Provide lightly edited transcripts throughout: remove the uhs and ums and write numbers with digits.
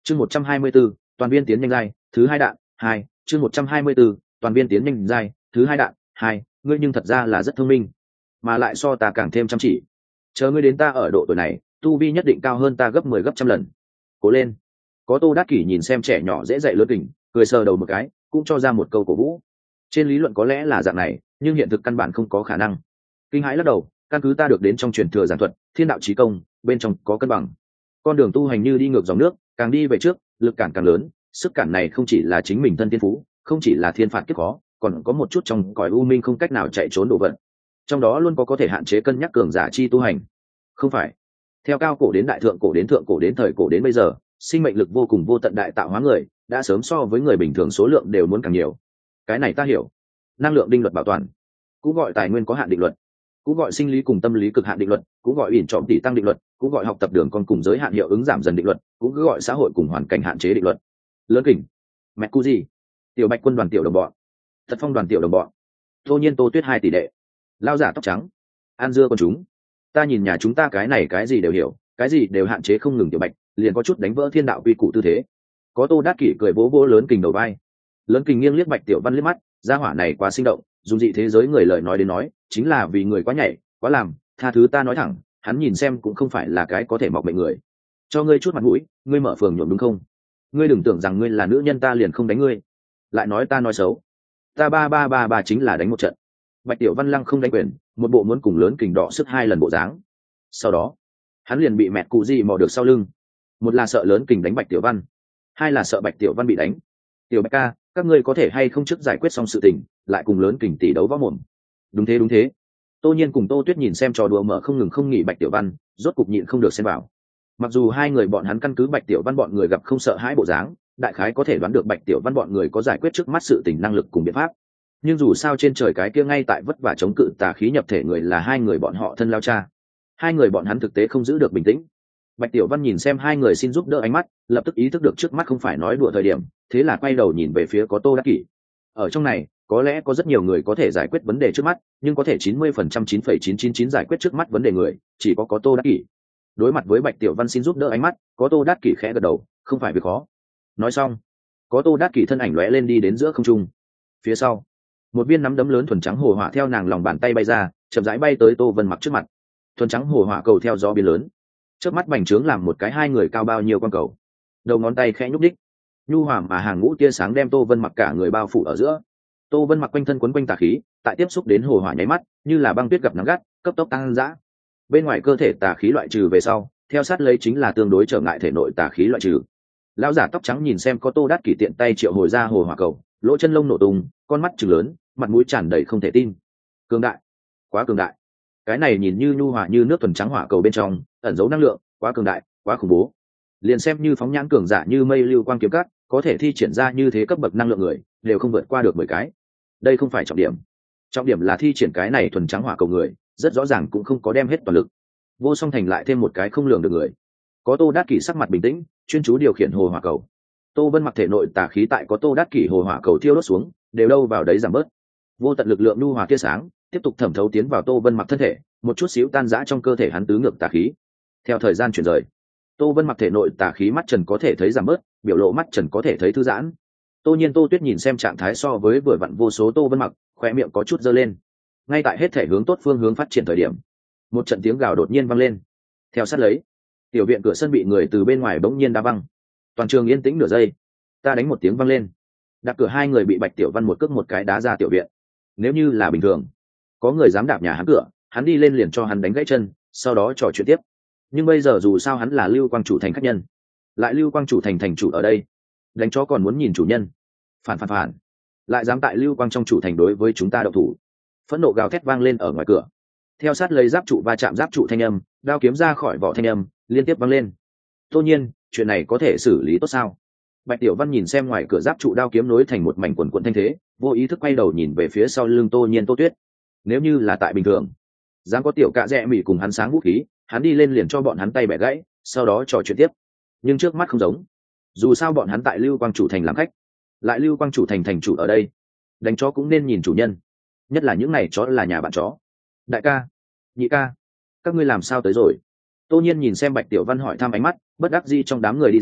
chương 124, toàn viên tiến nhanh giai thứ hai đạn hai chương 124, toàn viên tiến nhanh giai thứ hai đạn hai ngươi nhưng thật ra là rất thông minh, mà lại so ta càng thêm chăm chỉ. Chờ ngươi đến ta ở độ tuổi này, tu vi nhất định cao hơn ta gấp 10 gấp trăm lần. Cố lên. Có Tô Đát Kỷ nhìn xem trẻ nhỏ dễ dạy lớn kình, cười sờ đầu một cái, cũng cho ra một câu cổ vũ. Trên lý luận có lẽ là dạng này, nhưng hiện thực căn bản không có khả năng. Kinh hãi lắc đầu, căn cứ ta được đến trong truyền thừa giảng thuật, thiên đạo chí công, bên trong có cân bằng. Con đường tu hành như đi ngược dòng nước, càng đi về trước, lực cản càng lớn, sức cản này không chỉ là chính mình thân tiên phú, không chỉ là thiên phạt kiếp khó, còn có một chút trong cõi u minh không cách nào chạy trốn đồ vật. Trong đó luôn có thể hạn chế cân nhắc cường giả chi tu hành. Không phải. Theo cao cổ đến đại thượng cổ đến thượng cổ đến thời cổ đến bây giờ, sinh mệnh lực vô cùng vô tận đại tạo hóa người, đã sớm so với người bình thường số lượng đều muốn càng nhiều. Cái này ta hiểu. Năng lượng định luật bảo toàn, cũng gọi tài nguyên có hạn định luật, cũng gọi sinh lý cùng tâm lý cực hạn định luật, cũng gọi ỉn trọm tỷ tăng định luật, cũng gọi học tập đường con cùng giới hạn hiệu ứng giảm dần định luật, cũng cứ gọi xã hội cùng hoàn cảnh hạn chế định luật. Lớn kình, mẹ cu gì, tiểu bạch quân đoàn tiểu đồng bọn, thật phong đoàn tiểu đồng bọn, tô nhiên tô tuyết hai tỷ đệ, lao giả tóc trắng, an dưa con chúng. Ta nhìn nhà chúng ta cái này cái gì đều hiểu, cái gì đều hạn chế không ngừng tiểu bạch, liền có chút đánh vỡ thiên đạo quy củ tư thế. Có Tô Đát Kỷ cười vỗ vỗ lớn kình đầu vai. Lớn kình nghiêng liếc Bạch Tiểu Văn liếc mắt, gia hỏa này quá sinh động, dùng dị thế giới người lời nói đến nói, chính là vì người quá nhảy, quá làm, tha thứ ta nói thẳng, hắn nhìn xem cũng không phải là cái có thể mọc mệnh người. Cho ngươi chút mặt mũi, ngươi mở phường nhuộm đúng không? Ngươi đừng tưởng rằng ngươi là nữ nhân ta liền không đánh ngươi. Lại nói ta nói xấu. Ta ba chính là đánh một trận. Bạch Tiểu Văn lăng không đánh quyền, một bộ muốn cùng lớn kình đọ sức hai lần bộ dáng. Sau đó, hắn liền bị mẹ cụ gì mò được sau lưng. Một là sợ lớn kình đánh Bạch Tiểu Văn, hai là sợ Bạch Tiểu Văn bị đánh. Tiểu Bạch ca, các ngươi có thể hay không trước giải quyết xong sự tình, lại cùng lớn kình tỷ đấu võ mồm. Đúng thế đúng thế. Tô Nhiên cùng Tô Tuyết nhìn xem trò đùa mở không ngừng không nghỉ Bạch Tiểu Văn, rốt cục nhịn không được xen vào. Mặc dù hai người bọn hắn căn cứ Bạch Tiểu Văn bọn người gặp không sợ hãi bộ dáng, đại khái có thể đoán được Bạch Tiểu Văn bọn người có giải quyết trước mắt sự tình năng lực cùng biện pháp. Nhưng dù sao trên trời cái kia ngay tại vất vả chống cự tà khí nhập thể người là hai người bọn họ thân lao cha. Hai người bọn hắn thực tế không giữ được bình tĩnh. Bạch Tiểu Văn nhìn xem hai người xin giúp đỡ ánh mắt, lập tức ý thức được trước mắt không phải nói đùa thời điểm, thế là quay đầu nhìn về phía có Tô Đát Kỷ. Ở trong này, có lẽ có rất nhiều người có thể giải quyết vấn đề trước mắt, nhưng có thể 90% 9,999 giải quyết trước mắt vấn đề người, chỉ có Tô Đát Kỷ. Đối mặt với Bạch Tiểu Văn xin giúp đỡ ánh mắt, có Tô Đát Kỷ khẽ gật đầu, không phải việc khó. Nói xong, có Tô Đát Kỷ thân ảnh lóe lên đi đến giữa không trung. Phía sau, một viên nắm đấm lớn thuần trắng hồ hỏa theo nàng lòng bàn tay bay ra, chậm rãi bay tới Tô Vân Mặc trước mặt. Thuần trắng hồ hỏa cầu theo gió biến lớn, trước mắt bành trướng làm một cái hai người cao bao nhiêu con cầu. Đầu ngón tay khẽ nhúc đích, nhu hòa mà hàng ngũ tia sáng đem Tô Vân Mặc cả người bao phủ ở giữa. Tô Vân Mặc quanh thân quấn quanh tà khí, tại tiếp xúc đến hồ hỏa nháy mắt, như là băng tuyết gặp nắng gắt, cấp tốc tăng dã. Bên ngoài cơ thể tà khí loại trừ về sau, theo sát lấy chính là tương đối trở ngại thể nội tà khí loại trừ. Lão giả tóc trắng nhìn xem có Tô Đát Kỷ tiện tay triệu hồi ra hồ hỏa cầu, lỗ chân lông nổ tung, con mắt trừng lớn, mặt mũi tràn đầy không thể tin. Cường đại, quá cường đại. Cái này nhìn như nhu hòa như nước thuần trắng hỏa cầu bên trong ẩn giấu năng lượng, quá cường đại, quá khủng bố. Liền xem như phóng nhãn cường giả như mây lưu quang kiếm cắt, có thể thi triển ra như thế cấp bậc năng lượng người, đều không vượt qua được 10 cái. Đây không phải trọng điểm. Trọng điểm là thi triển cái này thuần trắng hỏa cầu người, rất rõ ràng cũng không có đem hết toàn lực. Vô Song Thành lại thêm một cái không lường được người. Có Tô Đát Kỷ sắc mặt bình tĩnh, chuyên chú điều khiển hồ hỏa cầu. Tô Vân Mặc thể nội tà khí tại có Tô Đát Kỷ hồ hỏa cầu thiêu đốt xuống, đều đâu vào đấy giảm bớt. Vô tận lực lượng nhu hòa tia sáng tiếp tục thẩm thấu tiến vào Tô Vân Mặc thân thể, một chút xíu tan rã trong cơ thể hắn tứ ngược tà khí. Theo thời gian chuyển rời, Tô Vân Mặc thể nội tà khí mắt trần có thể thấy giảm bớt, biểu lộ mắt trần có thể thấy thư giãn. Tô Nhiên Tô Tuyết nhìn xem trạng thái so với vừa vặn vô số Tô Vân Mặc, khóe miệng có chút giơ lên. Ngay tại hết thể hướng tốt phương hướng phát triển thời điểm, một trận tiếng gào đột nhiên vang lên. Theo sát lấy, tiểu viện cửa sân bị người từ bên ngoài bỗng nhiên đá văng. Toàn trường yên tĩnh nửa giây. Ta đánh một tiếng vang lên. Đạp cửa hai người bị Bạch Tiểu Văn một cước một cái đá ra tiểu viện. Nếu như là bình thường, có người dám đạp nhà hắn cửa, hắn đi lên liền cho hắn đánh gãy chân, sau đó trò chuyện tiếp. Nhưng bây giờ dù sao hắn là Lưu Quang chủ thành khách nhân, lại Lưu Quang chủ thành thành chủ ở đây, đánh chó còn muốn nhìn chủ nhân. Phản, lại dám tại Lưu Quang trong chủ thành đối với chúng ta động thủ. Phẫn nộ gào thét vang lên ở ngoài cửa. Theo sát lấy giáp trụ va chạm giáp trụ thanh âm, đao kiếm ra khỏi vỏ thanh âm liên tiếp vang lên. Tô Nhiên, chuyện này có thể xử lý tốt sao? Bạch Tiểu Văn nhìn xem ngoài cửa giáp trụ đao kiếm nối thành một mảnh quần quần thanh thế, vô ý thức quay đầu nhìn về phía sau lưng Tô Nhiên Tô Tuyết. Nếu như là tại bình thường, dám có tiểu cạ rẽ mỉ cùng hắn sáng vũ khí, hắn đi lên liền cho bọn hắn tay bẻ gãy, sau đó trò chuyện tiếp. Nhưng trước mắt không giống. Dù sao bọn hắn tại Lưu Quang chủ thành làm khách, lại Lưu Quang chủ thành thành chủ ở đây, đánh chó cũng nên nhìn chủ nhân, nhất là những này chó là nhà bạn chó. Đại ca, nhị ca, các ngươi làm sao tới rồi? Tô Nhiên nhìn xem Bạch Tiểu Văn hỏi thăm ánh mắt, bất đắc dĩ trong đám người đi ra,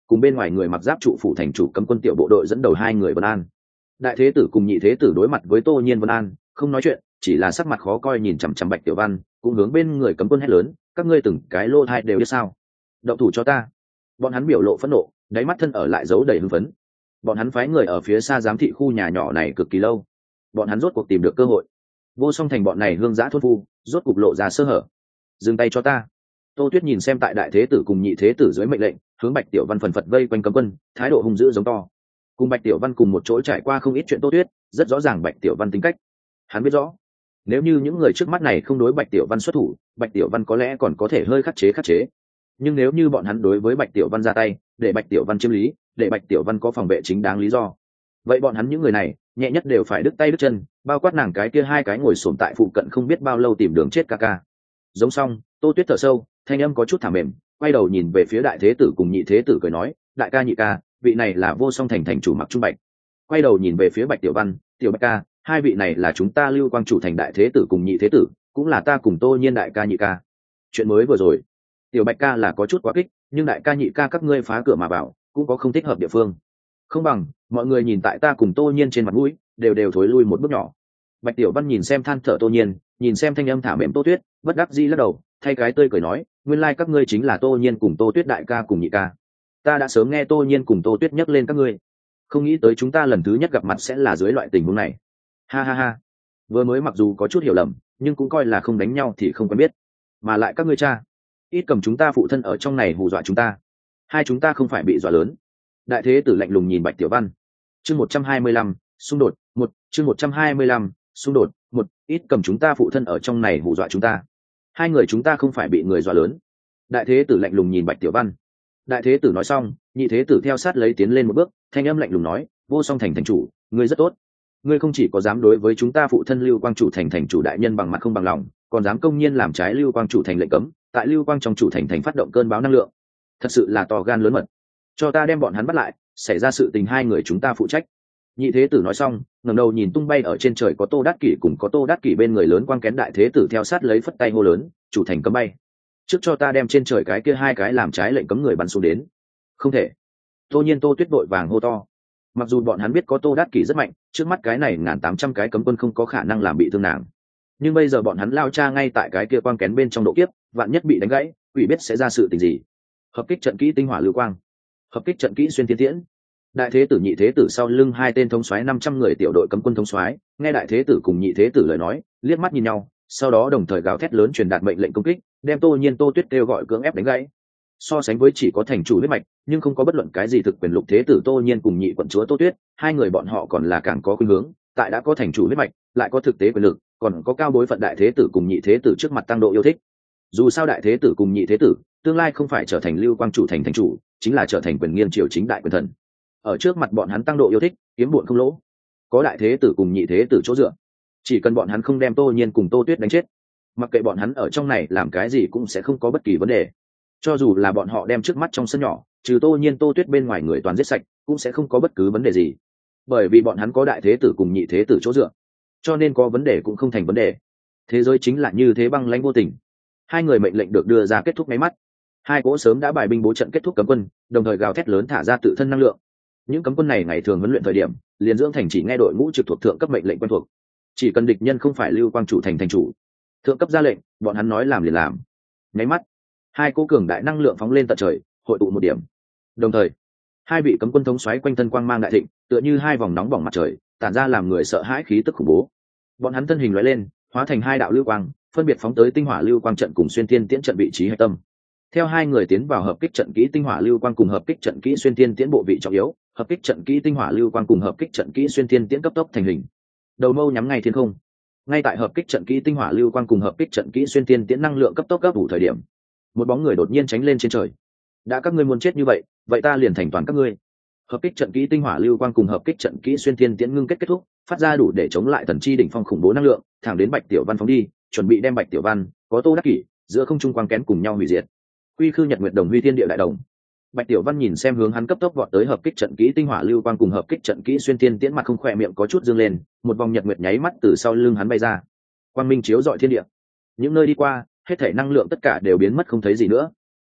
cùng bên ngoài người mặc giáp trụ phủ thành chủ cấm quân tiểu bộ đội dẫn đầu hai người vân an. Đại thế tử cùng nhị thế tử đối mặt với Tô Nhiên vân an, không nói chuyện, chỉ là sắc mặt khó coi nhìn chằm chằm Bạch Tiểu Văn, cũng hướng bên người cấm quân hét lớn, các ngươi từng cái lô thai đều biết sao? Động thủ cho ta! Bọn hắn biểu lộ phẫn nộ, đáy mắt thân ở lại giấu đầy hưng phấn. Bọn hắn phái người ở phía xa giám thị khu nhà nhỏ này cực kỳ lâu. Bọn hắn rốt cuộc tìm được cơ hội. Vô Song Thành bọn này hương giã thôn phu, rốt cục lộ ra sơ hở. Dừng tay cho ta! Tô Tuyết nhìn xem tại đại thế tử cùng nhị thế tử dưới mệnh lệnh, hướng Bạch Tiểu Văn phần phật vây quanh cấm quân, thái độ hung dữ giống to. Cùng Bạch Tiểu Văn cùng một chỗ trải qua không ít chuyện Tô Tuyết, rất rõ ràng Bạch Tiểu Văn tính cách. Hắn biết rõ, nếu như những người trước mắt này không đối Bạch Tiểu Văn xuất thủ, Bạch Tiểu Văn có lẽ còn có thể hơi khắc chế. Nhưng nếu như bọn hắn đối với Bạch Tiểu Văn ra tay, để Bạch Tiểu Văn chiếm lý, để Bạch Tiểu Văn có phòng vệ chính đáng lý do, vậy bọn hắn những người này nhẹ nhất đều phải đứt tay đứt chân, bao quát nàng cái kia hai cái ngồi xổm tại phụ cận không biết bao lâu tìm đường chết ca ca. Giống xong, Tô Tuyết thở sâu, thanh âm có chút thả mềm, quay đầu nhìn về phía đại thế tử cùng nhị thế tử cười nói, đại ca nhị ca, vị này là Vô Song Thành thành chủ Mặc Trung Bạch. Quay đầu nhìn về phía Bạch Tiểu Văn, tiểu Bạch ca, hai vị này là chúng ta Lưu Quang chủ thành đại thế tử cùng nhị thế tử, cũng là ta cùng Tô Nhiên đại ca nhị ca. Chuyện mới vừa rồi, tiểu Bạch ca là có chút quá kích, nhưng đại ca nhị ca các ngươi phá cửa mà vào, cũng có không thích hợp địa phương. Không bằng mọi người nhìn tại ta cùng Tô Nhiên trên mặt mũi, đều thối lui một bước nhỏ. Bạch Tiểu Văn nhìn xem than thở Tô Nhiên, nhìn xem thanh âm thả mềm Tô Tuyết, bất đắc dĩ lắc đầu, thay cái tươi cười nói, nguyên lai các ngươi chính là Tô Nhiên cùng Tô Tuyết đại ca cùng nhị ca. Ta đã sớm nghe Tô Nhiên cùng Tô Tuyết nhắc lên các ngươi, không nghĩ tới chúng ta lần thứ nhất gặp mặt sẽ là dưới loại tình huống này. Ha ha ha, vừa mới mặc dù có chút hiểu lầm, nhưng cũng coi là không đánh nhau thì không quen biết. Mà lại các ngươi cha, ít cầm chúng ta phụ thân ở trong này hù dọa chúng ta. Hai chúng ta không phải bị dọa lớn. Đại thế tử lạnh lùng nhìn Bạch Tiểu Văn. Chương 125, xung đột, một, chương 125, xung đột, một, ít cầm chúng ta phụ thân ở trong này hù dọa chúng ta. Hai người chúng ta không phải bị người dọa lớn. Đại thế tử lạnh lùng nhìn Bạch Tiểu Văn. Đại thế tử nói xong, nhị thế tử theo sát lấy tiến lên một bước, thanh âm lạnh lùng nói, Vô Song Thành thành chủ, ngươi rất tốt. Ngươi không chỉ có dám đối với chúng ta phụ thân Lưu Quang chủ thành thành chủ đại nhân bằng mặt không bằng lòng, còn dám công nhiên làm trái Lưu Quang chủ thành lệnh cấm, tại Lưu Quang trong chủ thành thành phát động cơn bão năng lượng. Thật sự là to gan lớn mật. Cho ta đem bọn hắn bắt lại, xảy ra sự tình hai người chúng ta phụ trách. Nhị thế tử nói xong, ngẩng đầu nhìn tung bay ở trên trời có Tô Đát Kỷ cùng có Tô Đát Kỷ bên người lớn quang kén đại thế tử theo sát lấy phất tay hô lớn, chủ thành cấm bay. Trước cho ta đem trên trời cái kia hai cái làm trái lệnh cấm người bắn xuống đến. Không thể. Tô Nhiên Tô Tuyết vội vàng hô to. Mặc dù bọn hắn biết có Tô Đát Kỷ rất mạnh, trước mắt cái này 1.800 cái cấm quân không có khả năng làm bị thương nàng, nhưng bây giờ bọn hắn lao cha ngay tại cái kia quang kén bên trong độ kiếp, vạn nhất bị đánh gãy, quỷ biết sẽ ra sự tình gì. Hợp kích trận kỹ tinh hỏa lưu quang, hợp kích trận kỹ xuyên thiên tiễn. Đại thế tử nhị thế tử sau lưng hai tên thống soái 500 người tiểu đội cấm quân thống soái, nghe đại thế tử cùng nhị thế tử lời nói, liếc mắt nhìn nhau, sau đó đồng thời gào thét lớn truyền đạt mệnh lệnh công kích, đem Tô Nhiên Tô Tuyết kêu gọi cưỡng ép đánh gãy. So sánh với chỉ có thành chủ huyết mạch, nhưng không có bất luận cái gì thực quyền lục thế tử Tô Nhiên cùng nhị quận chúa Tô Tuyết, hai người bọn họ còn là càng có khuynh hướng, tại đã có thành chủ huyết mạch, lại có thực tế quyền lực, còn có cao bối phận đại thế tử cùng nhị thế tử trước mặt tăng độ yêu thích. Dù sao đại thế tử cùng nhị thế tử, tương lai không phải trở thành Lưu Quang chủ thành thành chủ, chính là trở thành quyền nghiêng triều chính đại quyền thần. Ở trước mặt bọn hắn tăng độ yêu thích, kiếm buồn không lỗ. Có đại thế tử cùng nhị thế tử chỗ dựa, chỉ cần bọn hắn không đem Tô Nhiên cùng Tô Tuyết đánh chết, mặc kệ bọn hắn ở trong này làm cái gì cũng sẽ không có bất kỳ vấn đề. Cho dù là bọn họ đem trước mắt trong sân nhỏ, trừ Tô Nhiên Tô Tuyết bên ngoài người toàn giết sạch, cũng sẽ không có bất cứ vấn đề gì, bởi vì bọn hắn có đại thế tử cùng nhị thế tử chỗ dựa, cho nên có vấn đề cũng không thành vấn đề. Thế giới chính là như thế băng lãnh vô tình. Hai người mệnh lệnh được đưa ra kết thúc máy mắt, hai cỗ sớm đã bài binh bố trận kết thúc cấm quân, đồng thời gào thét lớn thả ra tự thân năng lượng. Những cấm quân này ngày thường huấn luyện thời điểm, liền dưỡng thành chỉ nghe đội ngũ trực thuộc thượng cấp mệnh lệnh quen thuộc, chỉ cần địch nhân không phải Lưu Quang chủ thành thành chủ, thượng cấp ra lệnh, bọn hắn nói làm liền làm. Nháy mắt, hai cỗ cường đại năng lượng phóng lên tận trời, hội tụ một điểm. Đồng thời, hai vị cấm quân thống xoáy quanh thân quang mang đại thịnh, tựa như hai vòng nóng bỏng mặt trời, tản ra làm người sợ hãi khí tức khủng bố. Bọn hắn thân hình lóe lên, hóa thành hai đạo lưu quang, phân biệt phóng tới tinh hỏa lưu quang trận cùng xuyên thiên tiễn trận vị trí hạch tâm. Theo hai người tiến vào hợp kích trận kỹ tinh hỏa lưu quang cùng hợp kích trận kỹ xuyên thiên tiễn bộ vị trọng yếu, hợp kích trận kỹ tinh hỏa lưu quang cùng hợp kích trận kỹ xuyên thiên tiễn cấp tốc thành hình. Đầu mâu nhắm ngay thiên không. Ngay tại hợp kích trận kỹ tinh hỏa lưu quang cùng hợp kích trận kỹ xuyên thiên tiễn năng lượng cấp tốc gấp đủ thời điểm, một bóng người đột nhiên tránh lên trên trời. Đã các ngươi muốn chết như vậy, vậy ta liền thành toàn các ngươi. Hợp kích trận kỹ tinh hỏa lưu quang cùng hợp kích trận kỹ xuyên thiên tiễn ngưng kết kết thúc, phát ra đủ để chống lại thần chi đỉnh phong khủng bố năng lượng, thẳng đến Bạch Tiểu Văn phóng đi, chuẩn bị đem Bạch Tiểu Văn, có Tô Đắc Kỷ, giữa không trung quang kén cùng nhau hủy diệt. Quy khư nhật nguyệt đồng huy thiên địa đại đồng. Bạch Tiểu Văn nhìn xem hướng hắn cấp tốc vọt tới hợp kích trận kỹ tinh hỏa lưu quang cùng hợp kích trận kỹ xuyên thiên tiễn, mặt không khỏe miệng có chút dương lên, một vòng nhật nguyệt nháy mắt từ sau lưng hắn bay ra. Quang minh chiếu rọi thiên địa. Những nơi đi qua, hết thảy năng lượng tất cả đều biến mất không thấy gì nữa.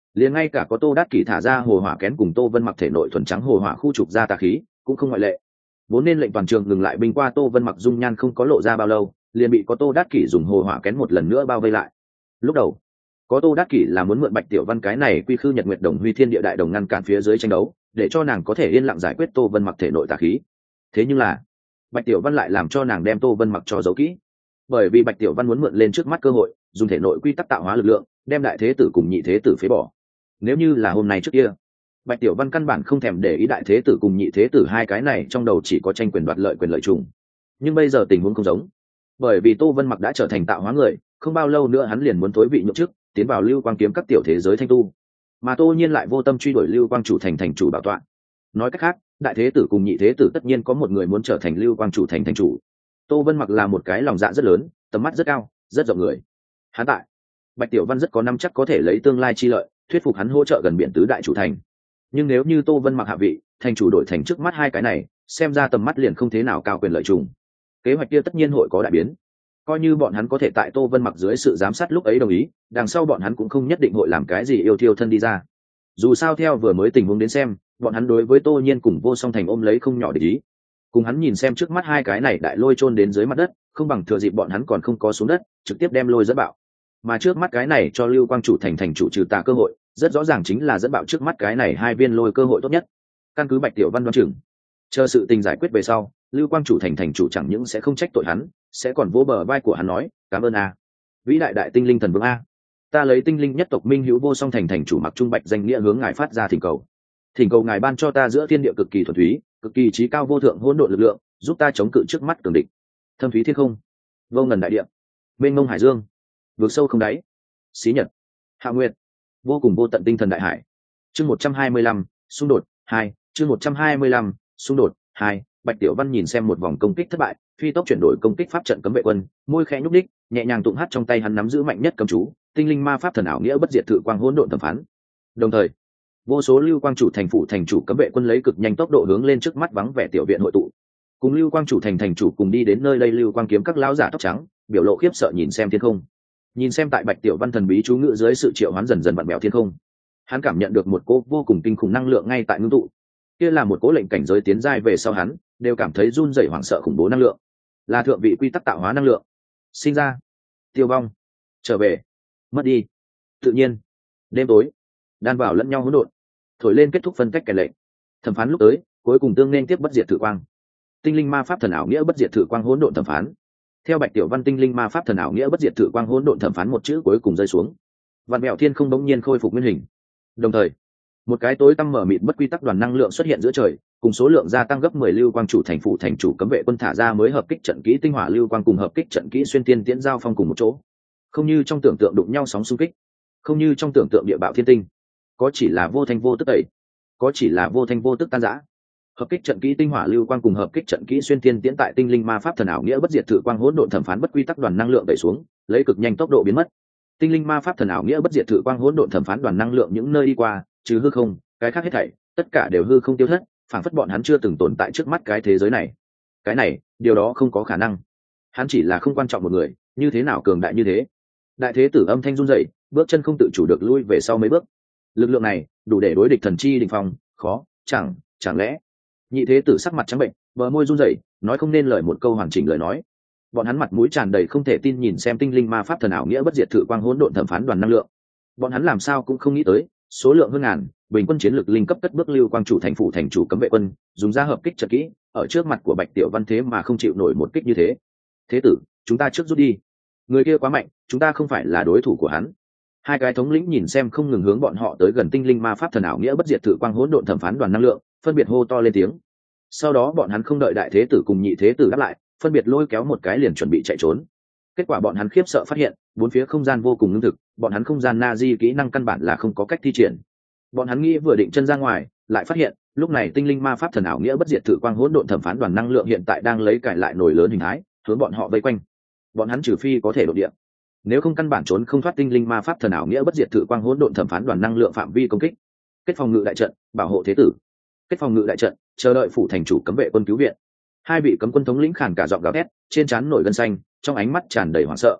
liền ngay cả có Tô Đát Kỷ thả ra hồ hỏa kén cùng Tô Vân Mặc thể nội thuần trắng hồ hỏa khu trục ra tà khí cũng không ngoại lệ. Vốn nên lệnh toàn trường ngừng lại binh qua Tô Vân Mặc dung nhan không có lộ ra bao lâu, liền bị có Tô Đát Kỷ dùng hồ hỏa kén một lần nữa bao vây lại. Lúc đầu có Tô Đát Kỷ là muốn mượn Bạch Tiểu Văn cái này quy khư nhật nguyệt đồng huy thiên địa đại đồng ngăn cản phía dưới tranh đấu, để cho nàng có thể yên lặng giải quyết Tô Vân Mặc thể nội tà khí. Thế nhưng là Bạch Tiểu Văn lại làm cho nàng đem Tô Vân Mặc cho giấu kỹ, bởi vì Bạch Tiểu Văn muốn mượn lên trước mắt cơ hội, dùng thể nội quy tắc tạo hóa lực lượng, đem đại thế tử cùng nhị thế tử phế bỏ. Nếu như là hôm nay trước kia, Bạch Tiểu Văn căn bản không thèm để ý đại thế tử cùng nhị thế tử hai cái này trong đầu chỉ có tranh quyền đoạt lợi quyền lợi chung. Nhưng bây giờ tình huống không giống, bởi vì Tô Vân Mặc đã trở thành tạo hóa người, không bao lâu nữa hắn liền muốn tối vị nhượng chức, tiến vào Lưu Quang kiếm các tiểu thế giới thanh tu, mà Tô Nhiên lại vô tâm truy đuổi Lưu Quang chủ thành chủ bảo tọa. Nói cách khác, đại thế tử cùng nhị thế tử tất nhiên có một người muốn trở thành Lưu Quang chủ thành chủ. Tô Vân Mặc là một cái lòng dạ rất lớn, tầm mắt rất cao, rất rộng người. Hắn tại Bạch Tiểu Văn rất có năm chắc có thể lấy tương lai chi lợi thuyết phục hắn hỗ trợ gần biển tứ đại chủ thành. Nhưng nếu như Tô Vân Mặc hạ vị, thành chủ đổi thành trước mắt hai cái này, xem ra tầm mắt liền không thế nào cao quyền lợi trùng. Kế hoạch kia tất nhiên hội có đại biến. Coi như bọn hắn có thể tại Tô Vân Mặc dưới sự giám sát lúc ấy đồng ý, đằng sau bọn hắn cũng không nhất định hội làm cái gì yêu thiêu thân đi ra. Dù sao theo vừa mới tình huống đến xem, bọn hắn đối với Tô Nhiên cùng Vô Song Thành ôm lấy không nhỏ để ý. Cùng hắn nhìn xem trước mắt hai cái này đại lôi chôn đến dưới mặt đất, không bằng thừa dịp bọn hắn còn không có xuống đất, trực tiếp đem lôi dẫn bạo. Mà trước mắt cái này cho Lưu Quang chủ thành chủ trừ tà cơ hội, rất rõ ràng chính là dẫn bạo trước mắt cái này hai viên lôi cơ hội tốt nhất. Căn cứ Bạch Tiểu Văn đoán chừng, chờ sự tình giải quyết về sau, Lưu Quang chủ thành chủ chẳng những sẽ không trách tội hắn, sẽ còn vỗ bờ vai của hắn nói, cảm ơn a, vĩ đại đại tinh linh thần vương a, ta lấy tinh linh nhất tộc minh hữu Vô Song thành chủ Mặc Trung Bạch danh nghĩa hướng ngài phát ra thỉnh cầu ngài ban cho ta giữa thiên địa cực kỳ thuần túy, cực kỳ trí cao vô thượng hỗn độn lực lượng, giúp ta chống cự trước mắt cường địch. Thâm thúy thiên không, vô ngần đại địa, mênh mông hải dương, vượt sâu không đáy, xí nhật, hạ nguyệt, vô cùng vô tận tinh thần đại hải. Chương 125, xung đột 2, chương 125, xung đột 2. Bạch Tiểu Văn nhìn xem một vòng công kích thất bại, phi tốc chuyển đổi công kích pháp trận cấm vệ quân, môi khẽ nhúc đích, nhẹ nhàng tụng hát trong tay hắn nắm giữ mạnh nhất cấm chú, tinh linh ma pháp thần ảo nghĩa bất diệt thự quang hỗn độn thẩm phán. Đồng thời, vô số Lưu Quang chủ thành chủ cấm vệ quân lấy cực nhanh tốc độ hướng lên trước mắt vắng vẻ tiểu viện hội tụ. Cùng Lưu Quang chủ thành chủ cùng đi đến nơi đây Lưu Quang kiếm các lão giả tóc trắng, biểu lộ khiếp sợ nhìn xem thiên không. Nhìn xem tại Bạch Tiểu Văn thần bí chú ngữ dưới sự triệu hoán dần dần vặn vẹo thiên không, hắn cảm nhận được một cỗ vô cùng kinh khủng năng lượng ngay tại ngưng tụ. Kia là một cỗ lệnh cảnh giới tiến giai về sau hắn đều cảm thấy run rẩy hoảng sợ khủng bố năng lượng, là thượng vị quy tắc tạo hóa năng lượng. Sinh ra, tiêu vong, trở về, mất đi, tự nhiên, đêm tối, đan vào lẫn nhau hỗn độn, thổi lên kết thúc phân cách kẻ lệnh. Thẩm phán lúc tới, cuối cùng tương nên tiếp bất diệt thử quang. Tinh linh ma pháp thần ảo nghĩa bất diệt thử quang hỗn độn thẩm phán. Theo Bạch Tiểu Văn tinh linh ma pháp thần ảo nghĩa bất diệt thử quang hỗn độn thẩm phán một chữ cuối cùng rơi xuống, vạn mèo thiên không bỗng nhiên khôi phục nguyên hình. Đồng thời, một cái tối tăm mở mịt bất quy tắc đoàn năng lượng xuất hiện giữa trời, cùng số lượng gia tăng gấp 10 Lưu Quang chủ thành chủ cấm vệ quân thả ra mới hợp kích trận kỹ tinh hỏa lưu quang cùng hợp kích trận kỹ xuyên tiên tiễn giao phong cùng một chỗ. Không như trong tưởng tượng đụng nhau sóng xung kích, không như trong tưởng tượng địa bạo thiên tinh, có chỉ là vô thanh vô tức tẩy, có chỉ là vô thanh vô tức tan rã. Hợp kích trận kỹ tinh hỏa lưu quang cùng hợp kích trận kỹ xuyên tiên tiễn tại tinh linh ma pháp thần ảo nghĩa bất diệt thử quang hỗn độn thẩm phán bất quy tắc đoàn năng lượng đẩy xuống, lấy cực nhanh tốc độ biến mất. Tinh linh ma pháp thần ảo nghĩa bất diệt thử quang hỗn độn thẩm phán đoàn năng lượng những nơi đi qua, trừ hư không, cái khác hết thảy tất cả đều hư không tiêu thất, phảng phất bọn hắn chưa từng tồn tại trước mắt cái thế giới này. Cái này, điều đó không có khả năng. Hắn chỉ là không quan trọng một người, như thế nào cường đại như thế. Đại thế tử âm thanh run rẩy, bước chân không tự chủ được lui về sau mấy bước. Lực lượng này đủ để đối địch thần chi đỉnh phong, khó, chẳng lẽ. Nhị thế tử sắc mặt trắng bệnh, bờ môi run rẩy, nói không nên lời một câu hoàn chỉnh lời nói. Bọn hắn mặt mũi tràn đầy không thể tin nhìn xem tinh linh ma pháp thần ảo nghĩa bất diệt thử quang hỗn độn thẩm phán đoàn năng lượng. Bọn hắn làm sao cũng không nghĩ tới, số lượng hơn ngàn, bình quân chiến lược linh cấp cất bước Lưu Quang chủ thành chủ cấm vệ quân, dùng ra hợp kích trận kỹ, ở trước mặt của Bạch Tiểu Văn thế mà không chịu nổi một kích như thế. Thế tử, chúng ta trước rút đi. Người kia quá mạnh, chúng ta không phải là đối thủ của hắn. Hai cái thống lĩnh nhìn xem không ngừng hướng bọn họ tới gần tinh linh ma pháp thần ảo nghĩa bất diệt thử quang hỗn độn thẩm phán đoàn năng lượng, phân biệt hô to lên tiếng. Sau đó bọn hắn không đợi đại thế tử cùng nhị thế tử đáp lại, phân biệt lôi kéo một cái liền chuẩn bị chạy trốn. Kết quả bọn hắn khiếp sợ phát hiện, bốn phía không gian vô cùng ngưng thực, bọn hắn không gian na di kỹ năng căn bản là không có cách thi triển. Bọn hắn nghĩ vừa định chân ra ngoài, lại phát hiện lúc này tinh linh ma pháp thần ảo nghĩa bất diệt thử quang hỗn độn thẩm phán đoàn năng lượng hiện tại đang lấy cải lại nổi lớn hình thái, hướng bọn họ vây quanh. Bọn hắn trừ phi có thể đột địa, nếu không căn bản trốn không thoát tinh linh ma pháp thần ảo nghĩa bất diệt thử quang hỗn độn thẩm phán đoàn năng lượng phạm vi công kích. Kết phòng ngự đại trận, bảo hộ thế tử. Kết phòng ngự đại trận, chờ đợi phủ thành chủ cấm vệ quân cứu viện. Hai vị cấm quân thống lĩnh khàn cả giọng gào thét, trên trán nổi gân xanh, trong ánh mắt tràn đầy hoảng sợ.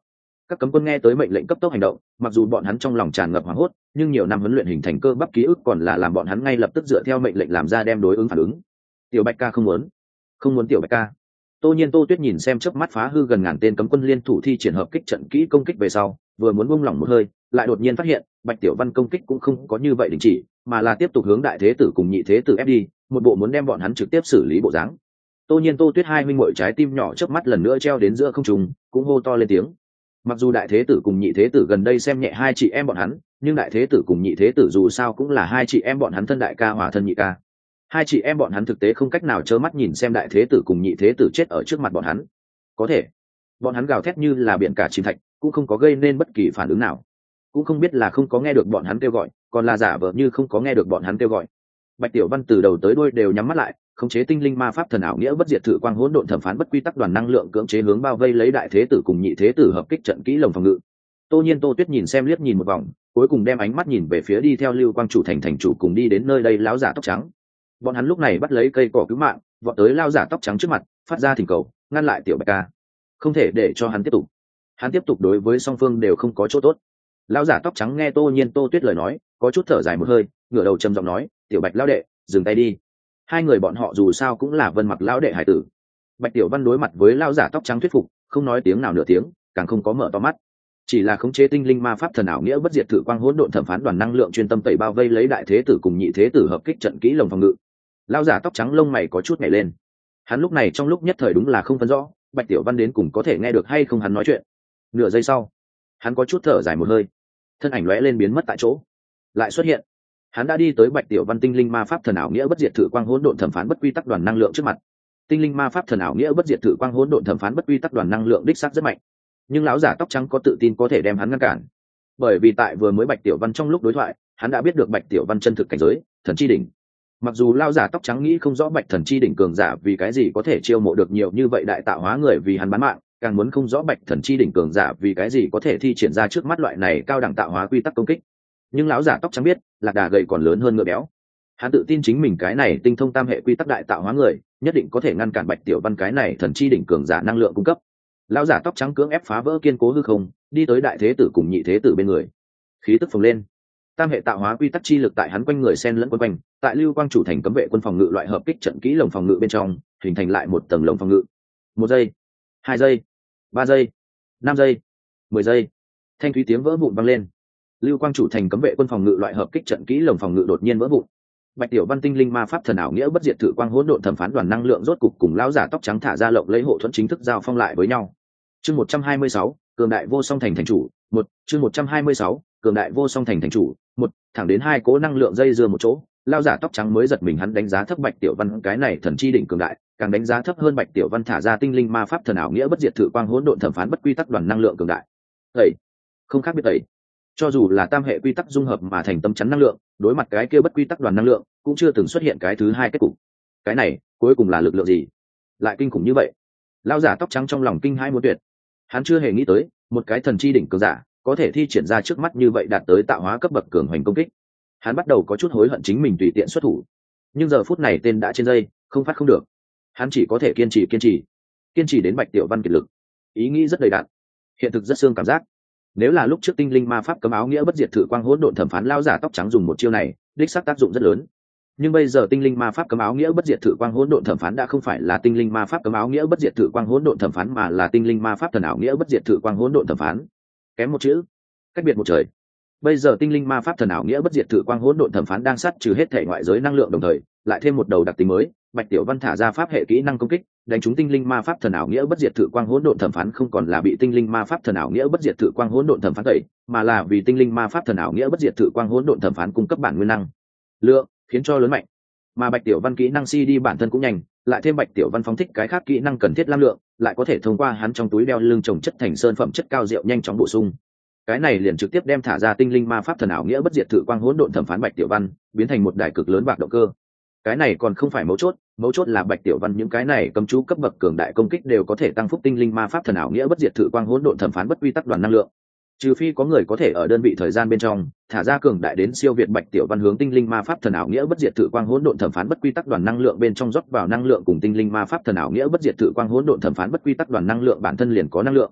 Các cấm quân nghe tới mệnh lệnh cấp tốc hành động, mặc dù bọn hắn trong lòng tràn ngập hoảng hốt, nhưng nhiều năm huấn luyện hình thành cơ bắp ký ức còn là làm bọn hắn ngay lập tức dựa theo mệnh lệnh làm ra đem đối ứng phản ứng. Tiểu Bạch ca không muốn Tiểu Bạch ca. Tô Nhiên Tô Tuyết nhìn xem chớp mắt phá hư gần ngàn tên cấm quân liên thủ thi triển hợp kích trận kỹ công kích về sau, vừa muốn buông lỏng một hơi, lại đột nhiên phát hiện, Bạch Tiểu Văn công kích cũng không có như vậy đình chỉ, mà là tiếp tục hướng đại thế tử cùng nhị thế tử ép đi, một bộ muốn đem bọn hắn trực tiếp xử lý bộ dáng. Tô Nhiên Tô Tuyết hai huynh muội trái tim nhỏ chớp mắt lần nữa treo đến giữa không trung, cũng hô to lên tiếng. Mặc dù đại thế tử cùng nhị thế tử gần đây xem nhẹ hai chị em bọn hắn, nhưng đại thế tử cùng nhị thế tử dù sao cũng là hai chị em bọn hắn thân đại ca hòa thân nhị ca. Hai chị em bọn hắn thực tế không cách nào trơ mắt nhìn xem đại thế tử cùng nhị thế tử chết ở trước mặt bọn hắn. Có thể bọn hắn gào thét như là biển cả chìm thạch, cũng không có gây nên bất kỳ phản ứng nào, cũng không biết là không có nghe được bọn hắn kêu gọi, còn là giả vờ như không có nghe được bọn hắn kêu gọi. Bạch Tiểu Văn từ đầu tới đuôi đều nhắm mắt lại, khống chế tinh linh ma pháp thần ảo nghĩa bất diệt thử quang hỗn độn thẩm phán bất quy tắc đoàn năng lượng cưỡng chế hướng bao vây lấy đại thế tử cùng nhị thế tử hợp kích trận kỹ lồng phòng ngự. Tô Nhiên Tô Tuyết nhìn xem liếc nhìn một vòng, cuối cùng đem ánh mắt nhìn về phía đi theo Lưu Quang chủ thành chủ cùng đi đến nơi đây lão giả tóc trắng. Bọn hắn lúc này bắt lấy cây cỏ cứu mạng, vọt tới lão giả tóc trắng trước mặt, phát ra thỉnh cầu, ngăn lại Tiểu Bạch ca, không thể để cho hắn tiếp tục. Hắn tiếp tục đối với song phương đều không có chỗ tốt. Lão giả tóc trắng nghe Tô Nhiên Tô Tuyết lời nói, có chút thở dài một hơi, ngửa đầu trầm giọng nói, Tiểu Bạch lão đệ, dừng tay đi. Hai người bọn họ dù sao cũng là Vân Mặc lão đệ hải tử. Bạch Tiểu Văn đối mặt với lão giả tóc trắng thuyết phục, không nói tiếng nào nửa tiếng, càng không có mở to mắt, chỉ là khống chế tinh linh ma pháp thần ảo nghĩa bất diệt thử quang hỗn độn thẩm phán đoàn năng lượng chuyên tâm tẩy bao vây lấy đại thế tử cùng nhị thế tử hợp kích trận kỹ lồng phòng ngự. Lão giả tóc trắng lông mày có chút nhảy lên. Hắn lúc này trong lúc nhất thời đúng là không phân rõ, Bạch Tiểu Văn đến cùng có thể nghe được hay không hắn nói chuyện. Nửa giây sau, hắn có chút thở dài một hơi, thân ảnh lóe lên biến mất tại chỗ. Lại xuất hiện, hắn đã đi tới Bạch Tiểu Văn tinh linh ma pháp thần ảo nghĩa bất diệt thử quang hỗn độn thẩm phán bất quy tắc đoàn năng lượng trước mặt. Tinh linh ma pháp thần ảo nghĩa bất diệt thử quang hỗn độn thẩm phán bất quy tắc đoàn năng lượng đích xác rất mạnh, nhưng lão giả tóc trắng có tự tin có thể đem hắn ngăn cản, bởi vì tại vừa mới Bạch Tiểu Văn trong lúc đối thoại, hắn đã biết được Bạch Tiểu Văn chân thực cảnh giới, thần chi đỉnh. Mặc dù lão giả tóc trắng nghĩ không rõ Bạch thần chi đỉnh cường giả vì cái gì có thể chiêu mộ được nhiều như vậy đại tạo hóa người vì hắn bán mạng, càng muốn không rõ Bạch thần chi đỉnh cường giả vì cái gì có thể thi triển ra trước mắt loại này cao đẳng tạo hóa quy tắc công kích, nhưng lão giả tóc trắng biết, lạc đà gầy còn lớn hơn ngựa béo. Hắn tự tin chính mình cái này tinh thông tam hệ quy tắc đại tạo hóa người, nhất định có thể ngăn cản Bạch Tiểu Văn cái này thần chi đỉnh cường giả năng lượng cung cấp. Lão giả tóc trắng cưỡng ép phá vỡ kiên cố hư không, đi tới đại thế tử cùng nhị thế tử bên người, khí tức phồng lên. Tam hệ tạo hóa quy tắc chi lực tại hắn quanh người xen lẫn quấn quanh, tại Lưu Quang chủ thành cấm vệ quân phòng ngự loại hợp kích trận kỹ lồng phòng ngự bên trong, hình thành lại một tầng lồng phòng ngự. 1 giây, 2 giây, 3 giây, 5 giây, 10 giây. Thanh thúy tiếng vỡ vụn vang lên. Lưu Quang chủ thành cấm vệ quân phòng ngự loại hợp kích trận kỹ lồng phòng ngự đột nhiên vỡ vụn. Bạch Tiểu Văn tinh linh ma pháp thần ảo nghĩa bất diệt thử quang hỗn độn thẩm phán đoàn năng lượng rốt cục cùng lão giả tóc trắng thả ra lộng lấy hộ thuẫn chính thức giao phong lại với nhau. Chương 126, cường đại vô song thành thành chủ, 1, chương 126, cường đại vô song thành thành chủ, 1, thẳng đến hai cố năng lượng dây dưa một chỗ, lão giả tóc trắng mới giật mình, hắn đánh giá thấp Bạch Tiểu Văn cái này thần chi đỉnh cường đại, càng đánh giá thấp hơn Bạch Tiểu Văn thả ra tinh linh ma pháp thần ảo nghĩa bất diệt thử quang hỗn độn thẩm phán bất quy tắc đoàn năng lượng cường đại. Tẩy, không khác biệt tẩy. Cho dù là tam hệ quy tắc dung hợp mà thành tâm chắn năng lượng, đối mặt cái kia bất quy tắc đoàn năng lượng, cũng chưa từng xuất hiện cái thứ hai kết cục. Cái này, cuối cùng là lực lượng gì? Lại kinh khủng như vậy. Lão giả tóc trắng trong lòng kinh hãi muốn tuyệt. Hắn chưa hề nghĩ tới, một cái thần chi đỉnh cường giả, có thể thi triển ra trước mắt như vậy đạt tới tạo hóa cấp bậc cường hoành công kích. Hắn bắt đầu có chút hối hận chính mình tùy tiện xuất thủ. Nhưng giờ phút này tên đã trên dây, không phát không được. Hắn chỉ có thể kiên trì đến Bạch Tiểu Văn kiệt lực. Ý nghĩ rất đầy đặn, hiện thực rất xương cảm giác. Nếu là lúc trước tinh linh ma pháp cấm áo nghĩa bất diệt thử quang hỗn độn thẩm phán lão giả tóc trắng dùng một chiêu này, đích xác tác dụng rất lớn. Nhưng bây giờ tinh linh ma pháp cấm áo nghĩa bất diệt thử quang hỗn độn thẩm phán đã không phải là tinh linh ma pháp cấm áo nghĩa bất diệt thử quang hỗn độn thẩm phán, mà là tinh linh ma pháp thần áo nghĩa bất diệt thử quang hỗn độn thẩm phán. Kém một chữ, cách biệt một trời. Bây giờ tinh linh ma pháp thần áo nghĩa bất diệt thử quang hỗn độn thẩm phán đang sát trừ hết thể ngoại giới năng lượng, đồng thời lại thêm một đầu đặc tính mới. Bạch Tiểu Văn thả ra pháp hệ kỹ năng công kích, đánh trúng tinh linh ma pháp thần ảo nghĩa bất diệt thử quang hỗn độn thẩm phán, không còn là bị tinh linh ma pháp thần ảo nghĩa bất diệt thử quang hỗn độn thẩm phán tẩy, mà là vì tinh linh ma pháp thần ảo nghĩa bất diệt thử quang hỗn độn thẩm phán cung cấp bản nguyên năng lượng, khiến cho lớn mạnh. Mà Bạch Tiểu Văn kỹ năng CD bản thân cũng nhanh, lại thêm Bạch Tiểu Văn phóng thích cái khác kỹ năng cần thiết lam lượng, lại có thể thông qua hắn trong túi đeo lưng trồng chất thành sơn phẩm chất cao diệu nhanh chóng bổ sung. Cái này liền trực tiếp đem thả ra tinh linh ma pháp thần ảo nghĩa bất diệt thử quang hỗn độn thẩm phán Bạch Tiểu Văn biến thành một đài cực lớn bạc động cơ. Cái này còn không phải mấu chốt là Bạch Tiểu Văn những cái này cấm chú cấp bậc cường đại công kích đều có thể tăng phúc tinh linh ma pháp thần ảo nghĩa bất diệt thử quang hỗn độn thẩm phán bất quy tắc đoàn năng lượng. Trừ phi có người có thể ở đơn vị thời gian bên trong thả ra cường đại đến siêu việt Bạch Tiểu Văn hướng tinh linh ma pháp thần ảo nghĩa bất diệt thử quang hỗn độn thẩm phán bất quy tắc đoàn năng lượng bên trong rót vào năng lượng cùng tinh linh ma pháp thần ảo nghĩa bất diệt thử quang hỗn độn thẩm phán bất quy tắc đoàn năng lượng bản thân liền có năng lượng.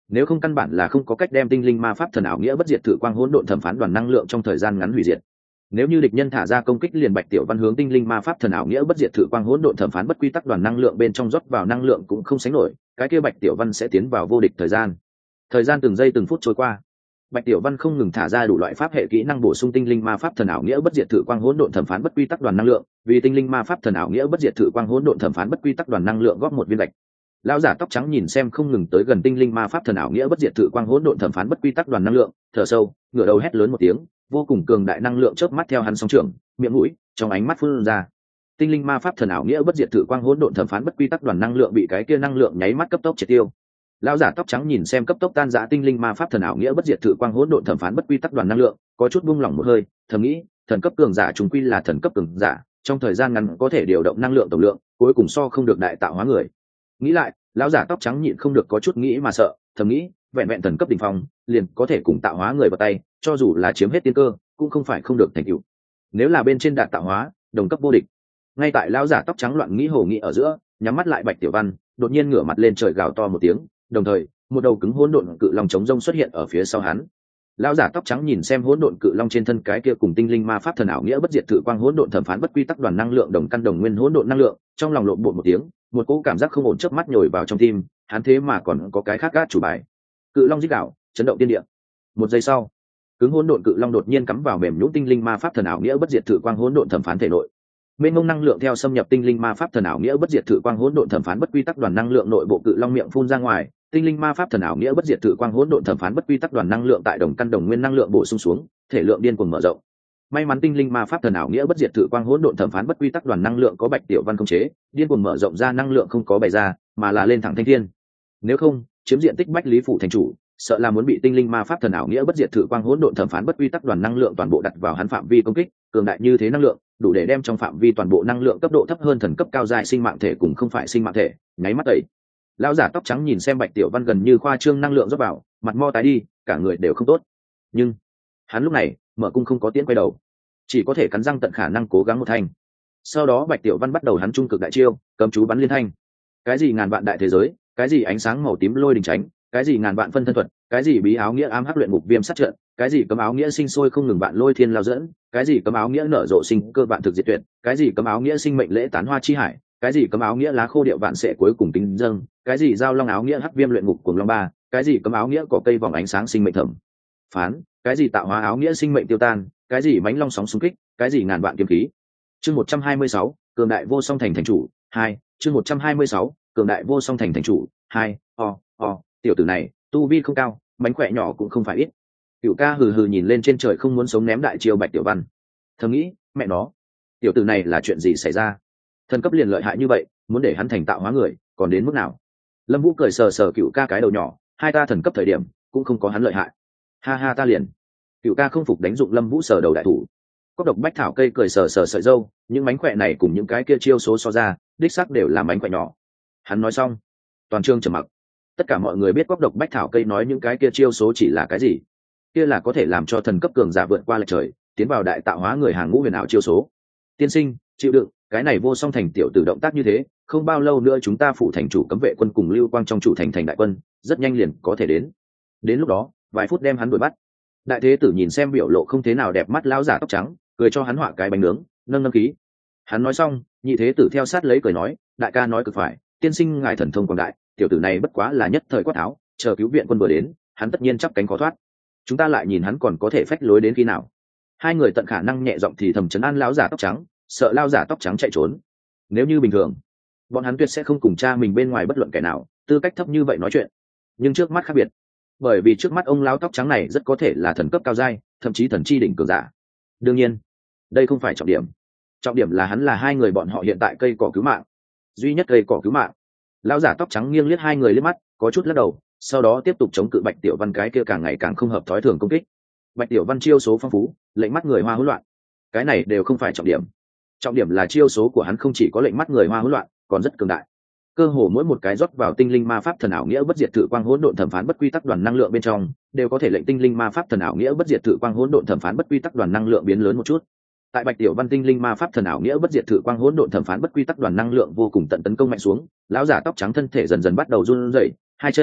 nếu không căn bản là không có cách đem tinh linh ma pháp thần ảo nghĩa bất diệt thử quang hỗn độn thẩm phán đoàn năng lượng trong thời gian ngắn hủy diệt. Nếu như địch nhân thả ra công kích liền Bạch Tiểu Văn hướng tinh linh ma pháp thần ảo nghĩa bất diệt thử quang hỗn độn thẩm phán bất quy tắc đoàn năng lượng bên trong rót vào năng lượng cũng không sánh nổi, cái kia Bạch Tiểu Văn sẽ tiến vào vô địch thời gian. Thời gian từng giây từng phút trôi qua, Bạch Tiểu Văn không ngừng thả ra đủ loại pháp hệ kỹ năng bổ sung tinh linh ma pháp thần ảo nghĩa bất diệt thử quang hỗn độn thẩm phán bất quy tắc đoàn năng lượng, vì tinh linh ma pháp thần ảo nghĩa bất diệt thử quang hỗn độn thẩm phán bất quy tắc đoàn năng lượng góp một viên gạch. Lão giả tóc trắng nhìn xem không ngừng tới gần tinh linh ma pháp thần ảo nghĩa bất diệt thử quang hỗn độn thẩm phán bất quy tắc đoàn năng lượng, thở sâu, ngửa đầu hét lớn một tiếng, vô cùng cường đại năng lượng chớp mắt theo hắn sóng trưởng, miệng mũi, trong ánh mắt phun ra. Tinh linh ma pháp thần ảo nghĩa bất diệt thử quang hỗn độn thẩm phán bất quy tắc đoàn năng lượng bị cái kia năng lượng nháy mắt cấp tốc triệt tiêu. Lão giả tóc trắng nhìn xem cấp tốc tan rã tinh linh ma pháp thần ảo nghĩa bất diệt thử quang hỗn độn thẩm phán bất quy tắc đoàn năng lượng, có chút buông lỏng một hơi, thầm nghĩ, thần cấp cường giả chúng quy là thần cấp cường giả, trong thời gian ngắn có thể điều động năng lượng tổng lượng, cuối cùng so không được đại tạo hóa người. Nghĩ lại, lão giả tóc trắng nhịn không được có chút nghĩ mà sợ, thầm nghĩ, vẹn vẹn thần cấp đỉnh phong, liền có thể cùng tạo hóa người vào tay, cho dù là chiếm hết tiên cơ, cũng không phải không được thành tựu. Nếu là bên trên đạt tạo hóa, đồng cấp vô địch. Ngay tại lão giả tóc trắng loạn nghĩ hồ nghĩ ở giữa, nhắm mắt lại Bạch Tiểu Văn, đột nhiên ngửa mặt lên trời gào to một tiếng, đồng thời, một đầu cứng hỗn độn cự long chống rông xuất hiện ở phía sau hắn. Lão giả tóc trắng nhìn xem hỗn độn cự long trên thân cái kia cùng tinh linh ma pháp thần ảo nghĩa bất diệt thử quang hỗn độn thẩm phán bất quy tắc đoàn năng lượng đồng căn đồng nguyên hỗn độn năng lượng, trong lòng lộn bột một tiếng, một cỗ cảm giác không ổn chớp mắt nhồi vào trong tim, hắn thế mà còn có cái khác gác chủ bài. Cự long rít gào, chấn động thiên địa. Một giây sau, cứng hỗn độn cự long đột nhiên cắm vào mềm nhũn tinh linh ma pháp thần ảo nghĩa bất diệt thử quang hỗn độn thẩm phán thể nội. Mênh mông năng lượng theo xâm nhập tinh linh ma pháp thần ảo nghĩa bất diệt thử quang hỗn độn thẩm phán bất quy tắc đoàn năng lượng nội bộ cự long miệng phun ra ngoài, tinh linh ma pháp thần ảo nghĩa bất diệt thử quang hỗn độn thẩm phán bất quy tắc đoàn năng lượng tại đồng căn đồng nguyên năng lượng bổ sung xuống, thể lượng điên cuồng mở rộng. May mắn tinh linh ma pháp thần ảo nghĩa bất diệt thử quang hỗn độn thẩm phán bất quy tắc đoàn năng lượng có Bạch Tiểu Văn khống chế, điên cuồng mở rộng ra năng lượng không có bày ra, mà là lên thẳng thanh thiên. Nếu không, chiếm diện tích Bách Lý phủ thành chủ, sợ là muốn bị tinh linh ma pháp thần ảo nghĩa bất diệt thử quang hỗn độn thẩm phán bất quy tắc đoàn năng lượng toàn bộ đặt vào hắn phạm vi công kích, cường đại như thế năng lượng, đủ để đem trong phạm vi toàn bộ năng lượng cấp độ thấp hơn thần cấp cao giai sinh mạng thể cùng không phải sinh mạng thể, nháy mắt tẩy. Lão giả tóc trắng nhìn xem Bạch Tiểu Văn gần như khoa trương năng lượng rót vào, mặt mo tái đi, cả người đều không tốt. Nhưng hắn lúc này, mở cung không có tiễn quay đầu, chỉ có thể cắn răng tận khả năng cố gắng một thành. Sau đó Bạch Tiểu Văn bắt đầu hắn trung cực đại chiêu, cấm chú bắn liên thanh. Cái gì ngàn vạn đại thế giới, cái gì ánh sáng màu tím lôi đình tránh, cái gì ngàn vạn phân thân thuật, cái gì bí áo nghĩa ám hắc luyện ngục viêm sát trận, cái gì cấm áo nghĩa sinh sôi không ngừng vạn lôi thiên lao dẫn, cái gì cấm áo nghĩa nở rộ sinh cơ vạn thực diệt tuyệt, cái gì cấm áo nghĩa sinh mệnh lễ tán hoa chi hải, cái gì cấm áo nghĩa lá khô điệu vạn sẽ cuối cùng tính dâng, cái gì giao long áo nghĩa hắc viêm luyện ngục cuồng long ba, cái gì cấm áo nghĩa cỏ cây vòng ánh sáng sinh mệnh thẩm phán, cái gì tạo hóa áo nghĩa sinh mệnh tiêu tan, cái gì mãnh long sóng xung kích, cái gì ngàn vạn kiếm khí. Chương 126, cường đại vô song thành thành chủ 2, chương 126, cường đại vô song thành thành chủ 2. Tiểu tử này tu vi không cao, mánh khỏe nhỏ cũng không phải ít. Cửu ca hừ hừ nhìn lên trên trời không muốn sống ném đại chiêu Bạch Tiểu Văn, thầm nghĩ, mẹ nó, tiểu tử này là chuyện gì xảy ra? Thần cấp liền lợi hại như vậy, muốn để hắn thành tạo hóa người, còn đến mức nào? Lâm Vũ cười sờ sờ Cửu ca cái đầu nhỏ, hai ta thần cấp thời điểm cũng không có hắn lợi hại. Ha ha ta liền. Cửu ca không phục đánh dụng Lâm Vũ sờ đầu đại thủ. Cốc độc bách thảo cây cười sờ sờ sợi dâu, những mánh khỏe này cùng những cái kia chiêu số so ra, đích xác đều là mánh khỏe nhỏ. Hắn nói xong, toàn trường trầm mặc. Tất cả mọi người biết cốc độc bách thảo cây nói những cái kia chiêu số chỉ là cái gì, kia là có thể làm cho thần cấp cường giả vượt qua lệch trời, tiến vào đại tạo hóa người hàng ngũ huyền ảo chiêu số. Tiên sinh, chịu đựng, cái này vô song thành tiểu tử động tác như thế, không bao lâu nữa chúng ta phủ thành chủ cấm vệ quân cùng lưu quang trong chủ thành thành đại quân, rất nhanh liền có thể đến. Đến lúc đó, vài phút đem hắn đuổi bắt. Đại thế tử nhìn xem biểu lộ không thế nào đẹp mắt lão giả tóc trắng, cười cho hắn họa cái bánh nướng, nâng nâng khí. Hắn nói xong, nhị thế tử theo sát lấy cười nói, đại ca nói cực phải, tiên sinh ngài thần thông quảng đại, tiểu tử này bất quá là nhất thời quát tháo, chờ cứu viện quân vừa đến, hắn tất nhiên chắp cánh khó thoát. Chúng ta lại nhìn hắn còn có thể phách lối đến khi nào. Hai người tận khả năng nhẹ giọng thì thầm trấn an lão giả tóc trắng, sợ lão giả tóc trắng chạy trốn. Nếu như bình thường, bọn hắn tuyệt sẽ không cùng cha mình bên ngoài bất luận kẻ nào, tư cách thấp như vậy nói chuyện. Nhưng trước mắt khác biệt, bởi vì trước mắt ông lão tóc trắng này rất có thể là thần cấp cao giai, thậm chí thần chi đỉnh cường giả. Đương nhiên, đây không phải trọng điểm. Trọng điểm là hắn là hai người bọn họ hiện tại cây cỏ cứu mạng, duy nhất cây cỏ cứu mạng. Lão giả tóc trắng nghiêng liếc hai người liếc mắt, có chút lắc đầu, sau đó tiếp tục chống cự Bạch Tiểu Văn cái kia càng ngày càng không hợp thói thường công kích. Bạch Tiểu Văn chiêu số phong phú, lệnh mắt người hoa hỗn loạn. Cái này đều không phải trọng điểm. Trọng điểm là chiêu số của hắn không chỉ có lệnh mắt người hoa hỗn loạn, còn rất cường đại. Cơ hồ mỗi một cái rót vào tinh linh ma pháp thần ảo nghĩa bất diệt thử quang hỗn độn thẩm phán bất quy tắc đoàn năng lượng bên trong, đều có thể lệnh tinh linh ma pháp thần ảo nghĩa bất diệt thử quang hỗn độn thẩm phán bất quy tắc đoàn năng lượng biến lớn một chút. Tại Bạch Tiểu Văn tinh linh ma pháp thần ảo nghĩa bất diệt thử quang hỗn độn thẩm phán bất quy tắc đoàn năng lượng vô cùng tận tấn công mạnh xuống, lão giả tóc trắng thân thể dần dần bắt đầu run rẩy, hai chân,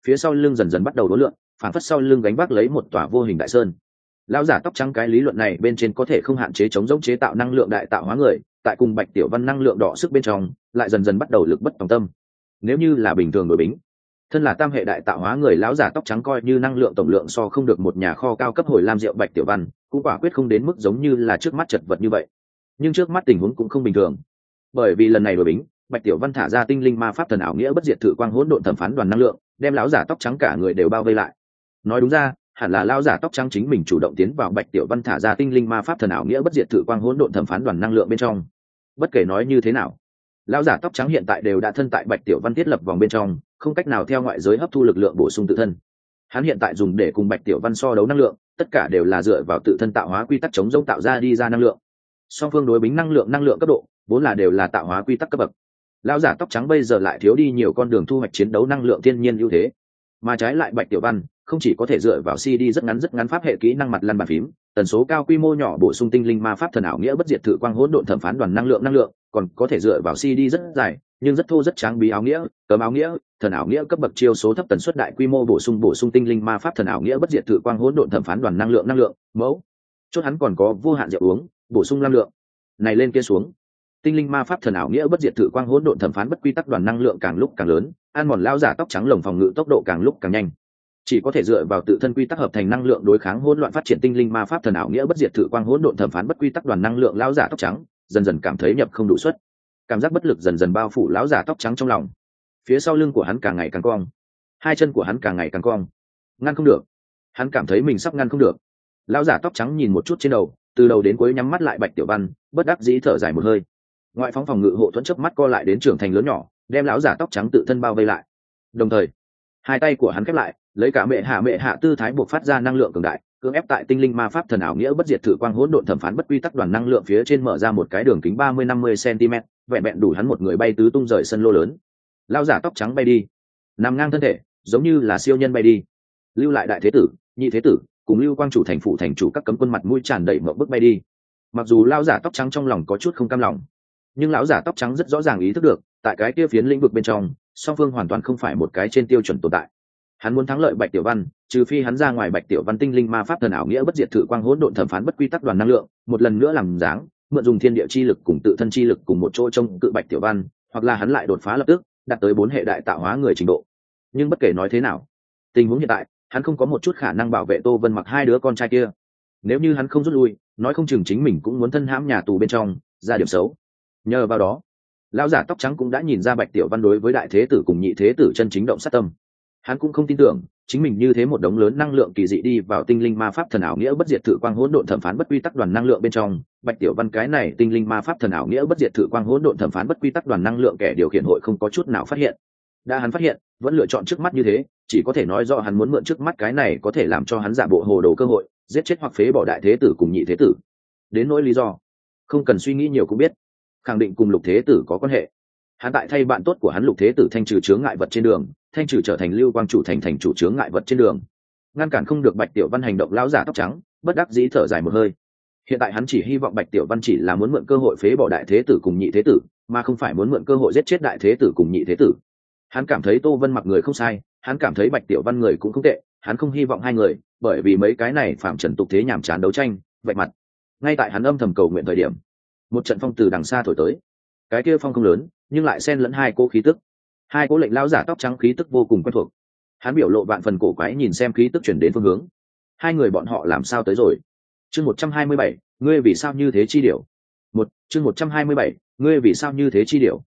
phía sau lưng dần dần bắt đầu đốn lượn, phản phất sau lưng gánh vác lấy một tòa vô hình đại sơn. Lão giả tóc trắng cái lý luận này bên trên có thể không hạn chế chống giống chế tạo năng lượng đại tạo hóa người, tại cùng Bạch Tiểu Văn năng lượng đỏ sức bên trong lại dần dần bắt đầu lực bất tòng tâm. Nếu như là bình thường đội bính, thân là tam hệ đại tạo hóa người, lão giả tóc trắng coi như năng lượng tổng lượng so không được một nhà kho cao cấp hồi lam rượu Bạch Tiểu Văn, cũng quả quyết không đến mức giống như là trước mắt chật vật như vậy. Nhưng trước mắt tình huống cũng không bình thường, bởi vì lần này đội bính, Bạch Tiểu Văn thả ra tinh linh ma pháp thần ảo nghĩa bất diệt thử quang hỗn độn thẩm phán đoàn năng lượng, đem lão giả tóc trắng cả người đều bao vây lại. Nói đúng ra, hẳn là lão giả tóc trắng chính mình chủ động tiến vào Bạch Tiểu Văn thả ra tinh linh ma pháp thần ảo nghĩa bất diệt thử quang hỗn độn thẩm phán đoàn năng lượng bên trong. Bất kể nói như thế nào, lão giả tóc trắng hiện tại đều đã thân tại Bạch Tiểu Văn thiết lập vòng bên trong, không cách nào theo ngoại giới hấp thu lực lượng bổ sung tự thân. Hắn hiện tại dùng để cùng Bạch Tiểu Văn so đấu năng lượng, tất cả đều là dựa vào tự thân tạo hóa quy tắc chống giống tạo ra đi ra năng lượng. Song phương đối bính năng lượng cấp độ vốn là đều là tạo hóa quy tắc cấp bậc. Lão giả tóc trắng bây giờ lại thiếu đi nhiều con đường thu hoạch chiến đấu năng lượng thiên nhiên ưu thế, mà trái lại Bạch Tiểu Văn không chỉ có thể dựa vào CD rất ngắn pháp hệ kỹ năng mặt lăn bàn phím, tần số cao quy mô nhỏ bổ sung tinh linh ma pháp thần ảo nghĩa bất diệt thử quang hỗn độn thẩm phán đoàn năng lượng, còn có thể dựa vào CD rất dài nhưng rất thô rất tráng bí áo nghĩa, cấm áo nghĩa, thần ảo nghĩa cấp bậc chiêu số thấp tần suất đại quy mô bổ sung tinh linh ma pháp thần ảo nghĩa bất diệt thử quang hỗn độn thẩm phán đoàn năng lượng, mẫu chốt hắn còn có vô hạn rượu uống bổ sung năng lượng này lên kia xuống. Tinh linh ma pháp thần ảo nghĩa bất diệt thử quang hỗn độn thẩm phán bất quy tắc đoàn năng lượng càng lúc càng lớn, ăn mòn lao giả tóc trắng lồng phòng ngự tốc độ càng lúc càng nhanh. Chỉ có thể dựa vào tự thân quy tắc hợp thành năng lượng đối kháng hỗn loạn phát triển tinh linh ma pháp thần ảo nghĩa bất diệt thử quang hỗn độn thẩm phán bất quy tắc đoàn năng lượng, lao giả tóc trắng dần dần cảm thấy nhập không đủ suất, cảm giác bất lực dần dần bao phủ lão giả tóc trắng trong lòng. Phía sau lưng của hắn càng ngày càng cong, hai chân của hắn càng ngày càng cong, ngăn không được, hắn cảm thấy mình sắp ngăn không được. Lão giả tóc trắng nhìn một chút trên đầu, từ đầu đến cuối nhắm mắt lại Bạch Tiểu Văn, bất đắc dĩ thở dài một hơi. Ngoại phóng phòng ngự hộ thuẫn chớp mắt co lại đến trưởng thành lớn nhỏ, đem lão giả tóc trắng tự thân bao vây lại. Đồng thời, hai tay của hắn khép lại, lấy cả mẹ hạ tư thái buộc phát ra năng lượng cường đại, cưỡng ép tại tinh linh ma pháp thần ảo nghĩa bất diệt thử quang hỗn độn thẩm phán bất quy tắc đoàn năng lượng phía trên mở ra một cái đường kính 30-50 cm, vẹn vẹn đủ hắn một người bay tứ tung rời sân lô lớn. Lão giả tóc trắng bay đi, nằm ngang thân thể, giống như là siêu nhân bay đi. Lưu lại đại thế tử, nhị thế tử, cùng Lưu Quang chủ thành phủ thành chủ các cấm quân mặt mũi tràn đầy mộng bức bay đi. Mặc dù lão giả tóc trắng trong lòng có chút không cam lòng, nhưng lão giả tóc trắng rất rõ ràng ý thức được, tại cái kia phiến lĩnh vực bên trong, song phương hoàn toàn không phải một cái trên tiêu chuẩn tồn tại. Hắn muốn thắng lợi Bạch Tiểu Văn, trừ phi hắn ra ngoài Bạch Tiểu Văn tinh linh ma pháp thần ảo nghĩa bất diệt thử quang hỗn độn thẩm phán bất quy tắc đoàn năng lượng, một lần nữa làm dáng, mượn dùng thiên địa chi lực cùng tự thân chi lực cùng một chỗ trong cự Bạch Tiểu Văn, hoặc là hắn lại đột phá lập tức, đạt tới 4 hệ đại tạo hóa người trình độ. Nhưng bất kể nói thế nào, tình huống hiện tại, hắn không có một chút khả năng bảo vệ Tô Vân Mặc hai đứa con trai kia. Nếu như hắn không rút lui, nói không chừng chính mình cũng muốn thân hãm nhà tù bên trong, ra điểm xấu. Nhờ vào đó, lão giả tóc trắng cũng đã nhìn ra Bạch Tiểu Văn đối với đại thế tử cùng nhị thế tử chân chính động sát tâm. Hắn cũng không tin tưởng chính mình như thế một đống lớn năng lượng kỳ dị đi vào tinh linh ma pháp thần ảo nghĩa bất diệt thử quang hỗn độn thẩm phán bất quy tắc đoàn năng lượng bên trong, Bạch Tiểu Văn cái này tinh linh ma pháp thần ảo nghĩa bất diệt thử quang hỗn độn thẩm phán bất quy tắc đoàn năng lượng kẻ điều khiển hội không có chút nào phát hiện. Đã hắn phát hiện, vẫn lựa chọn trước mắt như thế, chỉ có thể nói rõ hắn muốn mượn trước mắt cái này có thể làm cho hắn giả bộ hồ đồ cơ hội, giết chết hoặc phế bỏ đại thế tử cùng nhị thế tử. Đến nỗi lý do, không cần suy nghĩ nhiều cũng biết, khẳng định cùng Lục thế tử có quan hệ. Hắn tại thay bạn tốt của hắn Lục thế tử thanh trừ chướng ngại vật trên đường, thanh trừ trở thành Lưu Quang chủ thành chủ chướng ngại vật trên đường, ngăn cản không được Bạch Tiểu Văn hành động. Lão giả tóc trắng bất đắc dĩ thở dài một hơi. Hiện tại hắn chỉ hy vọng Bạch Tiểu Văn chỉ là muốn mượn cơ hội phế bỏ đại thế tử cùng nhị thế tử, mà không phải muốn mượn cơ hội giết chết đại thế tử cùng nhị thế tử. Hắn cảm thấy Tô Vân Mặc người không sai, hắn cảm thấy Bạch Tiểu Văn người cũng không tệ, hắn không hy vọng hai người bởi vì mấy cái này phạm trần tục thế nhàm chán đấu tranh vạch mặt. Ngay tại hắn âm thầm cầu nguyện thời điểm, một trận phong từ đằng xa thổi tới. Cái kia phong không lớn, nhưng lại xen lẫn hai cỗ khí tức. Hai cỗ lệnh lão giả tóc trắng khí tức vô cùng quen thuộc. Hắn biểu lộ vạn phần cổ quái nhìn xem khí tức chuyển đến phương hướng. Hai người bọn họ làm sao tới rồi? Chương 127, ngươi vì sao như thế chi điểu? Chương 127, ngươi vì sao như thế chi điểu?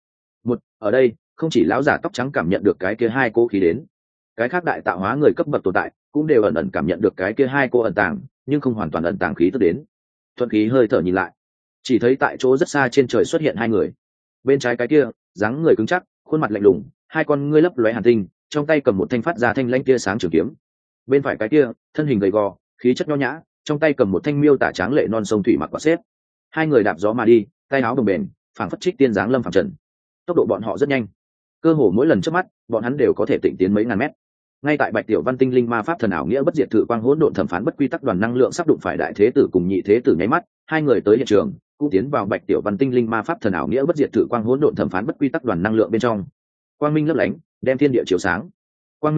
Ở đây, không chỉ lão giả tóc trắng cảm nhận được cái kia hai cỗ khí đến, cái khác đại tạo hóa người cấp bậc tồn tại cũng đều ẩn ẩn cảm nhận được cái kia hai cỗ ẩn tàng, nhưng không hoàn toàn ẩn tàng khí tức đến. Thuận khí hơi thở nhìn lại, chỉ thấy tại chỗ rất xa trên trời xuất hiện hai người. Bên trái cái kia, dáng người cứng chắc, khuôn mặt lạnh lùng, hai con ngươi lấp lóe hàn tinh, trong tay cầm một thanh phát ra thanh lãnh tia sáng trường kiếm. Bên phải cái kia, thân hình gầy gò, khí chất nho nhã, trong tay cầm một thanh miêu tả tráng lệ non sông thủy mặc quả xếp. Hai người đạp gió mà đi, tay áo đồng bền, phảng phất trích tiên dáng lâm phàm trần. Tốc độ bọn họ rất nhanh, cơ hồ mỗi lần trước mắt, bọn hắn đều có thể tịnh tiến mấy ngàn mét. Ngay tại Bạch Tiểu Văn tinh linh ma pháp thần ảo nghĩa bất diệt thử quang hỗn độn thẩm phán bất quy tắc đoàn năng lượng sắp đụng phải đại thế tử cùng nhị thế tử nháy mắt, hai người tới hiện trường, cũng tiến vào Bạch Tiểu Văn tinh linh ma pháp thần ảo nghĩa bất diệt thử quang hỗn độn thẩm phán bất quy tắc đoàn năng lượng bên trong. Quang minh lấp lánh, đem thiên địa chiếu sáng. Quang minh dập tắt,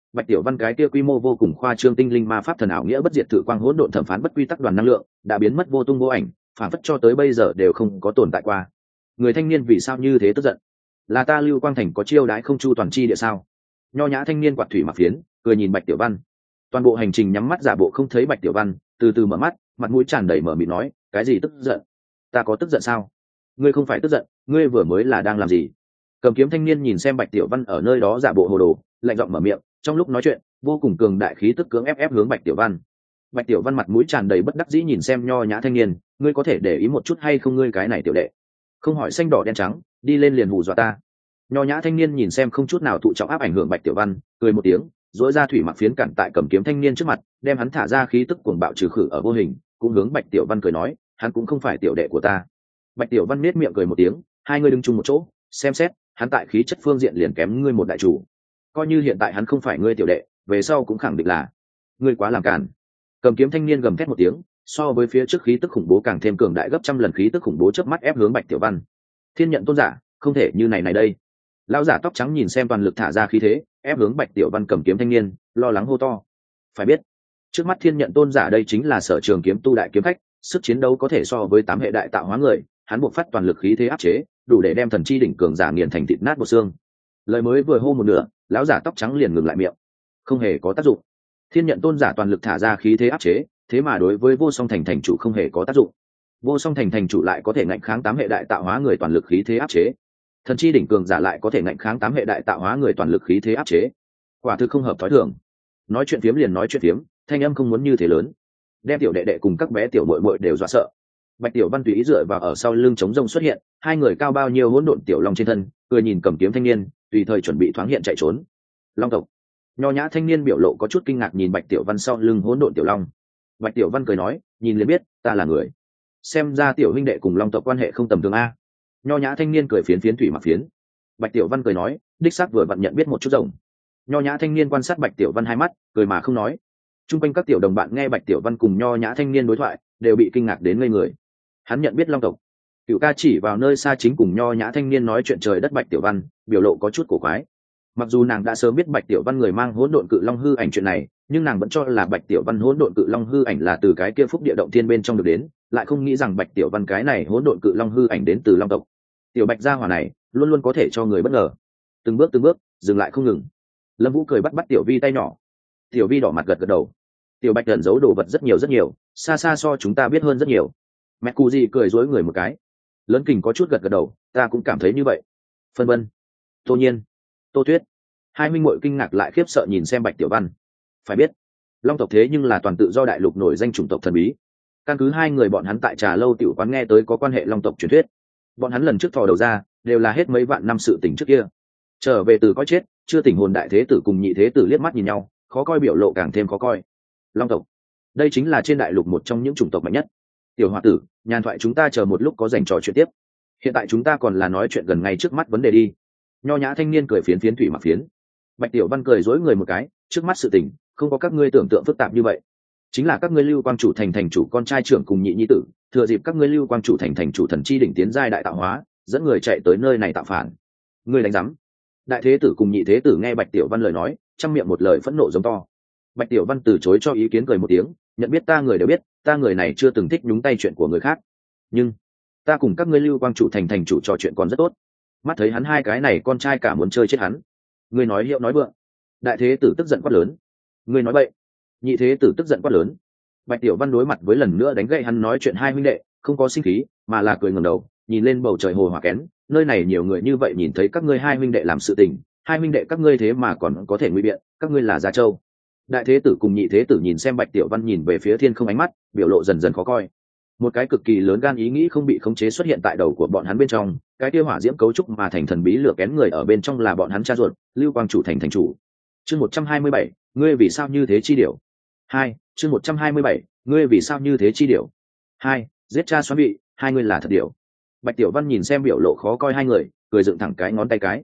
Bạch Tiểu Văn cái kia quy mô vô cùng khoa trương tinh linh ma pháp thần ảo nghĩa bất diệt tự quang hỗn độn thẩm phán bất quy tắc đoàn năng lượng đã biến mất vô tung vô ảnh, phản phất cho tới bây giờ đều không có tồn tại qua. Người thanh niên vì sao như thế tức giận? Là ta Lưu Quang Thành có chiêu đãi không chu toàn chi địa sao? Nho nhã thanh niên quạt thủy mặc phiến, cười nhìn Bạch Tiểu Văn. Toàn bộ hành trình nhắm mắt giả bộ không thấy Bạch Tiểu Văn, từ từ mở mắt, mặt mũi tràn đầy mở mịt nói, cái gì tức giận? Ta có tức giận sao? Ngươi không phải tức giận, ngươi vừa mới là đang làm gì? Cầm kiếm thanh niên nhìn xem Bạch Tiểu Văn ở nơi đó giả bộ hồ đồ, lạnh giọng mở miệng, trong lúc nói chuyện vô cùng cường đại khí tức cưỡng ép hướng Bạch Tiểu Văn. Bạch Tiểu Văn mặt mũi tràn đầy bất đắc dĩ nhìn xem nho nhã thanh niên, ngươi có thể để ý một chút hay không, ngươi cái này tiểu đệ không hỏi xanh đỏ đen trắng, đi lên liền hù dọa ta. Nho nhã thanh niên nhìn xem không chút nào thụ trọng áp ảnh hưởng Bạch Tiểu Văn, cười một tiếng, dỗi ra thủy mặc phiến cản tại cầm kiếm thanh niên trước mặt, đem hắn thả ra khí tức cuồng bạo trừ khử ở vô hình, cũng hướng Bạch Tiểu Văn cười nói, hắn cũng không phải tiểu đệ của ta. Bạch Tiểu Văn nết miệng cười một tiếng, hai người đứng chung một chỗ, xem xét, hắn tại khí chất phương diện liền kém ngươi một đại chủ. Coi như hiện tại hắn không phải ngươi tiểu đệ, về sau cũng khẳng định là ngươi quá làm cản. Cầm kiếm thanh niên gầm thét một tiếng, so với phía trước khí tức khủng bố càng thêm cường đại gấp trăm lần khí tức khủng bố chớp mắt ép hướng Bạch Tiểu Văn. Thiên nhận tôn giả, không thể như này đây. Lão giả tóc trắng nhìn xem toàn lực thả ra khí thế, ép hướng Bạch Tiểu Văn cầm kiếm thanh niên, lo lắng hô to. Phải biết, trước mắt thiên nhận tôn giả đây chính là sở trường kiếm tu đại kiếm khách, sức chiến đấu có thể so với 8 hệ đại tạo hóa người, hắn buộc phát toàn lực khí thế áp chế, đủ để đem thần chi đỉnh cường giả nghiền thành thịt nát bộ xương. Lời mới vừa hô một nửa, lão giả tóc trắng liền ngừng lại miệng. Không hề có tác dụng. Thiên nhận tôn giả toàn lực thả ra khí thế áp chế, thế mà đối với vô song thành thành chủ không hề có tác dụng. Vô song thành thành chủ lại có thể ngạnh kháng 8 hệ đại tạo hóa người toàn lực khí thế áp chế. Thần chi đỉnh cường giả lại có thể ngạnh kháng 8 hệ đại tạo hóa người toàn lực khí thế áp chế. Quả thực không hợp thói thường. Nói chuyện phiếm liền nói chuyện phiếm, thanh âm không muốn như thế lớn, đem tiểu đệ đệ cùng các bé tiểu muội muội đều dọa sợ. Bạch Tiểu Văn tùy ý dựa vào ở sau lưng chống rông xuất hiện, hai người cao bao nhiêu hỗn độn tiểu long trên thân, cười nhìn cầm kiếm thanh niên, tùy thời chuẩn bị thoáng hiện chạy trốn. Long tộc. Nho nhã thanh niên biểu lộ có chút kinh ngạc nhìn Bạch Tiểu Văn sau lưng hỗn độn tiểu long. Bạch Tiểu Văn cười nói, nhìn liền biết, ta là người. Xem ra tiểu huynh đệ cùng long tộc quan hệ không tầm thường a. Nho nhã thanh niên cười phiến phiến thủy mặc phiến. Bạch Tiểu Văn cười nói, đích xác vừa vặn nhận biết một chút rồng. Nho nhã thanh niên quan sát Bạch Tiểu Văn hai mắt, cười mà không nói. Trung quanh các tiểu đồng bạn nghe Bạch Tiểu Văn cùng nho nhã thanh niên đối thoại, đều bị kinh ngạc đến ngây người. Hắn nhận biết long tộc. Cửu ca chỉ vào nơi xa chính cùng nho nhã thanh niên nói chuyện trời đất Bạch Tiểu Văn, biểu lộ có chút cổ quái. Mặc dù nàng đã sớm biết Bạch Tiểu Văn người mang hỗn độn cự long hư ảnh chuyện này, nhưng nàng vẫn cho là Bạch Tiểu Văn hỗn độn cự long hư ảnh là từ cái kia phúc địa động thiên bên trong được đến, lại không nghĩ rằng Bạch Tiểu Văn cái này hỗn độn cự long hư ảnh đến từ long tộc. Tiểu Bạch gia hỏa này luôn luôn có thể cho người bất ngờ. Từng bước dừng lại không ngừng. Lâm Vũ cười bắt Tiểu Vi tay nhỏ. Tiểu Vi đỏ mặt gật gật đầu. Tiểu Bạch ẩn giấu đồ vật rất nhiều, xa xa so chúng ta biết hơn rất nhiều. Mẹ Cù Dị cười dối người một cái. Lớn Kình có chút gật gật đầu, ta cũng cảm thấy như vậy. Phân Vân, Tô Nhiên, Tô Tuyết, hai minh muội kinh ngạc lại khiếp sợ nhìn xem Bạch Tiểu Văn. Phải biết, long tộc thế nhưng là toàn tự do đại lục nổi danh chủng tộc thần bí. Căn cứ hai người bọn hắn tại trà lâu tiểu quán nghe tới có quan hệ long tộc truyền thuyết. Bọn hắn lần trước thò đầu ra, đều là hết mấy vạn năm sự tình trước kia. Trở về từ coi chết, chưa tỉnh hồn đại thế tử cùng nhị thế tử liếc mắt nhìn nhau, khó coi biểu lộ càng thêm khó coi. Long tộc, đây chính là trên đại lục một trong những chủng tộc mạnh nhất. Tiểu Hoa tử, nhàn thoại chúng ta chờ một lúc có dành trò chuyện tiếp. Hiện tại chúng ta còn là nói chuyện gần ngay trước mắt vấn đề đi. Nho nhã thanh niên cười phiến phiến thủy mặc phiến. Bạch Tiểu Văn cười dối người một cái, trước mắt sự tình không có các ngươi tưởng tượng phức tạp như vậy. Chính là các ngươi Lưu Quang chủ thành chủ con trai trưởng cùng nhị nhi tử, thừa dịp các ngươi Lưu Quang chủ thành chủ thần chi đỉnh tiến giai đại tạo hóa, dẫn người chạy tới nơi này tạo phản. Ngươi đánh rắm. Đại thế tử cùng nhị thế tử nghe Bạch Tiểu Văn lời nói, trong miệng một lời phẫn nộ giống to. Bạch Tiểu Văn từ chối cho ý kiến cười một tiếng, nhận biết ta người đều biết, ta người này chưa từng thích nhúng tay chuyện của người khác. Nhưng ta cùng các ngươi Lưu Quang chủ thành chủ trò chuyện còn rất tốt. Mắt thấy hắn hai cái này con trai cả muốn chơi chết hắn. Ngươi nói hiệu nói vượng. Đại thế tử tức giận quát lớn. Ngươi nói bậy. Nhị thế tử tức giận quát lớn. Bạch Tiểu Văn đối mặt với lần nữa đánh gậy hắn nói chuyện hai huynh đệ, không có sinh khí, mà là cười ngẩng đầu, nhìn lên bầu trời hồ hỏa kén, nơi này nhiều người như vậy nhìn thấy các ngươi hai huynh đệ làm sự tình, hai huynh đệ các ngươi thế mà còn có thể nguy biện, các ngươi là Gia Châu. Đại thế tử cùng nhị thế tử nhìn xem Bạch Tiểu Văn nhìn về phía thiên không ánh mắt, biểu lộ dần dần khó coi. Một cái cực kỳ lớn gan ý nghĩ không bị khống chế xuất hiện tại đầu của bọn hắn bên trong, cái tiêu hỏa diễm cấu trúc mà thành thần bí lửa kén người ở bên trong là bọn hắn cha ruột, Lưu Quang chủ thành chủ. Chương 127, ngươi vì sao như thế chi điều? 2, chương 127, ngươi vì sao như thế chi điều? 2, giết cha xoắn bị, hai người là thật điều. Bạch Tiểu Văn nhìn xem biểu lộ khó coi hai người, cười dựng thẳng cái ngón tay cái.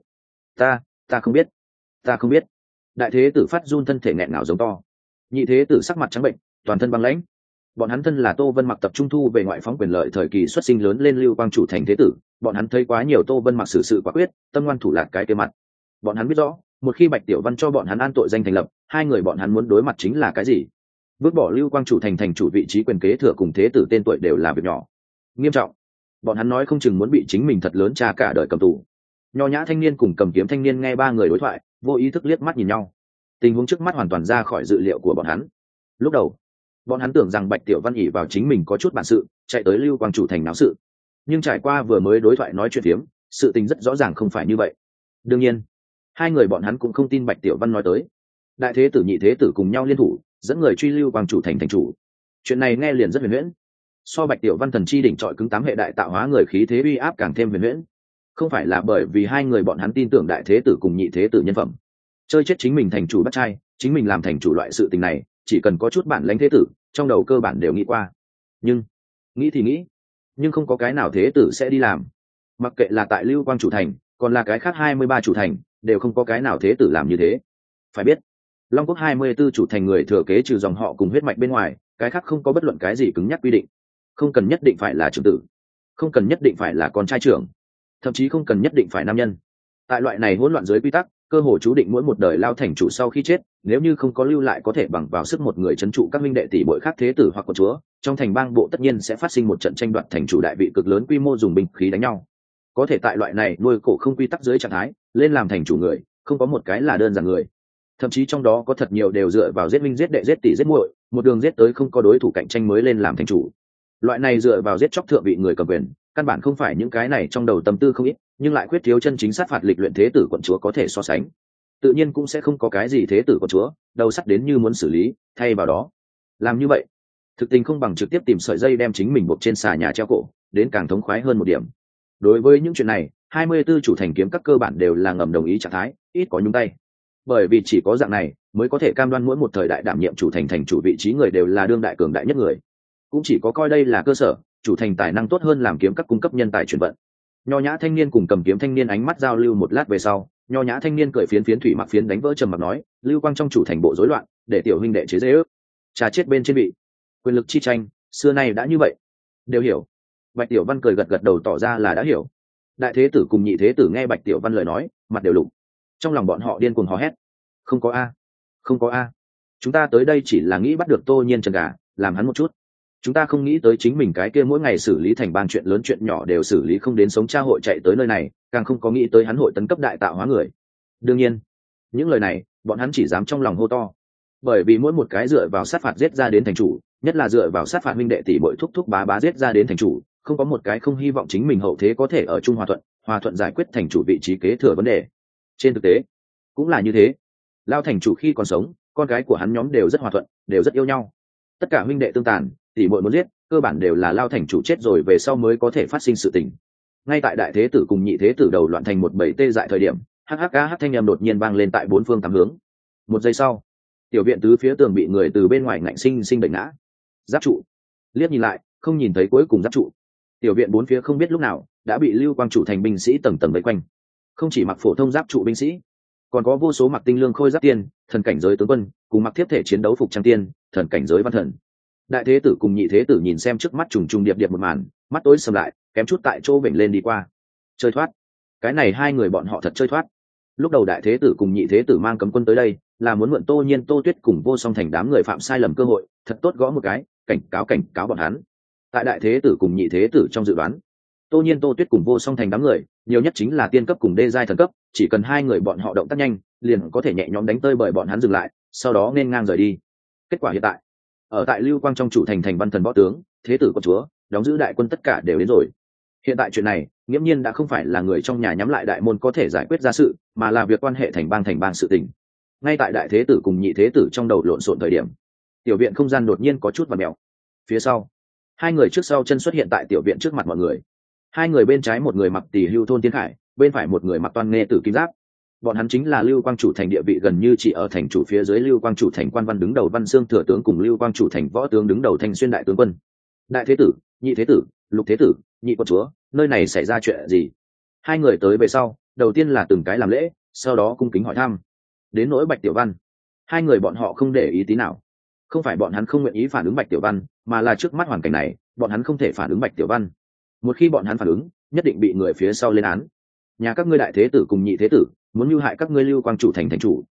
Ta không biết. Ta không biết. Đại thế tử phát run thân thể nghẹn ngào giống to. Nhị thế tử sắc mặt trắng bệnh, toàn thân băng lãnh. Bọn hắn thân là Tô Vân Mặc tập trung thu về ngoại phóng quyền lợi thời kỳ xuất sinh lớn lên Lưu Quang chủ thành thế tử, bọn hắn thấy quá nhiều Tô Vân Mặc xử sự quả quyết, tâm ngoan thủ lạt cái kia mặt. Bọn hắn biết rõ, một khi Bạch Tiểu Văn cho bọn hắn an tội danh thành lập, hai người bọn hắn muốn đối mặt chính là cái gì? Vứt bỏ lưu quang chủ thành thành chủ vị trí quyền kế thừa cùng thế tử tên tuổi đều là việc nhỏ, nghiêm trọng. Bọn hắn nói không chừng muốn bị chính mình thật lớn tra cả đời cầm tù. Nho nhã thanh niên cùng cầm kiếm thanh niên nghe ba người đối thoại, vô ý thức liếc mắt nhìn nhau. Tình huống trước mắt hoàn toàn ra khỏi dự liệu của bọn hắn. Lúc đầu bọn hắn tưởng rằng Bạch Tiểu Văn ỉ vào chính mình có chút bản sự, chạy tới lưu quang chủ thành náo sự, nhưng trải qua vừa mới đối thoại nói chuyện phiếm, sự tình rất rõ ràng không phải như vậy. Đương nhiên hai người bọn hắn cũng không tin Bạch Tiểu Văn nói tới đại thế tử nhị thế tử cùng nhau liên thủ dẫn người truy lưu quang chủ thành thành chủ. Chuyện này nghe liền rất huyền huyễn, so Bạch Tiểu Văn thần chi đỉnh trọi cứng tám hệ đại tạo hóa người khí thế uy áp càng thêm huyền huyễn. Không phải là bởi vì hai người bọn hắn tin tưởng đại thế tử cùng nhị thế tử nhân phẩm, chơi chết chính mình thành chủ bắt trai, chính mình làm thành chủ loại sự tình này chỉ cần có chút bản lãnh thế tử trong đầu cơ bản đều nghĩ qua. Nhưng nghĩ thì nghĩ, nhưng không có cái nào thế tử sẽ đi làm. Mặc kệ là tại lưu quang chủ thành còn là cái khác 23 chủ thành, đều không có cái nào thế tử làm như thế. Phải biết Long Quốc 24 chủ thành người thừa kế trừ dòng họ cùng huyết mạch bên ngoài, cái khác không có bất luận cái gì cứng nhắc quy định. Không cần nhất định phải là trưởng tử, không cần nhất định phải là con trai trưởng, thậm chí không cần nhất định phải nam nhân. Tại loại này hỗn loạn dưới quy tắc, cơ hồ chú định mỗi một đời lao thành chủ sau khi chết, nếu như không có lưu lại có thể bằng vào sức một người trấn trụ các minh đệ tỷ muội khác thế tử hoặc con chúa, trong thành bang bộ tất nhiên sẽ phát sinh một trận tranh đoạt thành chủ đại vị cực lớn, quy mô dùng binh khí đánh nhau. Có thể tại loại này nuôi cổ không quy tắc dưới trạng thái lên làm thành chủ người, không có một cái là đơn giản người. Thậm chí trong đó có thật nhiều đều dựa vào giết minh giết đệ giết tỷ giết muội, một đường giết tới không có đối thủ cạnh tranh mới lên làm thành chủ. Loại này dựa vào giết chóc thượng vị người cầm quyền, căn bản không phải những cái này trong đầu tâm tư không ít nhưng lại khuyết thiếu chân chính sát phạt lịch luyện thế tử quận chúa có thể so sánh. Tự nhiên cũng sẽ không có cái gì thế tử quận chúa đầu sắt đến như muốn xử lý, thay vào đó làm như vậy thực tình không bằng trực tiếp tìm sợi dây đem chính mình buộc trên xà nhà treo cổ, đến càng thống khoái hơn một điểm. Đối với những chuyện này 24 chủ thành kiếm các cơ bản đều là ngầm đồng ý trạng thái, ít có nhúng tay. Bởi vì chỉ có dạng này mới có thể cam đoan mỗi một thời đại đảm nhiệm chủ thành thành chủ vị trí người đều là đương đại cường đại nhất người. Cũng chỉ có coi đây là cơ sở, chủ thành tài năng tốt hơn làm kiếm các cung cấp nhân tài chuyển vận. Nho nhã thanh niên cùng cầm kiếm thanh niên ánh mắt giao lưu một lát về sau, nho nhã thanh niên cười phiến phiến thủy mặc phiến đánh vỡ trầm mặc nói, lưu quang trong chủ thành bộ rối loạn, để tiểu huynh đệ chế dễ ước, trà chết bên trên vị, quyền lực chi tranh xưa nay đã như vậy, đều hiểu. Bạch Tiểu Văn cười gật gật đầu tỏ ra là đã hiểu. Đại thế tử cùng nhị thế tử nghe Bạch Tiểu Văn lời nói, mặt đều lục, trong lòng bọn họ điên cuồng hò hét, không có a, không có a, chúng ta tới đây chỉ là nghĩ bắt được Tô Nhiên Trần gà, làm hắn một chút. Chúng ta không nghĩ tới chính mình cái kia mỗi ngày xử lý thành ban chuyện lớn chuyện nhỏ đều xử lý không đến sống cha hội chạy tới nơi này, càng không có nghĩ tới hắn hội tấn cấp đại tạo hóa người. Đương nhiên những lời này bọn hắn chỉ dám trong lòng hô to, bởi vì mỗi một cái dựa vào sát phạt giết ra đến thành chủ, nhất là dựa vào sát phạt minh đệ tỷ bội thúc thúc bá bá giết ra đến thành chủ, không có một cái không hy vọng chính mình hậu thế có thể ở chung hòa thuận giải quyết thành chủ vị trí kế thừa vấn đề. Trên thực tế cũng là như thế, lao thành chủ khi còn sống con gái của hắn nhóm đều rất hòa thuận, đều rất yêu nhau. Tất cả huynh đệ tương tàn tỷ muội muốn giết, cơ bản đều là lao thành chủ chết rồi về sau mới có thể phát sinh sự tình. Ngay tại đại thế tử cùng nhị thế tử đầu loạn thành một bầy tê dại thời điểm, hắc thanh âm đột nhiên vang lên tại bốn phương tám hướng. Một giây sau, tiểu viện tứ phía tường bị người từ bên ngoài ngạnh sinh đẩy ngã. Giáp trụ liếc nhìn lại, không nhìn thấy cuối cùng giáp trụ. Tiểu viện bốn phía không biết lúc nào đã bị lưu quang chủ thành binh sĩ tầng tầng vây quanh. Không chỉ mặc phổ thông giáp trụ binh sĩ, còn có vô số mặc tinh lương khôi giáp tiên, thần cảnh giới tướng quân, cùng mặc thiếp thể chiến đấu phục trang tiên, thần cảnh giới văn thần. Đại thế tử cùng nhị thế tử nhìn xem trước mắt trùng trùng điệp điệp một màn, mắt tối sầm lại, kém chút tại chỗ vểnh lên đi qua. Chơi thoát, cái này hai người bọn họ thật chơi thoát. Lúc đầu đại thế tử cùng nhị thế tử mang cấm quân tới đây là muốn mượn Tô Nhiên Tô Tuyết cùng Vô Song Thành đám người phạm sai lầm cơ hội, thật tốt gõ một cái cảnh cáo bọn hắn. Tại đại thế tử cùng nhị thế tử trong dự đoán, Tô Nhiên Tô Tuyết cùng Vô Song Thành đám người nhiều nhất chính là tiên cấp cùng đê giai thần cấp, chỉ cần hai người bọn họ động tác nhanh liền có thể nhẹ nhõm đánh tơi bởi bọn hắn dừng lại, sau đó nên ngang rời đi. Kết quả hiện tại, ở tại lưu quang trong chủ thành thành văn thần võ tướng, thế tử con chúa đóng giữ đại quân tất cả đều đến rồi. Hiện tại chuyện này nghiễm nhiên đã không phải là người trong nhà nhắm lại đại môn có thể giải quyết ra sự, mà là việc quan hệ thành bang sự tình. Ngay tại đại thế tử cùng nhị thế tử trong đầu lộn xộn thời điểm, tiểu viện không gian đột nhiên có chút vặn mèo. Phía sau, hai người trước sau chân xuất hiện tại tiểu viện trước mặt mọi người. Hai người bên trái một người mặc tỳ hưu thôn tiên khải, bên phải một người mặc toan nghe tử kim giáp. Bọn hắn chính là lưu quang chủ thành địa vị gần như chỉ ở thành chủ phía dưới lưu quang chủ thành quan văn đứng đầu Văn Xương thừa tướng cùng lưu quang chủ thành võ tướng đứng đầu Thanh Xuyên đại tướng quân. Đại thế tử, nhị thế tử, lục thế tử, nhị quân chúa, nơi này xảy ra chuyện gì? Hai người tới về sau, đầu tiên là từng cái làm lễ, sau đó cung kính hỏi thăm. Đến nỗi Bạch Tiểu Văn, hai người bọn họ không để ý tí nào. Không phải bọn hắn không nguyện ý phản ứng Bạch Tiểu Văn, mà là trước mắt hoàn cảnh này, bọn hắn không thể phản ứng Bạch Tiểu Văn. Một khi bọn hắn phản ứng, nhất định bị người phía sau lên án. Nhà các ngươi đại thế tử cùng nhị thế tử muốn mưu hại các ngươi lưu quang chủ thành thành chủ,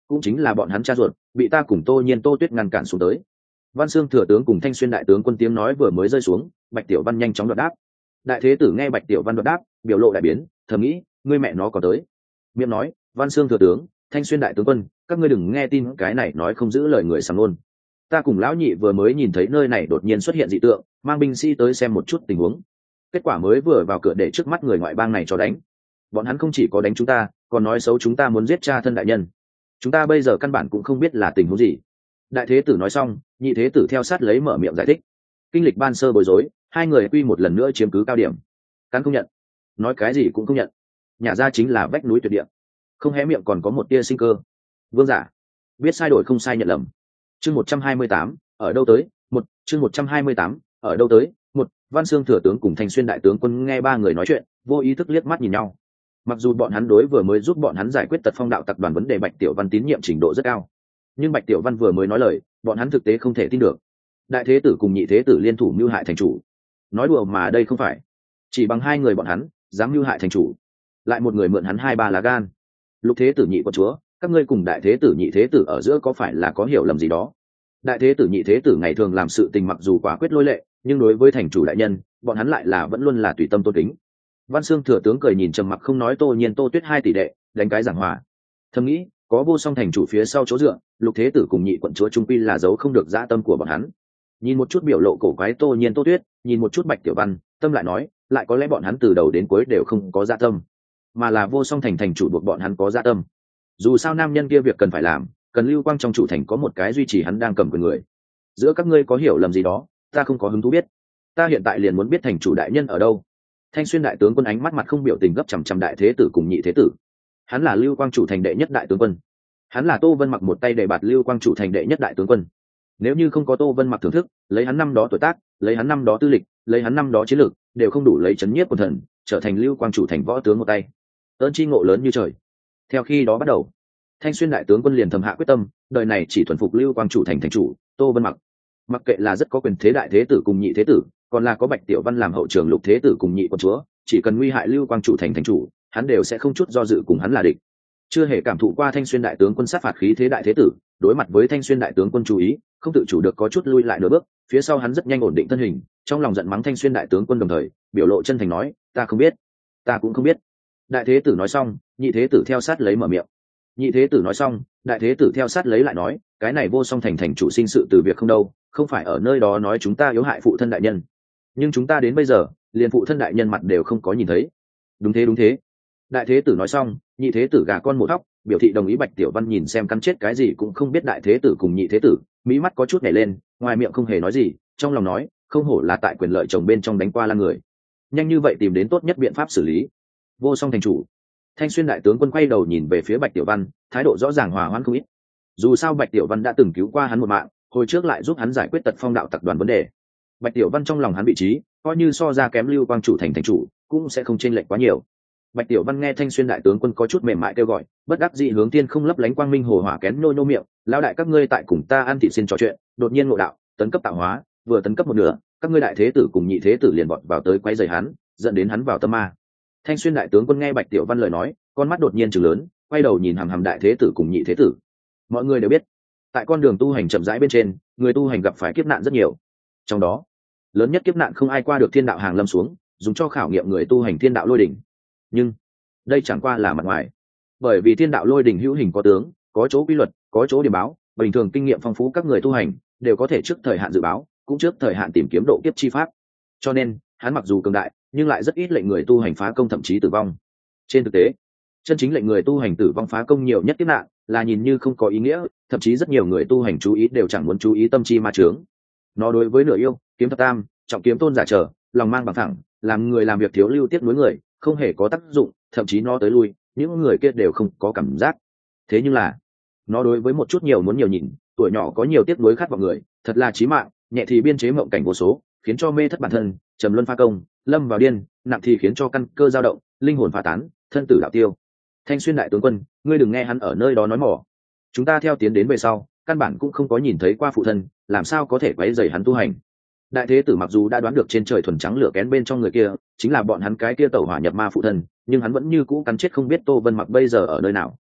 cũng chính là bọn hắn cha ruột bị ta cùng Tô Nhiên Tô Tuyết ngăn cản xuống tới. Văn Xương thừa tướng cùng Thanh Xuyên đại tướng quân tiếng nói vừa mới rơi xuống, Bạch Tiểu Văn nhanh chóng đột đáp. Đại thế tử nghe Bạch Tiểu Văn đột đáp, biểu lộ đại biến, thầm nghĩ, ngươi mẹ nó có tới. Miệng nói, Văn Xương thừa tướng, Thanh Xuyên đại tướng quân, các ngươi đừng nghe tin cái này nói không giữ lời người sằng luôn. Ta cùng lão nhị vừa mới nhìn thấy nơi này đột nhiên xuất hiện dị tượng, mang binh sĩ tới xem một chút tình huống. Kết quả mới vừa vào cửa để trước mắt người ngoại bang này cho đánh. Bọn hắn không chỉ có đánh chúng ta, còn nói xấu chúng ta muốn giết cha thân đại nhân. Chúng ta bây giờ căn bản cũng không biết là tình huống gì. Đại thế tử nói xong, nhị thế tử theo sát lấy mở miệng giải thích. Kinh lịch ban sơ bối rối, hai người quy một lần nữa chiếm cứ cao điểm. Cắn không nhận, nói cái gì cũng không nhận. Nhà ra chính là vách núi tuyệt địa, không hé miệng còn có một tia sinh cơ. Vương giả biết sai đổi không sai nhận lầm. Chương 128, ở đâu tới? Chương 128, ở đâu tới? Văn Xương thừa tướng cùng Thanh Xuyên đại tướng quân nghe ba người nói chuyện, vô ý thức liếc mắt nhìn nhau. Mặc dù bọn hắn đối vừa mới giúp bọn hắn giải quyết Tật Phong đạo tập đoàn vấn đề Bạch Tiểu Văn tín nhiệm trình độ rất cao, nhưng Bạch Tiểu Văn vừa mới nói lời, bọn hắn thực tế không thể tin được. Đại thế tử cùng nhị thế tử liên thủ mưu hại thành chủ, nói đùa mà đây không phải, chỉ bằng hai người bọn hắn dám mưu hại thành chủ, lại một người mượn hắn 2-3 lá gan. Lục thế tử nhị quân chúa, các ngươi cùng đại thế tử nhị thế tử ở giữa có phải là có hiểu lầm gì đó? Đại thế tử nhị thế tử ngày thường làm sự tình mặc dù quả quyết lôi lệ, nhưng đối với thành chủ đại nhân, bọn hắn lại là vẫn luôn là tùy tâm tôn kính. Văn Xương thừa tướng cười nhìn trầm mặc không nói Tô Nhiên Tô Tuyết hai tỷ đệ, đánh cái giảng hòa. Thầm nghĩ, có vô song thành chủ phía sau chỗ dựa, lục thế tử cùng nhị quận chúa trung quy là giấu không được dã tâm của bọn hắn. Nhìn một chút biểu lộ cổ quái Tô Nhiên Tô Tuyết, nhìn một chút Bạch Tiểu Văn, tâm lại nói, lại có lẽ bọn hắn từ đầu đến cuối đều không có dã tâm, mà là vô song thành chủ buộc bọn hắn có dã tâm. Dù sao nam nhân kia việc cần phải làm, cần lưu quang trong chủ thành có một cái duy trì hắn đang cầm quyền người. Giữa các ngươi có hiểu lầm gì đó, ta không có hứng thú biết. Ta hiện tại liền muốn biết thành chủ đại nhân ở đâu. Thanh Xuyên đại tướng quân ánh mắt mặt không biểu tình gấp chằm chằm đại thế tử cùng nhị thế tử. Hắn là lưu quang chủ thành đệ nhất đại tướng quân, hắn là Tô Vân Mặc một tay đề bạt lưu quang chủ thành đệ nhất đại tướng quân. Nếu như không có Tô Vân Mặc thưởng thức, lấy hắn năm đó tuổi tác, lấy hắn năm đó tư lịch, lấy hắn năm đó chiến lược, đều không đủ lấy chấn nhiếp quần thần, trở thành lưu quang chủ thành võ tướng một tay. Ơn chi ngộ lớn như trời. Theo khi đó bắt đầu, Thanh Xuyên đại tướng quân liền thầm hạ quyết tâm, đời này chỉ thuần phục lưu quang chủ thành thành chủ Tô Vân Mặc. Mặc kệ là rất có quyền thế đại thế tử cùng nhị thế tử, còn là có Bạch Tiểu Văn làm hậu trường lục thế tử cùng nhị quân chúa, chỉ cần nguy hại lưu quang chủ thành thành chủ, hắn đều sẽ không chút do dự cùng hắn là địch. Chưa hề cảm thụ qua Thanh Xuyên đại tướng quân sát phạt khí thế đại thế tử, đối mặt với Thanh Xuyên đại tướng quân chú ý, không tự chủ được có chút lui lại nửa bước, phía sau hắn rất nhanh ổn định thân hình, trong lòng giận mắng Thanh Xuyên đại tướng quân đồng thời, biểu lộ chân thành nói, ta không biết, ta cũng không biết. Đại thế tử nói xong, nhị thế tử theo sát lấy mở miệng. Nhị thế tử nói xong, đại thế tử theo sát lấy lại nói, cái này vô song thành thành chủ sinh sự từ việc không đâu, không phải ở nơi đó nói chúng ta yếu hại phụ thân đại nhân, nhưng chúng ta đến bây giờ liền phụ thân đại nhân mặt đều không có nhìn thấy. Đúng thế đúng thế. Đại thế tử nói xong, nhị thế tử gà con một thóc, biểu thị đồng ý. Bạch Tiểu Văn nhìn xem cắn chết cái gì cũng không biết đại thế tử cùng nhị thế tử, mỹ mắt có chút nhảy lên, ngoài miệng không hề nói gì, trong lòng nói, không hổ là tại quyền lợi chồng bên trong đánh qua là người, nhanh như vậy tìm đến tốt nhất biện pháp xử lý. Vô song thành chủ. Thanh Xuyên đại tướng quân quay đầu nhìn về phía Bạch Tiểu Văn, thái độ rõ ràng hòa hoãn không ít. Dù sao Bạch Tiểu Văn đã từng cứu qua hắn một mạng, hồi trước lại giúp hắn giải quyết Tật Phong đạo tập đoàn vấn đề. Bạch Tiểu Văn trong lòng hắn vị trí, coi như so ra kém lưu quang chủ thành thành chủ, cũng sẽ không chênh lệch quá nhiều. Bạch Tiểu Văn nghe Thanh Xuyên đại tướng quân có chút mềm mại kêu gọi, bất đắc dĩ hướng tiên không lấp lánh quang minh hồ hỏa kén nô nô miệng, lão đại các ngươi tại cùng ta ăn thịt xin trò chuyện, đột nhiên ngộ đạo, tấn cấp tạo hóa, vừa tấn cấp một nửa, các ngươi đại thế tử cùng nhị thế tử liền vọt vào tới quấy rầy hắn, dẫn đến hắn vào tâm ma. Thanh Xuyên đại tướng quân nghe Bạch Tiểu Văn lời nói, con mắt đột nhiên trừng lớn, quay đầu nhìn hằm hằm đại thế tử cùng nhị thế tử. Mọi người đều biết, tại con đường tu hành chậm rãi bên trên, người tu hành gặp phải kiếp nạn rất nhiều, trong đó lớn nhất kiếp nạn không ai qua được thiên đạo hàng lâm xuống, dùng cho khảo nghiệm người tu hành thiên đạo lôi đỉnh. Nhưng đây chẳng qua là mặt ngoài, bởi vì thiên đạo lôi đỉnh hữu hình có tướng, có chỗ quy luật, có chỗ điểm báo, bình thường kinh nghiệm phong phú các người tu hành đều có thể trước thời hạn dự báo, cũng trước thời hạn tìm kiếm độ kiếp chi pháp. Cho nên hắn mặc dù cường đại, nhưng lại rất ít lệnh người tu hành phá công thậm chí tử vong. Trên thực tế, chân chính lệnh người tu hành tử vong phá công nhiều nhất kiếp nạn là nhìn như không có ý nghĩa, thậm chí rất nhiều người tu hành chú ý đều chẳng muốn chú ý tâm chi ma chướng. Nó đối với nửa yêu, kiếm thập tam, trọng kiếm tôn giả trở, lòng mang bằng thẳng, làm người làm việc thiếu lưu tiếp nối người, không hề có tác dụng, thậm chí nó tới lui, những người kia đều không có cảm giác. Thế nhưng là, nó đối với một chút nhiều muốn nhiều nhìn, tuổi nhỏ có nhiều tiếp nối khát vọng người, thật là chí mạng, nhẹ thì biên chế mộng cảnh vô số, khiến cho mê thất bản thân, trầm luân pha công, lâm vào điên, nặng thì khiến cho căn cơ dao động, linh hồn phá tán, thân tử đạo tiêu. Thanh Xuyên đại tướng quân, ngươi đừng nghe hắn ở nơi đó nói mỏ. Chúng ta theo tiến đến về sau, căn bản cũng không có nhìn thấy qua phụ thân, làm sao có thể quấy rầy hắn tu hành. Đại thế tử mặc dù đã đoán được trên trời thuần trắng lửa kén bên trong người kia chính là bọn hắn cái kia tẩu hỏa nhập ma phụ thân, nhưng hắn vẫn như cũ cắn chết không biết Tô Vân Mặc bây giờ ở nơi nào.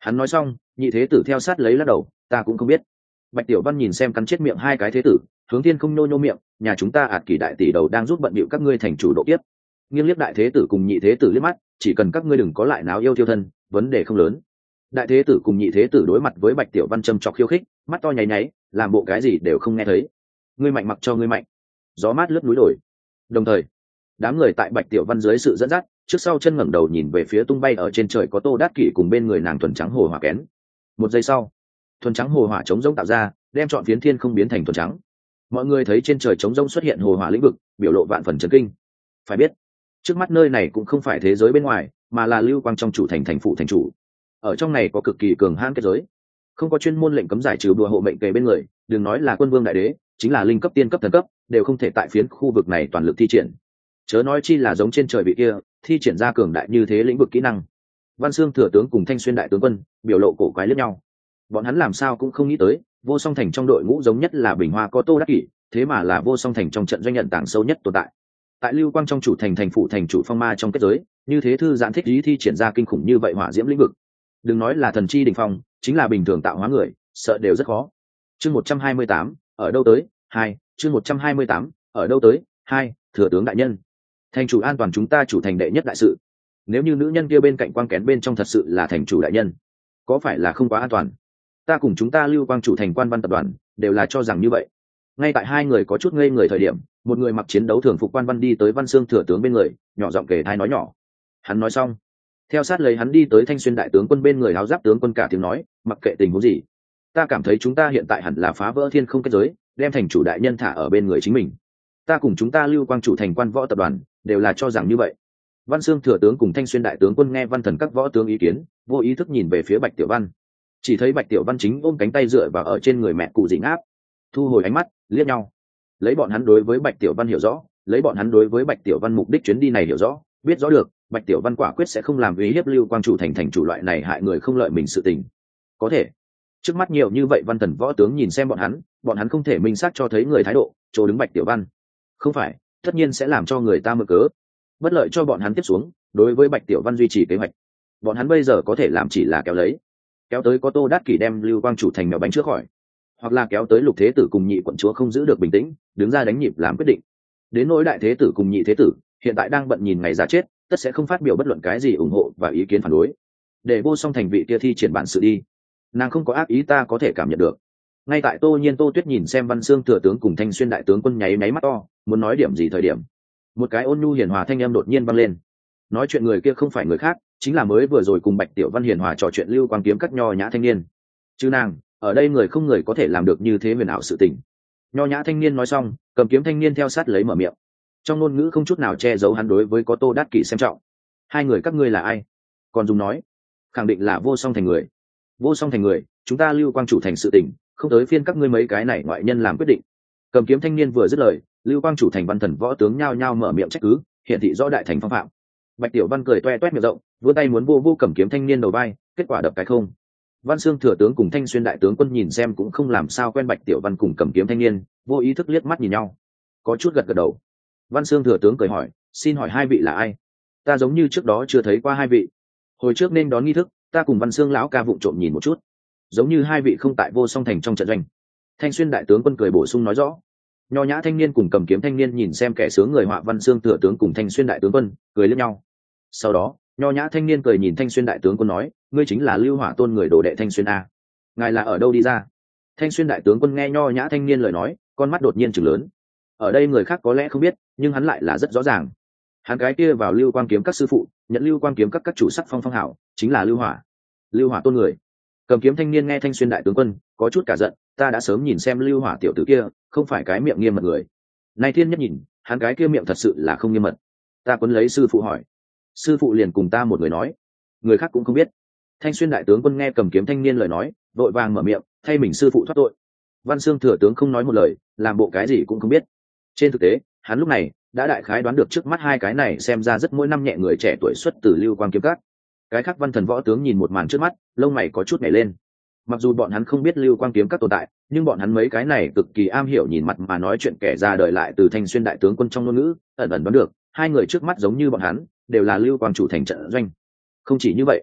Hắn nói xong, nhị thế tử theo sát lấy lắc đầu, ta cũng không biết. Bạch Tiểu Văn nhìn xem cắn chết miệng hai cái thế tử, hướng thiên không nhô nhô miệng, nhà chúng ta ạt kỷ đại tỷ đầu đang giúp bận bịu các ngươi thành chủ độ kiếp. Nghiêng liếc đại thế tử cùng nhị thế tử liếc mắt, chỉ cần các ngươi đừng có lại náo yêu thiêu thân, vấn đề không lớn. Đại thế tử cùng nhị thế tử đối mặt với Bạch Tiểu Văn châm chọc khiêu khích, mắt to nháy nháy, làm bộ cái gì đều không nghe thấy. Ngươi mạnh mặc cho ngươi mạnh. Gió mát lướt núi đồi. Đồng thời, đám người tại Bạch Tiểu Văn dưới sự dẫn dắt, trước sau chân ngẩng đầu nhìn về phía tung bay ở trên trời có Tô Đát Kỷ cùng bên người nàng thuần trắng hồ hỏa kén. Một giây sau, thuần trắng hồ hỏa chống rỗng tạo ra, đem trọn phiến thiên không biến thành thuần trắng. Mọi người thấy trên trời chống rỗng xuất hiện hồ hỏa lĩnh vực, biểu lộ vạn phần chấn kinh. Phải biết, trước mắt nơi này cũng không phải thế giới bên ngoài, mà là lưu quang trong chủ thành thành phụ thành chủ. Ở trong này có cực kỳ cường hãn kết giới, không có chuyên môn lệnh cấm giải trừ đùa hộ mệnh kề bên người, đừng nói là quân vương đại đế, chính là linh cấp tiên cấp thần cấp đều không thể tại phiến khu vực này toàn lực thi triển, chớ nói chi là giống trên trời vị kia thi triển ra cường đại như thế lĩnh vực kỹ năng. Văn Xương thừa tướng cùng Thanh Xuyên đại tướng quân biểu lộ cổ quái lẫn nhau, bọn hắn làm sao cũng không nghĩ tới Vô Song Thành trong đội ngũ giống nhất là Bình Hoa có Tô Đắc Kỷ, thế mà là Vô Song Thành trong trận doanh nhận tảng sâu nhất tồn tại. Tại lưu quang trong chủ thành thành phụ thành chủ phong ma trong kết giới, như thế thư giãn thích ý thi triển ra kinh khủng như vậy hỏa diễm lĩnh vực, đừng nói là thần chi đỉnh phong, chính là bình thường tạo hóa người sợ đều rất khó. Chương 128, ở đâu tới? 2, chương 128, ở đâu tới? 2, thừa tướng đại nhân. Thành chủ an toàn chúng ta chủ thành đệ nhất đại sự. Nếu như nữ nhân kia bên cạnh quang kén bên trong thật sự là thành chủ đại nhân, có phải là không quá an toàn? Ta cùng chúng ta lưu quang chủ thành quan văn tập đoàn đều là cho rằng như vậy. Ngay tại hai người có chút ngây người thời điểm, một người mặc chiến đấu thường phục quan văn đi tới Văn Xương thừa tướng bên người, nhỏ giọng kể thai nói nhỏ. Hắn nói xong, theo sát lấy hắn đi tới Thanh Xuyên đại tướng quân bên người áo giáp tướng quân cả tiếng nói, mặc kệ tình huống gì, ta cảm thấy chúng ta hiện tại hẳn là phá vỡ thiên không kết giới, đem thành chủ đại nhân thả ở bên người chính mình. Ta cùng chúng ta lưu quang chủ thành quan võ tập đoàn đều là cho rằng như vậy. Văn Xương thừa tướng cùng Thanh Xuyên đại tướng quân nghe văn thần các võ tướng ý kiến, vô ý thức nhìn về phía Bạch Tiểu Văn, chỉ thấy Bạch Tiểu Văn chính ôm cánh tay dựa vào ở trên người mẹ cụ dĩnh áp, thu hồi ánh mắt liếc nhau. Lấy bọn hắn đối với Bạch Tiểu Văn hiểu rõ, lấy bọn hắn đối với Bạch Tiểu Văn mục đích chuyến đi này hiểu rõ, biết rõ được Bạch Tiểu Văn quả quyết sẽ không làm uy hiếp lưu quang chủ thành thành chủ loại này hại người không lợi mình sự tình. Có thể trước mắt nhiều như vậy văn thần võ tướng nhìn xem bọn hắn không thể minh xác cho thấy người thái độ chỗ đứng Bạch Tiểu Văn không phải, tất nhiên sẽ làm cho người ta mơ cớ bất lợi cho bọn hắn tiếp xuống đối với Bạch Tiểu Văn duy trì kế hoạch. Bọn hắn bây giờ có thể làm chỉ là kéo tới có Tô Đát Kỷ đem lưu quang chủ thành mèo bánh trước khỏi, hoặc là kéo tới Lục thế tử cùng nhị quận chúa không giữ được bình tĩnh, đứng ra đánh nhịp làm quyết định. Đến nỗi đại thế tử cùng nhị thế tử hiện tại đang bận nhìn ngày ra chết, tất sẽ không phát biểu bất luận cái gì ủng hộ và ý kiến phản đối, để Vô Song Thành vị kia thi triển bản sự đi. Nàng không có ác ý ta có thể cảm nhận được. Ngay tại Tô Nhiên Tô Tuyết nhìn xem Văn Xương thừa tướng cùng Thanh Xuyên đại tướng quân nháy mắt to, muốn nói điểm gì thời điểm, một cái ôn nhu hiền hòa thanh âm đột nhiên vang lên. Nói chuyện người kia không phải người khác, chính là mới vừa rồi cùng Bạch Tiểu Văn hiền hòa trò chuyện lưu quang kiếm cắt nho nhã thanh niên. Chứ nàng, ở đây người không người có thể làm được như thế huyền ảo sự tình. Nho nhã thanh niên nói xong, cầm kiếm thanh niên theo sát lấy mở miệng, trong ngôn ngữ không chút nào che giấu hắn đối với có Tô Đát Kỷ xem trọng. Hai người các ngươi là ai? Còn dùng nói, khẳng định là Vô Song Thành người. Vô Song Thành người, chúng ta lưu quang chủ thành sự tình, không tới phiên các ngươi mấy cái này ngoại nhân làm quyết định. Cầm kiếm thanh niên vừa dứt lời, lưu quang chủ thành văn thần võ tướng nhao nhao mở miệng trách cứ, hiện thị rõ đại thành phong phạm. Bạch Tiểu Văn cười toe toét miệng rộng, vươn tay muốn vô cầm kiếm thanh niên đầu vai, kết quả đập cái không. Văn Xương thừa tướng cùng Thanh Xuyên đại tướng quân nhìn xem cũng không làm sao quen Bạch Tiểu Văn cùng cầm kiếm thanh niên, vô ý thức liếc mắt nhìn nhau, có chút gật gật đầu. Văn Xương thừa tướng cười hỏi, xin hỏi hai vị là ai? Ta giống như trước đó chưa thấy qua hai vị. Hồi trước nên đón nghi thức, ta cùng Văn Xương lão ca vụng trộm nhìn một chút, giống như hai vị không tại Vô Song Thành trong trận doanh. Thanh Xuyên đại tướng quân cười bổ sung nói rõ. Nho nhã thanh niên cùng cầm kiếm thanh niên nhìn xem kẻ sướng người họa Văn Xương thừa tướng cùng Thanh Xuyên đại tướng quân, cười lẫn nhau. Sau đó, nho nhã thanh niên cười nhìn Thanh Xuyên đại tướng quân nói, ngươi chính là Lưu Hỏa Tôn người đồ đệ Thanh Xuyên a? Ngài là ở đâu đi ra? Thanh Xuyên đại tướng quân nghe nho nhã thanh niên lời nói, con mắt đột nhiên trừng lớn. Ở đây người khác có lẽ không biết, nhưng hắn lại là rất rõ ràng. Hắn cái kia vào Lưu Quang kiếm các sư phụ, nhận Lưu Quang kiếm các chủ sắc phong phong hảo, chính là Lưu Hỏa Tôn người. Cầm kiếm thanh niên nghe Thanh Xuyên đại tướng quân, có chút cả giận, ta đã sớm nhìn xem Lưu Hỏa tiểu tử kia, không phải cái miệng nghiêm mật người. Nay thiên nhất nhìn, hắn cái kia miệng thật sự là không nghiêm mật. Ta quấn lấy sư phụ hỏi, sư phụ liền cùng ta một người nói, người khác cũng không biết. Thanh Xuyên đại tướng quân nghe cầm kiếm thanh niên lời nói, vội vàng mở miệng, thay mình sư phụ thoát tội. Văn Xương thừa tướng không nói một lời, làm bộ cái gì cũng không biết. Trên thực tế, hắn lúc này đã đại khái đoán được trước mắt hai cái này xem ra rất mỗi năm nhẹ người trẻ tuổi xuất từ Lưu Quang kiếm các. Cái khác văn thần võ tướng nhìn một màn trước mắt, lông mày có chút nhảy lên. Mặc dù bọn hắn không biết Lưu Quang kiếm các tồn tại, nhưng bọn hắn mấy cái này cực kỳ am hiểu nhìn mặt mà nói chuyện kẻ ra đời lại từ Thanh Xuyên đại tướng quân trong ngôn ngữ, ẩn ẩn đoán được hai người trước mắt giống như bọn hắn đều là Lưu Quang chủ thành trận doanh. Không chỉ như vậy,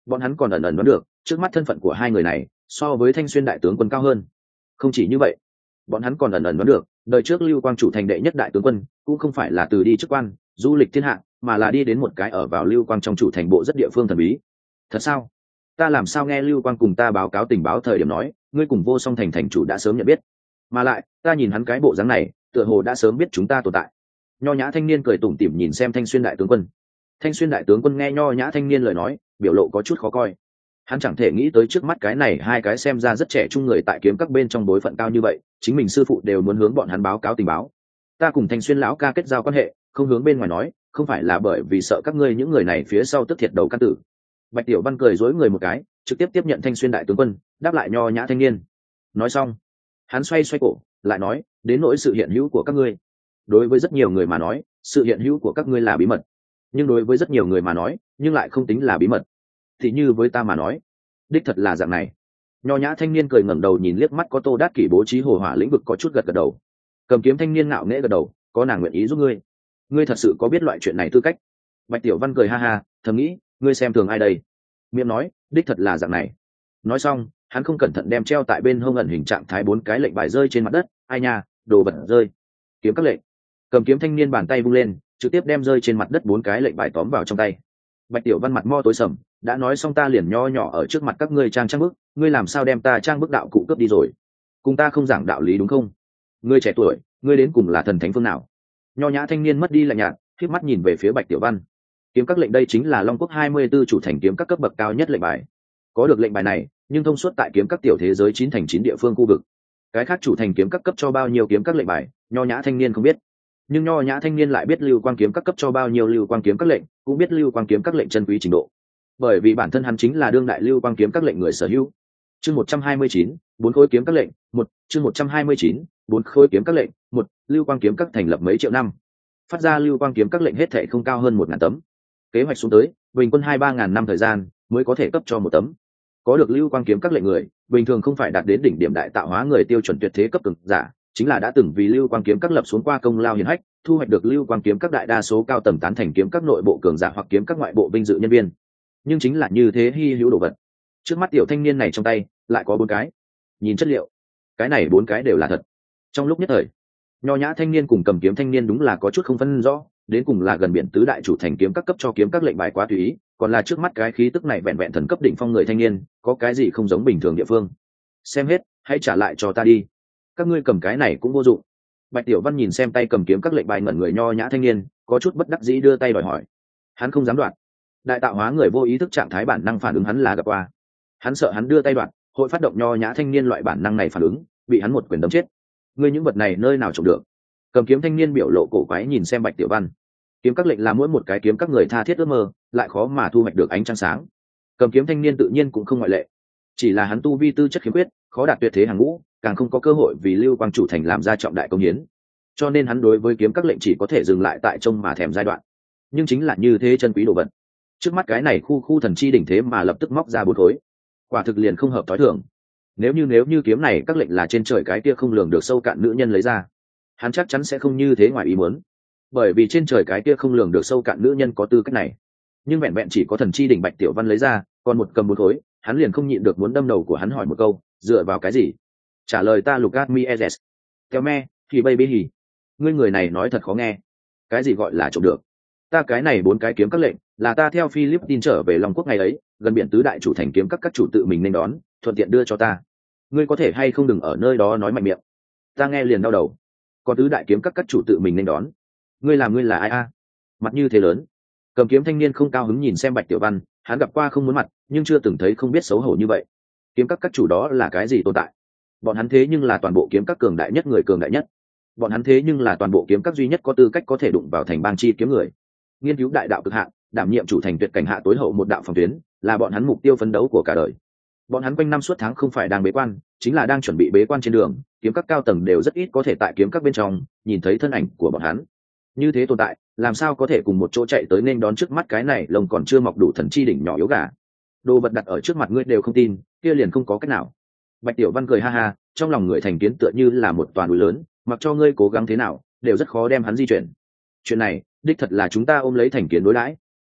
bọn hắn còn ẩn ẩn đoán được trước mắt thân phận của hai người này so với Thanh Xuyên đại tướng quân cao hơn. Không chỉ như vậy, bọn hắn còn ẩn ẩn đoán được đời trước Lưu Quang chủ thành đệ nhất đại tướng quân cũng không phải là từ đi chức quan du lịch thiên hạ, mà là đi đến một cái ở vào Lưu Quang trong chủ thành bộ rất địa phương thần bí. Thật sao? Ta làm sao nghe Lưu Quang cùng ta báo cáo tình báo thời điểm nói ngươi cùng Vô Song thành thành chủ đã sớm nhận biết, mà lại ta nhìn hắn cái bộ dáng này tựa hồ đã sớm biết chúng ta tồn tại. Nho nhã thanh niên cười tủm tỉm nhìn xem Thanh Xuyên đại tướng quân. Thanh Xuyên đại tướng quân nghe nho nhã thanh niên lời nói, biểu lộ có chút khó coi. Hắn chẳng thể nghĩ tới trước mắt cái này hai cái xem ra rất trẻ trung người tại kiếm các bên trong bối phận cao như vậy, chính mình sư phụ đều muốn hướng bọn hắn báo cáo tình báo. Ta cùng Thanh Xuyên lão ca kết giao quan hệ, không hướng bên ngoài nói, không phải là bởi vì sợ các ngươi những người này phía sau tức thiệt đầu căn tử. Bạch Tiểu Văn cười dối người một cái, trực tiếp tiếp nhận Thanh Xuyên đại tướng quân, đáp lại nho nhã thanh niên. Nói xong, hắn xoay cổ, lại nói, đến nỗi sự hiện hữu của các ngươi. Đối với rất nhiều người mà nói, sự hiện hữu của các ngươi là bí mật, nhưng đối với rất nhiều người mà nói, nhưng lại không tính là bí mật. Thì như với ta mà nói, đích thật là dạng này. Nho nhã thanh niên cười ngẩng đầu nhìn liếc mắt có Tô Đát Kỷ bố trí hồ hỏa lĩnh vực, có chút gật gật đầu. Cầm kiếm thanh niên ngạo nghễ gật đầu, có nàng nguyện ý giúp ngươi. Ngươi thật sự có biết loại chuyện này tư cách? Bạch Tiểu Văn cười ha ha, thầm nghĩ, ngươi xem thường ai đây? Miệng nói, đích thật là dạng này. Nói xong, hắn không cẩn thận đem treo tại bên hông ẩn hình trạng thái 4 cái lệnh bài rơi trên mặt đất. Ai nha, đồ vật rơi. Kiếm các lệnh. Cầm kiếm thanh niên bàn tay vung lên, trực tiếp đem rơi trên mặt đất 4 cái lệnh bài tóm vào trong tay. Bạch Tiểu Văn mặt mo tối sầm, đã nói xong ta liền nho nhỏ ở trước mặt các ngươi trang bức, ngươi làm sao đem ta trang bức đạo cụ cướp đi rồi? Cùng ta không giảng đạo lý đúng không? Ngươi trẻ tuổi, ngươi đến cùng là thần thánh phương nào? Nho nhã thanh niên mất đi lạnh nhạt, khép mắt nhìn về phía Bạch Tiểu Văn. Kiếm các lệnh đây chính là Long Quốc 24 chủ thành kiếm các cấp bậc cao nhất lệnh bài. Có được lệnh bài này, nhưng thông suốt tại kiếm các tiểu thế giới 9 thành 9 địa phương khu vực. Cái khác chủ thành kiếm các cấp cho bao nhiêu kiếm các lệnh bài, nho nhã thanh niên không biết. Nhưng nho nhã thanh niên lại biết Lưu Quang kiếm các cấp cho bao nhiêu Lưu Quang kiếm các lệnh, cũng biết Lưu Quang kiếm các lệnh chân quý trình độ. Bởi vì bản thân hắn chính là đương đại Lưu Quang kiếm các lệnh người sở hữu. Chương 129, 4 khối kiếm các lệnh, 1, chương 129, 4 khối kiếm các lệnh, 1, Lưu Quang kiếm các thành lập mấy triệu năm. Phát ra Lưu Quang kiếm các lệnh hết thảy không cao hơn 1000 tấm. Kế hoạch xuống tới, bình quân 2-3 ngàn năm thời gian mới có thể cấp cho một tấm. Có được Lưu Quang kiếm các lệnh người, bình thường không phải đạt đến đỉnh điểm đại tạo hóa người tiêu chuẩn tuyệt thế cấp cường giả, chính là đã từng vì Lưu Quang kiếm các lập xuống qua công lao hiển hách, thu hoạch được Lưu Quang kiếm các đại đa số cao tầng tán thành kiếm các nội bộ cường giả hoặc kiếm các ngoại bộ vinh dự nhân viên. Nhưng chính là như thế hi hữu đồ vật, trước mắt tiểu thanh niên này trong tay lại có 4 cái. Nhìn chất liệu, cái này 4 cái đều là thật. Trong lúc nhất thời, nho nhã thanh niên cùng cầm kiếm thanh niên đúng là có chút không phân rõ, đến cùng là gần biển tứ đại chủ thành kiếm các cấp cho kiếm các lệnh bài quá tùy ý, còn là trước mắt cái khí tức này vẹn vẹn thần cấp đỉnh phong người thanh niên, có cái gì không giống bình thường địa phương. Xem hết, hãy trả lại cho ta đi. Các ngươi cầm cái này cũng vô dụng. Bạch Tiểu Văn nhìn xem tay cầm kiếm các lệnh bài ngẩn người nho nhã thanh niên, có chút bất đắc dĩ đưa tay đòi hỏi. Hắn không dám đoạt. Đại tạo hóa người vô ý thức trạng thái bản năng phản ứng hắn là gặp qua. Hắn sợ hắn đưa tay đoạt, hội phát động nho nhã thanh niên loại bản năng này phản ứng, bị hắn một quyền đấm chết. Ngươi những vật này nơi nào trộm được? Cầm kiếm thanh niên biểu lộ cổ quái nhìn xem Bạch Tiểu Văn. Kiếm các lệnh là mỗi một cái kiếm các người tha thiết ước mơ, lại khó mà thu hoạch được ánh trăng sáng. Cầm kiếm thanh niên tự nhiên cũng không ngoại lệ. Chỉ là hắn tu vi tư chất khiếm khuyết, khó đạt tuyệt thế hàng ngũ, càng không có cơ hội vì Lưu Quang chủ thành làm ra trọng đại công hiến. Cho nên hắn đối với kiếm các lệnh chỉ có thể dừng lại tại trông mà thèm giai đoạn. Nhưng chính là như thế chân quý đồ vật. Trước mắt cái này khu thần chi đỉnh thế mà lập tức móc ra 4 khối. Quả thực liền không hợp tối thường. Nếu như kiếm này các lệnh là trên trời cái kia không lường được sâu cạn nữ nhân lấy ra, hắn chắc chắn sẽ không như thế ngoài ý muốn. Bởi vì trên trời cái kia không lường được sâu cạn nữ nhân có tư cách này. Nhưng vẹn vẹn chỉ có thần chi đỉnh Bạch Tiểu Văn lấy ra, còn một cầm 4 khối, hắn liền không nhịn được muốn đâm đầu của hắn hỏi một câu, dựa vào cái gì? Trả lời ta Lucas Mieres. Theo me, thì baby hỉ. Ngươi người này nói thật khó nghe. Cái gì gọi là trộm được? Ta cái này 4 cái kiếm các lệnh, là ta theo Philippines trở về Long Quốc ngày ấy, gần biển tứ đại chủ thành kiếm các chủ tự mình nên đón, thuận tiện đưa cho ta. Ngươi có thể hay không đừng ở nơi đó nói mạnh miệng. Ta nghe liền đau đầu. Còn tứ đại kiếm các chủ tự mình nên đón. Ngươi là ai a? Mặt như thế lớn. Cầm kiếm thanh niên không cao hứng nhìn xem Bạch Tiểu Văn, hắn gặp qua không muốn mặt, nhưng chưa từng thấy không biết xấu hổ như vậy. Kiếm các chủ đó là cái gì tồn tại? Bọn hắn thế nhưng là toàn bộ kiếm các cường đại nhất người cường đại nhất. Bọn hắn thế nhưng là toàn bộ kiếm các duy nhất có tư cách có thể đụng vào thành bang chi kiếm người. Nghiên cứu đại đạo cực hạn, đảm nhiệm chủ thành tuyệt cảnh hạ tối hậu một đạo phòng tuyến, là bọn hắn mục tiêu phấn đấu của cả đời. Bọn hắn quanh năm suốt tháng không phải đang bế quan, chính là đang chuẩn bị bế quan trên đường, kiếm các cao tầng đều rất ít có thể tại kiếm các bên trong nhìn thấy thân ảnh của bọn hắn. Như thế tồn tại, làm sao có thể cùng một chỗ chạy tới nên đón trước mắt cái này lông còn chưa mọc đủ thần chi đỉnh nhỏ yếu gà. Đồ vật đặt ở trước mặt ngươi đều không tin, kia liền không có cách nào. Bạch Tiểu Văn cười ha ha, trong lòng người thành kiến tựa như là một toàn núi lớn, mặc cho ngươi cố gắng thế nào, đều rất khó đem hắn di chuyển. Chuyện này, đích thật là chúng ta ôm lấy thành kiến đối đãi.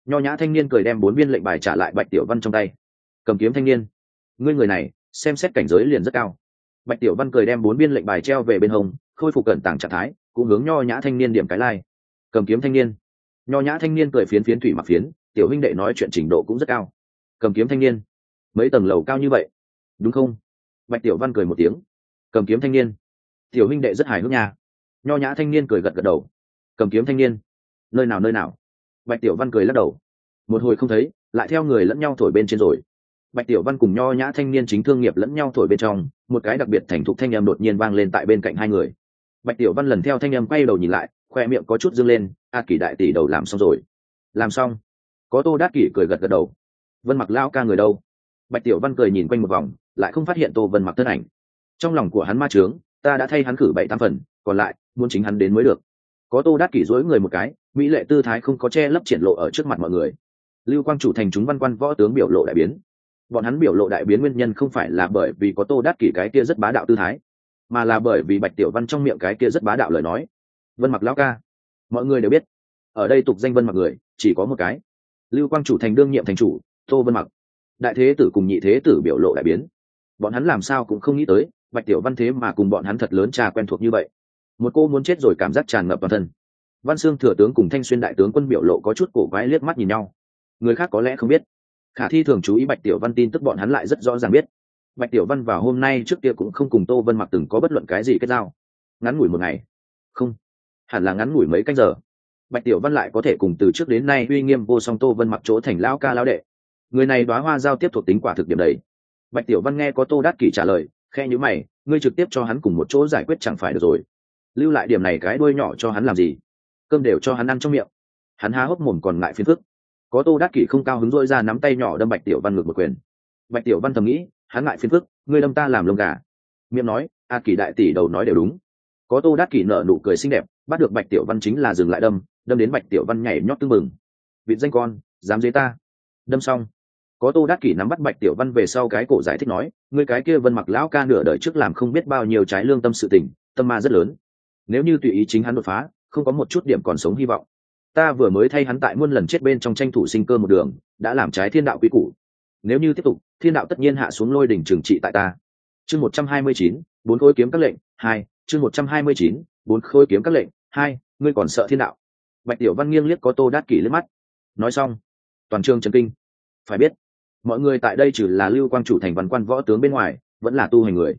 Nho nhã thanh niên cười đem 4 viên lệnh bài trả lại Bạch Tiểu Văn trong tay. Cầm kiếm thanh niên, ngươi người này xem xét cảnh giới liền rất cao. Bạch Tiểu Văn cười đem 4 viên lệnh bài treo về bên hông, khôi phục cẩn tàng trạng thái, cũng hướng nho nhã thanh niên điểm cái lai. Cầm kiếm thanh niên, nho nhã thanh niên cười phiến phiến thủy mặc phiến, tiểu huynh đệ nói chuyện trình độ cũng rất cao. Cầm kiếm thanh niên, mấy tầng lầu cao như vậy, đúng không? Bạch Tiểu Văn cười một tiếng. Cầm kiếm thanh niên, tiểu huynh đệ rất hài hước nha. Nho nhã thanh niên cười gật gật đầu. Cầm kiếm thanh niên, nơi nào nơi nào? Bạch Tiểu Văn cười lắc đầu. Một hồi không thấy, lại theo người lẫn nhau thổi bên trên rồi. Bạch Tiểu Văn cùng nho nhã thanh niên chính thương nghiệp lẫn nhau thổi bên trong, một cái đặc biệt thành thục thanh âm đột nhiên vang lên tại bên cạnh hai người. Bạch Tiểu Văn lần theo thanh âm quay đầu nhìn lại, khoe miệng có chút dương lên. A Kỷ đại tỷ đầu làm xong rồi. Làm xong? Có Tô Đát Kỷ cười gật gật đầu. Vân Mặc lão ca người đâu? Bạch Tiểu Văn cười nhìn quanh một vòng, lại không phát hiện Tô Vân Mặc thân ảnh. Trong lòng của hắn ma trướng, ta đã thay hắn cử 7-8 phần, còn lại muốn chính hắn đến mới được. Có Tô Đát Kỷ dối người một cái, mỹ lệ tư thái không có che lấp triển lộ ở trước mặt mọi người. Lưu Quang chủ thành chúng văn quan võ tướng biểu lộ đại biến. Bọn hắn biểu lộ đại biến nguyên nhân không phải là bởi vì có Tô Đát Kỷ cái kia rất bá đạo tư thái, mà là bởi vì Bạch Tiểu Văn trong miệng cái kia rất bá đạo lời nói. Vân Mặc lão ca, mọi người đều biết, ở đây tục danh Vân Mặc người chỉ có một cái. Lưu Quang chủ thành đương nhiệm thành chủ Tô Vân Mặc. Đại thế tử cùng nhị thế tử biểu lộ đại biến. Bọn hắn làm sao cũng không nghĩ tới, Bạch Tiểu Văn thế mà cùng bọn hắn thật lớn trà quen thuộc như vậy. Một cô muốn chết rồi cảm giác tràn ngập toàn thân. Văn Xương thừa tướng cùng Thanh Xuyên đại tướng quân biểu lộ có chút cổ quái liếc mắt nhìn nhau. Người khác có lẽ không biết, Khả Thi thường chú ý Bạch Tiểu Văn tin tức bọn hắn lại rất rõ ràng biết. Bạch Tiểu Văn vào hôm nay trước kia cũng không cùng Tô Vân Mặc từng có bất luận cái gì kết giao. Ngắn ngủi một ngày, không, hẳn là ngắn ngủi mấy canh giờ, Bạch Tiểu Văn lại có thể cùng từ trước đến nay uy nghiêm vô song Tô Vân Mặc chỗ thành lão ca lão đệ. Người này đóa hoa giao tiếp thuộc tính quả thực điểm đấy. Bạch Tiểu Văn nghe có Tô Đát Kỷ trả lời, khe nhíu mày, ngươi trực tiếp cho hắn cùng một chỗ giải quyết chẳng phải được rồi, lưu lại điểm này cái đuôi nhỏ cho hắn làm gì? Cơm đều cho hắn ăn trong miệng, hắn há hốc mồm còn ngại phiền phức. Có Tô Đát Kỷ không cao hứng rỗi ra nắm tay nhỏ đâm Bạch Tiểu Văn ngược một quyền. Bạch Tiểu Văn thầm nghĩ, hắn ngại phiền phức, ngươi đâm ta làm lông gà. Miệng nói, A Kỷ đại tỷ đầu nói đều đúng. Có Tô Đát Kỷ nở nụ cười xinh đẹp, bắt được Bạch Tiểu Văn chính là dừng lại đâm đến Bạch Tiểu Văn nhảy nhót tưng bừng. Vịt danh con, dám dế ta. Đâm xong, có Tô Đát Kỷ nắm bắt Bạch Tiểu Văn về sau cái cổ giải thích nói, ngươi cái kia Vân Mặc lão ca nửa đời trước làm không biết bao nhiêu trái lương tâm sự tình, tâm ma rất lớn. Nếu như tùy ý chính hắn đột phá, không có một chút điểm còn sống hy vọng. Ta vừa mới thay hắn tại muôn lần chết bên trong tranh thủ sinh cơ một đường, đã làm trái thiên đạo quy củ. Nếu như tiếp tục, thiên đạo tất nhiên hạ xuống lôi đỉnh trừng trị tại ta. Chương 129, 4 khối kiếm các lệnh 2, chương 129, 4 khối kiếm các lệnh 2, ngươi còn sợ thiên đạo? Bạch Tiểu Văn nghiêng liếc có Tô Đát Kỷ liếc mắt. Nói xong, toàn trường chấn kinh. Phải biết, mọi người tại đây trừ là Lưu Quang chủ thành văn quan võ tướng bên ngoài, vẫn là tu hành người.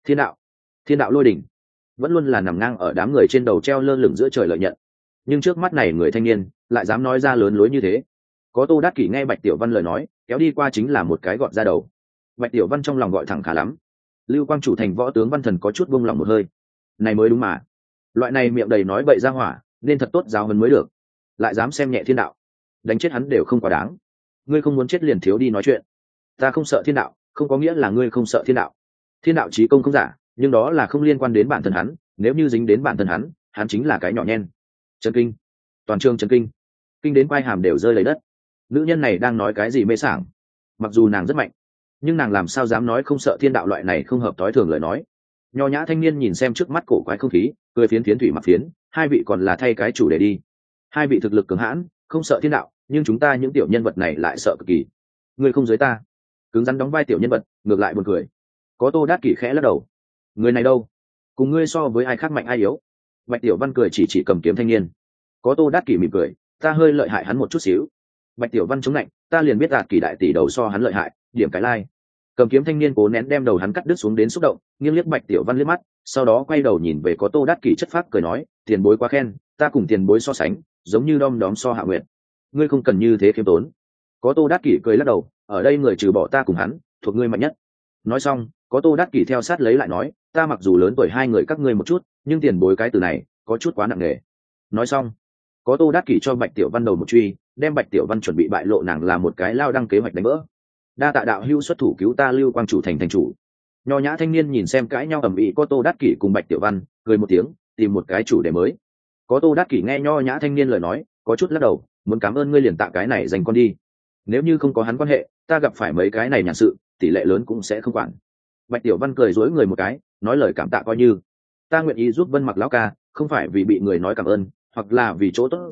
Thiên đạo lôi đỉnh, vẫn luôn là nằm ngang ở đám người trên đầu treo lơ lửng giữa trời lợi nhận. Nhưng trước mắt này người thanh niên lại dám nói ra lớn lối như thế. Có Tô Đát Kỷ nghe Bạch Tiểu Văn lời nói, kéo đi qua chính là một cái gọt ra đầu. Bạch Tiểu Văn trong lòng gọi thẳng khá lắm. Lưu Quang chủ thành võ tướng Văn Thần có chút buông lòng một hơi. Này mới đúng mà, loại này miệng đầy nói bậy ra hỏa, nên thật tốt giáo huấn mới được. Lại dám xem nhẹ thiên đạo, đánh chết hắn đều không quá đáng. Ngươi không muốn chết liền thiếu đi nói chuyện. Ta không sợ thiên đạo, không có nghĩa là ngươi không sợ thiên đạo. Thiên đạo chí công không giả, nhưng đó là không liên quan đến bản thân hắn. Nếu như dính đến bản thân hắn, hắn chính là cái nhỏ nhen. Chấn kinh, toàn trường chấn kinh, kinh đến quai hàm đều rơi lấy đất. Nữ nhân này đang nói cái gì mê sảng? Mặc dù nàng rất mạnh, nhưng nàng làm sao dám nói không sợ thiên đạo loại này không hợp tối thường lời nói. Nho nhã thanh niên nhìn xem trước mắt cổ quái không khí, cười phiến phiến thủy mặc phiến, hai vị còn là thay cái chủ đề đi. Hai vị thực lực cường hãn, không sợ thiên đạo, nhưng chúng ta những tiểu nhân vật này lại sợ cực kỳ. Người không giới ta, cứng rắn đóng vai tiểu nhân vật, ngược lại buồn cười. Có Tô Đát Kỷ khẽ lắc đầu. Người này đâu? Cùng ngươi so với ai khác mạnh ai yếu? Bạch Tiểu Văn cười chỉ cầm kiếm thanh niên. Có Tô Đát Kỷ mỉm cười, ta hơi lợi hại hắn một chút xíu. Bạch Tiểu Văn chống lạnh, ta liền biết đạt Kỷ đại tỷ đầu so hắn lợi hại, điểm cái lai. Cầm kiếm thanh niên cố nén đem đầu hắn cắt đứt xuống đến xúc động, nghiêng liếc Bạch Tiểu Văn liếc mắt, sau đó quay đầu nhìn về có Tô Đát Kỷ chất phác cười nói, tiền bối quá khen, ta cùng tiền bối so sánh, giống như đom đóm so hạ nguyện. Ngươi không cần như thế khiêm tốn. Có Tô Đát Kỷ cười lắc đầu, ở đây người trừ bỏ ta cùng hắn, thuộc ngươi mạnh nhất. Nói xong, có Tô Đát Kỷ theo sát lấy lại nói, ta mặc dù lớn tuổi hai người các ngươi một chút, nhưng tiền bối cái từ này có chút quá nặng nề. Nói xong, có Tô Đát Kỷ cho Bạch Tiểu Văn đầu một truy, đem Bạch Tiểu Văn chuẩn bị bại lộ nàng là một cái lao đăng kế hoạch đánh vỡ. Đa tạ đạo hữu xuất thủ cứu ta Lưu Quang chủ thành thành chủ. Nho nhã thanh niên nhìn xem cãi nhau ầm ĩ có Tô Đát Kỷ cùng Bạch Tiểu Văn, cười một tiếng, tìm một cái chủ đề mới. Có Tô Đát Kỷ nghe nho nhã thanh niên lời nói, có chút lắc đầu, muốn cảm ơn ngươi liền tạ cái này dành con đi. Nếu như không có hắn quan hệ, ta gặp phải mấy cái này nhàn sự, tỷ lệ lớn cũng sẽ không quản. Bạch Tiểu Văn cười dối người một cái, nói lời cảm tạ coi như ta nguyện ý giúp Vân Mặc lão ca, không phải vì bị người nói cảm ơn, hoặc là vì chỗ tốt gì,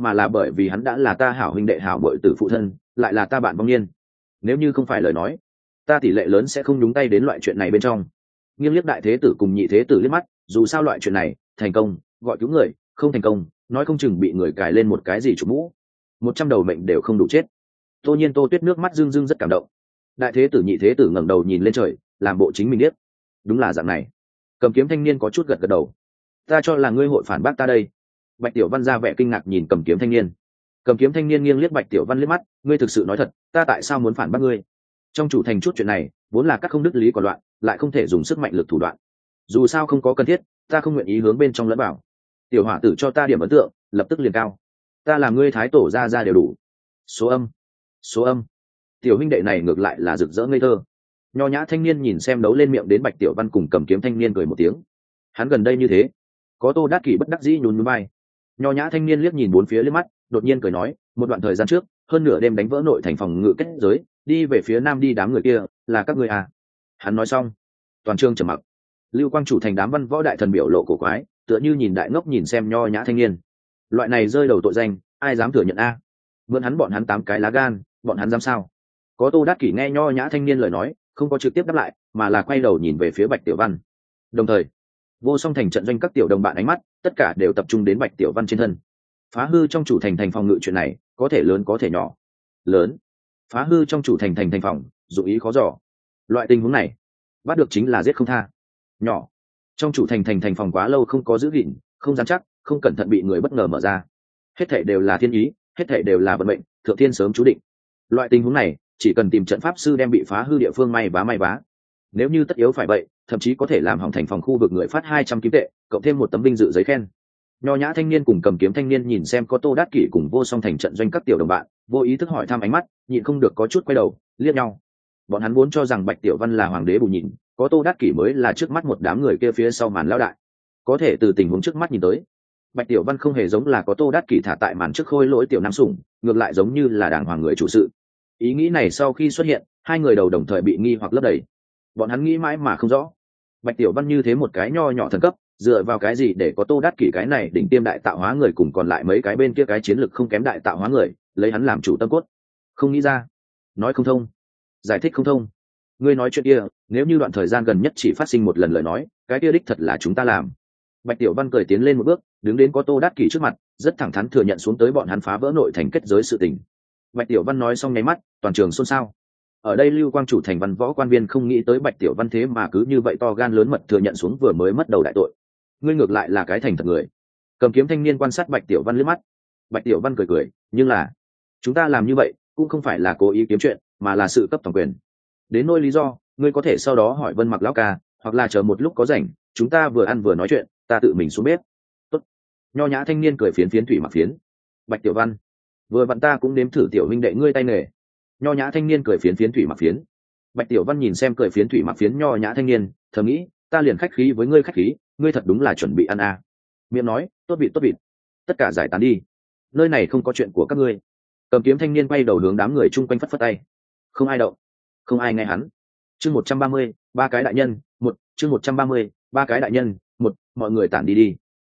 mà là bởi vì hắn đã là ta hảo huynh đệ hảo bội tử phụ thân, lại là ta bạn vong niên. Nếu như không phải lời nói, ta tỷ lệ lớn sẽ không nhúng tay đến loại chuyện này bên trong. Nghiêng liếc đại thế tử cùng nhị thế tử liếc mắt, dù sao loại chuyện này thành công gọi cứu người, không thành công nói không chừng bị người cài lên một cái gì chủ mũ, 100 đầu mệnh đều không đủ chết. Tô Nhiên Tô Tuyết nước mắt rưng rưng rất cảm động. Đại thế tử nhị thế tử ngẩng đầu nhìn lên trời, làm bộ chính mình biết. Đúng là dạng này. Cầm kiếm thanh niên có chút gật gật đầu. Ta cho là ngươi hội phản bác ta đây. Bạch Tiểu Văn ra vẻ kinh ngạc nhìn cầm kiếm thanh niên. Cầm kiếm thanh niên nghiêng liếc Bạch Tiểu Văn liếc mắt, ngươi thực sự nói thật, ta tại sao muốn phản bác ngươi? Trong chủ thành chút chuyện này, vốn là các không đức lý còn loạn, lại không thể dùng sức mạnh lực thủ đoạn. Dù sao không có cần thiết, ta không nguyện ý hướng bên trong lẫn vào. Tiểu hỏa tử cho ta điểm ấn tượng, lập tức liền cao. Ta làm ngươi thái tổ ra đều đủ. Số âm, số âm. Tiểu huynh đệ này ngược lại là rực rỡ ngây thơ. Nho nhã thanh niên nhìn xem đấu lên miệng đến Bạch Tiểu Văn cùng cầm kiếm thanh niên cười một tiếng. Hắn gần đây như thế, có Tô Đát Kỷ bất đắc dĩ nhún nhún vai. Nho nhã thanh niên liếc nhìn bốn phía liếc mắt, đột nhiên cười nói, một đoạn thời gian trước, hơn nửa đêm đánh vỡ nội thành phòng ngự kết giới, đi về phía nam đi đám người kia, là các ngươi à? Hắn nói xong, toàn trường trầm mặc. Lưu Quang chủ thành đám văn võ đại thần biểu lộ cổ quái, tựa như nhìn đại ngốc nhìn xem nho nhã thanh niên. Loại này rơi đầu tội danh, ai dám thừa nhận a? Mượn hắn bọn hắn 8 cái lá gan, bọn hắn dám sao? Có Tô Đát Kỷ nghe nho nhã thanh niên lời nói, không có trực tiếp đáp lại, mà là quay đầu nhìn về phía Bạch Tiểu Văn. Đồng thời, vô song thành trận doanh các tiểu đồng bạn ánh mắt, tất cả đều tập trung đến Bạch Tiểu Văn trên thân. Phá hư trong chủ thành thành phòng ngự chuyện này, có thể lớn có thể nhỏ. Lớn, phá hư trong chủ thành thành phòng, dụng ý khó dò. Loại tình huống này, bắt được chính là giết không tha. Nhỏ, trong chủ thành thành phòng quá lâu không có giữ gìn, không dám chắc, không cẩn thận bị người bất ngờ mở ra. Hết thảy đều là thiên ý, hết thảy đều là vận mệnh, thượng thiên sớm chú định. Loại tình huống này, chỉ cần tìm trận pháp sư đem bị phá hư địa phương may vá. Nếu như tất yếu phải vậy, thậm chí có thể làm hỏng thành phòng khu vực người phát 200 kim tệ, cộng thêm một tấm vinh dự giấy khen. Nho nhã thanh niên cùng cầm kiếm thanh niên nhìn xem có Tô Đát Kỷ cùng vô song thành trận doanh các tiểu đồng bạn, vô ý thức hỏi thăm ánh mắt, nhịn không được có chút quay đầu, liếc nhau. Bọn hắn vốn cho rằng Bạch Tiểu Văn là hoàng đế bù nhìn, có Tô Đát Kỷ mới là trước mắt một đám người kia phía sau màn lão đại. Có thể từ tình huống trước mắt nhìn tới, Bạch Tiểu Văn không hề giống là có Tô Đát Kỷ thả tại màn trước khôi lỗi tiểu nam sủng, ngược lại giống như là đàng hoàng người chủ sự. Ý nghĩ này sau khi xuất hiện, hai người đầu đồng thời bị nghi hoặc lấp đầy. Bọn hắn nghĩ mãi mà không rõ. Bạch Tiểu Văn như thế một cái nho nhỏ thần cấp, dựa vào cái gì để có Tô Đát Kỷ cái này đỉnh tiêm đại tạo hóa người cùng còn lại mấy cái bên kia cái chiến lực không kém đại tạo hóa người, lấy hắn làm chủ tâm cốt. Không nghĩ ra, nói không thông, giải thích không thông. Ngươi nói chuyện kia, nếu như đoạn thời gian gần nhất chỉ phát sinh một lần lời nói, cái kia đích thật là chúng ta làm. Bạch Tiểu Văn cười tiến lên một bước, đứng đến có Tô Đát Kỷ trước mặt, rất thẳng thắn thừa nhận xuống tới bọn hắn phá vỡ nội thành kết giới sự tình. Bạch Tiểu Văn nói xong nháy mắt, toàn trường xôn xao. Ở đây Lưu Quang chủ thành văn võ quan viên không nghĩ tới Bạch Tiểu Văn thế mà cứ như vậy to gan lớn mật thừa nhận xuống vừa mới mất đầu đại tội. Ngươi ngược lại là cái thành thật người. Cầm kiếm thanh niên quan sát Bạch Tiểu Văn liếc mắt. Bạch Tiểu Văn cười, nhưng là chúng ta làm như vậy cũng không phải là cố ý kiếm chuyện, mà là sự cấp toàn quyền. Đến nỗi lý do, ngươi có thể sau đó hỏi Vân Mặc lão ca, hoặc là chờ một lúc có rảnh, chúng ta vừa ăn vừa nói chuyện, ta tự mình xuống bếp. Tốt. Nho nhã thanh niên cười phiến thủy mặc phiến. Bạch Tiểu Văn, vừa vặn ta cũng nếm thử tiểu huynh đệ ngươi tay nghề. Nho nhã thanh niên cười phiến thủy mặc phiến. Bạch Tiểu Văn nhìn xem cười phiến thủy mặc phiến nho nhã thanh niên, thầm nghĩ, ta liền khách khí với ngươi khách khí, ngươi thật đúng là chuẩn bị ăn à. Miệng nói, tốt vịt, tất cả giải tán đi, nơi này không có chuyện của các ngươi. Cầm kiếm thanh niên quay đầu hướng đám người chung quanh phất phất tay. Không ai động, không ai nghe hắn. Chương 130, ba cái đại nhân, chương 130, ba cái đại nhân, mọi người tản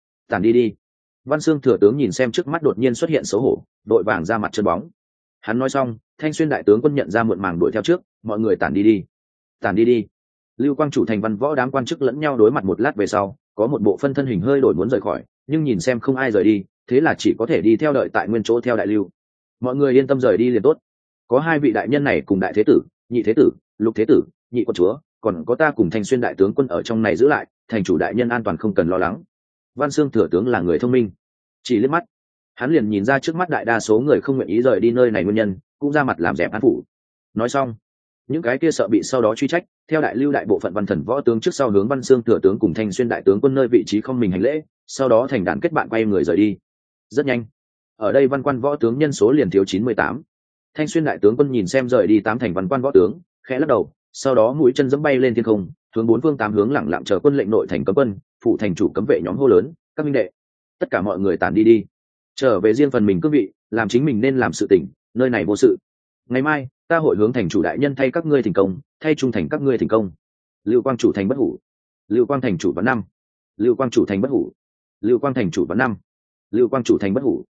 đi đi. Văn Xương thừa tướng nhìn xem trước mắt đột nhiên xuất hiện xấu hổ, đội vàng ra mặt chân bóng. Hắn nói xong, Thanh Xuyên đại tướng quân nhận ra muộn màng đuổi theo trước, mọi người tản đi đi. Lưu Quang chủ thành văn võ đám quan chức lẫn nhau đối mặt một lát về sau, có một bộ phân thân hình hơi đổi muốn rời khỏi, nhưng nhìn xem không ai rời đi, thế là chỉ có thể đi theo đợi tại nguyên chỗ theo đại lưu. Mọi người yên tâm rời đi liền tốt. Có hai vị đại nhân này cùng đại thế tử, nhị thế tử, lục thế tử, nhị quân chúa, còn có ta cùng Thanh Xuyên đại tướng quân ở trong này giữ lại, thành chủ đại nhân an toàn không cần lo lắng. Văn Xương thừa tướng là người thông minh, chỉ liếc mắt hắn liền nhìn ra trước mắt đại đa số người không nguyện ý rời đi nơi này nguyên nhân, cũng ra mặt làm dẹp án phủ. Nói xong, những cái kia sợ bị sau đó truy trách, theo đại lưu đại bộ phận văn thần võ tướng trước sau hướng Văn Xương thừa tướng cùng Thanh Xuyên đại tướng quân nơi vị trí không mình hành lễ, sau đó thành đàn kết bạn quay người rời đi. Rất nhanh, ở đây văn quan võ tướng nhân số liền thiếu 98. Thanh Xuyên đại tướng quân nhìn xem rời đi 8 thành văn quan võ tướng, khẽ lắc đầu, sau đó mũi chân giẫm bay lên thiên không, hướng 4 phương 8 hướng lẳng lặng chờ quân lệnh nội thành cấm quân, phụ thành chủ cấm vệ nhóm hô lớn, các minh đệ, tất cả mọi người tản đi, trở về riêng phần mình cương vị, làm chính mình nên làm sự tình, nơi này vô sự. Ngày mai ta hội hướng thành chủ đại nhân thay các ngươi thành công, thay trung thành các ngươi thành công. Lưu Quang chủ thành bất hủ, Lưu Quang thành chủ vạn năm, Lưu Quang chủ thành bất hủ, Lưu Quang thành chủ vạn năm, Lưu Quang chủ thành bất hủ,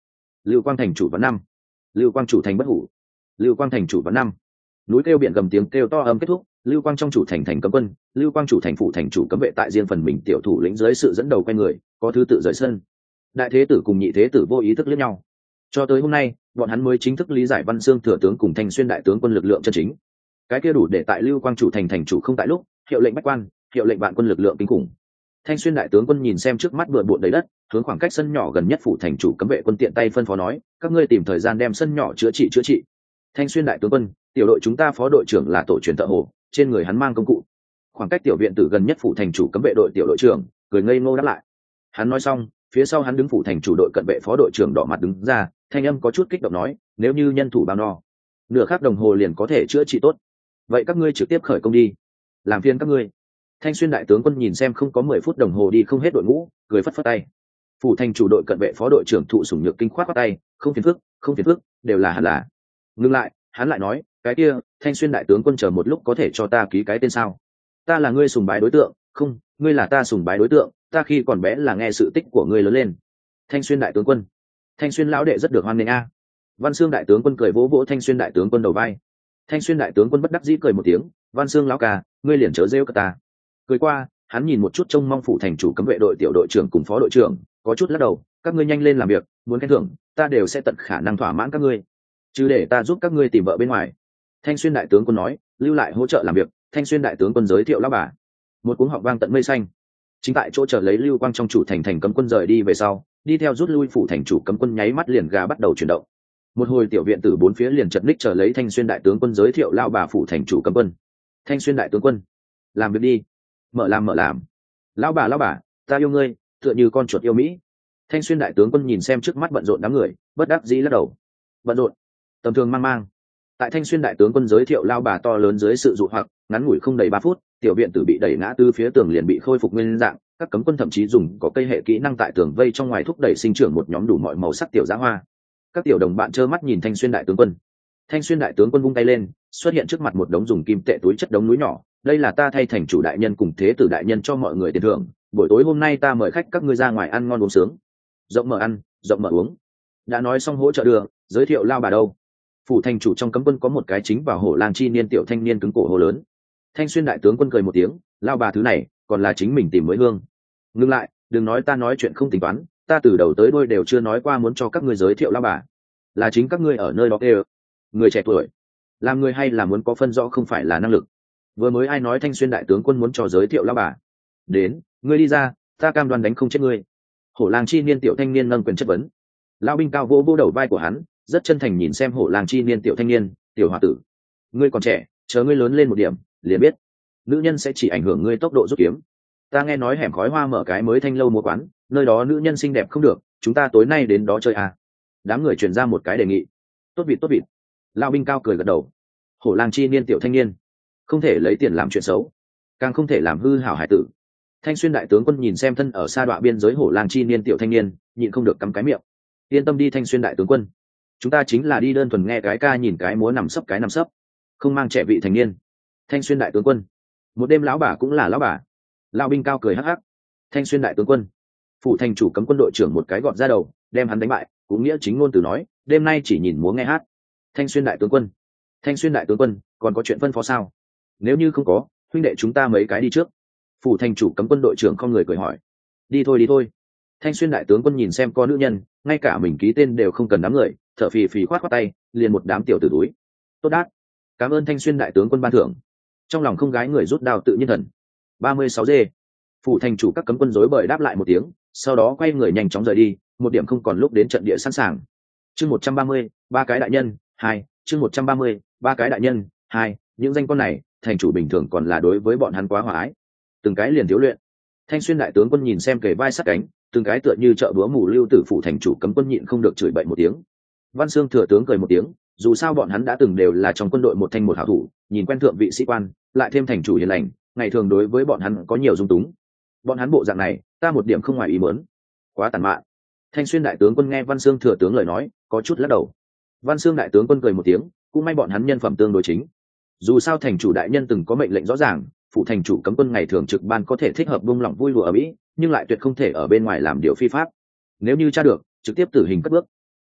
Lưu Quang thành chủ vấn năm. Lưu Quang chủ thành bất hủ. Lưu Quang thành chủ vấn năm. Núi kêu biển gầm, tiếng kêu to ầm kết thúc. Lưu Quang trong chủ thành thành cấm quân, Lưu Quang chủ thành phụ thành chủ cấm vệ tại riêng phần mình tiểu thủ lĩnh dưới sự dẫn đầu quay người, có thứ tự rời sân. Đại thế tử cùng nhị thế tử vô ý thức liếc nhau. Cho tới hôm nay, bọn hắn mới chính thức lý giải Văn Xương thừa tướng cùng Thanh Xuyên đại tướng quân lực lượng chân chính. Cái kia đủ để tại Lưu Quang chủ thành thành chủ không tại lúc, hiệu lệnh bách quan, hiệu lệnh vạn quân lực lượng kinh khủng. Thanh Xuyên đại tướng quân nhìn xem trước mắt bừa bộn đầy đất, hướng khoảng cách sân nhỏ gần nhất phủ thành chủ cấm vệ quân tiện tay phân phó nói, các ngươi tìm thời gian đem sân nhỏ chữa trị. Thanh Xuyên đại tướng quân, tiểu đội chúng ta phó đội trưởng là tổ truyền thợ hồ, trên người hắn mang công cụ. Khoảng cách tiểu viện tử gần nhất phủ thành chủ cấm vệ đội tiểu đội trưởng cười ngây ngô đáp lại. Hắn nói xong, phía sau hắn đứng phủ thành chủ đội cận vệ phó đội trưởng đỏ mặt đứng ra, thanh âm có chút kích động nói, nếu như nhân thủ bao no, nửa khắc đồng hồ liền có thể chữa trị tốt, vậy các ngươi trực tiếp khởi công đi, làm phiền các ngươi. Thanh Xuyên đại tướng quân nhìn xem không có 10 phút đồng hồ đi không hết đội ngũ, cười phất phất tay. Phủ thành chủ đội cận vệ phó đội trưởng thụ sủng nhược kinh khoát tay, không phiền phức, đều là hẳn là. Ngưng lại, hắn lại nói, cái kia, Thanh Xuyên đại tướng quân chờ một lúc có thể cho ta ký cái tên sao? Ta là ngươi sùng bái đối tượng, không, ngươi là ta sùng bái đối tượng, ta khi còn bé là nghe sự tích của ngươi lớn lên. Thanh Xuyên đại tướng quân, Thanh Xuyên lão đệ rất được hoan nghênh a. Văn Xương đại tướng quân cười vỗ vỗ Thanh Xuyên đại tướng quân đầu vai. Thanh Xuyên đại tướng quân bất đắc dĩ cười một tiếng, Văn Xương lão ca, ngươi liền chớ rêu cả ta. Cười qua, hắn nhìn một chút trông mong phủ thành chủ cấm vệ đội tiểu đội trưởng cùng phó đội trưởng, có chút lắc đầu, các ngươi nhanh lên làm việc, muốn khen thưởng, ta đều sẽ tận khả năng thỏa mãn các ngươi, chứ để ta giúp các ngươi tìm vợ bên ngoài. Thanh Xuyên đại tướng quân nói, lưu lại hỗ trợ làm việc. Thanh Xuyên đại tướng quân giới thiệu lão bà. Một cuống họng vang tận mây xanh. Chính tại chỗ chờ lấy Lưu Quang trong chủ thành thành cấm quân rời đi về sau, đi theo rút lui phủ thành chủ cấm quân nháy mắt liền gà bắt đầu chuyển động. Một hồi tiểu viện tử bốn phía liền chật ních chờ lấy Thanh Xuyên đại tướng quân giới thiệu lão bà phủ thành chủ cấm quân. Thanh Xuyên đại tướng quân, làm việc đi, mở làm. Lão bà, ta yêu ngươi, tựa như con chuột yêu mỹ. Thanh Xuyên đại tướng quân nhìn xem trước mắt bận rộn đám người, bất đắc dĩ lắc đầu. Bận rộn, tầm thường mang. Tại Thanh Xuyên đại tướng quân giới thiệu lao bà to lớn dưới sự dụ hoặc, ngắn ngủi không đầy 3 phút, tiểu viện tử bị đẩy ngã từ phía tường liền bị khôi phục nguyên dạng, các cấm quân thậm chí dùng có cây hệ kỹ năng tại tường vây trong ngoài thúc đẩy sinh trưởng một nhóm đủ mọi màu sắc tiểu dã hoa. Các tiểu đồng bạn trơ mắt nhìn Thanh Xuyên đại tướng quân. Thanh Xuyên đại tướng quân vung tay lên, xuất hiện trước mặt một đống dùng kim tệ túi chất đống núi nhỏ, đây là ta thay thành chủ đại nhân cùng thế tử đại nhân cho mọi người tiền thưởng, buổi tối hôm nay ta mời khách các ngươi ra ngoài ăn ngon uống sướng. Rộng mở ăn, rộng mở uống. Đã nói xong hỗ trợ đưa, giới thiệu lao bà đâu. Phủ thành chủ trong cấm quân có một cái chính vào hổ lang chi niên tiểu thanh niên cứng cổ hô lớn. Thanh Xuyên đại tướng quân cười một tiếng, lao bà thứ này còn là chính mình tìm mới hương. Ngưng lại, đừng nói ta nói chuyện không tính toán, ta từ đầu tới đuôi đều chưa nói qua muốn cho các ngươi giới thiệu lao bà, là chính các ngươi ở nơi đó kêu. Người trẻ tuổi làm người hay là muốn có phân rõ không phải là năng lực. Vừa mới ai nói Thanh Xuyên đại tướng quân muốn cho giới thiệu lao bà? Đến, ngươi đi ra, ta cam đoan đánh không chết ngươi. Hổ lang chi niên tiểu thanh niên nâng quyền chất vấn. Lao binh cao vỗ vỗ đầu vai của hắn, rất chân thành nhìn xem hổ lang chi niên tiểu thanh niên, tiểu hòa tử, ngươi còn trẻ, chờ ngươi lớn lên một điểm liền biết nữ nhân sẽ chỉ ảnh hưởng ngươi tốc độ rút kiếm. Ta nghe nói hẻm khói hoa mở cái mới thanh lâu mua quán, nơi đó nữ nhân xinh đẹp không được, chúng ta tối nay đến đó chơi à? Đám người truyền ra một cái đề nghị. Tốt vịt. Lao binh cao cười gật đầu. Hổ lang chi niên tiểu thanh niên không thể lấy tiền làm chuyện xấu, càng không thể làm hư hảo hải tử. Thanh Xuyên đại tướng quân nhìn xem thân ở xa đoạn biên giới hổ lang chi niên tiểu thanh niên, nhịn không được cắm cái miệng. Yên tâm đi Thanh Xuyên đại tướng quân, chúng ta chính là đi đơn thuần nghe cái ca nhìn cái múa nằm sấp cái nằm sấp, không mang trẻ vị thành niên. Thanh Xuyên đại tướng quân, một đêm lão bà cũng là lão bà. Lao binh cao cười hắc hắc. Thanh Xuyên đại tướng quân, phủ thành chủ cấm quân đội trưởng một cái gọt ra đầu, đem hắn đánh bại, cũng nghĩa chính ngôn từ nói, đêm nay chỉ nhìn múa nghe hát. Thanh Xuyên đại tướng quân, còn có chuyện phân phó sao? Nếu như không có, huynh đệ chúng ta mấy cái đi trước. Phủ thành chủ cấm quân đội trưởng không người cười hỏi. Đi thôi. Thanh Xuyên đại tướng quân nhìn xem có nữ nhân, ngay cả mình ký tên đều không cần đám người, thở phì khoát tay, liền một đám tiểu tử túi. Tốt đát, cảm ơn Thanh Xuyên đại tướng quân ban thưởng. Trong lòng không gái người rút đao tự nhiên thần. 36G. Phủ thành chủ các cấm quân rối bời đáp lại một tiếng, sau đó quay người nhanh chóng rời đi, một điểm không còn lúc đến trận địa sẵn sàng. Chương 130, ba cái đại nhân 2, chương 130, ba cái đại nhân 2, những danh con này, thành chủ bình thường còn là đối với bọn hắn quá hòa ái. Từng cái liền thiếu luyện. Thanh Xuyên đại tướng quân nhìn xem kề vai sát cánh, từng cái tựa như chợ búa mù lưu tử phủ thành chủ cấm quân nhịn không được chửi bậy một tiếng. Văn Xương thừa tướng cười một tiếng, dù sao bọn hắn đã từng đều là trong quân đội một thanh một hảo thủ, nhìn quen thượng vị sĩ quan, lại thêm thành chủ hiền lành, ngày thường đối với bọn hắn có nhiều dung túng. Bọn hắn bộ dạng này, ta một điểm không ngoài ý muốn. Quá tàn mạn. Thanh Xuyên đại tướng quân nghe Văn Xương thừa tướng lời nói, có chút lắc đầu. Văn Xương đại tướng quân cười một tiếng, cũng may bọn hắn nhân phẩm tương đối chính. Dù sao thành chủ đại nhân từng có mệnh lệnh rõ ràng, phụ thành chủ cấm quân ngày thường trực ban có thể thích hợp buông lỏng vui lùa ở mỹ, nhưng lại tuyệt không thể ở bên ngoài làm điều phi pháp. Nếu như tra được, trực tiếp tử hình cất bước.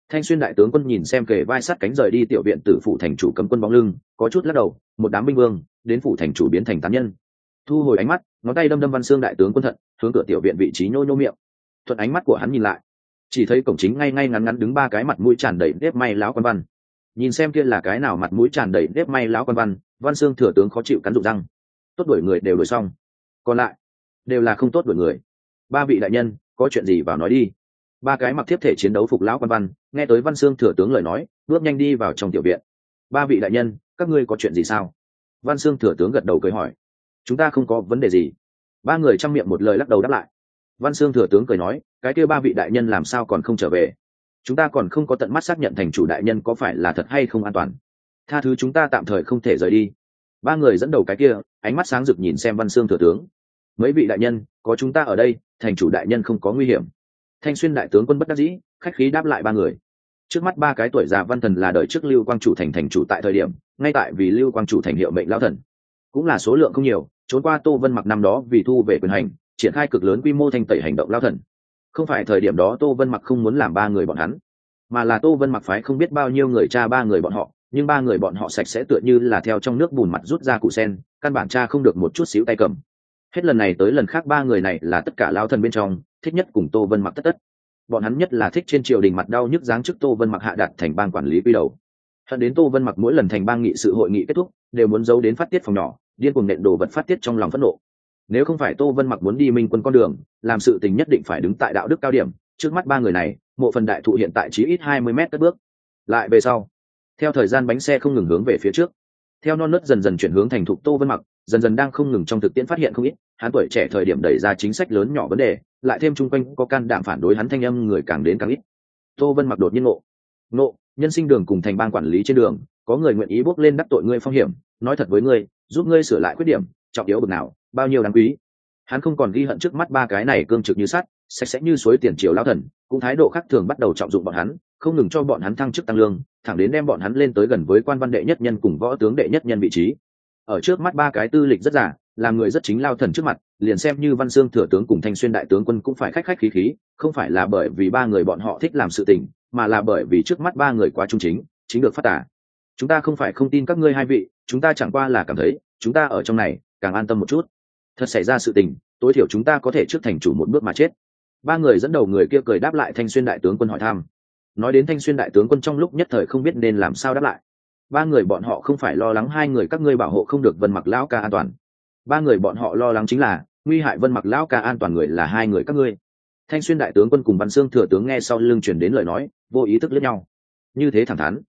Thanh Xuyên đại tướng quân nhìn xem kề vai sát cánh rời đi tiểu viện tử phủ thành chủ cấm quân bóng lưng, có chút lắc đầu. Một đám binh vương đến phủ thành chủ biến thành tán nhân. Thu hồi ánh mắt, ngón tay đâm đâm Văn Xương đại tướng quân thận, hướng cửa tiểu viện vị trí nhô nhô miệng. Thuận ánh mắt của hắn nhìn lại, chỉ thấy cổng chính ngay ngay ngắn ngắn đứng ba cái mặt mũi tràn đầy nếp may láo quan văn. Nhìn xem kia là cái nào mặt mũi tràn đầy nếp may láo quan văn, Văn Xương thừa tướng khó chịu cắn rụng răng. Tốt đuổi người đều đuổi xong, còn lại đều là không tốt đuổi người. Ba vị đại nhân, có chuyện gì vào nói đi. Ba cái mặc thiếp thể chiến đấu phục lão quan văn nghe tới Văn Xương thừa tướng lời nói, bước nhanh đi vào trong tiểu viện. Ba vị đại nhân, các ngươi có chuyện gì sao? Văn Xương thừa tướng gật đầu cười hỏi. Chúng ta không có vấn đề gì. Ba người trong miệng một lời lắc đầu đáp lại. Văn Xương thừa tướng cười nói, cái kia ba vị đại nhân làm sao còn không trở về? Chúng ta còn không có tận mắt xác nhận thành chủ đại nhân có phải là thật hay không an toàn. Tha thứ chúng ta tạm thời không thể rời đi. Ba người dẫn đầu cái kia, ánh mắt sáng rực nhìn xem Văn Xương thừa tướng. Mấy vị đại nhân, có chúng ta ở đây, thành chủ đại nhân không có nguy hiểm. Thanh Xuyên đại tướng quân bất đắc dĩ, khách khí đáp lại ba người. Trước mắt ba cái tuổi già văn thần là đời trước Lưu Quang chủ thành thành chủ tại thời điểm, ngay tại vì Lưu Quang chủ thành hiệu mệnh lão thần, cũng là số lượng không nhiều. Trốn qua Tô Vân Mặc năm đó vì thu về quyền hành, triển khai cực lớn quy mô thanh tẩy hành động lão thần. Không phải thời điểm đó Tô Vân Mặc không muốn làm ba người bọn hắn, mà là Tô Vân Mặc phái không biết bao nhiêu người tra ba người bọn họ, nhưng ba người bọn họ sạch sẽ tựa như là theo trong nước bùn mặt rút ra củ sen, căn bản tra không được một chút xíu tay cầm. Hết lần này tới lần khác ba người này là tất cả lão thần bên trong thích nhất cùng Tô Vân Mặc tất tất. Bọn hắn nhất là thích trên triều đình mặt đau nhức giáng chức Tô Vân Mặc hạ đặt thành bang quản lý quy đầu. Hận đến Tô Vân Mặc mỗi lần thành bang nghị sự hội nghị kết thúc, đều muốn giấu đến phát tiết phòng nhỏ, điên cuồng nện đồ vật phát tiết trong lòng phẫn nộ. Nếu không phải Tô Vân Mặc muốn đi minh quân con đường, làm sự tình nhất định phải đứng tại đạo đức cao điểm. Trước mắt ba người này, mộ phần đại thụ hiện tại chí ít 20 mét cất bước. Lại về sau, theo thời gian bánh xe không ngừng hướng về phía trước, theo non nớt dần dần chuyển hướng thành thục Tô Vân Mặc, dần dần đang không ngừng trong thực tiễn phát hiện không ít, hắn tuổi trẻ thời điểm đẩy ra chính sách lớn nhỏ vấn đề, lại thêm chung quanh có can đảm phản đối hắn thanh âm người càng đến càng ít. Tô Vân Mặc đột nhiên ngộ, nhân sinh đường cùng thành bang quản lý trên đường, có người nguyện ý bước lên đắc tội ngươi phong hiểm, nói thật với ngươi, giúp ngươi sửa lại khuyết điểm, trọng yếu bực nào, bao nhiêu đáng quý. Hắn không còn ghi hận trước mắt ba cái này cương trực như sắt, sạch sẽ như suối tiền triều lão thần, cũng thái độ khác thường bắt đầu trọng dụng bọn hắn, không ngừng cho bọn hắn thăng chức tăng lương, thẳng đến đem bọn hắn lên tới gần với quan văn đệ nhất nhân cùng võ tướng đệ nhất nhân vị trí. Ở trước mắt ba cái tư lịch rất giả, làm người rất chính lao thần trước mặt, liền xem như Văn Xương thừa tướng cùng Thanh Xuyên đại tướng quân cũng phải khách khách khí khí, không phải là bởi vì ba người bọn họ thích làm sự tình, mà là bởi vì trước mắt ba người quá trung chính được phát tả. Chúng ta không phải không tin các ngươi hai vị, chúng ta chẳng qua là cảm thấy, chúng ta ở trong này càng an tâm một chút. Thật xảy ra sự tình, tối thiểu chúng ta có thể trước thành chủ một bước mà chết. Ba người dẫn đầu người kia cười đáp lại Thanh Xuyên đại tướng quân hỏi thăm. Nói đến Thanh Xuyên đại tướng quân trong lúc nhất thời không biết nên làm sao đáp lại. Ba người bọn họ không phải lo lắng hai người các ngươi bảo hộ không được Vân Mặc lão ca an toàn. Ba người bọn họ lo lắng chính là nguy hại Vân Mặc lão ca an toàn người là hai người các ngươi. Thanh Xuyên đại tướng quân cùng Văn Xương thừa tướng nghe sau lưng truyền đến lời nói, vô ý thức liếc nhau. Như thế thẳng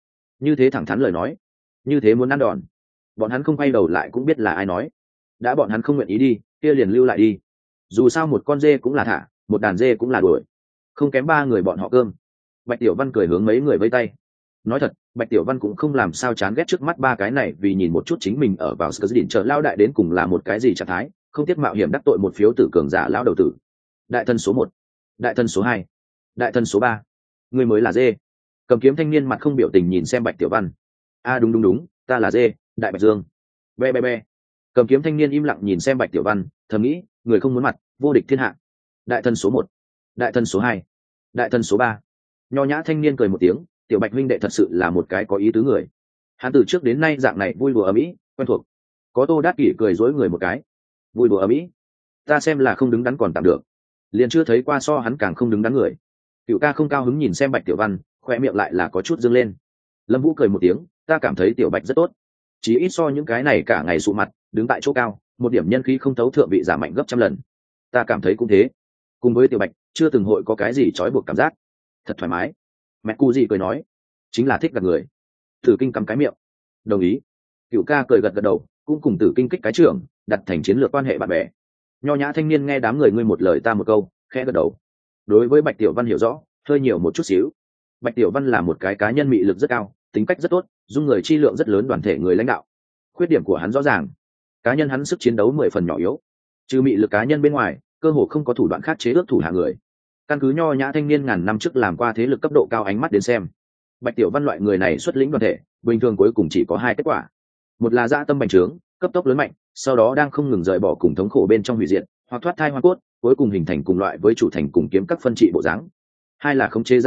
thắn lời nói, như thế muốn ăn đòn. Bọn hắn không quay đầu lại cũng biết là ai nói. Đã bọn hắn không nguyện ý đi, kia liền lưu lại đi. Dù sao một con dê cũng là thả, một đàn dê cũng là đuổi, không kém ba người bọn họ cơm. Bạch Tiểu Văn cười hướng mấy người vây tay. Nói thật, Bạch Tiểu Văn cũng không làm sao chán ghét trước mắt ba cái này, vì nhìn một chút chính mình ở vào Sở Đỉnh chờ lao đại đến cùng là một cái gì trạng thái, không tiếc mạo hiểm đắc tội một phiếu tử cường giả lão đầu tử. Đại thân số 1, đại thân số 2, đại thân số 3, người mới là dê. Cầm kiếm thanh niên mặt không biểu tình nhìn xem Bạch Tiểu Văn. A đúng, ta là dê, đại Bạch Dương. Be. Cầm kiếm thanh niên im lặng nhìn xem Bạch Tiểu Văn, thầm nghĩ, người không muốn mặt, vô địch thiên hạ. Đại thân số 1, đại thân số 2, đại thân số 3. Nho nhã thanh niên cười một tiếng, Tiểu Bạch huynh đệ thật sự là một cái có ý tứ người. Hắn từ trước đến nay dạng này vui đùa ở mỹ, quen thuộc. Có Tô Đát Kỷ cười dối người một cái. Vui đùa ở mỹ, ta xem là không đứng đắn còn tạm được, liền chưa thấy qua so hắn càng không đứng đắn người. Cựu ca không cao hứng nhìn xem Bạch Tiểu Văn, khoe miệng lại là có chút dương lên. Lâm Vũ cười một tiếng, ta cảm thấy Tiểu Bạch rất tốt, chỉ ít so những cái này cả ngày sụ mặt đứng tại chỗ cao, một điểm nhân khí không thấu thượng vị giả mạnh gấp trăm lần. Ta cảm thấy cũng thế, cùng với Tiểu Bạch chưa từng hội có cái gì trói buộc cảm giác, thật thoải mái. Mẹ cu gì cười nói, chính là thích gạt người. Tử Kinh cắm cái miệng, đồng ý. Cựu ca cười gật đầu, cũng cùng Tử Kinh kích cái trưởng, đặt thành chiến lược quan hệ bạn bè. Nho nhã thanh niên nghe đám người ngươi một lời ta một câu, khẽ gật đầu. Đối với Bạch Tiểu Văn hiểu rõ hơi nhiều một chút xíu. Bạch Tiểu Văn là một cái cá nhân mị lực rất cao, tính cách rất tốt, dung người chi lượng rất lớn đoàn thể người lãnh đạo. Khuyết điểm của hắn rõ ràng, cá nhân hắn sức chiến đấu 10 phần nhỏ yếu, trừ mị lực cá nhân bên ngoài, cơ hồ không có thủ đoạn khác chế ước thủ hạ người. Căn cứ nho nhã thanh niên ngàn năm trước làm qua thế lực cấp độ cao ánh mắt đến xem, Bạch Tiểu Văn loại người này xuất lĩnh đoàn thể, bình thường cuối cùng chỉ có hai kết quả: một là dã tâm bành trướng, cấp tốc lớn mạnh, sau đó đang không ngừng rời bỏ cùng thống khổ bên trong hủy diệt, hoặc thoát thai hoa cốt, cuối cùng hình thành cùng loại với chủ thành cùng kiếm các phân trị bộ dáng; hai là khống chế dã tâm,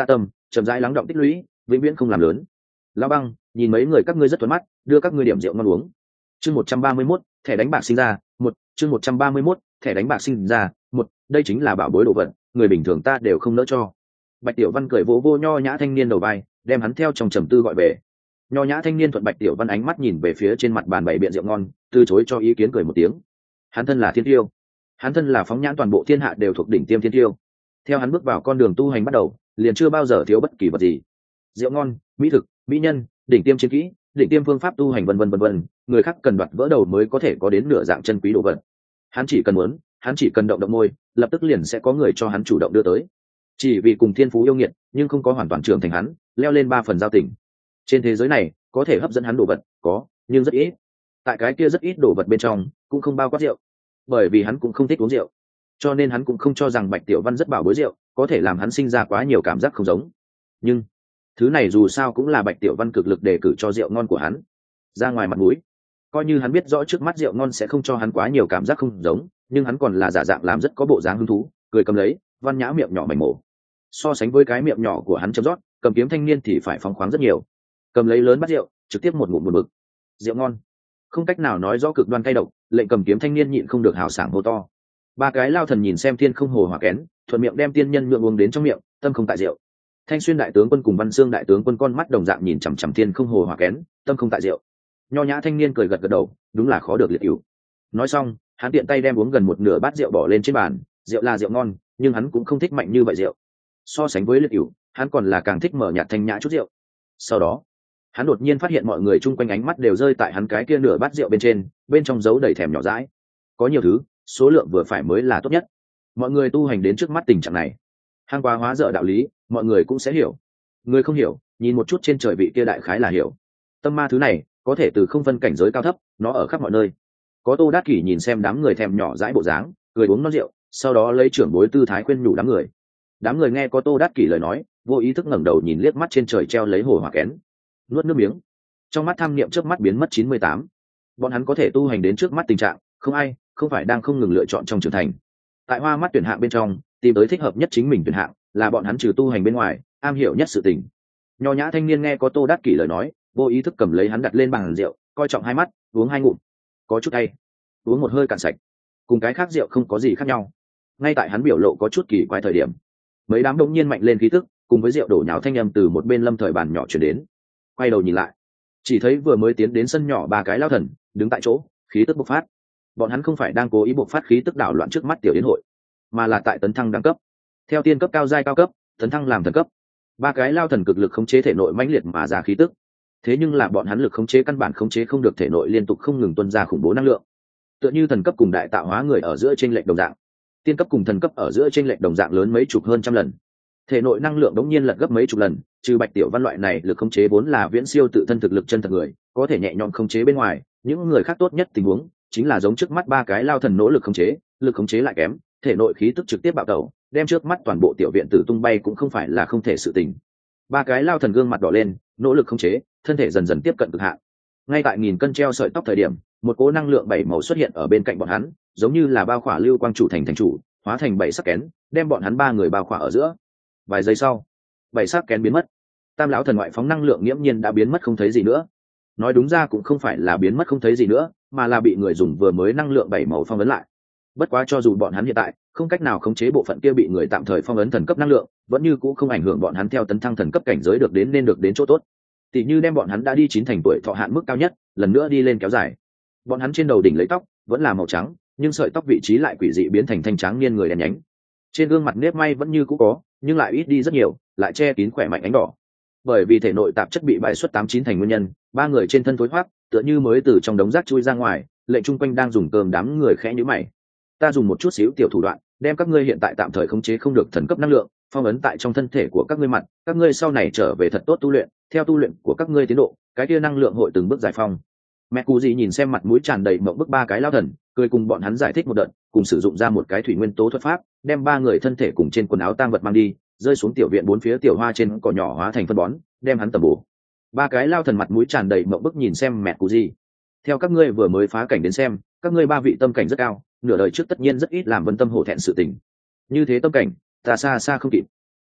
chậm rãi lắng động tích lũy, vĩnh viễn không làm lớn. Lão Băng, nhìn mấy người các ngươi rất thuận mắt, đưa các ngươi điểm rượu ngon uống. Chương 131, thẻ đánh bạc sinh ra, chương 131, thẻ đánh bạc sinh ra, đây chính là bảo bối đồ vật, người bình thường ta đều không nỡ cho. Bạch Tiểu Văn cười vỗ vô nho nhã thanh niên đầu vai, đem hắn theo trong trầm tư gọi về. Nho nhã thanh niên thuận Bạch Tiểu Văn ánh mắt nhìn về phía trên mặt bàn bày biện rượu ngon, từ chối cho ý kiến cười một tiếng. Hắn thân là thiên tiêu, hắn thân là phóng nhãn toàn bộ thiên hạ đều thuộc đỉnh tiêm thiên tiêu. Theo hắn bước vào con đường tu hành bắt đầu, liền chưa bao giờ thiếu bất kỳ vật gì. Rượu ngon, mỹ thực, mỹ nhân, đỉnh tiêm chiến kỹ, đỉnh tiêm phương pháp tu hành vân vân, người khác cần đoạt vỡ đầu mới có thể có đến nửa dạng chân quý đồ vật. Hắn chỉ cần muốn, hắn chỉ cần động động môi, lập tức liền sẽ có người cho hắn chủ động đưa tới. Chỉ vì cùng thiên phú yêu nghiệt, nhưng không có hoàn toàn trưởng thành hắn, leo lên 3 phần giao tình. Trên thế giới này, có thể hấp dẫn hắn đồ vật, có, nhưng rất ít. Tại cái kia rất ít đồ vật bên trong, cũng không bao quát rượu. Bởi vì hắn cũng không thích uống rượu, cho nên hắn cũng không cho rằng Bạch Tiểu Văn rất bảo bối rượu, có thể làm hắn sinh ra quá nhiều cảm giác không giống. Nhưng thứ này dù sao cũng là Bạch Tiểu Văn cực lực đề cử cho rượu ngon của hắn. Ra ngoài mặt mũi, coi như hắn biết rõ trước mắt rượu ngon sẽ không cho hắn quá nhiều cảm giác không giống, nhưng hắn còn là giả dạng làm rất có bộ dáng hứng thú, cười cầm lấy, văn nhã miệng nhỏ mảnh mổ. So sánh với cái miệng nhỏ của hắn chấm rót, cầm kiếm thanh niên thì phải phóng khoáng rất nhiều. Cầm lấy lớn bát rượu, trực tiếp một ngụm một bực. Rượu ngon, không cách nào nói rõ cực đoan cay độc, lệnh cầm kiếm thanh niên nhịn không được hào sảng hô to. Ba cái lao thần nhìn xem thiên không hồ hỏa kén, thuận miệng đem tiên nhân nhượng uống đến trong miệng, tâm không tại rượu. Thanh Xuyên đại tướng quân cùng Văn Xương đại tướng quân con mắt đồng dạng nhìn chằm chằm thiên không hồ hỏa kén, tâm không tại rượu. Nho nhã thanh niên cười gật gật đầu, đúng là khó được liệt cửu. Nói xong, hắn tiện tay đem uống gần một nửa bát rượu bỏ lên trên bàn, rượu là rượu ngon, nhưng hắn cũng không thích mạnh như vậy rượu. So sánh với liệt cửu, hắn còn là càng thích mở nhạt thanh nhã chút rượu. Sau đó, hắn đột nhiên phát hiện mọi người chung quanh ánh mắt đều rơi tại hắn cái kia nửa bát rượu bên trên, bên trong giấu đầy thèm nhỏ dãi. Có nhiều thứ, số lượng vừa phải mới là tốt nhất. Mọi người tu hành đến trước mắt tình trạng này, hang quá hóa dở đạo lý, mọi người cũng sẽ hiểu. Người không hiểu, nhìn một chút trên trời vị kia đại khái là hiểu. Tâm ma thứ này, có thể từ không phân cảnh giới cao thấp, nó ở khắp mọi nơi. Có Tô Đát Kỷ nhìn xem đám người thèm nhỏ dãi bộ dáng, cười uống non rượu, sau đó lấy trưởng bối tư thái khuyên nhủ đám người. Đám người nghe có Tô Đát Kỷ lời nói, vô ý thức ngẩng đầu nhìn liếc mắt trên trời treo lấy hồ hỏa kén, nuốt nước miếng. Trong mắt tham niệm trước mắt biến mất 98. Bọn hắn có thể tu hành đến trước mắt tình trạng, không ai, không phải đang không ngừng lựa chọn trong trưởng thành. Tại hoa mắt tuyển hạng bên trong, tìm tới thích hợp nhất chính mình tuyển hạng, là bọn hắn trừ tu hành bên ngoài, am hiểu nhất sự tình. Nho nhã thanh niên nghe có Tô Đát Kỷ lời nói, vô ý thức cầm lấy hắn đặt lên bàn rượu, coi trọng hai mắt, uống hai ngụm. Có chút hay, uống một hơi cạn sạch. Cùng cái khác rượu không có gì khác nhau. Ngay tại hắn biểu lộ có chút kỳ quái thời điểm, mấy đám đông nhiên mạnh lên khí tức, cùng với rượu đổ nhào thanh âm từ một bên lâm thời bàn nhỏ chuyển đến. Quay đầu nhìn lại, chỉ thấy vừa mới tiến đến sân nhỏ ba cái lao thần đứng tại chỗ, khí tức bộc phát. Bọn hắn không phải đang cố ý bộc phát khí tức đảo loạn trước mắt tiểu yến hội, mà là tại tấn thăng đẳng cấp, theo tiên cấp cao giai cao cấp tấn thăng làm thần cấp. Ba cái lao thần cực lực khống chế thể nội mãnh liệt mà ra khí tức, thế nhưng là bọn hắn lực khống chế căn bản khống chế không được thể nội liên tục không ngừng tuôn ra khủng bố năng lượng, tựa như thần cấp cùng đại tạo hóa người ở giữa chênh lệch đồng dạng, tiên cấp cùng thần cấp ở giữa chênh lệch đồng dạng lớn mấy chục hơn trăm lần. Thể nội năng lượng đống nhiên lật gấp mấy chục lần, trừ Bạch Tiểu Văn loại này lực khống chế vốn là viễn siêu tự thân thực lực chân thật người có thể nhẹ nhõm khống chế bên ngoài, những người khác tốt nhất tình huống chính là giống trước mắt ba cái lao thần nỗ lực khống chế lại kém, thể nội khí tức trực tiếp bạo tẩu, đem trước mắt toàn bộ tiểu viện tử tung bay cũng không phải là không thể sự tình. Ba cái lao thần gương mặt đỏ lên, nỗ lực khống chế, thân thể dần dần tiếp cận cực hạn. Ngay tại nghìn cân treo sợi tóc thời điểm, một cỗ năng lượng bảy màu xuất hiện ở bên cạnh bọn hắn, giống như là bao khỏa lưu quang chủ thành chủ, hóa thành bảy sắc kén, đem bọn hắn ba người bao khỏa ở giữa. Vài giây sau, bảy sắc kén biến mất. Tam lão thần ngoại phóng năng lượng nghiễm nhiên đã biến mất không thấy gì nữa. Nói đúng ra cũng không phải là biến mất không thấy gì nữa, mà là bị người dùng vừa mới năng lượng bảy màu phong ấn lại. Bất quá cho dù bọn hắn hiện tại không cách nào khống chế bộ phận kia bị người tạm thời phong ấn thần cấp năng lượng, vẫn như cũ không ảnh hưởng bọn hắn theo tấn thăng thần cấp cảnh giới được đến chỗ tốt. Tỷ như đem bọn hắn đã đi 9 thành tuổi thọ hạn mức cao nhất, lần nữa đi lên kéo dài. Bọn hắn trên đầu đỉnh lấy tóc vẫn là màu trắng, nhưng sợi tóc vị trí lại quỷ dị biến thành thanh trắng niên người đen nhánh. Trên gương mặt nếp may vẫn như cũ có, nhưng lại ít đi rất nhiều, lại che kín khỏe mạnh ánh đỏ. Bởi vì thể nội tạp chất bị bài xuất 8-9 thành nguyên nhân, ba người trên thân thối hoắc, tựa như mới từ trong đống rác chui ra ngoài, lệnh chung quanh đang dùng cơm đám người khẽ nhíu mày. Ta dùng một chút xíu tiểu thủ đoạn, đem các ngươi hiện tại tạm thời khống chế không được thần cấp năng lượng phong ấn tại trong thân thể của các ngươi mặt, các ngươi sau này trở về thật tốt tu luyện, theo tu luyện của các ngươi tiến độ, cái kia năng lượng hội từng bước giải phong. Mẹ cụ gì nhìn xem mặt mũi tràn đầy mộng bức ba cái lao thần, cười cùng bọn hắn giải thích một đợt, cùng sử dụng ra một cái thủy nguyên tố thuật pháp, đem ba người thân thể cùng trên quần áo tang vật mang đi, rơi xuống tiểu viện bốn phía tiểu hoa trên cỏ nhỏ hóa thành phân bón, đem hắn tầm bổ. Ba cái lao thần mặt mũi tràn đầy mộng bức nhìn xem mẹ cụ gì. Theo các ngươi vừa mới phá cảnh đến xem, các ngươi ba vị tâm cảnh rất cao, nửa đời trước tất nhiên rất ít làm vân tâm hổ thẹn sự tình. Như thế tâm cảnh, ta xa xa không kịp.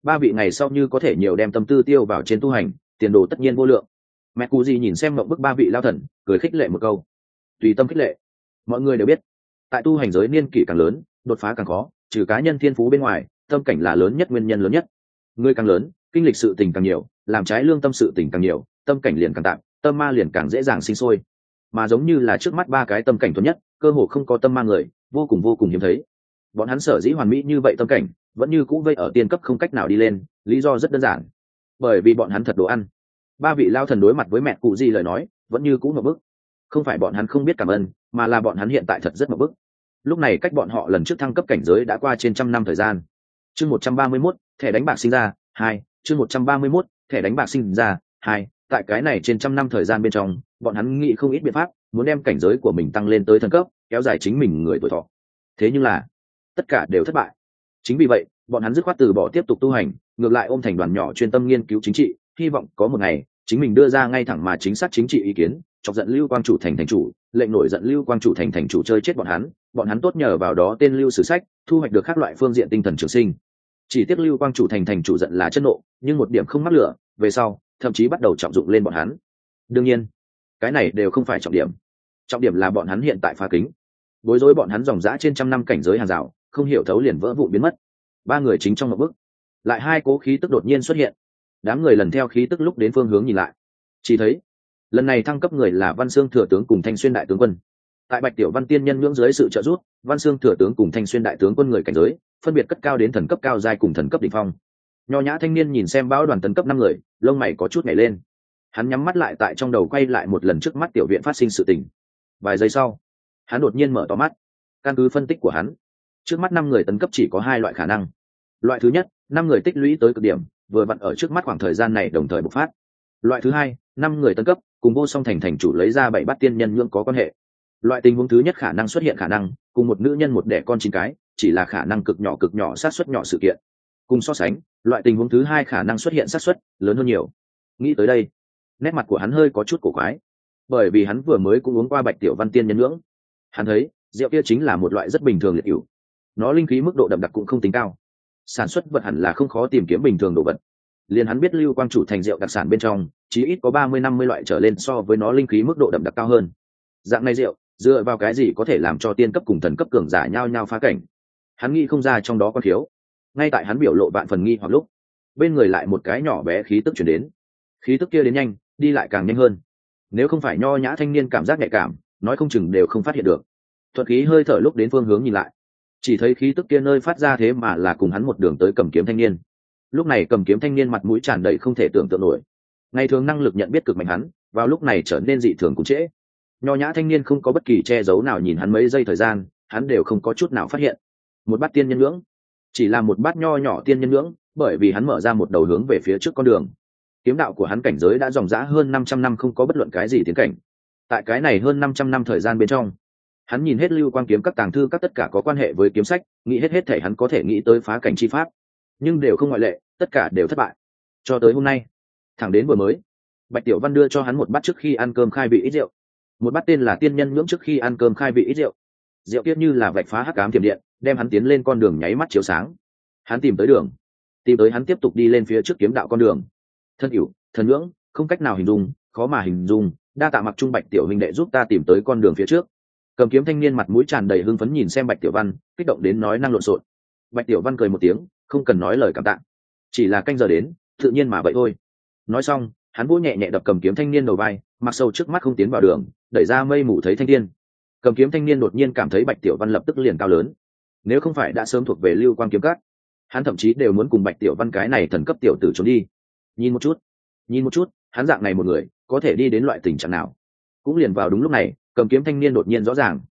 ba vị ngày sau như có thể nhiều đem tâm tư tiêu vào trên tu hành, tiền đồ tất nhiên vô lượng. Mẹ cụ gì nhìn xem mộng bức ba vị lao thần, cười khích lệ một câu. Tùy tâm khích lệ. Mọi người đều biết, tại tu hành giới niên kỷ càng lớn, đột phá càng khó, trừ cá nhân thiên phú bên ngoài, tâm cảnh là lớn nhất, nguyên nhân lớn nhất. Người càng lớn, kinh lịch sự tình càng nhiều, làm trái lương tâm sự tình càng nhiều, tâm cảnh liền càng tạm, tâm ma liền càng dễ dàng sinh sôi. Mà giống như là trước mắt ba cái tâm cảnh thuần nhất, cơ hồ không có tâm ma người, vô cùng hiếm thấy. Bọn hắn sở dĩ hoàn mỹ như vậy tâm cảnh, vẫn như cũ vây ở tiên cấp không cách nào đi lên, lý do rất đơn giản, bởi vì bọn hắn thật đồ ăn. Ba vị lao thần đối mặt với mẹ cụ gì lời nói, vẫn như cũ ngập bức. Không phải bọn hắn không biết cảm ơn, mà là bọn hắn hiện tại thật rất ngập bức. Lúc này cách bọn họ lần trước thăng cấp cảnh giới đã qua trên 100 năm thời gian. Chương 131, thẻ đánh bạc sinh ra 2, chương 131, thẻ đánh bạc sinh ra 2. Tại cái này trên 100 năm thời gian bên trong, bọn hắn nghĩ không ít biện pháp, muốn đem cảnh giới của mình tăng lên tới thần cấp, kéo dài chính mình người tuổi thọ. Thế nhưng là, tất cả đều thất bại. Chính vì vậy, bọn hắn dứt khoát từ bỏ tiếp tục tu hành, ngược lại ôm thành đoàn nhỏ chuyên tâm nghiên cứu chính trị, hy vọng có một ngày chính mình đưa ra ngay thẳng mà chính xác chính trị ý kiến, chọc giận Lưu Quang chủ thành chủ, lệnh nổi giận Lưu Quang chủ thành chủ chơi chết bọn hắn tốt nhờ vào đó tên Lưu sử sách, thu hoạch được các loại phương diện tinh thần trường sinh. Chỉ tiếc Lưu Quang chủ thành chủ giận là chất nộ, nhưng một điểm không mắc lửa, về sau thậm chí bắt đầu trọng dụng lên bọn hắn. Đương nhiên, cái này đều không phải trọng điểm. Trọng điểm là bọn hắn hiện tại phá kính, bối rối bọn hắn dòng dã trên 100 năm cảnh giới hàng rào, không hiểu thấu liền vỡ vụn biến mất. Ba người chính trong một bức, lại hai cố khí tức đột nhiên xuất hiện. Đám người lần theo khí tức lúc đến phương hướng nhìn lại, chỉ thấy lần này thăng cấp người là Văn Xương thừa tướng cùng Thanh Xuyên đại tướng quân. Tại Bạch Tiểu Văn tiên nhân nhưỡng dưới sự trợ giúp, Văn Xương thừa tướng cùng Thanh Xuyên đại tướng quân người cảnh giới phân biệt cất cao đến thần cấp cao giai cùng thần cấp đỉnh phong. Nho nhã thanh niên nhìn xem bão đoàn tấn cấp 5 người, lông mày có chút nhảy lên. Hắn nhắm mắt lại, tại trong đầu quay lại một lần trước mắt tiểu viện phát sinh sự tình. Vài giây sau, hắn đột nhiên mở to mắt. Căn cứ phân tích của hắn, trước mắt 5 người tấn cấp chỉ có 2 loại khả năng. Loại thứ nhất, 5 người tích lũy tới cực điểm, vừa vặn ở trước mắt khoảng thời gian này đồng thời bộc phát. Loại thứ hai, 5 người tấn cấp, cùng Vô Song thành chủ lấy ra 7 bát tiên nhân nhưỡng có quan hệ. Loại tình huống thứ nhất khả năng xuất hiện khả năng, cùng một nữ nhân một đẻ con 9 cái, chỉ là khả năng cực nhỏ xác suất nhỏ sự kiện. Cùng so sánh, loại tình huống thứ hai khả năng xuất hiện xác suất lớn hơn nhiều. Nghĩ tới đây, nét mặt của hắn hơi có chút cổ quái, bởi vì hắn vừa mới cũng uống qua Bạch Tiểu Văn tiên nhân nhưỡng. Hắn thấy, rượu kia chính là một loại rất bình thường liệt ỉu. Nó linh khí mức độ đậm đặc cũng không tính cao. Sản xuất vật hẳn là không khó tìm kiếm bình thường đồ vật. Liền hắn biết Lưu Quang chủ thành rượu đặc sản bên trong, chí ít có 30-50 loại trở lên so với nó linh khí mức độ đậm đặc cao hơn. Dạng này rượu, dựa vào cái gì có thể làm cho tiên cấp cùng thần cấp cường giả nhao nhao phá cảnh? Hắn nghĩ không ra trong đó có thiếu. Ngay tại hắn biểu lộ vạn phần nghi hoặc lúc, bên người lại một cái nhỏ bé khí tức chuyển đến. Khí tức kia đến nhanh, đi lại càng nhanh hơn. Nếu không phải nho nhã thanh niên cảm giác nhạy cảm, nói không chừng đều không phát hiện được. Thuật khí hơi thở lúc đến phương hướng nhìn lại, chỉ thấy khí tức kia nơi phát ra thế mà là cùng hắn một đường tới cầm kiếm thanh niên. Lúc này cầm kiếm thanh niên mặt mũi tràn đầy không thể tưởng tượng nổi. Ngày thường năng lực nhận biết cực mạnh hắn, vào lúc này trở nên dị thường cũng trễ. Nho nhã thanh niên không có bất kỳ che giấu nào nhìn hắn mấy giây thời gian, hắn đều không có chút nào phát hiện. Một bát tiên nhân nhưỡng, chỉ là một bát nho nhỏ tiên nhân nhưỡng, bởi vì hắn mở ra một đầu hướng về phía trước con đường. Kiếm đạo của hắn cảnh giới đã dòng dã hơn 500 năm không có bất luận cái gì tiến cảnh. Tại cái này hơn 500 năm thời gian bên trong, hắn nhìn hết Lưu Quang kiếm các tàng thư các tất cả có quan hệ với kiếm sách, nghĩ hết thể hắn có thể nghĩ tới phá cảnh chi pháp, nhưng đều không ngoại lệ, tất cả đều thất bại. Cho tới hôm nay, thẳng đến vừa mới, Bạch Tiểu Văn đưa cho hắn một bát trước khi ăn cơm khai vị ít rượu, một bát tên là tiên nhân nhưỡng trước khi ăn cơm khai vị ít rượu. Rượu kia như là vạch phá hắc ám thiểm điện, đem hắn tiến lên con đường nháy mắt chiếu sáng. Hắn tìm tới đường, tìm tới hắn tiếp tục đi lên phía trước kiếm đạo con đường. Thân hữu, thần nhưỡng, không cách nào hình dung, khó mà hình dung, đa tạ Mặc Trung Bạch tiểu huynh đệ giúp ta tìm tới con đường phía trước. Cầm kiếm thanh niên mặt mũi tràn đầy hưng phấn nhìn xem Bạch Tiểu Văn, kích động đến nói năng lộn xộn. Bạch Tiểu Văn cười một tiếng, không cần nói lời cảm tạ, chỉ là canh giờ đến, tự nhiên mà vậy thôi. Nói xong, hắn vỗ nhẹ nhẹ đập cầm kiếm thanh niên đầu vai, mặc sâu trước mắt không tiến vào đường, đẩy ra mây mù thấy thanh niên. Cầm kiếm thanh niên đột nhiên cảm thấy Bạch Tiểu Văn lập tức liền cao lớn. Nếu không phải đã sớm thuộc về Lưu Quang kiếm các, hắn thậm chí đều muốn cùng Bạch Tiểu Văn cái này thần cấp tiểu tử trốn đi. Nhìn một chút, hắn dạng này một người, có thể đi đến loại tình trạng nào? Cũng liền vào đúng lúc này, cầm kiếm thanh niên đột nhiên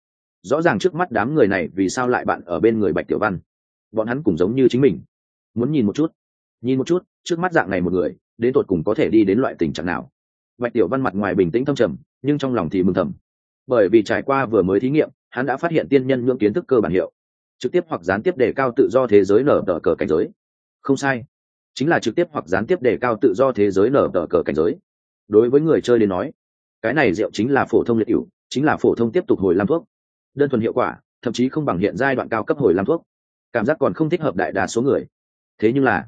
rõ ràng trước mắt đám người này vì sao lại bạn ở bên người Bạch Tiểu Văn. Bọn hắn cũng giống như chính mình, muốn nhìn một chút, trước mắt dạng này một người, đến tột cùng có thể đi đến loại tình trạng nào? Bạch Tiểu Văn mặt ngoài bình tĩnh thâm trầm, nhưng trong lòng thì mừng thầm, bởi vì trải qua vừa mới thí nghiệm, hắn đã phát hiện tiên nhân nhưỡng kiến thức cơ bản hiệu, trực tiếp hoặc gián tiếp đề cao tự do thế giới nở tờ cờ cảnh giới. Không sai, chính là trực tiếp hoặc gián tiếp đề cao tự do thế giới nở tờ cờ cảnh giới. Đối với người chơi đến nói, cái này rượu chính là phổ thông liệt ỉu, chính là phổ thông tiếp tục hồi làm thuốc. Đơn thuần hiệu quả, thậm chí không bằng hiện giai đoạn cao cấp hồi làm thuốc. Cảm giác còn không thích hợp đại đa số người. Thế nhưng là,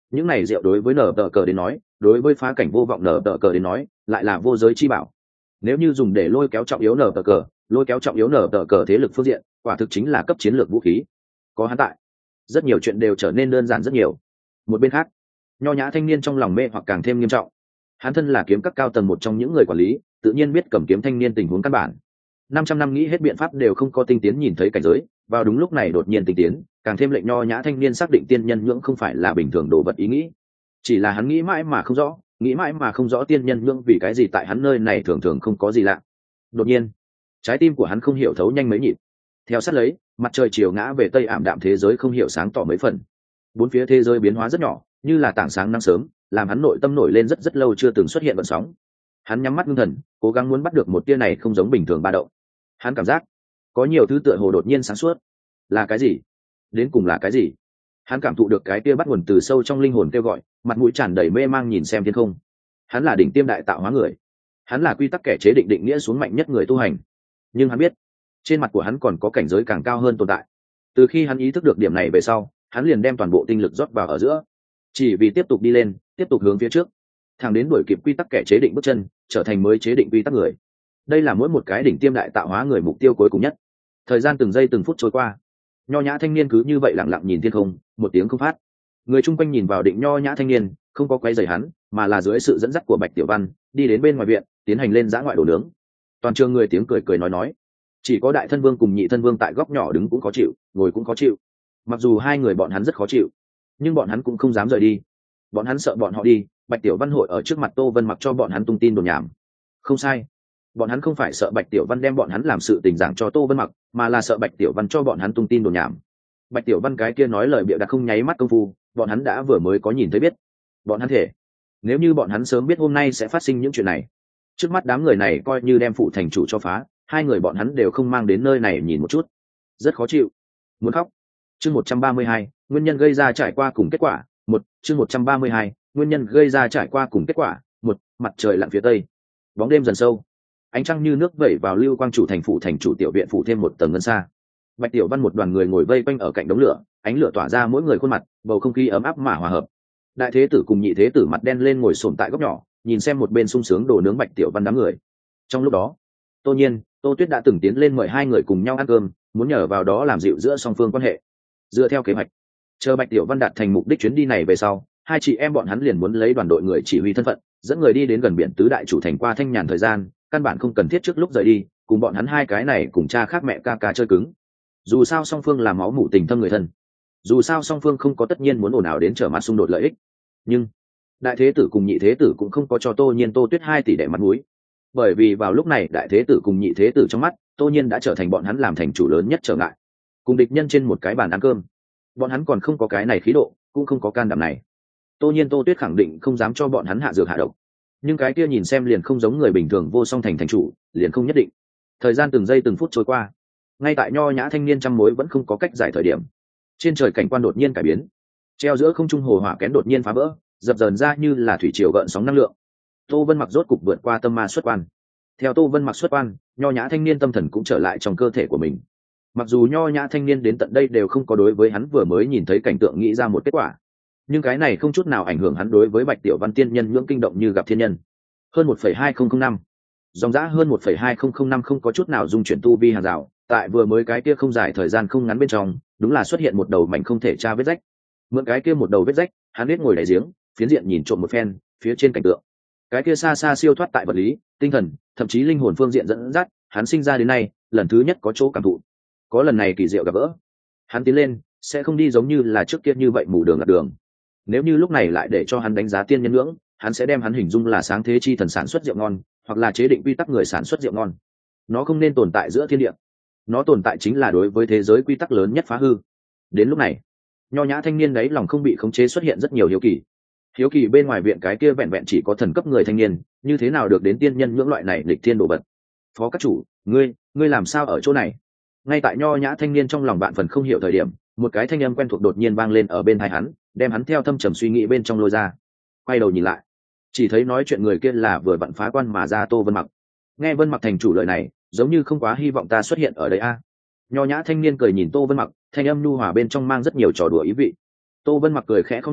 những này rượu đối với nở tờ cờ đến nói, đối với phá cảnh vô vọng nở tờ cờ đến nói lại là vô giới chi bảo. Nếu như dùng để lôi kéo trọng yếu nở tờ cờ, lôi kéo trọng yếu nở tờ cờ thế lực phương diện, quả thực chính là cấp chiến lược vũ khí. Có hắn tại, rất nhiều chuyện đều trở nên đơn giản rất nhiều. Một bên khác, nho nhã thanh niên trong lòng mê hoặc càng thêm nghiêm trọng. Hắn thân là kiếm các cao tầng một trong những người quản lý, tự nhiên biết cầm kiếm thanh niên tình huống căn bản. 500 năm nghĩ hết biện pháp đều không có tinh tiến nhìn thấy cảnh giới, vào đúng lúc này đột nhiên tinh tiến, càng thêm lệnh nho nhã thanh niên xác định tiên nhân nhưỡng không phải là bình thường đồ vật ý nghĩ. Chỉ là hắn nghĩ mãi mà không rõ, nghĩ mãi mà không rõ tiên nhân nhưỡng vì cái gì tại hắn nơi này thường thường không có gì lạ. Đột nhiên, trái tim của hắn không hiểu thấu nhanh mấy nhịp. Theo sát lấy, mặt trời chiều ngã về tây, ảm đạm thế giới không hiểu sáng tỏ mấy phần. Bốn phía thế giới biến hóa rất nhỏ, như là tảng sáng nắng sớm, làm hắn nội tâm nổi lên rất lâu chưa từng xuất hiện vận sóng. Hắn nhắm mắt ngưng thần, cố gắng muốn bắt được một tia này không giống bình thường ba động. Hắn cảm giác có nhiều thứ tựa hồ đột nhiên sáng suốt. Là cái gì? Đến cùng là cái gì? Hắn cảm thụ được cái tia bắt nguồn từ sâu trong linh hồn kêu gọi, mặt mũi tràn đầy mê mang nhìn xem thiên không. Hắn là đỉnh tiêm đại tạo hóa người, hắn là quy tắc kẻ chế định định nghĩa xuống mạnh nhất người tu hành. Nhưng hắn biết, trên mặt của hắn còn có cảnh giới càng cao hơn tồn tại. Từ khi hắn ý thức được điểm này về sau, hắn liền đem toàn bộ tinh lực rót vào ở giữa, chỉ vì tiếp tục đi lên, tiếp tục hướng phía trước, thẳng đến đuổi kịp quy tắc kẻ chế định bước chân, trở thành mới chế định quy tắc người. Đây là mỗi một cái đỉnh tiêm đại tạo hóa người mục tiêu cuối cùng nhất. Thời gian từng giây từng phút trôi qua, nho nhã thanh niên cứ như vậy lặng lặng nhìn thiên không, một tiếng không phát. Người chung quanh nhìn vào định nho nhã thanh niên, không có quấy rầy hắn, mà là dưới sự dẫn dắt của Bạch Tiểu Văn, đi đến bên ngoài viện, tiến hành lên giã ngoại đồ nướng. Toàn trường người tiếng cười cười nói, chỉ có đại thân vương cùng nhị thân vương tại góc nhỏ đứng cũng khó chịu, ngồi cũng khó chịu. Mặc dù hai người bọn hắn rất khó chịu, nhưng bọn hắn cũng không dám rời đi. Bọn hắn sợ bọn họ đi, Bạch Tiểu Văn hội ở trước mặt Tô Vân Mặc cho bọn hắn tung tin đồn nhảm. Không sai, bọn hắn không phải sợ Bạch Tiểu Văn đem bọn hắn làm sự tình giảng cho Tô Vân Mặc, mà là sợ Bạch Tiểu Văn cho bọn hắn tung tin đồn nhảm. Bạch Tiểu Văn cái kia nói lời bịa đặt không nháy mắt công phu, bọn hắn đã vừa mới có nhìn thấy biết. Bọn hắn thể, nếu như bọn hắn sớm biết hôm nay sẽ phát sinh những chuyện này, trước mắt đám người này coi như đem phụ thành chủ cho phá, hai người bọn hắn đều không mang đến nơi này nhìn một chút. Rất khó chịu, muốn khóc. Chương 132, nguyên nhân gây ra trải qua cùng kết quả. Chương 132, nguyên nhân gây ra trải qua cùng kết quả. Mặt trời lặn phía tây, bóng đêm dần sâu, ánh trăng như nước vẩy vào lưu quang chủ thành phụ thành chủ tiểu viện phủ thêm một tầng ngân xa. Bạch Tiểu Văn một đoàn người ngồi vây quanh ở cạnh đống lửa, ánh lửa tỏa ra mỗi người khuôn mặt, bầu không khí ấm áp mà hòa hợp. Đại thế tử cùng nhị thế tử mặt đen lên ngồi xổm tại góc nhỏ, nhìn xem một bên sung sướng đồ nướng Bạch Tiểu Văn đám người. Trong lúc đó, Tô Nhiên, Tô Tuyết đã từng tiến lên mời hai người cùng nhau ăn cơm, muốn nhờ vào đó làm dịu giữa song phương quan hệ. Dựa theo kế hoạch, chờ Bạch Tiểu Văn đạt thành mục đích chuyến đi này về sau, hai chị em bọn hắn liền muốn lấy đoàn đội người chỉ huy thân phận, dẫn người đi đến gần biển tứ đại chủ thành qua thanh nhàn thời gian, căn bản không cần thiết trước lúc rời đi, cùng bọn hắn hai cái này cùng cha khác mẹ ca chơi cứng. Dù sao song phương là máu mủ tình thâm người thân, dù sao song phương không có tất nhiên muốn ồn ào đến trở mặt xung đột lợi ích. Nhưng đại thế tử cùng nhị thế tử cũng không có cho Tô Nhiên Tô Tuyết hai tỷ đệ mặt mũi, bởi vì vào lúc này đại thế tử cùng nhị thế tử trong mắt Tô Nhiên đã trở thành bọn hắn làm thành chủ lớn nhất trở ngại, cùng địch nhân trên một cái bàn ăn cơm. Bọn hắn còn không có cái này khí độ, cũng không có can đảm này. Tô Nhiên Tô Tuyết khẳng định không dám cho bọn hắn hạ dược hạ độc, nhưng cái kia nhìn xem liền không giống người bình thường vô song thành thành chủ, liền không nhất định. Thời gian từng giây từng phút trôi qua, ngay tại nho nhã thanh niên trăm mối vẫn không có cách giải thời điểm, trên trời cảnh quan đột nhiên cải biến, treo giữa không trung hồ hỏa kén đột nhiên phá vỡ, dập dờn ra như là thủy triều gợn sóng năng lượng. Tô Vân Mặc rốt cục vượt qua tâm ma xuất quan. Theo Tô Vân Mặc xuất quan, nho nhã thanh niên tâm thần cũng trở lại trong cơ thể của mình. Mặc dù nho nhã thanh niên đến tận đây đều không có đối với hắn vừa mới nhìn thấy cảnh tượng nghĩ ra một kết quả, nhưng cái này không chút nào ảnh hưởng hắn đối với Bạch Tiểu Văn tiên nhân nhưỡng kinh động như gặp thiên nhân. Hơn 1,2005, dòng dã hơn 1,2005 không có chút nào dung chuyển tu vi hàng rào, tại vừa mới cái kia không dài thời gian không ngắn bên trong, đúng là xuất hiện một đầu mảnh không thể tra vết rách. Mượn cái kia một đầu vết rách, hắn biết ngồi đáy giếng, phiến diện nhìn trộm một phen, phía trên cảnh tượng, cái kia xa xa siêu thoát tại vật lý, tinh thần, thậm chí linh hồn phương diện dẫn dắt, hắn sinh ra đến nay, lần thứ nhất có chỗ cảm thụ. Có lần này kỳ diệu gặp gỡ, hắn tiến lên, sẽ không đi giống như là trước kia như vậy mù đường lạc đường. Nếu như lúc này lại để cho hắn đánh giá tiên nhân ngưỡng, hắn sẽ đem hắn hình dung là sáng thế chi thần sản xuất rượu ngon, hoặc là chế định quy tắc người sản xuất rượu ngon. Nó không nên tồn tại giữa thiên địa, nó tồn tại chính là đối với thế giới quy tắc lớn nhất phá hư. Đến lúc này, nho nhã thanh niên đấy lòng không bị khống chế xuất hiện rất nhiều hiếu kỳ. Hiếu kỳ bên ngoài viện cái kia vẹn vẹn chỉ có thần cấp người thanh niên, như thế nào được đến tiên nhân ngưỡng loại này lịch thiên đồ vật. Phó các chủ, ngươi làm sao ở chỗ này? Ngay tại nho nhã thanh niên trong lòng bạn phần không hiểu thời điểm, một cái thanh âm quen thuộc đột nhiên vang lên ở bên tai hắn, đem hắn theo thâm trầm suy nghĩ bên trong lôi ra. Quay đầu nhìn lại, chỉ thấy nói chuyện người kia là vừa vặn phá quan mà ra Tô Vân Mặc. Nghe Vân Mặc thành chủ lời này, giống như không quá hy vọng ta xuất hiện ở đây a. Nho nhã thanh niên cười nhìn Tô Vân Mặc, thanh âm nhu hòa bên trong mang rất nhiều trò đùa ý vị. Tô Vân Mặc cười khẽ không người,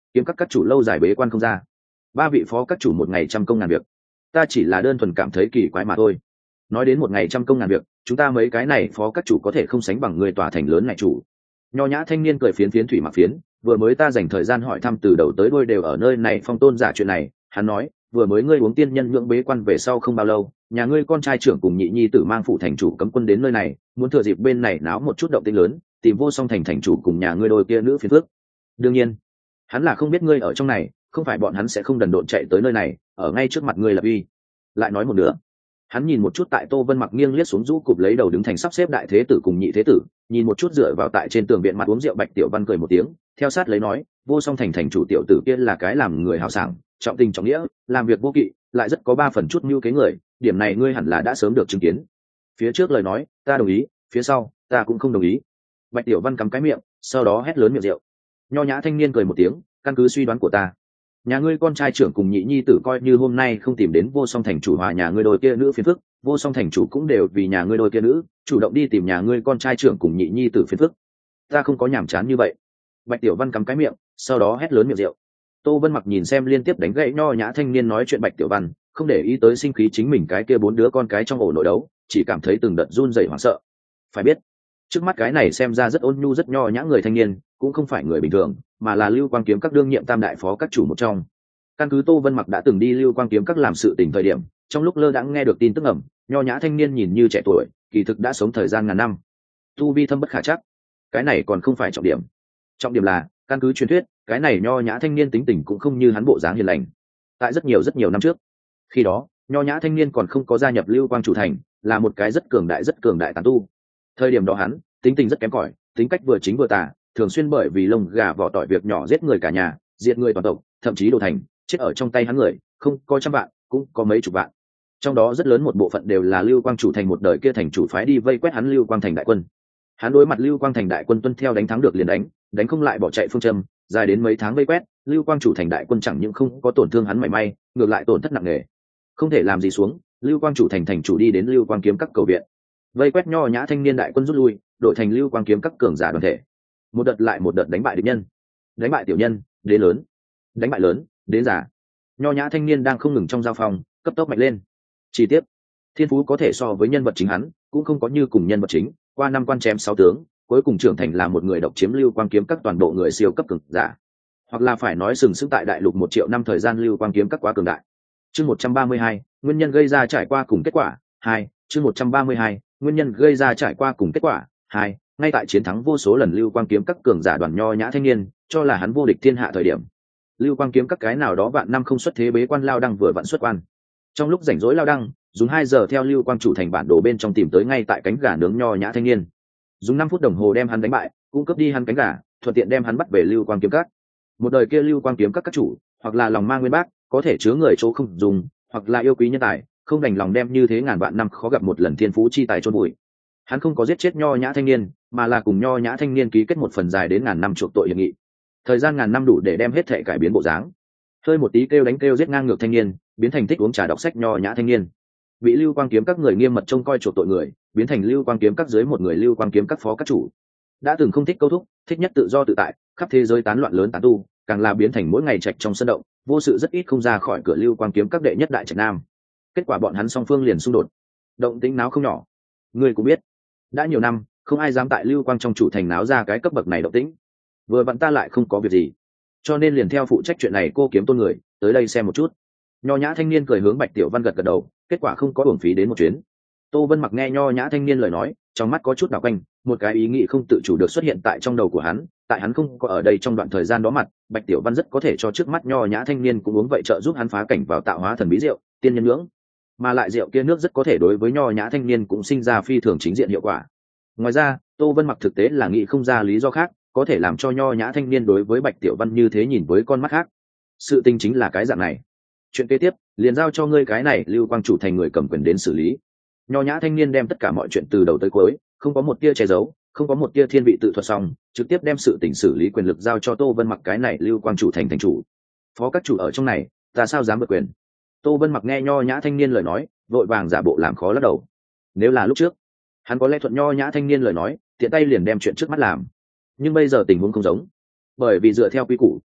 kiếm các chủ lâu dài bế quan không ra, 3 vị phó các chủ một ngày trăm công ngàn việc, ta chỉ là đơn thuần cảm thấy kỳ quái mà thôi. Nói đến một ngày trăm công ngàn việc, chúng ta mấy cái này phó các chủ có thể không sánh bằng người tòa thành lớn này chủ. Nho nhã thanh niên cười phiến phiến thủy mặc phiến, vừa mới ta dành thời gian hỏi thăm từ đầu tới đuôi đều ở nơi này phong tôn giả chuyện này. Hắn nói vừa mới ngươi uống tiên nhân nhưỡng bế quan về sau không bao lâu, nhà ngươi con trai trưởng cùng nhị nhi tử mang phụ thành chủ cấm quân đến nơi này, muốn thừa dịp bên này náo một chút động tĩnh lớn, tìm vô song thành thành chủ cùng nhà ngươi đôi kia nữ phiến phước. Đương nhiên hắn là không biết ngươi ở trong này, không phải bọn hắn sẽ không đần độn chạy tới nơi này ở ngay trước mặt ngươi lập uy. Lại nói một nữa, hắn nhìn một chút tại Tô Vân Mặc nghiêng liếc xuống rũ cụp lấy đầu đứng thành sắp xếp đại thế tử cùng nhị thế tử, nhìn một chút dựa vào tại trên tường viện mặt uống rượu Bạch Tiểu Văn cười một tiếng, theo sát lấy nói vô song thành thành chủ tiểu tử kia là cái làm người hào sảng, trọng tình trọng nghĩa, làm việc vô kỵ, lại rất có 3 phần chút mưu kế người, điểm này ngươi hẳn là đã sớm được chứng kiến. Phía trước lời nói ta đồng ý, phía sau ta cũng không đồng ý. Bạch Tiểu Văn cắm cái miệng, sau đó hét lớn miệng rượu. Nho nhã thanh niên cười một tiếng, căn cứ suy đoán của ta, nhà ngươi con trai trưởng cùng nhị nhi tử coi như hôm nay không tìm đến vô song thành chủ hòa nhà ngươi đôi kia nữ phiền phức, vô song thành chủ cũng đều vì nhà ngươi đôi kia nữ chủ động đi tìm nhà ngươi con trai trưởng cùng nhị nhi tử phiền phức. Ta không có nhảm chán như vậy. Bạch Tiểu Văn cắm cái miệng, sau đó hét lớn miệng rượu. Tô Vân Mặc nhìn xem liên tiếp đánh gãy nho nhã thanh niên nói chuyện Bạch Tiểu Văn, không để ý tới sinh khí chính mình cái kia 4 đứa con cái trong ổ nội đấu, chỉ cảm thấy từng đợt run rẩy hoảng sợ. Phải biết, trước mắt cái này xem ra rất ôn nhu rất nho nhã người thanh niên, cũng không phải người bình thường, mà là Lưu Quang Kiếm các đương nhiệm tam đại phó các chủ một trong. Căn cứ Tô Vân Mặc đã từng đi Lưu Quang Kiếm các làm sự tình thời điểm, trong lúc lơ đãng nghe được tin tức ẩm, nho nhã thanh niên nhìn như trẻ tuổi, kỳ thực đã sống thời gian ngàn năm, tu vi thâm bất khả trắc. Cái này còn không phải trọng điểm, trọng điểm là căn cứ truyền thuyết, cái này nho nhã thanh niên tính tình cũng không như hắn bộ dáng hiền lành. Tại rất nhiều năm trước, khi đó nho nhã thanh niên còn không có gia nhập Lưu Quang chủ thành, là một cái rất cường đại tán tu. Thời điểm đó hắn tính tình rất kém cỏi, tính cách vừa chính vừa tà, thường xuyên bởi vì lông gà vỏ tỏi việc nhỏ giết người cả nhà, diệt người toàn tộc, thậm chí đổ thành chết ở trong tay hắn người không có trăm vạn cũng có mấy chục vạn, trong đó rất lớn một bộ phận đều là Lưu Quang chủ thành một đời kia thành chủ phái đi vây quét hắn Lưu Quang thành đại quân. Hắn đối mặt Lưu Quang thành đại quân tuân theo đánh thắng được liền đánh, đánh không lại bỏ chạy phương châm, dài đến mấy tháng vây quét, Lưu Quang chủ thành đại quân chẳng những không có tổn thương hắn mảy may, ngược lại tổn thất nặng nề. Không thể làm gì xuống, Lưu Quang chủ thành thành chủ đi đến Lưu Quang kiếm các cầu viện, vây quét nho nhã thanh niên đại quân rút lui, đội thành Lưu Quang kiếm các cường giả đoàn thể, một đợt lại một đợt đánh bại địch nhân, đánh bại tiểu nhân đến lớn, đánh bại lớn đến giả. Nho nhã thanh niên đang không ngừng trong giao phong, cấp tốc mạnh lên. Chi tiết, thiên phú có thể so với nhân vật chính hắn, cũng không có như cùng nhân vật chính, qua 5 quan chém 6 tướng, cuối cùng trưởng thành là một người độc chiếm Lưu Quang kiếm các toàn bộ người siêu cấp cường giả, hoặc là phải nói sừng sững tại đại lục 1 triệu năm thời gian Lưu Quang kiếm các quá cường đại. Chương 132, nguyên nhân gây ra trải qua cùng kết quả 2. Chương 132, nguyên nhân gây ra trải qua cùng kết quả 2. Ngay tại chiến thắng vô số lần Lưu Quang kiếm các cường giả đoàn nho nhã thanh niên, cho là hắn vô địch thiên hạ thời điểm, Lưu Quang kiếm các cái nào đó vạn năm không xuất thế bế quan Lao Đăng vừa vặn xuất quan. Trong lúc rảnh rỗi Lao Đăng dùng 2 giờ theo Lưu Quang chủ thành bản đồ bên trong tìm tới ngay tại cánh gà nướng nho nhã thanh niên, dùng 5 phút đồng hồ đem hắn đánh bại, cung cấp đi hắn cánh gà, thuận tiện đem hắn bắt về Lưu Quang kiếm các. Một đời kia Lưu Quang kiếm các chủ, hoặc là lòng mang nguyên bác, có thể chứa người chỗ không dùng, hoặc là yêu quý nhân tài, không đành lòng đem như thế ngàn vạn năm khó gặp một lần thiên phú chi tài chôn bụi. Hắn không có giết chết nho nhã thanh niên, mà là cùng nho nhã thanh niên ký kết một phần dài đến ngàn năm chuộc tội hiệp nghị. Thời gian ngàn năm đủ để đem hết thể cải biến bộ dáng. Hơi một tí kêu đánh kêu giết ngang ngược thanh niên, biến thành thích uống trà đọc sách nho nhã thanh niên. Bị Lưu Quang kiếm các người nghiêm mật trông coi chuộc tội người, biến thành Lưu Quang kiếm các dưới một người Lưu Quang kiếm các phó các chủ. Đã từng không thích câu thúc, thích nhất tự do tự tại, khắp thế giới tán loạn lớn tán tu, càng là biến thành mỗi ngày trạch trong sân động, vô sự rất ít không ra khỏi cửa Lưu Quang kiếm các đệ nhất đại trạch nam. Kết quả bọn hắn song phương liền xung đột, động tĩnh náo không nhỏ. Ngươi cũng biết, đã nhiều năm không ai dám tại Lưu Quang trong chủ thành náo ra cái cấp bậc này động tĩnh. Vừa vặn ta lại không có việc gì, cho nên liền theo phụ trách chuyện này cô kiếm tôn người tới đây xem một chút. Nho nhã thanh niên cười hướng Bạch Tiểu Văn gật gật đầu, kết quả không có uổng phí đến một chuyến. Tô Vân Mặc nghe nho nhã thanh niên lời nói, trong mắt có chút đảo quanh, một cái ý nghĩ không tự chủ được xuất hiện tại trong đầu của hắn. Tại hắn không có ở đây trong đoạn thời gian đó mặt, Bạch Tiểu Văn rất có thể cho trước mắt nho nhã thanh niên cũng uống vậy trợ giúp hắn phá cảnh vào tạo hóa thần bí rượu tiên nhân nhưỡng, mà lại rượu kia nước rất có thể đối với nho nhã thanh niên cũng sinh ra phi thường chính diện hiệu quả. Ngoài ra Tô Vân Mặc thực tế là nghĩ không ra lý do khác có thể làm cho nho nhã thanh niên đối với Bạch Tiểu Văn như thế nhìn với con mắt khác. Sự tình chính là cái dạng này. Chuyện kế tiếp liền giao cho ngươi cái này Lưu Quang chủ thành người cầm quyền đến xử lý. Nho nhã thanh niên đem tất cả mọi chuyện từ đầu tới cuối, không có một tia che giấu, không có một tia thiên vị tự thuật, xong trực tiếp đem sự tình xử lý quyền lực giao cho Tô Vân Mặc cái này Lưu Quang chủ thành thành chủ. Phó các chủ ở trong này, ta sao dám vượt quyền. Tô Vân Mặc nghe nho nhã thanh niên lời nói, vội vàng giả bộ làm khó lắc đầu. Nếu là lúc trước, hắn có lẽ thuận nho nhã thanh niên lời nói, tiện tay liền đem chuyện trước mắt làm. Nhưng bây giờ tình huống không giống, bởi vì dựa theo quy củ,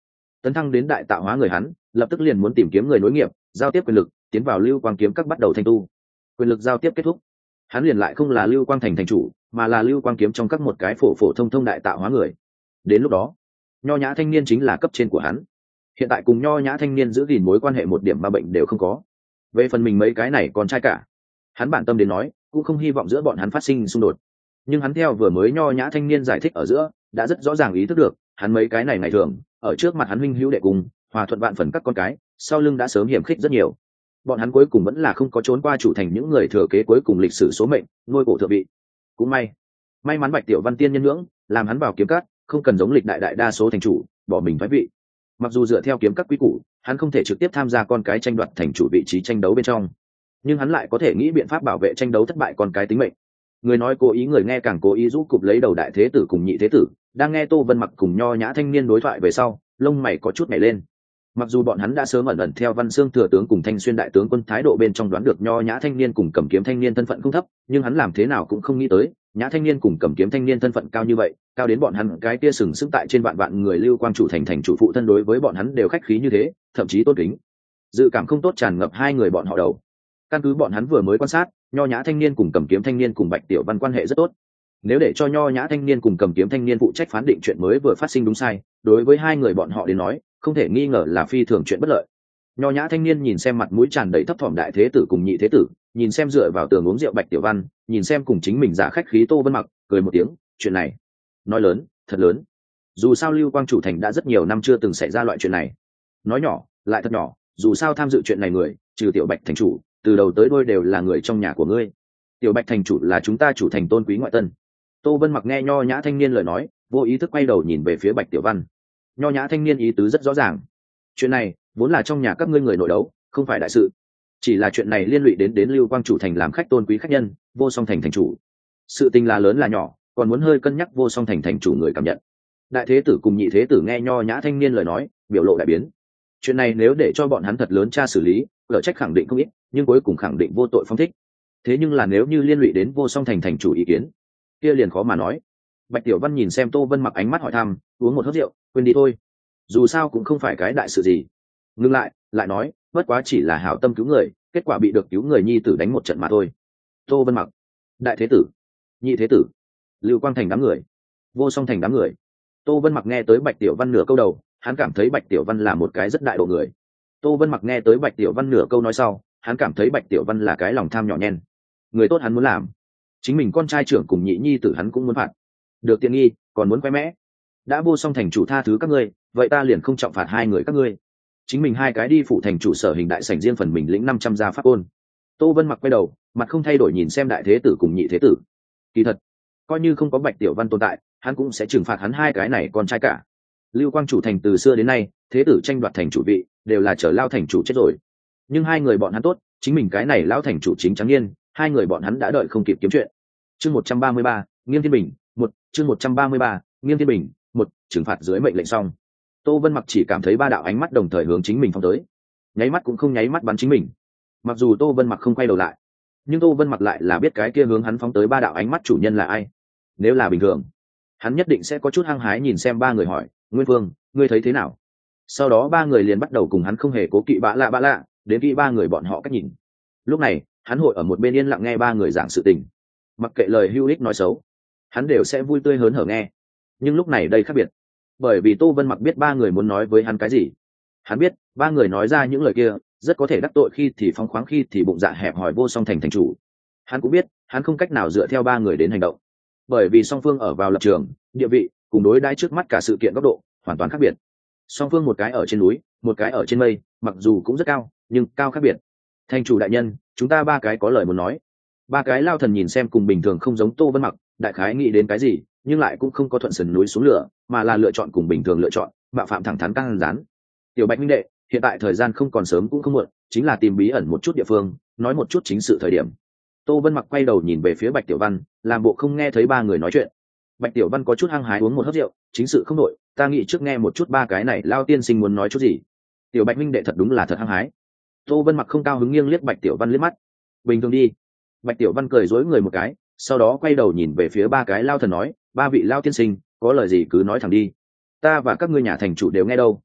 tấn thăng đến đại tạo hóa người hắn lập tức liền muốn tìm kiếm người nối nghiệp, giao tiếp quyền lực, tiến vào lưu quang kiếm các bắt đầu thanh tu. Quyền lực giao tiếp kết thúc, hắn liền lại không là lưu quang thành thành chủ, mà là lưu quang kiếm trong các một cái phổ phổ thông thông đại tạo hóa người. Đến lúc đó nho nhã thanh niên chính là cấp trên của hắn. Hiện tại cùng nho nhã thanh niên giữ gìn mối quan hệ một điểm ma bệnh đều không có. Về phần mình mấy cái này còn trai cả, hắn bản tâm đến nói cũng không hy vọng giữa bọn hắn phát sinh xung đột. Nhưng hắn theo vừa mới nho nhã thanh niên giải thích ở giữa đã rất rõ ràng ý thức được, hắn mấy cái này ngày thường ở trước mặt hắn huynh hữu đệ cùng hòa thuận vạn phần các con cái, sau lưng đã sớm hiểm khích rất nhiều. Bọn hắn cuối cùng vẫn là không có trốn qua chủ thành những người thừa kế cuối cùng lịch sử số mệnh, nuôi cổ thượng vị. Cũng may mắn Bạch Tiểu Văn tiên nhân ngưỡng làm hắn vào kiếm cát, không cần giống lịch đại đa số thành chủ bỏ mình thoái vị. Mặc dù dựa theo kiếm các quy củ hắn không thể trực tiếp tham gia con cái tranh đoạt thành chủ vị trí tranh đấu bên trong, nhưng hắn lại có thể nghĩ biện pháp bảo vệ tranh đấu thất bại con cái tính mệnh. Người nói cố ý, người nghe càng cố ý, rũ cụp lấy đầu đại thế tử cùng nhị thế tử đang nghe Tô Vân Mặc cùng nho nhã thanh niên đối thoại về sau, lông mày có chút nhảy lên. Mặc dù bọn hắn đã sớm ẩn theo Văn Xương thừa tướng cùng Thanh Xuyên đại tướng quân thái độ bên trong đoán được nho nhã thanh niên cùng cầm kiếm thanh niên thân phận không thấp, nhưng hắn làm thế nào cũng không nghĩ tới nhã thanh niên cùng cầm kiếm thanh niên thân phận cao như vậy, cao đến bọn hắn cái kia sừng sững tại trên vạn vạn người lưu quang chủ thành chủ phụ thân đối với bọn hắn đều khách khí như thế, thậm chí tôn kính. Dự cảm không tốt tràn ngập hai người bọn họ đầu. Căn cứ bọn hắn vừa mới quan sát, nho nhã thanh niên cùng cầm kiếm thanh niên cùng Bạch Tiểu Văn quan hệ rất tốt. Nếu để cho nho nhã thanh niên cùng cầm kiếm thanh niên phụ trách phán định chuyện mới vừa phát sinh đúng sai, đối với hai người bọn họ đến nói không thể nghi ngờ là phi thường chuyện bất lợi. Nho nhã thanh niên nhìn xem mặt mũi tràn đầy thấp thỏm đại thế tử cùng nhị thế tử, nhìn xem dựa vào tường uống rượu Bạch Tiểu Văn, nhìn xem cùng chính mình giả khách khí Tô Vân Mặc, cười một tiếng. Chuyện này nói lớn, thật lớn. Dù sao lưu quang chủ thành đã rất nhiều năm chưa từng xảy ra loại chuyện này. Nói nhỏ lại thật nhỏ, dù sao tham dự chuyện này người trừ Tiểu Bạch thành chủ, từ đầu tới đuôi đều là người trong nhà của ngươi. Tiểu Bạch thành chủ là chúng ta chủ thành tôn quý ngoại tân. Tô Vân Mặc nghe nho nhã thanh niên lời nói, vô ý thức quay đầu nhìn về phía Bạch Tiểu Văn. Nho nhã thanh niên ý tứ rất rõ ràng, chuyện này vốn là trong nhà các ngươi người nội đấu, không phải đại sự. Chỉ là chuyện này liên lụy đến lưu quang chủ thành làm khách tôn quý khách nhân, vô song thành thành chủ. Sự tình là lớn là nhỏ, còn muốn hơi cân nhắc vô song thành thành chủ người cảm nhận. Đại thế tử cùng nhị thế tử nghe nho nhã thanh niên lời nói, biểu lộ đại biến. Chuyện này nếu để cho bọn hắn thật lớn tra xử lý, lỡ trách khẳng định không ít, nhưng cuối cùng khẳng định vô tội phong thích. Thế nhưng là nếu như liên lụy đến vô song thành thành chủ ý kiến, kia liền khó mà nói. Bạch Tiểu Văn nhìn xem Tô Vân Mặc ánh mắt hỏi thăm, uống một hớp rượu, quên đi thôi, dù sao cũng không phải cái đại sự gì. Ngưng lại nói, bất quá chỉ là hảo tâm cứu người, kết quả bị được cứu người nhi tử đánh một trận mà thôi. Tô Vân Mặc, đại thế tử, nhị thế tử, lưu quang thành đám người, vô song thành đám người. Tô Vân Mặc nghe tới Bạch Tiểu Văn nửa câu đầu, hắn cảm thấy Bạch Tiểu Văn là một cái rất đại độ người. Tô Vân Mặc nghe tới Bạch Tiểu Văn nửa câu nói sau, hắn cảm thấy Bạch Tiểu Văn là cái lòng tham nhỏ nhen. Người tốt hắn muốn làm, chính mình con trai trưởng cùng nhị nhi tử hắn cũng muốn phạt. Được tiện nghi còn muốn khoe mẽ. Đã vô song thành chủ tha thứ các ngươi, vậy ta liền không trọng phạt hai người các ngươi. Chính mình hai cái đi phụ thành chủ sở hình đại sảnh riêng phần mình lĩnh 500 gia pháp ôn. Tô Vân Mặc quay đầu, mặt không thay đổi nhìn xem đại thế tử cùng nhị thế tử. Kỳ thật, coi như không có Bạch Tiểu Văn tồn tại, hắn cũng sẽ trừng phạt hắn hai cái này con trai cả. Lưu quang chủ thành từ xưa đến nay, thế tử tranh đoạt thành chủ vị đều là chờ lao thành chủ chết rồi. Nhưng hai người bọn hắn tốt, chính mình cái này lao thành chủ chính trắng niên, hai người bọn hắn đã đợi không kịp kiếm chuyện. Chương 133, Nghiêm Thiên Bình, chương 133, Nghiêm Thiên Bình, trừng phạt dưới mệnh lệnh xong. Tô Vân Mặc chỉ cảm thấy ba đạo ánh mắt đồng thời hướng chính mình phóng tới, nháy mắt cũng không nháy mắt bắn chính mình. Mặc dù Tô Vân Mặc không quay đầu lại, nhưng Tô Vân Mặc lại là biết cái kia hướng hắn phóng tới ba đạo ánh mắt chủ nhân là ai. Nếu là bình thường, hắn nhất định sẽ có chút hăng hái nhìn xem ba người hỏi, Nguyên Vương, ngươi thấy thế nào? Sau đó ba người liền bắt đầu cùng hắn không hề cố kỵ bạ lạ, đến kỹ ba người bọn họ cách nhìn. Lúc này, hắn hội ở một bên yên lặng nghe ba người giảng sự tình. Mặc kệ lời hữu ích nói xấu, hắn đều sẽ vui tươi hớn hở nghe. Nhưng lúc này đây khác biệt, bởi vì Tô Vân Mặc biết ba người muốn nói với hắn cái gì. Hắn biết ba người nói ra những lời kia rất có thể đắc tội, khi thì phóng khoáng, khi thì bụng dạ hẹp hòi vô song thành thành chủ. Hắn cũng biết hắn không cách nào dựa theo ba người đến hành động, bởi vì song phương ở vào lập trường, địa vị cùng đối đãi trước mắt cả sự kiện góc độ hoàn toàn khác biệt. Song phương một cái ở trên núi, một cái ở trên mây, mặc dù cũng rất cao nhưng cao khác biệt. Thành chủ đại nhân, chúng ta ba cái có lời muốn nói. Ba cái lao thần nhìn xem cùng bình thường không giống Tô Vân Mặc, đại khái nghĩ đến cái gì, nhưng lại cũng không có thuận sườn núi xuống lửa, mà là lựa chọn cùng bình thường lựa chọn, bạo phạm thẳng thắn căng rán. Tiểu Bạch minh đệ, hiện tại thời gian không còn sớm cũng không muộn, chính là tìm bí ẩn một chút địa phương, nói một chút chính sự thời điểm. Tô Vân Mặc quay đầu nhìn về phía Bạch Tiểu Văn, làm bộ không nghe thấy ba người nói chuyện. Bạch Tiểu Văn có chút hăng hái uống một hớp rượu, chính sự không đổi, ta nghĩ trước nghe một chút ba cái này lao tiên sinh muốn nói chút gì. Tiểu Bạch minh đệ thật đúng là thật hăng hái. Tô Vân Mặc không cao hứng nghiêng liếc Bạch Tiểu Văn liếc mắt. Bình thường đi. Bạch Tiểu Văn cười dối người một cái, sau đó quay đầu nhìn về phía ba cái lao thần nói, ba vị lao tiên sinh, có lời gì cứ nói thẳng đi, ta và các ngươi nhà thành chủ đều nghe đâu.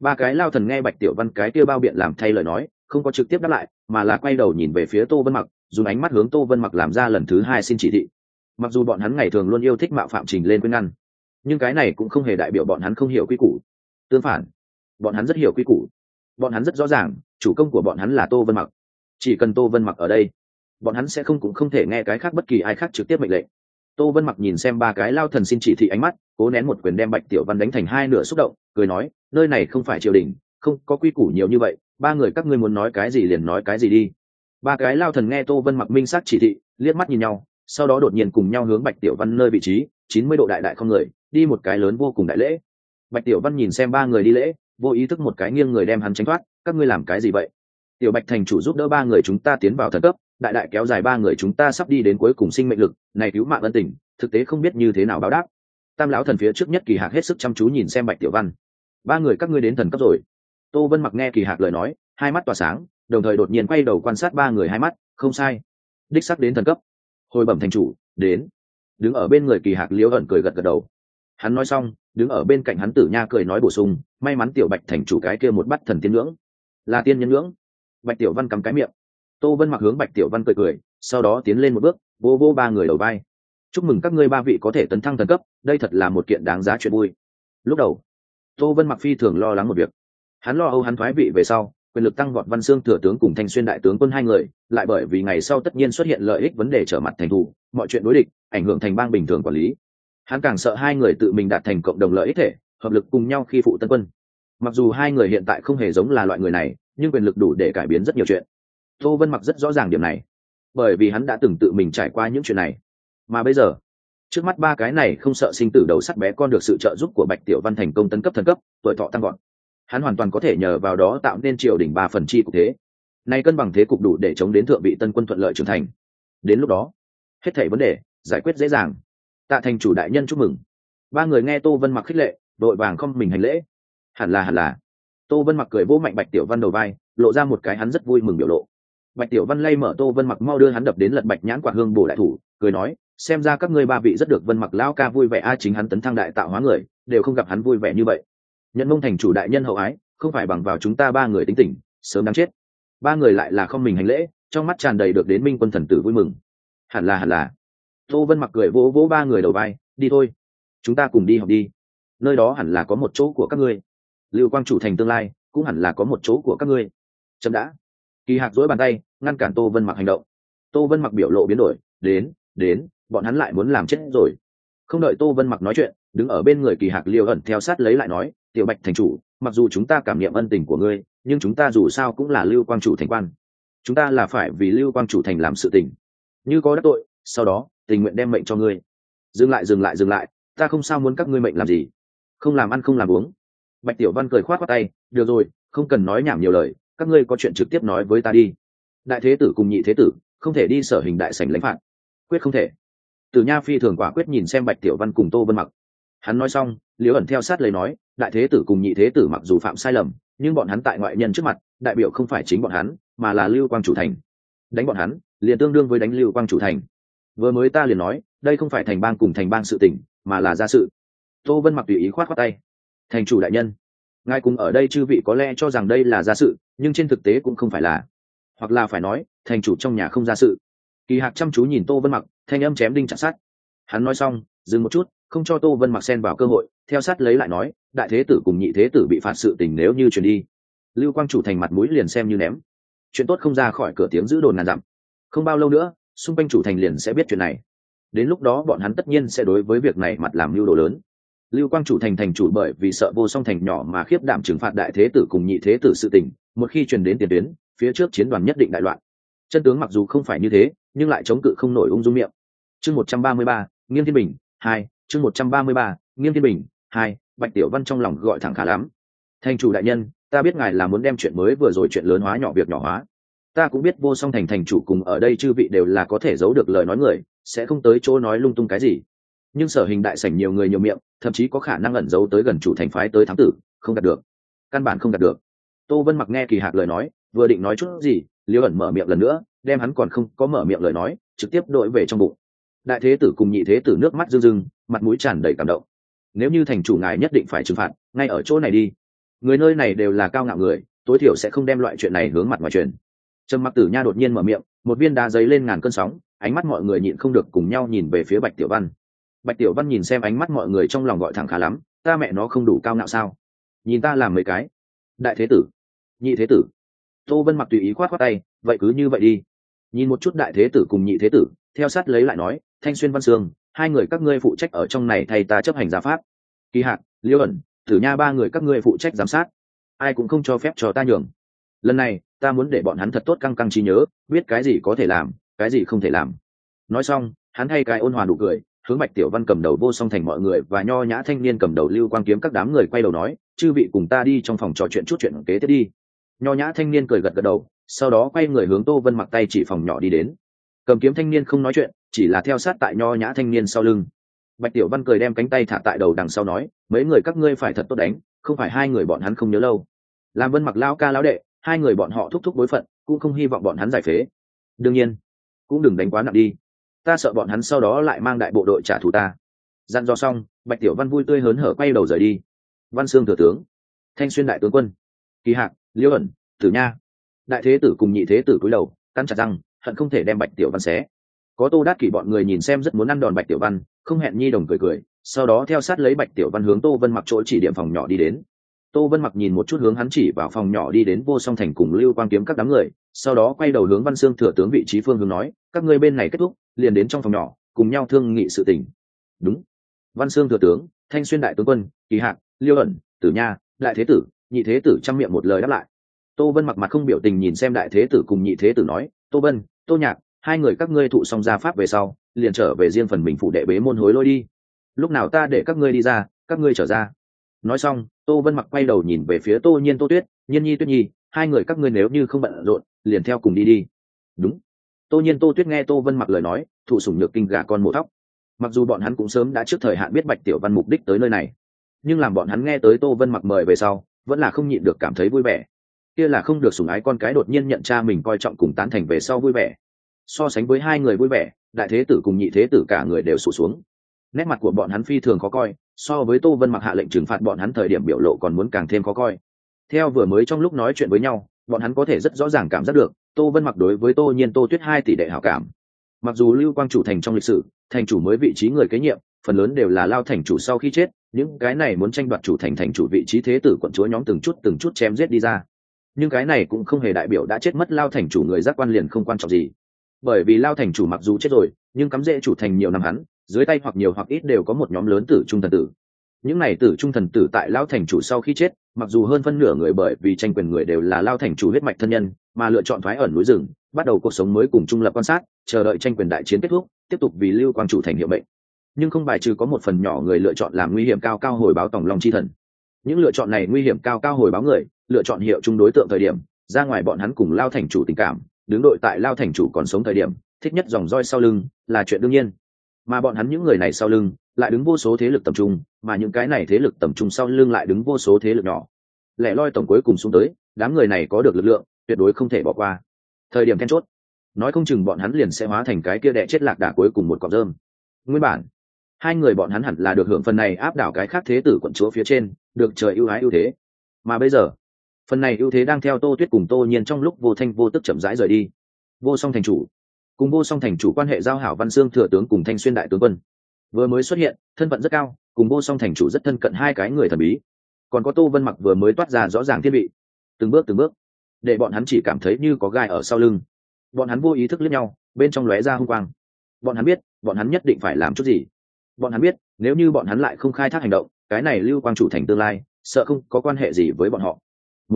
Ba cái lao thần nghe Bạch Tiểu Văn cái kia bao biện làm thay lời nói, không có trực tiếp đáp lại, mà là quay đầu nhìn về phía Tô Vân Mặc, dùng ánh mắt hướng Tô Vân Mặc làm ra lần thứ hai xin chỉ thị. Mặc dù bọn hắn ngày thường luôn yêu thích mạo phạm trình lên khuyên ngăn, nhưng cái này cũng không hề đại biểu bọn hắn không hiểu quy củ. Tương phản, bọn hắn rất hiểu quy củ. Bọn hắn rất rõ ràng, chủ công của bọn hắn là Tô Vân Mặc. Chỉ cần Tô Vân Mặc ở đây, bọn hắn sẽ cũng không thể nghe cái khác bất kỳ ai khác trực tiếp mệnh lệnh. Tô Vân Mặc nhìn xem ba cái lao thần xin chỉ thị ánh mắt, cố nén một quyền đem Bạch Tiểu Văn đánh thành hai nửa xúc động, cười nói, nơi này không phải triều đình, không có quy củ nhiều như vậy, ba người các ngươi muốn nói cái gì liền nói cái gì đi. Ba cái lao thần nghe Tô Vân Mặc minh xác chỉ thị, liếc mắt nhìn nhau, sau đó đột nhiên cùng nhau hướng Bạch Tiểu Văn nơi vị trí 90 độ đại đại không người, đi một cái lớn vô cùng đại lễ. Bạch Tiểu Văn nhìn xem ba người đi lễ, vô ý thức một cái nghiêng người đem hắn tránh thoát, các ngươi làm cái gì vậy? Tiểu Bạch thành chủ giúp đỡ ba người chúng ta tiến vào thần cấp, đại đại kéo dài ba người chúng ta sắp đi đến cuối cùng sinh mệnh lực, này cứu mạng ân tình, thực tế không biết như thế nào báo đáp. Tam lão thần phía trước nhất Kỳ Hạc hết sức chăm chú nhìn xem Bạch Tiểu Văn. Ba người các ngươi đến thần cấp rồi. Tô Vân Mặc nghe Kỳ Hạc lời nói, hai mắt tỏa sáng, đồng thời đột nhiên quay đầu quan sát ba người hai mắt, không sai, đích xác đến thần cấp. Hồi bẩm thành chủ, đến. Đứng ở bên người Kỳ Hạc liễu ẩn cười gật gật đầu. Hắn nói xong, đứng ở bên cạnh hắn Tử Nha cười nói bổ sung, may mắn Tiểu Bạch thành chủ cái kia một bắt thần tiên ngưỡng, là tiên nhân ngưỡng. Bạch Tiểu Văn cắm cái miệng. Tô Vân Mặc hướng Bạch Tiểu Văn cười cười, sau đó tiến lên một bước, vô vô ba người đầu vai. Chúc mừng các ngươi ba vị có thể tấn thăng thần cấp, đây thật là một kiện đáng giá chuyện vui. Lúc đầu, Tô Vân Mặc phi thường lo lắng một việc. Hắn lo âu hắn thoái vị về sau, quyền lực tăng vọt Văn Xương thừa tướng cùng Thanh Xuyên đại tướng quân hai người, lại bởi vì ngày sau tất nhiên xuất hiện lợi ích vấn đề trở mặt thành thù, mọi chuyện đối địch, ảnh hưởng thành bang bình thường quản lý. Hắn càng sợ hai người tự mình đạt thành cộng đồng lợi ích thể, hợp lực cùng nhau khi phụ Tân Quân. Mặc dù hai người hiện tại không hề giống là loại người này, nhưng quyền lực đủ để cải biến rất nhiều chuyện. Tô Vân Mặc rất rõ ràng điểm này, bởi vì hắn đã từng tự mình trải qua những chuyện này. Mà bây giờ, trước mắt ba cái này không sợ sinh tử đầu sắt bé con được sự trợ giúp của Bạch Tiểu Văn thành công tấn cấp thần cấp, tuổi thọ tăng gọn. Hắn hoàn toàn có thể nhờ vào đó tạo nên triều đình 3 phần chi cục thế. Nay cân bằng thế cục đủ để chống đến thượng vị Tân Quân thuận lợi trưởng thành. Đến lúc đó, hết thảy vấn đề giải quyết dễ dàng. Tạ thành chủ đại nhân chúc mừng. Ba người nghe Tô Vân Mặc khích lệ, đội vàng không mình hành lễ. Hẳn là. Tô Vân Mặc cười vỗ mạnh Bạch Tiểu Văn đầu vai, lộ ra một cái hắn rất vui mừng biểu lộ. Bạch Tiểu Văn lay mở Tô Vân Mặc mau đưa hắn đập đến lật Bạch nhãn quả hương bổ đại thủ, cười nói, xem ra các ngươi ba vị rất được Vân Mặc lão ca vui vẻ a, chính hắn tấn thăng đại tạo hóa người, đều không gặp hắn vui vẻ như vậy. Nhận mông thành chủ đại nhân hậu ái, không phải bằng vào chúng ta ba người tính tình, sớm đáng chết. Ba người lại là không mình hành lễ, trong mắt tràn đầy được đến Minh Quân thần tử vui mừng. Hẳn là. Tô Vân Mặc cười vỗ vỗ ba người đầu vai, đi thôi, chúng ta cùng đi học đi. Nơi đó hẳn là có một chỗ của các ngươi. Lưu Quang chủ thành tương lai, cũng hẳn là có một chỗ của các ngươi. Chấm đã. Kỳ Hạc duỗi bàn tay ngăn cản Tô Vân Mặc hành động. Tô Vân Mặc biểu lộ biến đổi, đến, bọn hắn lại muốn làm chết rồi. Không đợi Tô Vân Mặc nói chuyện, đứng ở bên người Kỳ Hạc liều ẩn theo sát lấy lại nói, Tiểu Bạch thành chủ, mặc dù chúng ta cảm niệm ân tình của ngươi, nhưng chúng ta dù sao cũng là Lưu Quang chủ thành quan, chúng ta là phải vì Lưu Quang chủ thành làm sự tình. Như có đắc tội, sau đó tình nguyện đem mệnh cho ngươi. Dừng lại, ta không sao muốn các ngươi mệnh làm gì, không làm ăn không làm uống. Bạch Tiểu Văn cười khoát khoát tay, được rồi, không cần nói nhảm nhiều lời, các ngươi có chuyện trực tiếp nói với ta đi. Đại thế tử cùng nhị thế tử không thể đi sở hình đại sảnh lãnh phạt, quyết không thể. Tử Nha phi thường quả quyết nhìn xem Bạch Tiểu Văn cùng Tô Vân Mặc. Hắn nói xong, Liễu ẩn theo sát lấy nói, đại thế tử cùng nhị thế tử mặc dù phạm sai lầm, nhưng bọn hắn tại ngoại nhân trước mặt, đại biểu không phải chính bọn hắn, mà là Lưu Quang chủ thành. Đánh bọn hắn, liền tương đương với đánh Lưu Quang chủ thành. Vừa mới ta liền nói, đây không phải thành bang cùng thành bang sự tình, mà là gia sự. Tô Vân Mặc tùy ý khoát khoát tay. Thành chủ đại nhân, ngài cùng ở đây chư vị có lẽ cho rằng đây là gia sự, nhưng trên thực tế cũng không phải là. Hoặc là phải nói, thành chủ trong nhà không gia sự. Kỳ Hạc chăm chú nhìn Tô Vân Mặc, thanh âm chém đinh chặt sắt. Hắn nói xong, dừng một chút, không cho Tô Vân Mặc xen vào cơ hội, theo sát lấy lại nói, đại thế tử cùng nhị thế tử bị phạt sự tình nếu như truyền đi, Lưu Quang chủ thành mặt mũi liền xem như ném. Chuyện tốt không ra khỏi cửa tiếng giữ đồn ngàn dặm. Không bao lâu nữa, xung quanh chủ thành liền sẽ biết chuyện này. Đến lúc đó bọn hắn tất nhiên sẽ đối với việc này mặt làm mưu đồ lớn. Lưu Quang chủ thành thành chủ bởi vì sợ Vô Song thành nhỏ mà khiếp đảm trừng phạt đại thế tử cùng nhị thế tử sự tình, một khi truyền đến tiền tuyến, phía trước chiến đoàn nhất định đại loạn. Chân tướng mặc dù không phải như thế, nhưng lại chống cự không nổi ung dung miệng. Chương 133, Nghiêm Thiên Bình 2, chương 133, Nghiêm Thiên Bình 2, Bạch Tiểu Văn trong lòng gọi thẳng khá lắm. Thành chủ đại nhân, ta biết ngài là muốn đem chuyện mới vừa rồi chuyện lớn hóa nhỏ việc nhỏ hóa. Ta cũng biết Vô Song thành thành chủ cùng ở đây chư vị đều là có thể giấu được lời nói người, sẽ không tới chỗ nói lung tung cái gì. Nhưng sở hình đại sảnh nhiều người nhiều miệng, thậm chí có khả năng ẩn giấu tới gần chủ thành phái tới thám tử, không đạt được. Căn bản không đạt được. Tô Vân Mặc nghe Kỳ Hạc lời nói, vừa định nói chút gì, Liễu ẩn mở miệng lần nữa, đem hắn còn không có mở miệng lời nói, trực tiếp đội về trong bụng. Đại thế tử cùng nhị thế tử nước mắt rưng rưng, mặt mũi tràn đầy cảm động. Nếu như thành chủ ngài nhất định phải trừng phạt, ngay ở chỗ này đi. người nơi này đều là cao ngạo người, tối thiểu sẽ không đem loại chuyện này hướng mặt ngoài truyền. Trầm Mặc Tử Nha đột nhiên mở miệng, một viên đá giấy lên ngàn cơn sóng, ánh mắt mọi người nhịn không được cùng nhau nhìn về phía Bạch Tiểu Văn. Bạch Tiểu Văn nhìn xem ánh mắt mọi người trong lòng gọi thẳng khá lắm, ta mẹ nó không đủ cao ngạo sao? Nhìn ta làm mấy cái. Đại thế tử, nhị thế tử. Tô Vân Mặc tùy ý khoát khoát tay, vậy cứ như vậy đi. Nhìn một chút đại thế tử cùng nhị thế tử, theo sát lấy lại nói, Thanh Xuyên Văn Sương, hai người các ngươi phụ trách ở trong này thay ta chấp hành gia pháp. Kỳ Hạc, Liêu ẩn, Tử Nha ba người các ngươi phụ trách giám sát, ai cũng không cho phép cho ta nhường. Lần này ta muốn để bọn hắn thật tốt căng căng trí nhớ, biết cái gì có thể làm, cái gì không thể làm. Nói xong hắn thay cái ôn hòa nụ cười, hướng Bạch Tiểu Văn cầm đầu Vô Song Thành mọi người và nho nhã thanh niên cầm đầu Lưu Quang Kiếm các đám người quay đầu nói, chư vị cùng ta đi trong phòng trò chuyện chút chuyện kế tiếp đi. Nho nhã thanh niên cười gật gật đầu, sau đó quay người hướng Tô Vân Mặc tay chỉ phòng nhỏ đi đến. Cầm kiếm thanh niên không nói chuyện, chỉ là theo sát tại nho nhã thanh niên sau lưng. Bạch Tiểu Văn cười đem cánh tay thả tại đầu đằng sau nói, mấy người các ngươi phải thật tốt đánh, không phải hai người bọn hắn không nhớ lâu. Làm Vân Mặc lao ca lão đệ, hai người bọn họ thúc thúc bối phận, cũng không hy vọng bọn hắn giải phế. Đương nhiên cũng đừng đánh quá nặng đi, ta sợ bọn hắn sau đó lại mang đại bộ đội trả thù ta. Dặn dò xong, Bạch Tiểu Văn vui tươi hớn hở quay đầu rời đi. Văn Xương thừa tướng, Thanh Xuyên đại tướng quân, Kỳ Hạc, Liêu ẩn, Tử Nha, đại thế tử cùng nhị thế tử cúi đầu cắn chặt răng, hận không thể đem Bạch Tiểu Văn xé. Có Tô Đát Kỷ bọn người nhìn xem rất muốn ăn đòn Bạch Tiểu Văn, không hẹn nhi đồng cười cười, sau đó theo sát lấy Bạch Tiểu Văn hướng Tô Vân Mặc chỗ chỉ điểm phòng nhỏ đi đến. Tô Vân Mặc nhìn một chút hướng hắn chỉ vào phòng nhỏ đi đến Vô Song Thành cùng Lưu Quang Kiếm các đám người, sau đó quay đầu hướng Văn Xương thừa tướng vị trí phương hướng nói, các ngươi bên này kết thúc, liền đến trong phòng nhỏ, cùng nhau thương nghị sự tình. Đúng. Văn Xương thừa tướng, Thanh Xuyên đại tướng quân, Kỳ Hạc, Liêu ẩn, Tử Nha, đại thế tử, nhị thế tử trăm miệng một lời đáp lại. Tô Vân Mặc mặt không biểu tình nhìn xem đại thế tử cùng nhị thế tử nói, Tô Vân, Tô Nhạc, hai người các ngươi thụ xong gia pháp về sau, liền trở về riêng phần mình phụ đệ bế môn hối lôi đi. Lúc nào ta để các ngươi đi ra, các ngươi trở ra. Nói xong, Tô Vân Mặc quay đầu nhìn về phía Tô Nhiên Tô Tuyết, Nhiên Nhi Tuyết Nhi, hai người các ngươi nếu như không bận rộn, liền theo cùng đi đi. Đúng. Tô Nhiên Tô Tuyết nghe Tô Vân Mặc lời nói, thụ sủng nhược kinh gà con mổ thóc. Mặc dù bọn hắn cũng sớm đã trước thời hạn biết Bạch Tiểu Văn mục đích tới nơi này, nhưng làm bọn hắn nghe tới Tô Vân Mặc mời về sau, vẫn là không nhịn được cảm thấy vui vẻ. Kia là không được sủng ái con cái đột nhiên nhận cha mình coi trọng cùng tán thành về sau vui vẻ. So sánh với hai người vui vẻ, đại thế tử cùng nhị thế tử cả người đều sụt xuống. Nét mặt của bọn hắn phi thường khó coi, so với Tô Vân Mặc hạ lệnh trừng phạt bọn hắn thời điểm biểu lộ còn muốn càng thêm khó coi. Theo vừa mới trong lúc nói chuyện với nhau, bọn hắn có thể rất rõ ràng cảm giác được Tô Vân Mặc đối với Tô Nhiên Tô Tuyết hai tỷ đệ hảo cảm. Mặc dù Lưu Quang chủ thành trong lịch sử, thành chủ mới vị trí người kế nhiệm phần lớn đều là Lao thành chủ sau khi chết, những cái này muốn tranh đoạt chủ thành thành chủ vị trí thế tử quận chúa nhóm từng chút chém giết đi ra. Nhưng cái này cũng không hề đại biểu đã chết mất Lao thành chủ người giác quan liền không quan trọng gì, bởi vì Lao thành chủ mặc dù chết rồi, nhưng cắm rễ chủ thành nhiều năm hắn, dưới tay hoặc nhiều hoặc ít đều có một nhóm lớn tử trung thần tử. Những này tử trung thần tử tại Lao thành chủ sau khi chết, mặc dù hơn phân nửa người bởi vì tranh quyền người đều là Lao thành chủ huyết mạch thân nhân, mà lựa chọn thoái ẩn núi rừng, bắt đầu cuộc sống mới cùng trung lập quan sát, chờ đợi tranh quyền đại chiến kết thúc, tiếp tục vì Lưu Quang chủ thành hiệu mệnh. Nhưng không bài trừ có một phần nhỏ người lựa chọn làm nguy hiểm cao cao hồi báo tòng long chi thần. Những lựa chọn này nguy hiểm cao cao hồi báo người, lựa chọn hiệu chung đối tượng thời điểm, ra ngoài bọn hắn cùng Lao thành chủ tình cảm, đứng đội tại Lao thành chủ còn sống thời điểm, thích nhất dòng roi sau lưng là chuyện đương nhiên. Mà bọn hắn những người này sau lưng lại đứng vô số thế lực tầm trung, mà những cái này thế lực tầm trung sau lưng lại đứng vô số thế lực nhỏ. Lẻ loi tổng cuối cùng xuống tới, đám người này có được lực lượng, tuyệt đối không thể bỏ qua. Thời điểm then chốt, nói không chừng bọn hắn liền sẽ hóa thành cái kia đẻ chết lạc đà cuối cùng một cọng rơm. Nguyên bản hai người bọn hắn hẳn là được hưởng phần này áp đảo cái khác thế tử quận chúa phía trên, được trời ưu ái ưu thế. Mà bây giờ phần này ưu thế đang theo Tô Tuyết cùng Tô Nhiên trong lúc vô thanh vô tức chậm rãi rời đi. Vô Song thành chủ cùng Vô Song thành chủ quan hệ giao hảo Văn Xương thừa tướng cùng Thanh Xuyên đại tướng quân vừa mới xuất hiện, thân phận rất cao, cùng Vô Song thành chủ rất thân cận hai cái người thần bí. Còn có Tô Vân Mặc vừa mới toát ra rõ ràng thiên vị, từng bước để bọn hắn chỉ cảm thấy như có gai ở sau lưng. Bọn hắn vô ý thức liếc nhau, bên trong lóe ra hung quang. Bọn hắn biết bọn hắn nhất định phải làm chút gì. Bọn hắn biết nếu như bọn hắn lại không khai thác hành động, cái này Lưu Quang chủ thành tương lai sợ không có quan hệ gì với bọn họ.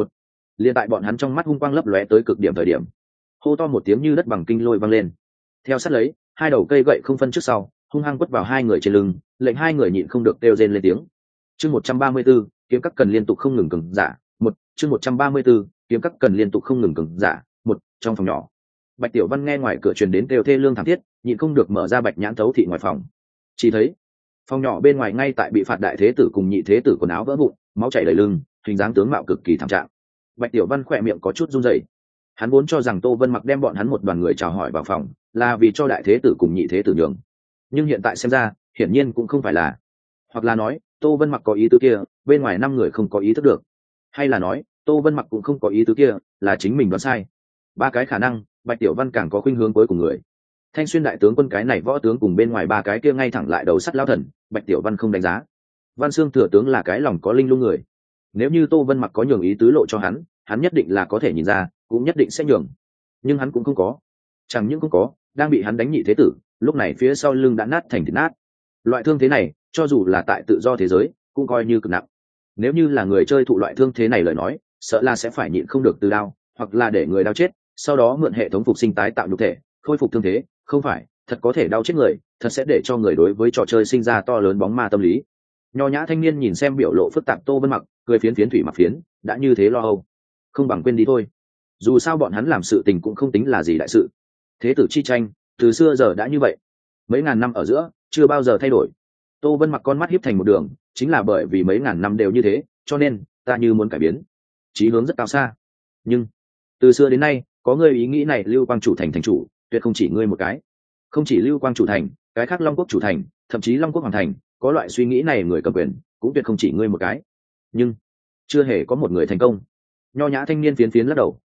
Liên tại bọn hắn trong mắt hung quang lấp lóe tới cực điểm thời điểm, hô to một tiếng như đất bằng kinh lôi vang lên. Theo sát lấy, hai đầu cây gậy không phân trước sau, hung hăng quất vào hai người trên lưng, lệnh hai người nhịn không được kêu rên lên tiếng. Chương 134, kiếm các cần liên tục không ngừng cường giả. Chương 134, kiếm các cần liên tục không ngừng cường giả. Trong phòng nhỏ, Bạch Tiểu Văn nghe ngoài cửa truyền đến kêu thê lương thảm thiết, nhịn không được mở ra Bạch nhãn thấu thị ngoài phòng. Chỉ thấy phòng nhỏ bên ngoài ngay tại bị phạt đại thế tử cùng nhị thế tử quần áo vỡ vụn, máu chảy đầy lưng, hình dáng tướng mạo cực kỳ thảm trạng. Bạch Tiểu Văn khỏe miệng có chút run rẩy. Hắn vốn cho rằng Tô Vân Mặc đem bọn hắn một đoàn người chào hỏi vào phòng là vì cho đại thế tử cùng nhị thế tử nhường, nhưng hiện tại xem ra hiển nhiên cũng không phải là, hoặc là nói Tô Vân Mặc có ý tứ kia, bên ngoài năm người không có ý thức được. hay là nói Tô Vân Mặc cũng không có ý tứ kia, là chính mình đoán sai? Ba cái khả năng, Bạch Tiểu Văn càng có khuynh hướng cuối cùng người. Thanh Xuyên đại tướng quân cái này võ tướng cùng bên ngoài ba cái kia ngay thẳng lại đầu sắt lao thần, Bạch Tiểu Văn không đánh giá. Văn Xương thừa tướng là cái lòng có linh lung người. Nếu như Tô Vân Mặc có nhường ý tứ lộ cho hắn nhất định là có thể nhìn ra, cũng nhất định sẽ nhường. Nhưng hắn cũng không có. Chẳng những không có, đang bị hắn đánh nhị thế tử, lúc này phía sau lưng đã nát thành thịt nát. Loại thương thế này, cho dù là tại tự do thế giới, cũng coi như cực nặng. Nếu như là người chơi thụ loại thương thế này lời nói, sợ là sẽ phải nhịn không được từ đao, hoặc là để người đau chết, sau đó mượn hệ thống phục sinh tái tạo nhục thể, khôi phục thương thế, không phải, thật có thể đau chết người, thật sẽ để cho người đối với trò chơi sinh ra to lớn bóng ma tâm lý. Nho nhã thanh niên nhìn xem biểu lộ phức tạp Tô Vân Mặc, cười phiến phiến thủy mặc phiến, đã như thế lo âu, không bằng quên đi thôi. Dù sao bọn hắn làm sự tình cũng không tính là gì đại sự. Thế tử chi tranh, từ xưa giờ đã như vậy, mấy ngàn năm ở giữa, chưa bao giờ thay đổi. Tô Vân Mặc con mắt híp thành một đường, chính là bởi vì mấy ngàn năm đều như thế, cho nên ta như muốn cải biến, chí hướng rất cao xa. Nhưng từ xưa đến nay, có người ý nghĩ này Lưu Quang chủ thành thành chủ, tuyệt không chỉ ngươi một cái. Không chỉ Lưu Quang chủ thành, cái khác Long Quốc chủ thành, thậm chí Long Quốc hoàng thành, có loại suy nghĩ này người cầm quyền, cũng tuyệt không chỉ ngươi một cái. Nhưng chưa hề có một người thành công. Nho nhã thanh niên phiến phiến lắc đầu,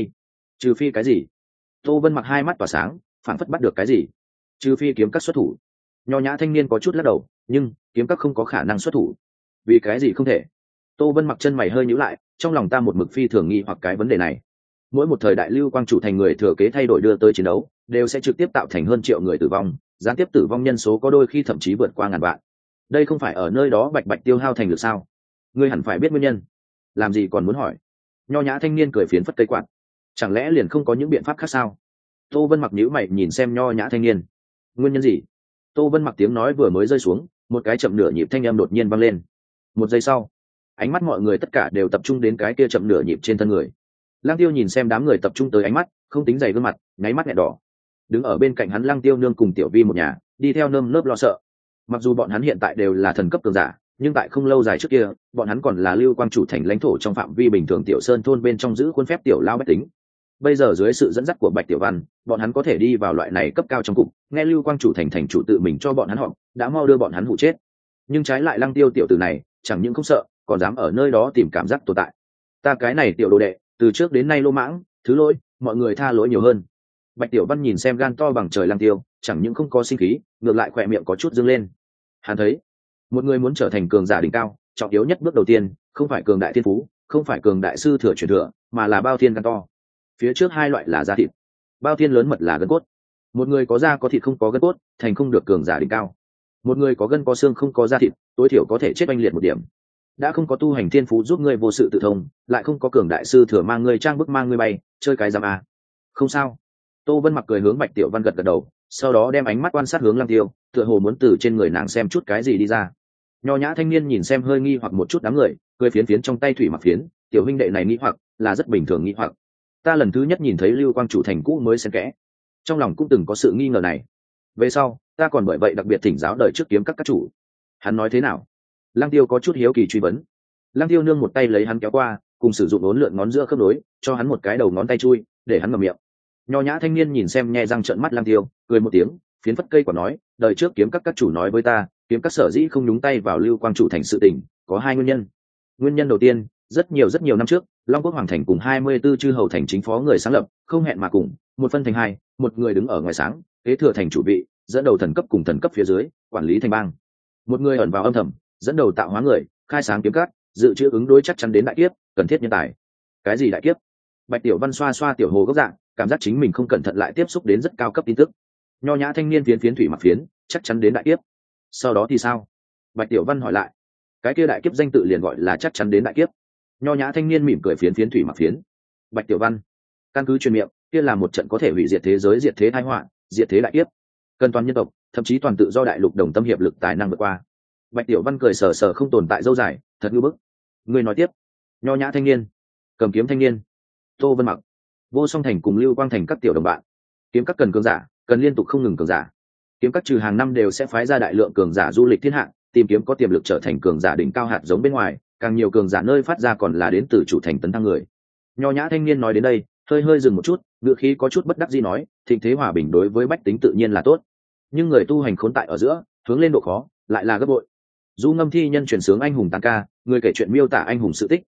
trừ phi cái gì? Tô Vân Mặc hai mắt tỏa sáng, phản phất bắt được cái gì. Trừ phi kiếm các xuất thủ. Nho nhã thanh niên có chút lắc đầu, nhưng kiếm các không có khả năng xuất thủ. Vì cái gì không thể? Tô Vân Mặc chân mày hơi nhíu lại, trong lòng ta một mực phi thường nghi hoặc cái vấn đề này. Mỗi một thời đại Lưu Quang chủ thành người thừa kế thay đổi đưa tới chiến đấu, đều sẽ trực tiếp tạo thành hơn triệu người tử vong, gián tiếp tử vong nhân số có đôi khi thậm chí vượt qua ngàn vạn. Đây không phải ở nơi đó bạch bạch tiêu hao thành được sao? Ngươi hẳn phải biết nguyên nhân. Làm gì còn muốn hỏi? Nho nhã thanh niên cười phiến phất cây quạt. Chẳng lẽ liền không có những biện pháp khác sao? Tô Vân Mặc nhíu mày nhìn xem nho nhã thanh niên. Nguyên nhân gì? Tô Vân Mặc tiếng nói vừa mới rơi xuống, một cái chậm nửa nhịp thanh âm đột nhiên vang lên. Một giây sau, ánh mắt mọi người tất cả đều tập trung đến cái kia chậm nửa nhịp trên thân người. Lăng Tiêu nhìn xem đám người tập trung tới ánh mắt, không tính dày gương mặt, nháy mắt nhẹ đỏ. Đứng ở bên cạnh hắn Lăng Tiêu nương cùng Tiểu Vi một nhà, đi theo nơm nớp lo sợ. Mặc dù bọn hắn hiện tại đều là thần cấp cường giả, nhưng tại không lâu dài trước kia, bọn hắn còn là Lưu Quang chủ thành lãnh thổ trong phạm vi bình thường tiểu sơn thôn bên trong giữ khuôn phép tiểu lao bách tính. Bây giờ dưới sự dẫn dắt của Bạch Tiểu Văn, bọn hắn có thể đi vào loại này cấp cao trong cục, nghe Lưu Quang chủ thành thành chủ tự mình cho bọn hắn họp, đã mau đưa bọn hắn hụ chết. Nhưng trái lại Lăng Tiêu tiểu tử này, chẳng những không sợ, còn dám ở nơi đó tìm cảm giác tồn tại. Ta cái này tiểu đồ đệ, từ trước đến nay lô mãng, thứ lỗi, mọi người tha lỗi nhiều hơn. Bạch Tiểu Văn nhìn xem gan to bằng trời Lăng Tiêu, chẳng những không có sinh khí, ngược lại khỏe miệng có chút dương lên. Hắn thấy, một người muốn trở thành cường giả đỉnh cao, trọng yếu nhất bước đầu tiên, không phải cường đại thiên phú, không phải cường đại sư thừa truyền thừa, mà là bao thiên gan to. Phía trước hai loại là da thịt, bao thiên lớn mật là gân cốt. Một người có da có thịt không có gân cốt, thành không được cường giả đỉnh cao. Một người có gân có xương không có da thịt, tối thiểu có thể chết oanh liệt một điểm. Đã không có tu hành thiên phú giúp ngươi vô sự tự thông, lại không có cường đại sư thừa mang ngươi trang bức mang ngươi bay, chơi cái giam à. Không sao. Tô Vân Mặc cười hướng Bạch Tiểu Văn gật gật đầu, sau đó đem ánh mắt quan sát hướng Lăng Tiêu, tựa hồ muốn từ trên người nàng xem chút cái gì đi ra. Nho nhã thanh niên nhìn xem hơi nghi hoặc một chút đám người, cười phiến phiến trong tay thủy mặc phiến, tiểu huynh đệ này nghi hoặc là rất bình thường nghi hoặc. Ta lần thứ nhất nhìn thấy Lưu Quang chủ thành cũ mới xen kẽ, trong lòng cũng từng có sự nghi ngờ này. Về sau, ta còn bởi vậy đặc biệt thỉnh giáo đời trước kiếm các chủ. Hắn nói thế nào? Lăng Tiêu có chút hiếu kỳ truy vấn. Lăng Tiêu nương một tay lấy hắn kéo qua, cùng sử dụng uốn lượn ngón giữa khớp nối, cho hắn một cái đầu ngón tay chui, để hắn ngậm miệng. Nho nhã thanh niên nhìn xem nhe răng trợn mắt Lăng Tiêu, cười một tiếng, phiến phất cây quả nói, đời trước kiếm các chủ nói với ta, kiếm các sở dĩ không nhúng tay vào Lưu Quang chủ thành sự tình, có hai nguyên nhân. Nguyên nhân đầu tiên, rất nhiều năm trước, Long Quốc hoàng thành cùng 24 chư hầu thành chính phó người sáng lập, không hẹn mà cùng, một phân thành hai, một người đứng ở ngoài sáng, kế thừa thành chủ vị, dẫn đầu thần cấp cùng thần cấp phía dưới, quản lý thành bang. Một người ẩn vào âm thầm, dẫn đầu tạo hóa người, khai sáng kiếm các, dự trữ ứng đối chắc chắn đến đại kiếp, cần thiết nhân tài. Cái gì đại kiếp? Bạch Tiểu Văn xoa xoa tiểu hồ gốc dạng, cảm giác chính mình không cẩn thận lại tiếp xúc đến rất cao cấp tin tức. Nho nhã thanh niên phiến phiến thủy mặc phiến, chắc chắn đến đại kiếp. Sau đó thì sao? Bạch Tiểu Văn hỏi lại. Cái kia đại kiếp danh tự liền gọi là chắc chắn đến đại kiếp. Nho nhã thanh niên mỉm cười phiến phiến thủy mặc phiến. Bạch Tiểu Văn, căn cứ truyền miệng, kia là một trận có thể hủy diệt thế giới, diệt thế tai họa, diệt thế đại kiếp, cần toàn nhân tộc, thậm chí toàn tự do đại lục đồng tâm hiệp lực tài năng vượt qua. Bạch Tiểu Văn cười sờ sờ không tồn tại dâu dài, thật ngư bức. Người nói tiếp. Nho nhã thanh niên, cầm kiếm thanh niên, Tô Vân Mặc, Vô Song thành cùng Lưu Quang thành các tiểu đồng bạn. Kiếm các cần cường giả, cần liên tục không ngừng cường giả. Kiếm các trừ hàng năm đều sẽ phái ra đại lượng cường giả du lịch thiên hạ, tìm kiếm có tiềm lực trở thành cường giả đỉnh cao hạt giống bên ngoài, càng nhiều cường giả nơi phát ra còn là đến từ chủ thành tấn thăng người. Nho nhã thanh niên nói đến đây, hơi dừng một chút, ngựa khí có chút bất đắc dĩ nói, thịnh thế hòa bình đối với bách tính tự nhiên là tốt, nhưng người tu hành khốn tại ở giữa, hướng lên độ khó lại là gấp bội. Du Ngâm thi nhân truyền sướng anh hùng tán ca, người kể chuyện miêu tả anh hùng sự tích,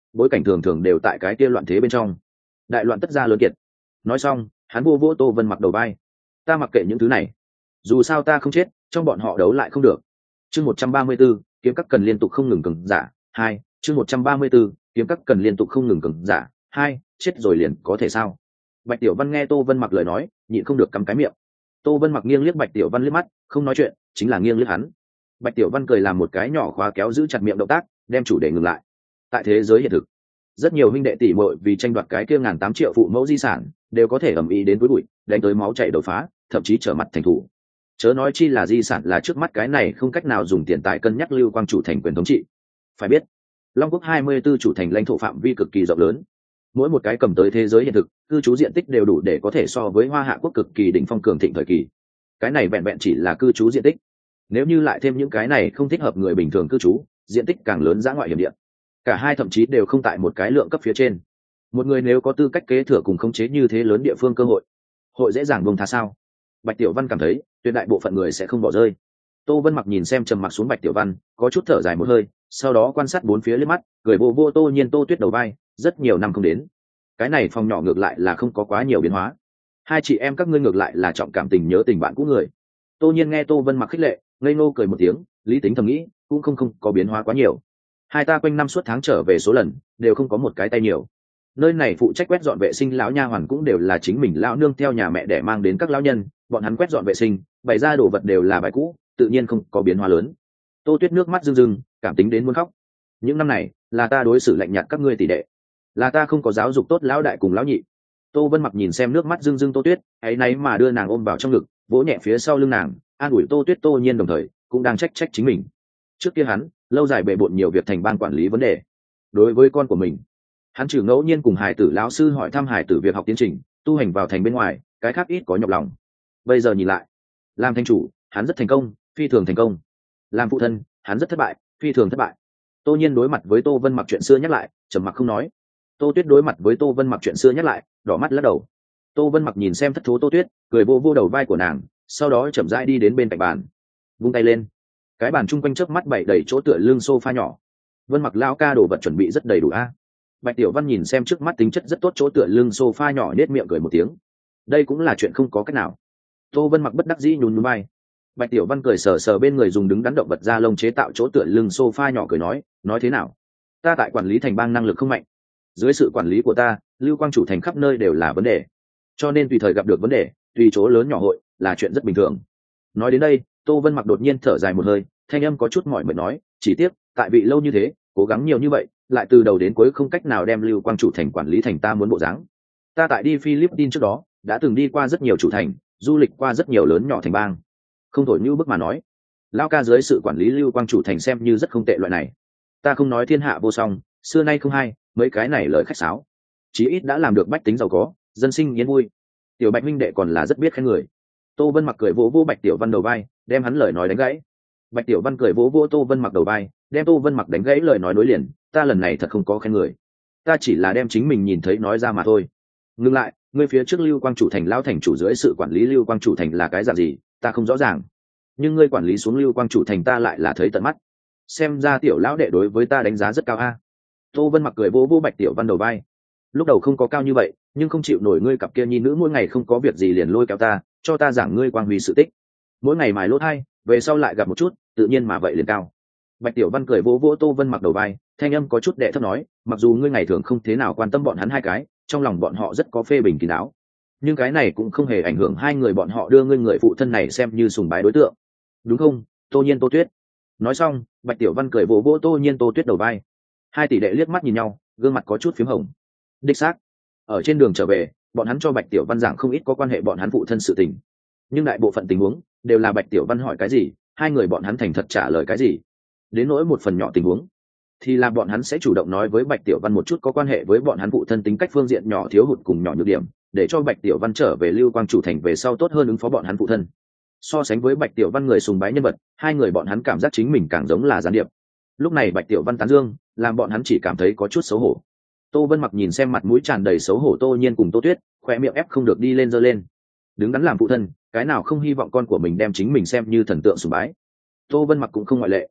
bối cảnh thường thường đều tại cái kia loạn thế bên trong. Đại loạn tất gia lớn kiệt. Nói xong hắn vô vô Tô Vân Mặc đầu vai. Ta mặc kệ những thứ này, dù sao ta không chết, trong bọn họ đấu lại không được. Chương 134, kiếm các cần liên tục không ngừng cường giả 2. Chương 134, kiếm các cần liên tục không ngừng cường giả 2. Chết rồi liền có thể sao? Bạch Tiểu Văn nghe Tô Vân Mặc lời nói, nhịn không được cắm cái miệng. Tô Vân Mặc nghiêng liếc Bạch Tiểu Văn liếc mắt, không nói chuyện, chính là nghiêng liếc hắn. Bạch Tiểu Văn cười làm một cái nhỏ khóa kéo giữ chặt miệng động tác, đem chủ đề ngừng lại. Tại thế giới hiện thực, rất nhiều huynh đệ tỷ muội vì tranh đoạt cái kia 1.800 triệu phụ mẫu di sản, đều có thể ầm ĩ đến túi bụi, đánh tới máu chảy đầu phá, thậm chí trở mặt thành thủ. Chớ nói chi là di sản là trước mắt cái này không cách nào dùng tiền tài cân nhắc Lưu Quang chủ thành quyền thống trị. Phải biết, Long Quốc 24 chủ thành lãnh thổ phạm vi cực kỳ rộng lớn, mỗi một cái cầm tới thế giới hiện thực, cư trú diện tích đều đủ để có thể so với Hoa Hạ quốc cực kỳ đỉnh phong cường thịnh thời kỳ. Cái này vẹn vẹn chỉ là cư trú diện tích. Nếu như lại thêm những cái này không thích hợp người bình thường cư trú, diện tích càng lớn dã ngoại hiểm địa. Cả hai thậm chí đều không tại một cái lượng cấp phía trên. Một người nếu có tư cách kế thừa cùng khống chế như thế lớn địa phương cơ hội, hội dễ dàng buông tha sao? Bạch Tiểu Văn cảm thấy, tuyệt đại bộ phận người sẽ không bỏ rơi. Tô Vân Mặc nhìn xem trầm mặc xuống Bạch Tiểu Văn, có chút thở dài một hơi, sau đó quan sát bốn phía liếc mắt, cười vô vô Tô Nhiên Tô Tuyết đầu vai, rất nhiều năm không đến. Cái này phòng nhỏ ngược lại là không có quá nhiều biến hóa. Hai chị em các ngươi ngược lại là trọng cảm tình nhớ tình bạn cũ người. Tô Nhiên nghe Tô Vân Mặc khích lệ, ngây ngô cười một tiếng, lý tính thầm nghĩ, cũng không có biến hóa quá nhiều. Hai ta quanh năm suốt tháng trở về số lần, đều không có một cái tay nhiều. Nơi này phụ trách quét dọn vệ sinh lão nha hoàn cũng đều là chính mình lão nương theo nhà mẹ để mang đến các lão nhân, bọn hắn quét dọn vệ sinh, bày ra đồ vật đều là bài cũ, tự nhiên không có biến hóa lớn. Tô Tuyết nước mắt rưng rưng, cảm tính đến muốn khóc. Những năm này, là ta đối xử lạnh nhạt các ngươi tỷ đệ, là ta không có giáo dục tốt lão đại cùng lão nhị. Tô Vân Mặc nhìn xem nước mắt rưng rưng Tô Tuyết, ấy nấy mà đưa nàng ôm vào trong ngực, vỗ nhẹ phía sau lưng nàng, an ủi Tô Tuyết. Tô Nhiên đồng thời cũng đang trách chính mình. Trước kia hắn lâu dài bề bộn nhiều việc thành ban quản lý vấn đề, đối với con của mình, hắn trừ ngẫu nhiên cùng hải tử lão sư hỏi thăm hải tử việc học tiến trình, tu hành vào thành bên ngoài, cái khác ít có nhọc lòng. Bây giờ nhìn lại, làm thành chủ hắn rất thành công, phi thường thành công. Làm phụ thân hắn rất thất bại, phi thường thất bại. Tô Nhiên đối mặt với Tô Vân Mặc chuyện xưa nhắc lại, trầm mặc không nói. Tô Tuyết đối mặt với Tô Vân Mặc chuyện xưa nhắc lại, đỏ mắt lắc đầu. Tô Vân Mặc nhìn xem thất thố Tô Tuyết, cười vô vô đầu vai của nàng, sau đó chậm rãi đi đến bên cạnh bàn, vung tay lên. Cái bàn chung quanh chớp mắt bày đầy chỗ tựa lưng sofa nhỏ. Vân Mặc lao ca đồ vật chuẩn bị rất đầy đủ a. Bạch Tiểu Văn nhìn xem trước mắt tính chất rất tốt chỗ tựa lưng sofa nhỏ, nết miệng cười một tiếng. Đây cũng là chuyện không có cách nào. Tô Vân Mặc bất đắc dĩ nhún nhún vai. Bạch Tiểu Văn cười sờ sờ bên người dùng đứng đắn động vật da lông chế tạo chỗ tựa lưng sofa nhỏ, cười nói thế nào? Ta tại quản lý thành bang năng lực không mạnh. Dưới sự quản lý của ta, Lưu Quang chủ thành khắp nơi đều là vấn đề. Cho nên tùy thời gặp được vấn đề, tùy chỗ lớn nhỏ hội, là chuyện rất bình thường. Nói đến đây, Tô Vân Mặc đột nhiên thở dài một hơi, thanh âm có chút mỏi mệt nói, chỉ tiếc, tại vị lâu như thế, cố gắng nhiều như vậy, lại từ đầu đến cuối không cách nào đem Lưu Quang chủ thành quản lý thành ta muốn bộ dáng. Ta tại đi Philippines trước đó, đã từng đi qua rất nhiều chủ thành, du lịch qua rất nhiều lớn nhỏ thành bang. Không thổi như bức mà nói, lao ca dưới sự quản lý Lưu Quang chủ thành xem như rất không tệ loại này. Ta không nói thiên hạ vô song, xưa nay không hay, mấy cái này lời khách sáo. Chí ít đã làm được bách tính giàu có, dân sinh yên vui. Tiểu Bạch huynh đệ còn là rất biết khen người. Tô Vân Mặc cười vỗ vỗ Bạch Tiểu Văn đầu vai, đem hắn lời nói đánh gãy. Bạch Tiểu Văn cười vỗ vỗ Tô Vân Mặc đầu vai, đem Tô Vân Mặc đánh gãy lời nói nối liền, ta lần này thật không có khen người, ta chỉ là đem chính mình nhìn thấy nói ra mà thôi. Ngưng lại, ngươi phía trước Lưu Quang chủ thành lão thành chủ dưới sự quản lý Lưu Quang chủ thành là cái dạng gì, ta không rõ ràng, nhưng ngươi quản lý xuống Lưu Quang chủ thành ta lại là thấy tận mắt. Xem ra tiểu lão đệ đối với ta đánh giá rất cao a. Tô Vân Mặc cười vỗ vỗ Bạch Tiểu Văn đầu vai, lúc đầu không có cao như vậy, nhưng không chịu nổi ngươi cặp kia nhi nữ mỗi ngày không có việc gì liền lôi kéo ta, cho ta giảng ngươi quang huy sự tích, mỗi ngày mài lốt hay, về sau lại gặp một chút, tự nhiên mà vậy liền cao. Bạch Tiểu Văn cười vỗ vỗ Tô Vân Mặc đầu vai, thanh âm có chút đệ thấp nói, mặc dù ngươi ngày thường không thế nào quan tâm bọn hắn hai cái, trong lòng bọn họ rất có phê bình kín đáo, nhưng cái này cũng không hề ảnh hưởng hai người bọn họ đưa ngươi người phụ thân này xem như sùng bái đối tượng, đúng không, Tô Nhiên Tô Tuyết? Nói xong, Bạch Tiểu Văn cười vỗ vỗ Tô Nhiên Tô Tuyết đầu vai. Hai tỷ đệ liếc mắt nhìn nhau, gương mặt có chút phím hồng. Đích xác, ở trên đường trở về, bọn hắn cho Bạch Tiểu Văn giảng không ít có quan hệ bọn hắn phụ thân sự tình, nhưng đại bộ phận tình huống đều là Bạch Tiểu Văn hỏi cái gì, hai người bọn hắn thành thật trả lời cái gì. Đến nỗi một phần nhỏ tình huống, thì là bọn hắn sẽ chủ động nói với Bạch Tiểu Văn một chút có quan hệ với bọn hắn phụ thân tính cách phương diện nhỏ thiếu hụt cùng nhỏ nhược điểm, để cho Bạch Tiểu Văn trở về Lưu Quang chủ thành về sau tốt hơn ứng phó bọn hắn phụ thân. So sánh với Bạch Tiểu Văn người sùng bái nhân vật, hai người bọn hắn cảm giác chính mình càng giống là gián điệp. Lúc này Bạch Tiểu Văn tán dương, làm bọn hắn chỉ cảm thấy có chút xấu hổ. Tô Vân Mặc nhìn xem mặt mũi tràn đầy xấu hổ Tô Nhiên cùng Tô Tuyết, khóe miệng ép không được đi lên giơ lên. Đứng đắn làm phụ thân, cái nào không hy vọng con của mình đem chính mình xem như thần tượng sùng bái. Tô Vân Mặc cũng không ngoại lệ.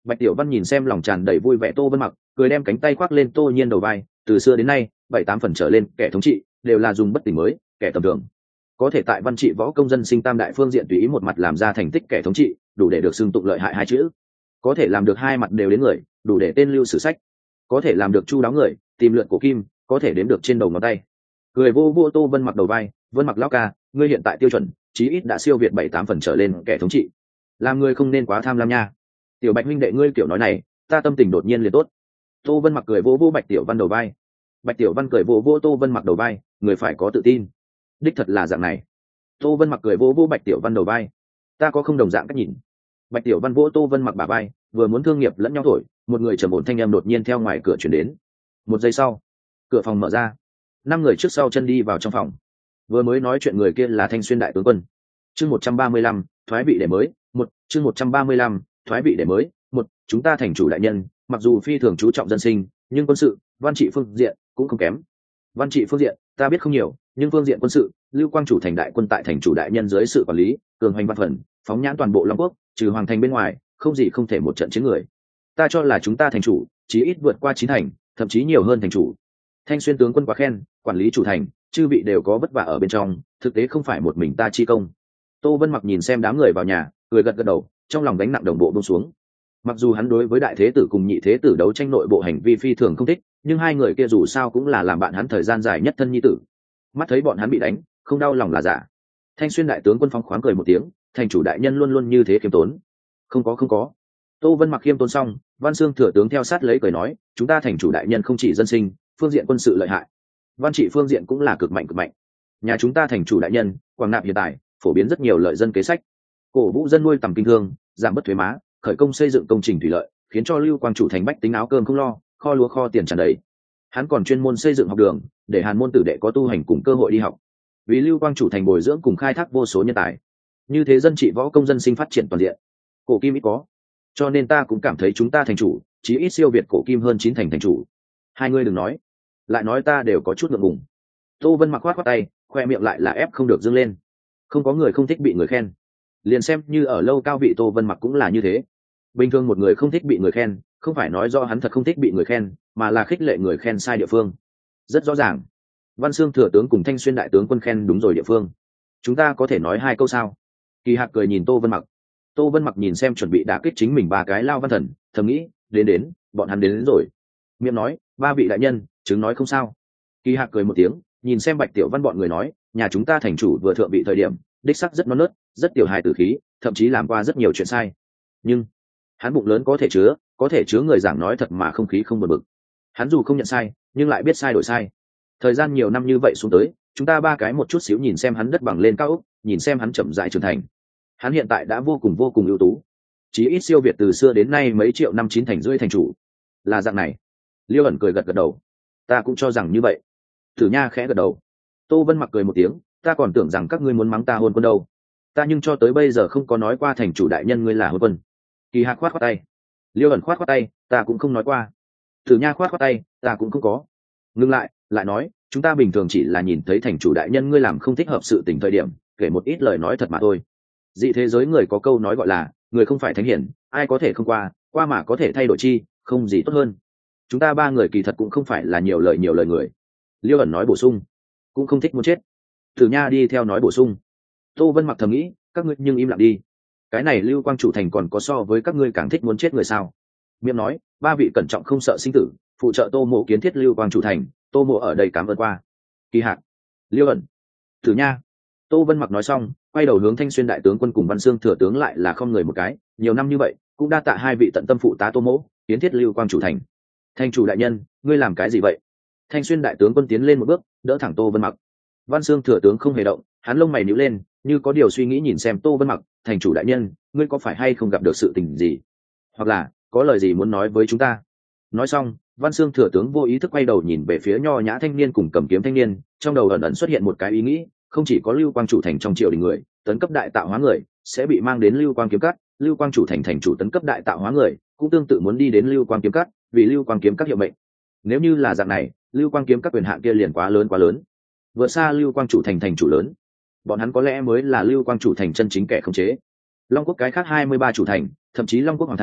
Bạch Tiểu Văn nhìn xem lòng tràn đầy vui vẻ Tô Vân Mặc, cười đem cánh tay khoác lên Tô Nhiên đầu vai. Từ xưa đến nay, 7-8 phần trở lên kẻ thống trị đều là dùng bất tỉnh mới, kẻ tầm thường. Có thể tại văn trị võ công dân sinh tam đại phương diện tùy ý một mặt làm ra thành tích kẻ thống trị, đủ để được xưng tụng lợi hại hai chữ. Có thể làm được hai mặt đều đến người, đủ để tên lưu sử sách. Có thể làm được chu đáo người, tìm lượn cổ kim, có thể đếm được trên đầu ngón tay. Cười vô vô Tô Vân Mặc đầu vai, Vân Mặc lão ca, ngươi hiện tại tiêu chuẩn, chí ít đã siêu việt 7-8 phần trở lên kẻ thống trị. Làm ngươi không nên quá tham lam nha. Tiểu Bạch huynh đệ ngươi kiểu nói này, ta tâm tình đột nhiên liền tốt. Tô Vân Mặc cười vô vô Bạch Tiểu Văn đầu vai. Bạch Tiểu Văn cười vô vô Tô Vân Mặc đầu vai, người phải có tự tin. Đích thật là dạng này. Tô Vân Mặc cười vô vô Bạch Tiểu Văn đầu vai. Ta có không đồng dạng cách nhìn. Bạch Tiểu Văn vỗ Tô Vân Mặc bả vai, vừa muốn thương nghiệp lẫn nhau thổi, một người trầm ổn thanh âm đột nhiên theo ngoài cửa chuyển đến. Một giây sau, cửa phòng mở ra, 5 người trước sau chân đi vào trong phòng. Vừa mới nói chuyện người kia là Thanh Xuyên đại tướng quân. Chương 135, thoái vị để mới, chương 135, thoái vị để mới, chúng ta thành chủ đại nhân, mặc dù phi thường chú trọng dân sinh, nhưng quân sự, văn trị phương diện cũng không kém. Văn trị phương diện, ta biết không nhiều, nhưng phương diện quân sự, Lưu Quang chủ thành đại quân tại thành chủ đại nhân dưới sự quản lý, cường hoành văn phần, phóng nhãn toàn bộ Long Quốc, trừ hoàng thành bên ngoài, không gì không thể một trận chiến người. Ta cho là chúng ta thành chủ, chí ít vượt qua 9 thành, thậm chí nhiều hơn thành chủ. Thanh Xuyên tướng quân quá khen, quản lý chủ thành, chư vị đều có vất vả ở bên trong, thực tế không phải một mình ta chi công. Tô Vân Mặc nhìn xem đám người vào nhà, cười gật gật đầu, trong lòng gánh nặng đồng bộ buông xuống. Mặc dù hắn đối với đại thế tử cùng nhị thế tử đấu tranh nội bộ hành vi phi thường không thích, nhưng hai người kia dù sao cũng là làm bạn hắn thời gian dài nhất thân nhi tử. Mắt thấy bọn hắn bị đánh, không đau lòng là giả. Thanh Xuyên đại tướng quân phong khoáng cười một tiếng, thành chủ đại nhân luôn luôn như thế khiêm tốn. Không có. Tô Vân Mặc khiêm tốn xong, Văn Xương thừa tướng theo sát lấy cười nói, chúng ta thành chủ đại nhân không chỉ dân sinh, phương diện quân sự lợi hại, văn trị phương diện cũng là cực mạnh. Nhà chúng ta thành chủ đại nhân, quảng nạp hiện tại, phổ biến rất nhiều lợi dân kế sách, cổ vũ dân nuôi tầm kinh thương, giảm bất thuế má, khởi công xây dựng công trình thủy lợi, khiến cho Lưu Quang chủ thành bách tính áo cơm không lo, kho lúa kho tiền tràn đầy. Hắn còn chuyên môn xây dựng học đường, để hàn môn tử đệ có tu hành cùng cơ hội đi học. Vì Lưu Quang chủ thành bồi dưỡng cùng khai thác vô số nhân tài, như thế dân trị võ công dân sinh phát triển toàn diện. Cổ kim ít có, cho nên ta cũng cảm thấy chúng ta thành chủ chí ít siêu việt cổ kim hơn 9 thành chủ. Hai ngươi đừng nói, lại nói ta đều có chút ngượng ngùng. Tô Vân Mặc khoát khoát tay, khoe miệng lại là ép không được dâng lên. Không có người không thích bị người khen, liền xem như ở lâu cao vị Tô Vân Mặc cũng là như thế. Bình thường một người không thích bị người khen, không phải nói do hắn thật không thích bị người khen, mà là khích lệ người khen sai địa phương. Rất rõ ràng, Văn Xương thừa tướng cùng Thanh Xuyên đại tướng quân khen đúng rồi địa phương. Chúng ta có thể nói 2 câu sao? Kỳ Hạc cười nhìn Tô Vân Mặc. Tô Vân Mặc nhìn xem chuẩn bị đả kích chính mình 3 cái lao văn thần, thầm nghĩ, đến, bọn hắn đến rồi. Miệng nói, 3 vị đại nhân, chứng nói không sao. Kỳ Hạc cười một tiếng, nhìn xem Bạch Tiểu Văn bọn người nói, nhà chúng ta thành chủ vừa thượng vị thời điểm, đích sắc rất non nớt, rất tiểu hài tử khí, thậm chí làm qua rất nhiều chuyện sai. Nhưng hắn bụng lớn có thể chứa người giảng nói thật mà không khí không bực bực. Hắn dù không nhận sai, nhưng lại biết sai đổi sai. Thời gian nhiều năm như vậy xuống tới, chúng ta 3 cái một chút xíu nhìn xem hắn đất bằng lên cao ốc, nhìn xem hắn chậm rãi trưởng thành. Hắn hiện tại đã vô cùng ưu tú, chí ít siêu việt từ xưa đến nay mấy triệu năm 9 thành rưỡi thành chủ. Là dạng này. Liêu ẩn cười gật gật đầu. Ta cũng cho rằng như vậy. Tử Nha khẽ gật đầu. Tô Vân Mặc cười một tiếng, ta còn tưởng rằng các ngươi muốn mắng ta hôn quân đâu. Ta nhưng cho tới bây giờ không có nói qua thành chủ đại nhân ngươi là hôn quân. Kỳ Hạc khoát khoát tay. Liêu ẩn khoát khoát tay, ta cũng không nói qua. Tử Nha khoát khoát tay, ta cũng không có. Ngưng lại nói, chúng ta bình thường chỉ là nhìn thấy thành chủ đại nhân ngươi làm không thích hợp sự tình thời điểm, kể một ít lời nói thật mà thôi. Dị thế giới người có câu nói gọi là, người không phải thánh hiển, ai có thể không qua mà có thể thay đổi chi, không gì tốt hơn. Chúng ta 3 người kỳ thật cũng không phải là nhiều lời người. Liêu ẩn nói bổ sung, cũng không thích muốn chết. Tử Nha đi theo nói bổ sung. Tô Vân Mặc thầm nghĩ, các ngươi nhưng im lặng đi. Cái này Lưu Quang chủ thành còn có so với các ngươi càng thích muốn chết người sao? Miệng nói, 3 vị cẩn trọng không sợ sinh tử, phụ trợ Tô Mộ kiến thiết Lưu Quang chủ thành, Tô Mộ ở đây cảm ơn qua. Kỳ Hạc, Liêu ẩn, Tử Nha. Tô Vân Mặc nói xong, quay đầu hướng Thanh Xuyên đại tướng quân cùng Văn Xương thừa tướng lại là không người một cái, nhiều năm như vậy, cũng đa tạ 2 vị tận tâm phụ tá Tô Mộ kiến thiết Lưu Quang chủ thành. Thành chủ đại nhân, ngươi làm cái gì vậy? Thanh Xuyên đại tướng quân tiến lên một bước, đỡ thẳng Tô Vân Mặc. Văn Xương thừa tướng không hề động, hắn lông mày nhíu lên, như có điều suy nghĩ nhìn xem Tô Vân Mặc, thành chủ đại nhân, ngươi có phải hay không gặp được sự tình gì, hoặc là có lời gì muốn nói với chúng ta? Nói xong, Văn Xương thừa tướng vô ý thức quay đầu nhìn về phía nho nhã thanh niên cùng cầm kiếm thanh niên, trong đầu ẩn ẩn xuất hiện một cái ý nghĩ, không chỉ có Lưu Quang chủ thành trong triều đình người, tấn cấp đại tạo hóa người sẽ bị mang đến Lưu Quang kiếm cắt, Lưu Quang chủ thành thành chủ tấn cấp đại tạo hóa người cũng tương tự muốn đi đến Lưu Quang kiếm cắt, vì Lưu Quang kiếm các hiệu mệnh. Nếu như là dạng này, Lưu Quang kiếm các quyền hạn kia liền quá lớn, vượt xa Lưu Quang chủ thành thành chủ lớn. Bọn hắn có lẽ mới là Lưu Quang chủ thành chân chính kẻ khống chế. Long quốc cái khác 23 chủ thành, thậm chí Long quốc hoàng thành,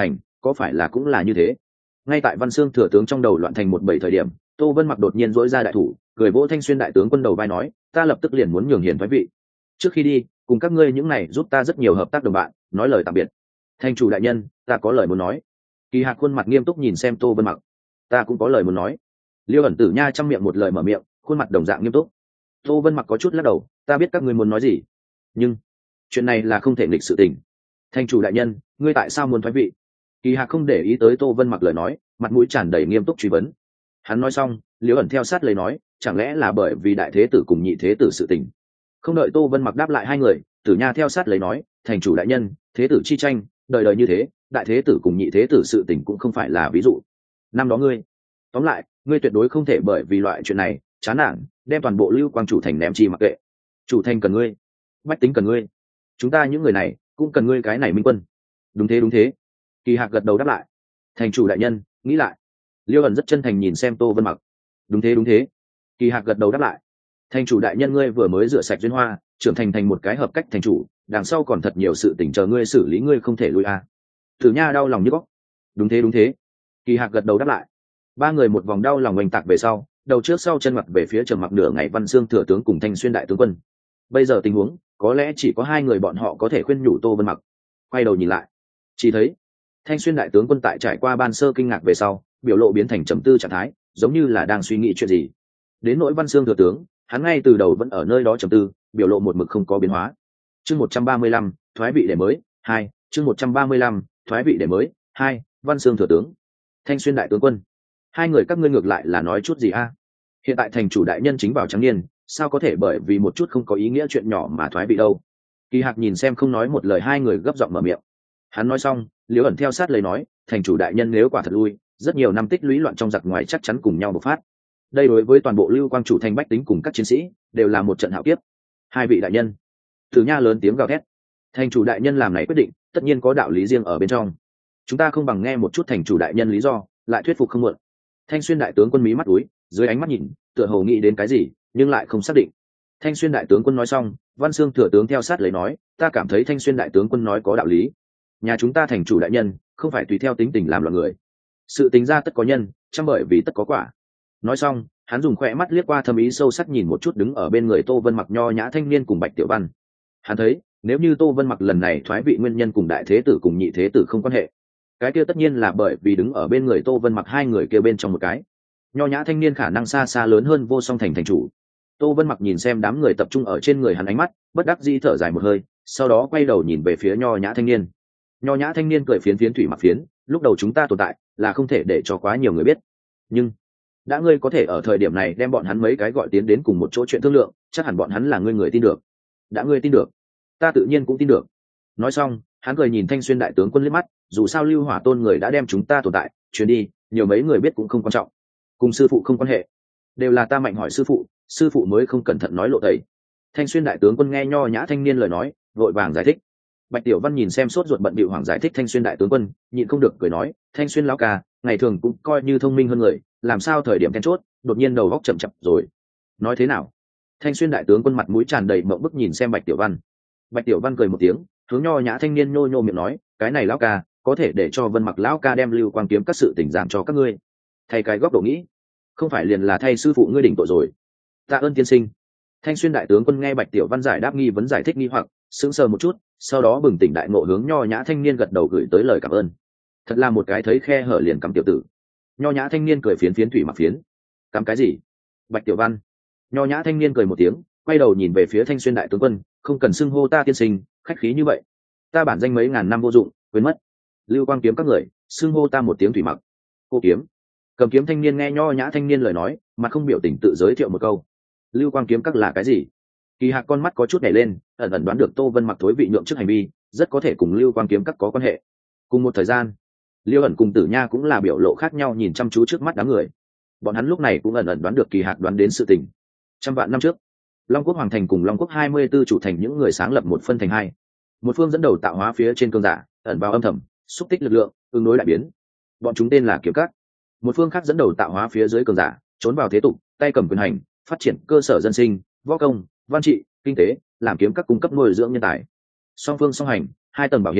có phải là cũng là như thế? Ngay tại Văn Xương thừa tướng trong đầu loạn thành một bầy thời điểm, Tô Vân Mặc đột nhiên dỗi ra đại thủ, cười vỗ Thanh Xuyên đại tướng quân đầu vai nói, ta lập tức liền muốn nhường hiền thoái vị. Trước khi đi, cùng các ngươi những này giúp ta rất nhiều hợp tác đồng bạn, nói lời tạm biệt. Thành chủ đại nhân, ta có lời muốn nói. Kỳ Hạc khuôn mặt nghiêm túc nhìn xem Tô Vân Mặc. Ta cũng có lời muốn nói. Liêu ẩn tử nha trong miệng một lời mở miệng, khuôn mặt đồng dạng nghiêm túc. Tô Vân Mặc có chút lắc đầu, ta biết các ngươi muốn nói gì, nhưng chuyện này là không thể nghịch sự tình. Thành chủ đại nhân, ngươi tại sao muốn thoái vị? Kỳ Hạc không để ý tới Tô Vân Mặc lời nói, mặt mũi tràn đầy nghiêm túc truy vấn. Hắn nói xong, Liễu ẩn theo sát lời nói, chẳng lẽ là bởi vì đại thế tử cùng nhị thế tử sự tình? Không đợi Tô Vân Mặc đáp lại hai người, Tử Nha theo sát lời nói, thành chủ đại nhân, thế tử chi tranh, đời đời như thế, đại thế tử cùng nhị thế tử sự tình cũng không phải là ví dụ. Năm đó ngươi, tóm lại, ngươi tuyệt đối không thể bởi vì loại chuyện này chán nản, đem toàn bộ Lưu Quang chủ thành ném chi mặc kệ. Chủ thành cần ngươi, bách tính cần ngươi, chúng ta những người này cũng cần ngươi cái này minh quân. Đúng thế đúng thế. Kỳ Hạc gật đầu đáp lại. Thành chủ đại nhân, nghĩ lại. Liêu ẩn rất chân thành nhìn xem Tô Vân Mặc. Đúng thế đúng thế. Kỳ Hạc gật đầu đáp lại. Thành chủ đại nhân, ngươi vừa mới rửa sạch duyên hoa, trưởng thành thành một cái hợp cách thành chủ, đằng sau còn thật nhiều sự tỉnh chờ ngươi xử lý, ngươi không thể lui à. Tử Nha đau lòng như góc. Đúng thế đúng thế. Kỳ Hạc gật đầu đáp lại. Ba người một vòng đau lòng oanh tạc về sau, đầu trước sau chân mặt về phía trầm mặc nửa ngày Văn Xương thừa tướng cùng Thanh Xuyên đại tướng quân. Bây giờ tình huống, có lẽ chỉ có hai người bọn họ có thể khuyên nhủ Tô Vân Mặc. Quay đầu nhìn lại, chỉ thấy Thanh Xuyên đại tướng quân tại trải qua ban sơ kinh ngạc về sau, biểu lộ biến thành trầm tư trạng thái, giống như là đang suy nghĩ chuyện gì. Đến nỗi Văn Xương thừa tướng, hắn ngay từ đầu vẫn ở nơi đó trầm tư, biểu lộ một mực không có biến hóa. Chương 135, thoái vị để mới, 2, chương 135, thoái vị để mới, 2, Văn Xương thừa tướng, Thanh Xuyên đại tướng quân. Hai người các ngươi ngược lại là nói chút gì a? Hiện tại thành chủ đại nhân chính vào trắng niên, sao có thể bởi vì một chút không có ý nghĩa chuyện nhỏ mà thoái vị đâu? Kỳ Hạc nhìn xem không nói một lời hai người gấp giọng mở miệng. Hắn nói xong, Liễu ẩn theo sát lời nói, thành chủ đại nhân nếu quả thật lui, rất nhiều năm tích lũy loạn trong giặc ngoài chắc chắn cùng nhau bộc phát. Đây đối với toàn bộ Lưu Quang chủ thành bách tính cùng các chiến sĩ đều là một trận hạo kiếp. Hai vị đại nhân, Tử Nha lớn tiếng gào thét. Thành chủ đại nhân làm này quyết định, tất nhiên có đạo lý riêng ở bên trong. Chúng ta không bằng nghe một chút thành chủ đại nhân lý do, lại thuyết phục không muộn. Thanh Xuyên đại tướng quân mí mắt úi, dưới ánh mắt nhìn, tựa hồ nghĩ đến cái gì, nhưng lại không xác định. Thanh Xuyên đại tướng quân nói xong, Văn Xương thừa tướng theo sát lấy nói, ta cảm thấy Thanh Xuyên đại tướng quân nói có đạo lý. Nhà chúng ta thành chủ đại nhân, không phải tùy theo tính tình làm loạn người. Sự tính ra tất có nhân, chăm bởi vì tất có quả. Nói xong, hắn dùng khỏe mắt liếc qua thâm ý sâu sắc nhìn một chút đứng ở bên người Tô Vân Mặc nho nhã thanh niên cùng Bạch Tiểu Văn. Hắn thấy, nếu như Tô Vân Mặc lần này thoái vị nguyên nhân cùng đại thế tử cùng nhị thế tử không quan hệ, cái kia tất nhiên là bởi vì đứng ở bên người Tô Vân Mặc hai người kia bên trong một cái nho nhã thanh niên khả năng xa xa lớn hơn vô song thành chủ. Tô Vân Mặc nhìn xem đám người tập trung ở trên người hắn ánh mắt, bất đắc dĩ thở dài một hơi, sau đó quay đầu nhìn về phía nho nhã thanh niên. Nho nhã thanh niên cười phiến phiến thủy mặc phiến, lúc đầu chúng ta tồn tại là không thể để cho quá nhiều người biết, nhưng đã ngươi có thể ở thời điểm này đem bọn hắn mấy cái gọi tiến đến cùng một chỗ chuyện thương lượng, chắc hẳn bọn hắn là ngươi người tin được. Đã ngươi tin được, ta tự nhiên cũng tin được. Nói xong, hắn cười nhìn Thanh Xuyên đại tướng quân liếc mắt, dù sao Lưu Hỏa Tôn người đã đem chúng ta tồn tại truyền đi, nhiều mấy người biết cũng không quan trọng, cùng sư phụ không quan hệ, đều là ta mạnh hỏi sư phụ mới không cẩn thận nói lộ tẩy. Thanh Xuyên đại tướng quân nghe nho nhã thanh niên lời nói, vội vàng giải thích. Bạch Tiểu Văn nhìn xem sốt ruột bận bịu hoàng giải thích Thanh Xuyên đại tướng quân, nhịn không được cười nói, Thanh Xuyên lão ca, ngày thường cũng coi như thông minh hơn người, làm sao thời điểm then chốt đột nhiên đầu góc chậm chậm rồi. Nói thế nào? Thanh Xuyên đại tướng quân mặt mũi tràn đầy mộng bức nhìn xem Bạch Tiểu Văn. Bạch Tiểu Văn cười một tiếng, hướng nho nhã thanh niên nhô nhô miệng nói, cái này lão ca, có thể để cho Vân Mặc lão ca đem Lưu Quang kiếm các sự tình giảm cho các ngươi. Thay cái góc độ nghĩ, không phải liền là thay sư phụ ngươi đỉnh tội rồi. Tạ ơn tiên sinh. Thanh Xuyên đại tướng quân nghe Bạch Tiểu Văn giải đáp nghi vấn giải thích nghi hoặc, sững sờ một chút, sau đó bừng tỉnh đại ngộ hướng nho nhã thanh niên gật đầu gửi tới lời cảm ơn. Thật là một cái thấy khe hở liền cắm tiểu tử. Nho nhã thanh niên cười phiến phiến thủy mặc phiến. Cắm cái gì? Bạch Tiểu Văn. Nho nhã thanh niên cười một tiếng, quay đầu nhìn về phía Thanh Xuyên đại tướng quân, không cần xưng hô ta tiên sinh, khách khí như vậy. Ta bản danh mấy ngàn năm vô dụng, quên mất. Lưu Quang kiếm các người, xưng hô ta một tiếng thủy mặc. Cô kiếm. Cầm kiếm thanh niên nghe nho nhã thanh niên lời nói, mà không biểu tình tự giới thiệu một câu. Lưu Quang kiếm các là cái gì? Kỳ Hạc con mắt có chút nhảy lên, ẩn ẩn đoán được Tô Vân Mặc thối vị nhượng trước hành vi, rất có thể cùng Lưu Quang kiếm các có quan hệ. Cùng một thời gian, Liêu ẩn cùng Tử Nha cũng là biểu lộ khác nhau nhìn chăm chú trước mắt đám người. Bọn hắn lúc này cũng ẩn ẩn đoán được Kỳ Hạc đoán đến sự tình. Trăm vạn năm trước, Long Quốc Hoàng Thành cùng Long Quốc 24 chủ thành những người sáng lập một phân thành hai. Một phương dẫn đầu tạo hóa phía trên cương giả, ẩn vào âm thầm, xúc tích lực lượng, ứng đối đại biến. Bọn chúng tên là kiếm các. Một phương khác dẫn đầu tạo hóa phía dưới cường giả, trốn vào thế tục, tay cầm quyền hành, phát triển cơ sở dân sinh, võ công, văn trị, kinh tế, làm kiếm các cung cấp nuôi dưỡng nhân tài. Song phương song hành, hai tầng bảo hiểm,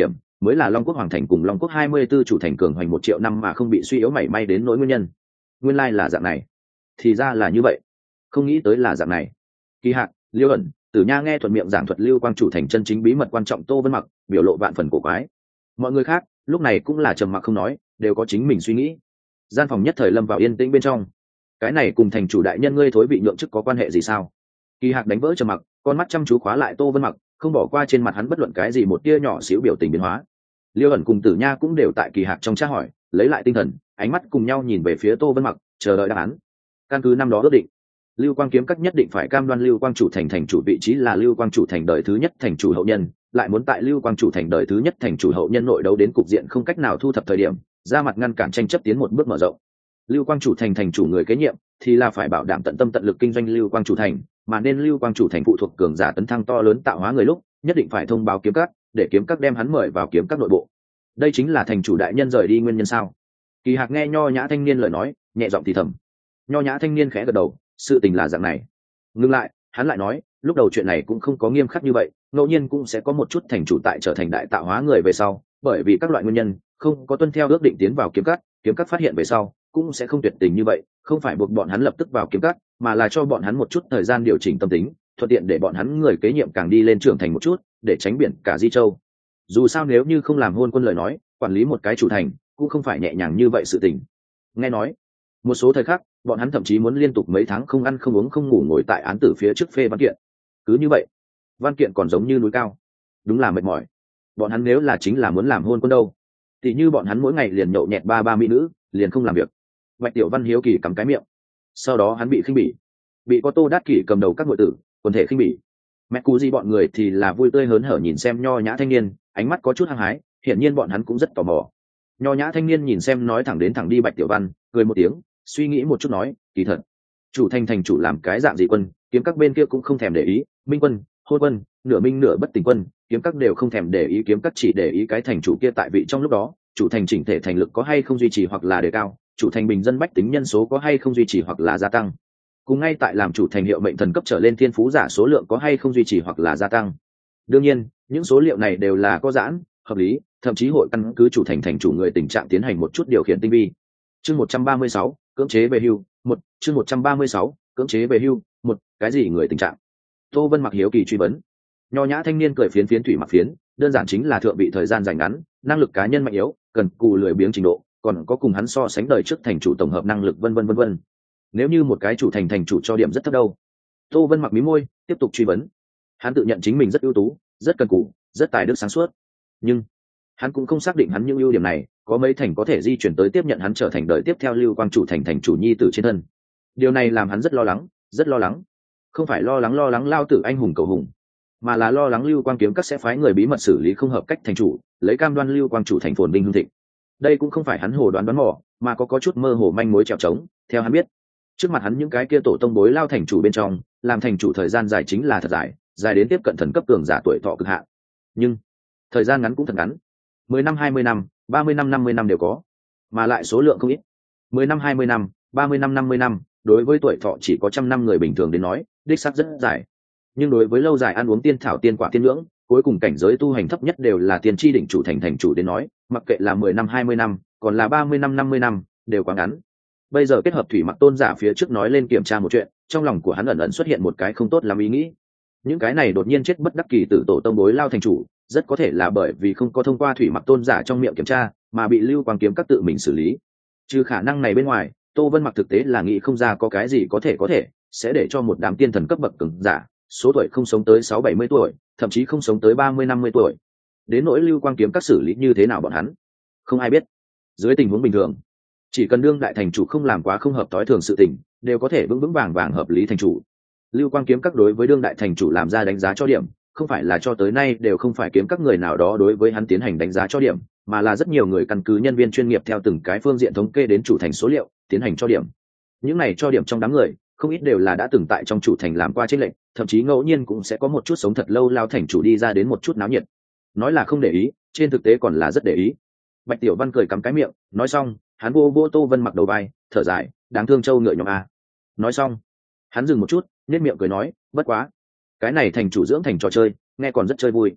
mới là Long Quốc Hoàng Thành cùng Long Quốc 24 chủ thành cường hoành 1 triệu năm mà không bị suy yếu mảy may đến nỗi nguyên nhân. Nguyên lai là dạng này. Thì ra là như vậy. Không nghĩ tới là dạng này. Kỳ Hạc, Liêu ẩn, Tử Nha nghe thuận miệng giảng thuật Lưu Quang chủ thành chân chính bí mật quan trọng Tô Vân Mặc, biểu lộ vạn phần cổ quái. Mọi người khác, lúc này cũng là trầm mặc không nói, đều có chính mình suy nghĩ. Gian phòng nhất thời lâm vào yên tĩnh bên trong. Cái này cùng thành chủ đại nhân ngươi thối vị nhượng chức có quan hệ gì sao? Kỳ Hạc đánh vỡ trầm mặc, con mắt chăm chú khóa lại Tô Vân Mặc, không bỏ qua trên mặt hắn bất luận cái gì một tia nhỏ xíu biểu tình biến hóa. Liêu ẩn cùng Tử Nha cũng đều tại Kỳ Hạc trong tra hỏi, lấy lại tinh thần, ánh mắt cùng nhau nhìn về phía Tô Vân Mặc, chờ đợi đáp án. Căn cứ năm đó ước định, Lưu Quang kiếm các nhất định phải cam đoan Lưu Quang chủ thành thành chủ vị trí là Lưu Quang chủ thành đời thứ nhất thành chủ hậu nhân, lại muốn tại Lưu Quang chủ thành đời thứ nhất thành chủ hậu nhân nội đấu đến cục diện không cách nào thu thập thời điểm, ra mặt ngăn cản tranh chấp tiến một bước mở rộng. Lưu Quang chủ thành thành chủ người kế nhiệm thì là phải bảo đảm tận tâm tận lực kinh doanh Lưu Quang chủ thành, mà nên Lưu Quang chủ thành phụ thuộc cường giả tấn thăng to lớn tạo hóa người lúc, nhất định phải thông báo kiếm các, để kiếm các đem hắn mời vào kiếm các nội bộ. Đây chính là thành chủ đại nhân rời đi nguyên nhân sao? Kỳ Hạc nghe nho nhã thanh niên lời nói, nhẹ giọng thì thầm. Nho nhã thanh niên khẽ gật đầu, sự tình là dạng này. Ngưng lại, hắn lại nói, lúc đầu chuyện này cũng không có nghiêm khắc như vậy, ngẫu nhiên cũng sẽ có một chút thành chủ tại trở thành đại tạo hóa người về sau, bởi vì các loại nguyên nhân, không có tuân theo ước định tiến vào kiếm các phát hiện về sau, cũng sẽ không tuyệt tình như vậy, không phải buộc bọn hắn lập tức vào kiếm các, mà là cho bọn hắn một chút thời gian điều chỉnh tâm tính, thuận tiện để bọn hắn người kế nhiệm càng đi lên trưởng thành một chút, để tránh biển cả di châu. Dù sao nếu như không làm hôn quân lời nói, quản lý một cái chủ thành cũng không phải nhẹ nhàng như vậy sự tình. Nghe nói, một số thời khắc, bọn hắn thậm chí muốn liên tục mấy tháng không ăn không uống không ngủ ngồi tại án tử phía trước phê văn kiện. Cứ như vậy, văn kiện còn giống như núi cao, đúng là mệt mỏi. Bọn hắn nếu là chính là muốn làm hôn quân đâu, thì như bọn hắn mỗi ngày liền nhậu nhẹt ba mỹ nữ, liền không làm việc. Bạch Tiểu Văn hiếu kỳ cắm cái miệng, sau đó hắn bị khinh bỉ, bị có Tô Đát Kỷ cầm đầu các nội tử quần thể khinh bỉ. Mẹ cú gì bọn người thì là vui tươi hớn hở nhìn xem nho nhã thanh niên, ánh mắt có chút hăng hái, hiển nhiên bọn hắn cũng rất tò mò. Nho nhã thanh niên nhìn xem nói thẳng đến thẳng đi Bạch Tiểu Văn, cười một tiếng, suy nghĩ một chút nói, kỳ thật, chủ thành chủ làm cái dạng gì quân, kiếm các bên kia cũng không thèm để ý, minh quân, hôn quân, nửa minh nửa bất tỉnh quân, kiếm các đều không thèm để ý, kiếm các chỉ để ý cái thành chủ kia tại vị trong lúc đó, chủ thành chỉnh thể thành lực có hay không duy trì hoặc là đề cao, chủ thành bình dân bách tính nhân số có hay không duy trì hoặc là gia tăng, cùng ngay tại làm chủ thành hiệu mệnh thần cấp trở lên thiên phú giả số lượng có hay không duy trì hoặc là gia tăng. Đương nhiên, những số liệu này đều là có giãn, hợp lý, thậm chí hội căn cứ chủ thành chủ người tình trạng tiến hành một chút điều khiển tinh vi. Chương 136, cưỡng chế về hưu, chương 136, cưỡng chế về hưu, cái gì người tình trạng? Tô Vân Mặc hiếu kỳ truy vấn. Nho nhã thanh niên cười phiến phiến thủy mặc phiến, đơn giản chính là thượng vị thời gian dài ngắn, năng lực cá nhân mạnh yếu, cần cù lười biếng trình độ, còn có cùng hắn so sánh đời trước thành chủ tổng hợp năng lực vân vân. Nếu như một cái chủ thành chủ cho điểm rất thấp đâu? Tô Vân Mặc mí môi, tiếp tục truy vấn. Hắn tự nhận chính mình rất ưu tú, rất cần cù, rất tài đức sáng suốt, nhưng hắn cũng không xác định hắn những ưu điểm này có mấy thành có thể di chuyển tới tiếp nhận hắn trở thành đời tiếp theo Lưu Quang chủ thành chủ nhi tử trên thân. Điều này làm hắn rất lo lắng, không phải lo lắng lao tử anh hùng cầu hùng, mà là lo lắng Lưu Quang kiếm các sẽ phái người bí mật xử lý không hợp cách thành chủ, lấy cam đoan Lưu Quang chủ thành phồn vinh hưng thịnh. Đây cũng không phải hắn hồ đoán mò, mà có chút mơ hồ manh mối trèo trống. Theo hắn biết, trước mặt hắn những cái kia tổ tông bối lao thành chủ bên trong, làm thành chủ thời gian dài chính là thật dài đến tiếp cận thần cấp cường giả tuổi thọ cực hạn, nhưng thời gian ngắn cũng thật ngắn, 10 năm 20 năm 30 năm 50 năm đều có, mà lại số lượng không ít. 10 năm 20 năm 30 năm 50 năm đối với tuổi thọ chỉ có 100 năm người bình thường đến nói đích xác rất dài, nhưng đối với lâu dài ăn uống tiên thảo tiên quả tiên ngưỡng, cuối cùng cảnh giới tu hành thấp nhất đều là tiên tri đỉnh chủ thành chủ đến nói, mặc kệ là 10 năm 20 năm còn là 30 năm 50 năm đều quá ngắn. Bây giờ kết hợp thủy mặc tôn giả phía trước nói lên kiểm tra một chuyện, trong lòng của hắn ẩn xuất hiện một cái không tốt làm ý nghĩ. Những cái này đột nhiên chết bất đắc kỳ tử tổ tông bối lao thành chủ, rất có thể là bởi vì không có thông qua thủy mặc tôn giả trong miệng kiểm tra mà bị Lưu Quang kiếm các tự mình xử lý. Trừ khả năng này bên ngoài, Tô Vân Mặc thực tế là nghĩ không ra có cái gì có thể sẽ để cho một đám tiên thần cấp bậc cường giả số tuổi không sống tới 60-70 tuổi, thậm chí không sống tới 30-50 tuổi. Đến nỗi Lưu Quang kiếm các xử lý như thế nào bọn hắn không ai biết. Dưới tình huống bình thường, chỉ cần đương đại thành chủ không làm quá không hợp tối thường sự tình, đều có thể vững vàng hợp lý thành chủ. Lưu Quang kiếm các đối với đương đại thành chủ làm ra đánh giá cho điểm, không phải là cho tới nay đều không phải kiếm các người nào đó đối với hắn tiến hành đánh giá cho điểm, mà là rất nhiều người căn cứ nhân viên chuyên nghiệp theo từng cái phương diện thống kê đến chủ thành số liệu tiến hành cho điểm. Những này cho điểm trong đám người không ít đều là đã từng tại trong chủ thành làm qua chênh lệnh, thậm chí ngẫu nhiên cũng sẽ có một chút sống thật lâu lao thành chủ đi ra đến một chút náo nhiệt. Nói là không để ý, trên thực tế còn là rất để ý. Bạch Tiểu Văn cười cắm cái miệng, nói xong hắn vô Tô Vân Mặc đầu vai, thở dài, đáng thương trâu ngựa nhóm a. Nói xong hắn dừng một chút, nét miệng cười nói, bất quá cái này thành chủ dưỡng thành trò chơi, nghe còn rất chơi vui.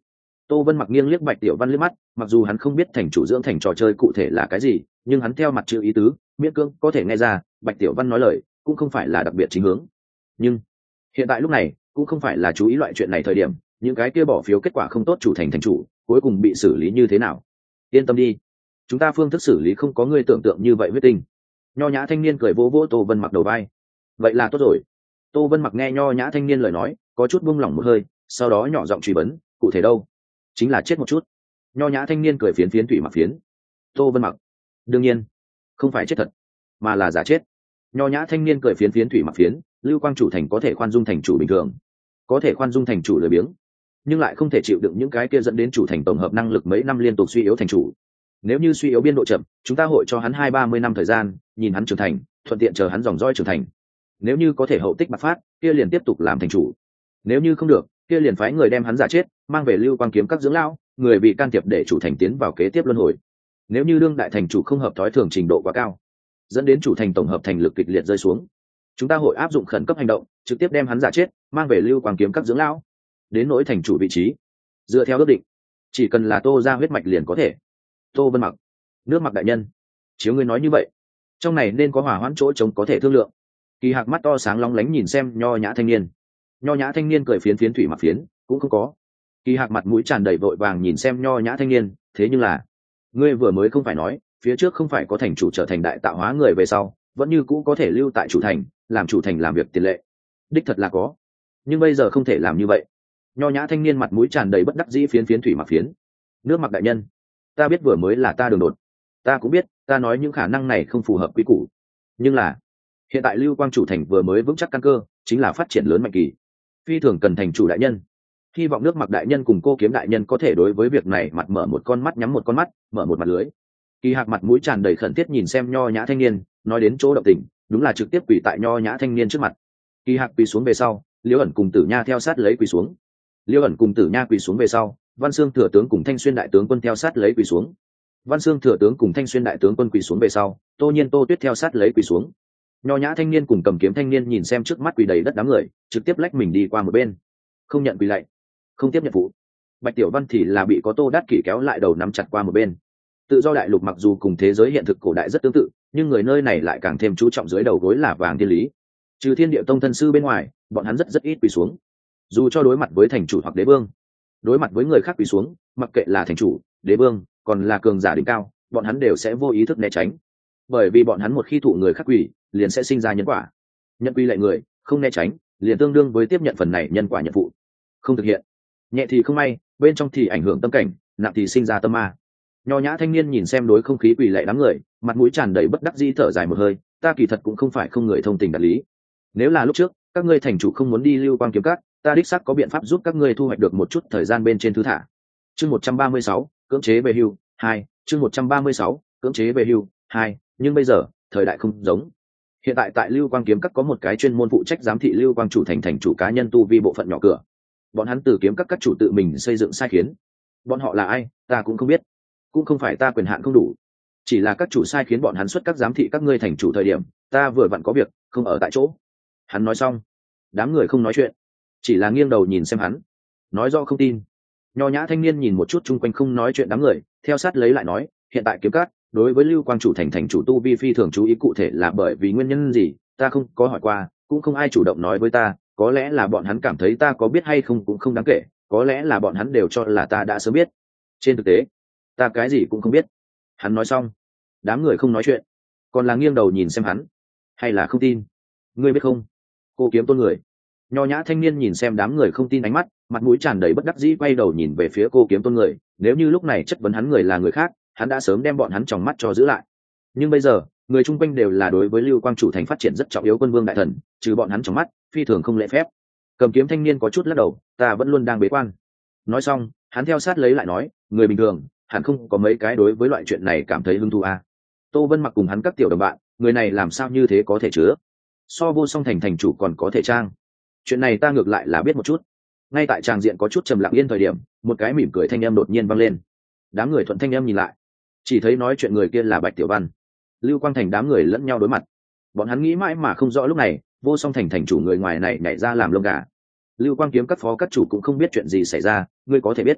Tô Vân Mặc nghiêng liếc Bạch Tiểu Văn liếc mắt, mặc dù hắn không biết thành chủ dưỡng thành trò chơi cụ thể là cái gì, nhưng hắn theo mặt chữ ý tứ, miễn cưỡng có thể nghe ra, Bạch Tiểu Văn nói lời cũng không phải là đặc biệt chính hướng. Nhưng hiện tại lúc này cũng không phải là chú ý loại chuyện này thời điểm, những cái kia bỏ phiếu kết quả không tốt chủ thành chủ, cuối cùng bị xử lý như thế nào? Yên tâm đi, chúng ta phương thức xử lý không có ngươi tưởng tượng như vậy huyết tinh. Nho nhã thanh niên cười vỗ vỗ Tô Vân Mặc đầu vai. Vậy là tốt rồi. Tô Vân Mặc nghe nho nhã thanh niên lời nói, có chút buông lỏng một hơi, sau đó nhỏ giọng truy vấn, cụ thể đâu? Chính là chết một chút. Nho nhã thanh niên cười phiến phiến thủy mặc phiến. Tô Vân Mặc, đương nhiên không phải chết thật, mà là giả chết. Nho nhã thanh niên cười phiến phiến thủy mặc phiến. Lưu Quang chủ thành có thể khoan dung thành chủ bình thường, có thể khoan dung thành chủ lười biếng, nhưng lại không thể chịu đựng những cái kia dẫn đến chủ thành tổng hợp năng lực mấy năm liên tục suy yếu thành chủ. Nếu như suy yếu biên độ chậm, chúng ta hội cho hắn 20-30 năm thời gian, nhìn hắn trưởng thành, thuận tiện chờ hắn dòng dõi trưởng thành. Nếu như có thể hậu tích bạc phát, kia liền tiếp tục làm thành chủ. Nếu như không được, kia liền phái người đem hắn giả chết, mang về Lưu Quang kiếm các dưỡng lão, người bị can thiệp để chủ thành tiến vào kế tiếp luân hồi. Nếu như đương đại thành chủ không hợp thói thường trình độ quá cao, dẫn đến chủ thành tổng hợp thành lực kịch liệt rơi xuống, chúng ta hội áp dụng khẩn cấp hành động, trực tiếp đem hắn giả chết, mang về Lưu Quang kiếm các dưỡng lão. Đến nỗi thành chủ vị trí, dựa theo ước định, chỉ cần là Tô ra huyết mạch liền có thể. Tô Vân Mặc, nước Mặc đại nhân, chiếu ngươi nói như vậy, trong này nên có hỏa hoãn chỗ trống có thể thương lượng. Kỳ Hạc mắt to sáng long lánh nhìn xem nho nhã thanh niên. Nho nhã thanh niên cười phiến phiến thủy mặc phiến, cũng không có. Kỳ Hạc mặt mũi tràn đầy vội vàng nhìn xem nho nhã thanh niên, thế nhưng là, ngươi vừa mới không phải nói, phía trước không phải có thành chủ trở thành đại tạo hóa người về sau, vẫn như cũ có thể lưu tại chủ thành, làm chủ thành làm việc tiền lệ. Đích thật là có, nhưng bây giờ không thể làm như vậy. Nho nhã thanh niên mặt mũi tràn đầy bất đắc dĩ phiến phiến thủy mặc phiến. Nước Mặc đại nhân, ta biết vừa mới là ta đường đột, ta cũng biết ta nói những khả năng này không phù hợp quy củ, nhưng là hiện tại Lưu Quang chủ thành vừa mới vững chắc căn cơ, chính là phát triển lớn mạnh kỳ, phi thường cần thành chủ đại nhân. Hy vọng Nước Mặc đại nhân cùng Cô Kiếm đại nhân có thể đối với việc này mặt mở một con mắt nhắm một con mắt, mở một mặt lưới. Kỳ Hạc mặt mũi tràn đầy khẩn thiết nhìn xem nho nhã thanh niên, nói đến chỗ động tình, đúng là trực tiếp quỳ tại nho nhã thanh niên trước mặt. Kỳ Hạc quỳ xuống về sau, Liễu ẩn cùng Tử Nha theo sát lấy quỳ xuống. Liễu ẩn cùng Tử Nha quỳ xuống về sau, Văn Xương thừa tướng cùng Thanh Xuyên đại tướng quân theo sát lấy quỳ xuống. Văn Xương thừa tướng cùng Thanh Xuyên đại tướng quân quỳ xuống về sau, Tô Nhiên Tô Tuyết theo sát lấy quỳ xuống. Nho nhã thanh niên cùng Cầm Kiếm thanh niên nhìn xem trước mắt quỳ đầy đất đám người, trực tiếp lách mình đi qua một bên, không nhận quỳ lạy, không tiếp nhận phụ. Bạch Tiểu Văn thì là bị có Tô Đát Kỷ kéo lại đầu nắm chặt qua một bên. Tự do đại lục mặc dù cùng thế giới hiện thực cổ đại rất tương tự, nhưng người nơi này lại càng thêm chú trọng dưới đầu gối là vàng thiên lý. Trừ Thiên Địa Tông thân sư bên ngoài, bọn hắn rất ít quỳ xuống. Dù cho đối mặt với thành chủ hoặc đế vương, đối mặt với người khác quỳ xuống, mặc kệ là thành chủ, đế vương, còn là cường giả đỉnh cao, bọn hắn đều sẽ vô ý thức né tránh. Bởi vì bọn hắn một khi thụ người khác quỳ, liền sẽ sinh ra nhân quả. Nhận quy lệ người, không né tránh, liền tương đương với tiếp nhận phần này nhân quả nhận phụ. Không thực hiện, nhẹ thì không may, bên trong thì ảnh hưởng tâm cảnh, nặng thì sinh ra tâm ma. Nho nhã thanh niên nhìn xem đối không khí quỳ lệ đám người, mặt mũi tràn đầy bất đắc dĩ thở dài một hơi, ta kỳ thật cũng không phải không người thông tình đạt lý. Nếu là lúc trước, các ngươi thành chủ không muốn đi Lưu Quang kiếm các, ta đích xác có biện pháp giúp các ngươi thu hoạch được một chút thời gian bên trên thứ thả. Chương 136, cưỡng chế về hưu 2, chương 136, cưỡng chế về hưu 2, nhưng bây giờ, thời đại không giống. Hiện tại tại Lưu Quang kiếm các có một cái chuyên môn phụ trách giám thị Lưu Quang chủ thành chủ cá nhân tu vi bộ phận nhỏ cửa. Bọn hắn từ kiếm các chủ tự mình xây dựng sai khiến. Bọn họ là ai, ta cũng không biết. Cũng không phải ta quyền hạn không đủ, chỉ là các chủ sai khiến bọn hắn xuất các giám thị các ngươi thành chủ thời điểm, ta vừa vặn có việc, không ở tại chỗ. Hắn nói xong, đám người không nói chuyện, chỉ là nghiêng đầu nhìn xem hắn, nói do không tin. Nho nhã thanh niên nhìn một chút chung quanh không nói chuyện đám người, theo sát lấy lại nói, hiện tại kiếm cát đối với Lưu Quang chủ thành chủ tu vi phi thường chú ý cụ thể là bởi vì nguyên nhân gì, ta không có hỏi qua, cũng không ai chủ động nói với ta, có lẽ là bọn hắn cảm thấy ta có biết hay không cũng không đáng kể, có lẽ là bọn hắn đều cho là ta đã sớm biết. Trên thực tế, ta cái gì cũng không biết. Hắn nói xong, đám người không nói chuyện, còn là nghiêng đầu nhìn xem hắn, hay là không tin. Ngươi biết không, Cô Kiếm Tôn người. Nho nhã thanh niên nhìn xem đám người không tin ánh mắt, mặt mũi tràn đầy bất đắc dĩ quay đầu nhìn về phía Cô Kiếm Tôn người, nếu như lúc này chất vấn hắn người là người khác, hắn đã sớm đem bọn hắn tròng mắt cho giữ lại. Nhưng bây giờ, người chung quanh đều là đối với Lưu Quang chủ thành phát triển rất trọng yếu quân vương đại thần, trừ bọn hắn tròng mắt, phi thường không lễ phép. Cầm Kiếm thanh niên có chút lắc đầu, ta vẫn luôn đang bế quan. Nói xong, hắn theo sát lấy lại nói, người bình thường hẳn không có mấy cái đối với loại chuyện này cảm thấy hứng thú à. Tô Vân Mặc cùng hắn các tiểu đồng bạn, người này làm sao như thế có thể chứa, so Vô Song thành chủ còn có thể trang. Chuyện này ta ngược lại là biết một chút. Ngay tại tràng diện có chút trầm lặng yên thời điểm, một cái mỉm cười thanh âm đột nhiên vang lên. Đám người thuận thanh âm nhìn lại, chỉ thấy nói chuyện người kia là Bạch Tiểu Văn. Lưu Quang thành đám người lẫn nhau đối mặt, bọn hắn nghĩ mãi mà không rõ lúc này Vô Song thành chủ người ngoài này nhảy ra làm lông gà. Lưu Quang kiếm các phó các chủ cũng không biết chuyện gì xảy ra, ngươi có thể biết.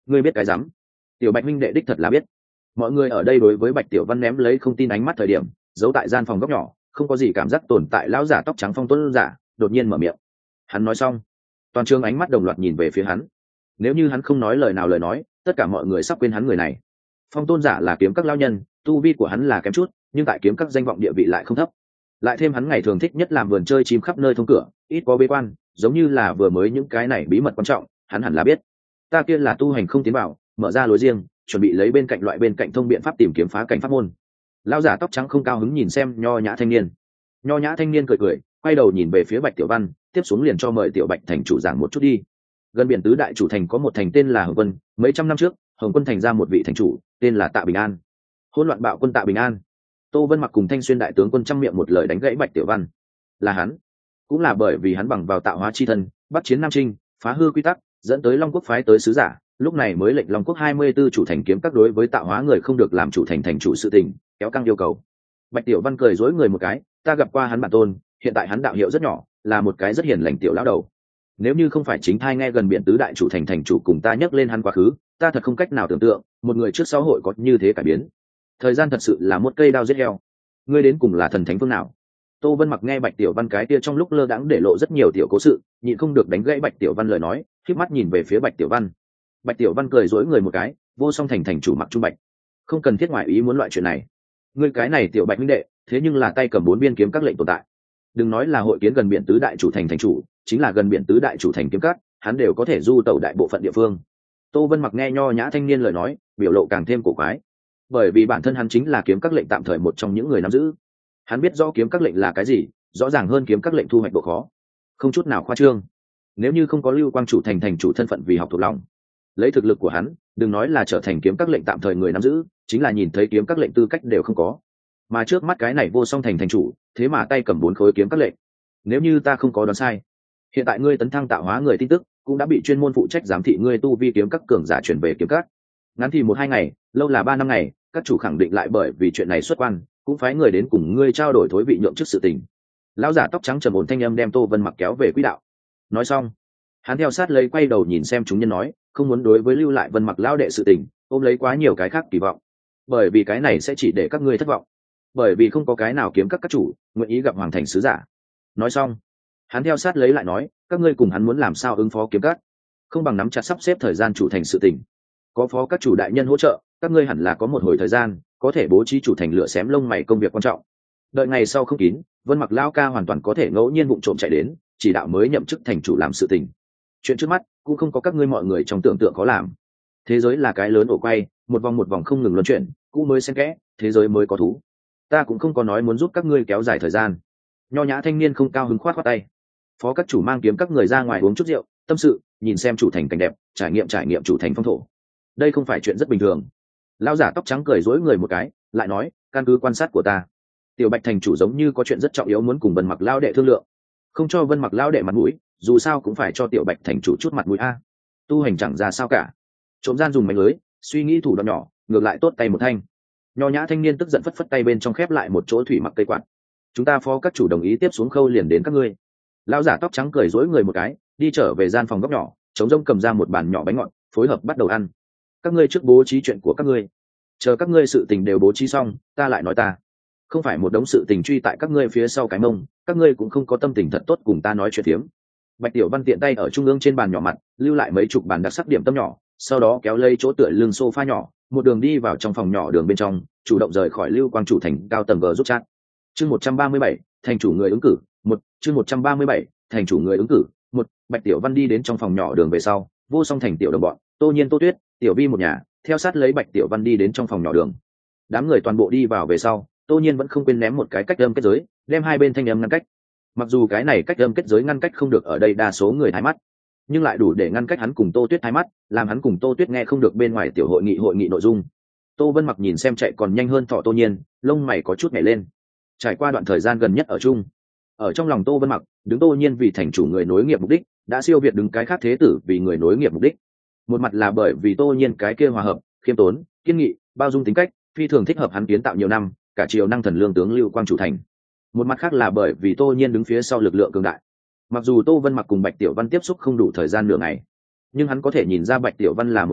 ngươi biết cái rắm. Tiểu Bạch minh đệ đích thật là biết. Mọi người ở đây đối với Bạch Tiểu Văn ném lấy không tin ánh mắt thời điểm, giấu tại gian phòng góc nhỏ, không có gì cảm giác tồn tại lão giả tóc trắng Phong Tuấn giả, đột nhiên mở miệng. Hắn nói xong, toàn trường ánh mắt đồng loạt nhìn về phía hắn. Nếu như hắn không nói lời nào lời nói, tất cả mọi người sắp quên hắn người này. Phong Tôn giả là kiếm các lão nhân, tu vi của hắn là kém chút, nhưng tại kiếm các danh vọng địa vị lại không thấp. Lại thêm hắn ngày thường thích nhất làm vườn chơi chim khắp nơi thông cửa, ít có bế quan, giống như là vừa mới những cái này bí mật quan trọng, hắn hẳn là biết. Ta kia là tu hành không tiến vào, mở ra lối riêng, chuẩn bị lấy bên cạnh thông biện pháp tìm kiếm phá cảnh pháp môn. Lão giả tóc trắng không cao hứng nhìn xem nho nhã thanh niên. Nho nhã thanh niên cười cười, quay đầu nhìn về phía Bạch Tiểu Văn, tiếp xuống liền cho mời Tiểu Bạch thành chủ giảng một chút đi. Gần biển tứ đại chủ thành có một thành tên là Hồng Quân, mấy trăm năm trước, Hồng Quân thành ra một vị thành chủ, tên là Tạ Bình An. Hỗn loạn bạo quân Tạ Bình An. Tô Vân Mặc cùng Thanh Xuyên đại tướng quân trăm miệng một lời đánh gãy Bạch Tiểu Văn. Là hắn, cũng là bởi vì hắn bằng vào tạo hóa chi thân, bắt chiến Nam Trinh, phá hư quy tắc, dẫn tới Long Quốc phái tới sứ giả, lúc này mới lệnh Long Quốc 24 chủ thành kiếm các đối với tạo hóa người không được làm chủ thành chủ sự tình, kéo căng yêu cầu. Bạch Tiểu Văn cười dối người một cái, ta gặp qua hắn bản tôn, hiện tại hắn đạo hiệu rất nhỏ, là một cái rất hiền lành tiểu lão đầu. Nếu như không phải chính thai nghe gần biển tứ đại chủ thành chủ cùng ta nhắc lên hắn quá khứ, ta thật không cách nào tưởng tượng một người trước xã hội có như thế cải biến. Thời gian thật sự là một cây đao giết heo. Ngươi đến cùng là thần thánh phương nào? Tô Vân Mặc nghe Bạch Tiểu Văn cái kia trong lúc lơ đãng để lộ rất nhiều tiểu cố sự, nhịn không được đánh gãy Bạch Tiểu Văn lời nói, khép mắt nhìn về phía Bạch Tiểu Văn. Bạch Tiểu Văn cười dối người một cái, vô song thành chủ Mặc Trung Bạch, không cần thiết ngoại ý muốn loại chuyện này. Ngươi cái này Tiểu Bạch huynh đệ, thế nhưng là tay cầm 4 biên kiếm các lệnh tồn tại. Đừng nói là hội kiến gần biển tứ đại chủ thành chủ, chính là gần biển tứ đại chủ thành kiếm các, hắn đều có thể du tẩu đại bộ phận địa phương. Tô Vân Mặc nghe nho nhã thanh niên lời nói, biểu lộ càng thêm cổ quái, bởi vì bản thân hắn chính là kiếm các lệnh tạm thời một trong những người nắm giữ. Hắn biết rõ kiếm các lệnh là cái gì, rõ ràng hơn kiếm các lệnh thu hoạch độ khó, không chút nào khoa trương. Nếu như không có Lưu Quang chủ thành chủ thân phận vì học thuộc lòng, lấy thực lực của hắn, đừng nói là trở thành kiếm các lệnh tạm thời người nắm giữ, chính là nhìn thấy kiếm các lệnh tư cách đều không có. Mà trước mắt cái này vô song thành chủ, thế mà tay cầm 4 khối kiếm các lệnh. Nếu như ta không có đoán sai, hiện tại ngươi tấn thăng tạo hóa người tin tức cũng đã bị chuyên môn phụ trách giám thị ngươi tu vi kiếm các cường giả chuyển về kiếm các. Ngắn thì 1-2 ngày, lâu là 3 năm ngày, các chủ khẳng định lại bởi vì chuyện này xuất quan, cũng phái người đến cùng ngươi trao đổi thối vị nhượng chức sự tình. Lão giả tóc trắng trầm ổn thanh âm đem Tô Vân Mặc kéo về quỹ đạo. Nói xong, hắn theo sát lấy quay đầu nhìn xem chúng nhân nói, không muốn đối với lưu lại Vân Mặc lão đệ sự tình ôm lấy quá nhiều cái khác kỳ vọng, bởi vì cái này sẽ chỉ để các ngươi thất vọng, bởi vì không có cái nào kiếm các chủ nguyện ý gặp hoàng thành sứ giả. Nói xong, hắn theo sát lấy lại nói, các ngươi cùng hắn muốn làm sao ứng phó kiếm các, không bằng nắm chặt sắp xếp thời gian chủ thành sự tình. Có phó các chủ đại nhân hỗ trợ, các ngươi hẳn là có một hồi thời gian có thể bố trí chủ thành lửa xém lông mày công việc quan trọng. Đợi ngày sau không kín, Vân Mặc lao ca hoàn toàn có thể ngẫu nhiên vụng trộm chạy đến, chỉ đạo mới nhậm chức thành chủ làm sự tình. Chuyện trước mắt cũng không có các ngươi mọi người trong tưởng tượng có làm. Thế giới là cái lớn ổ quay, một vòng không ngừng luân chuyển, cũ mới xen kẽ, thế giới mới có thú. Ta cũng không có nói muốn giúp các ngươi kéo dài thời gian. Nho nhã thanh niên không cao hứng khoát tay. Phó các chủ mang kiếm các người ra ngoài uống chút rượu, tâm sự, nhìn xem chủ thành cảnh đẹp, trải nghiệm chủ thành phong thổ. Đây không phải chuyện rất bình thường. Lão giả tóc trắng cười dối người một cái, lại nói, căn cứ quan sát của ta, Tiểu Bạch thành chủ giống như có chuyện rất trọng yếu muốn cùng Vân Mặc lao đệ thương lượng. Không cho Vân Mặc lao đệ mặt mũi, dù sao cũng phải cho Tiểu Bạch thành chủ chút mặt mũi a. Tu hành chẳng ra sao cả, trộm gian dùng mánh lưới, suy nghĩ thủ đoạn nhỏ, ngược lại tốt tay một thanh. Nho nhã thanh niên tức giận phất phất tay bên trong khép lại một chỗ thủy mặc cây quạt. Chúng ta phó các chủ đồng ý tiếp xuống khâu liền đến các ngươi. Lão giả tóc trắng cười dối người một cái, đi trở về gian phòng góc nhỏ, chống rông cầm ra một bàn nhỏ bánh ngọt, phối hợp bắt đầu ăn. Các ngươi trước bố trí chuyện của các ngươi, chờ các ngươi sự tình đều bố trí xong, ta lại nói ta. Không phải một đống sự tình truy tại các ngươi phía sau cái mông, các ngươi cũng không có tâm tình thật tốt cùng ta nói chuyện phiếm. Bạch Tiểu Văn tiện tay ở trung ương trên bàn nhỏ mặt lưu lại mấy chục bàn đặc sắc điểm tâm nhỏ, sau đó kéo lấy chỗ tựa lưng sofa nhỏ, một đường đi vào trong phòng nhỏ đường bên trong, chủ động rời khỏi Lưu Quang chủ thành cao tầng gờ giúp chat. Chương 137, thành chủ người ứng cử, chương 137, thành chủ người ứng cử, Bạch Tiểu Văn đi đến trong phòng nhỏ đường về sau, vô song thành tiểu đồng bọn, Tô Nhiên, Tô Tuyết, Tiểu Vi một nhà, theo sát lấy Bạch Tiểu Văn đi đến trong phòng nhỏ đường. Đám người toàn bộ đi vào về sau, Tô Nhiên vẫn không quên ném một cái cách âm kết giới, đem hai bên thanh âm ngăn cách. Mặc dù cái này cách âm kết giới ngăn cách không được ở đây đa số người thái mắt, nhưng lại đủ để ngăn cách hắn cùng Tô Tuyết thái mắt, làm hắn cùng Tô Tuyết nghe không được bên ngoài tiểu hội nghị nội dung. Tô Vân Mặc nhìn xem chạy còn nhanh hơn thọ Tô Nhiên, lông mày có chút nhảy lên. Trải qua đoạn thời gian gần nhất ở chung, ở trong lòng Tô Vân Mặc, đứng Tô Nhiên vì thành chủ người nối nghiệp mục đích, đã siêu việt đứng cái khác thế tử vì người nối nghiệp mục đích. Một mặt là bởi vì Tô Nhiên cái kia hòa hợp, khiêm tốn, kiên nghị, bao dung tính cách, phi thường thích hợp hắn kiến tạo nhiều năm, cả triều năng thần lương tướng Lưu Quang chủ thành. Một mặt khác là bởi vì Tô Nhiên đứng phía sau lực lượng cường đại. Mặc dù Tô Vân Mặc cùng Bạch Tiểu Văn tiếp xúc không đủ thời gian nửa ngày, nhưng hắn có thể nhìn ra Bạch Tiểu Văn là một cái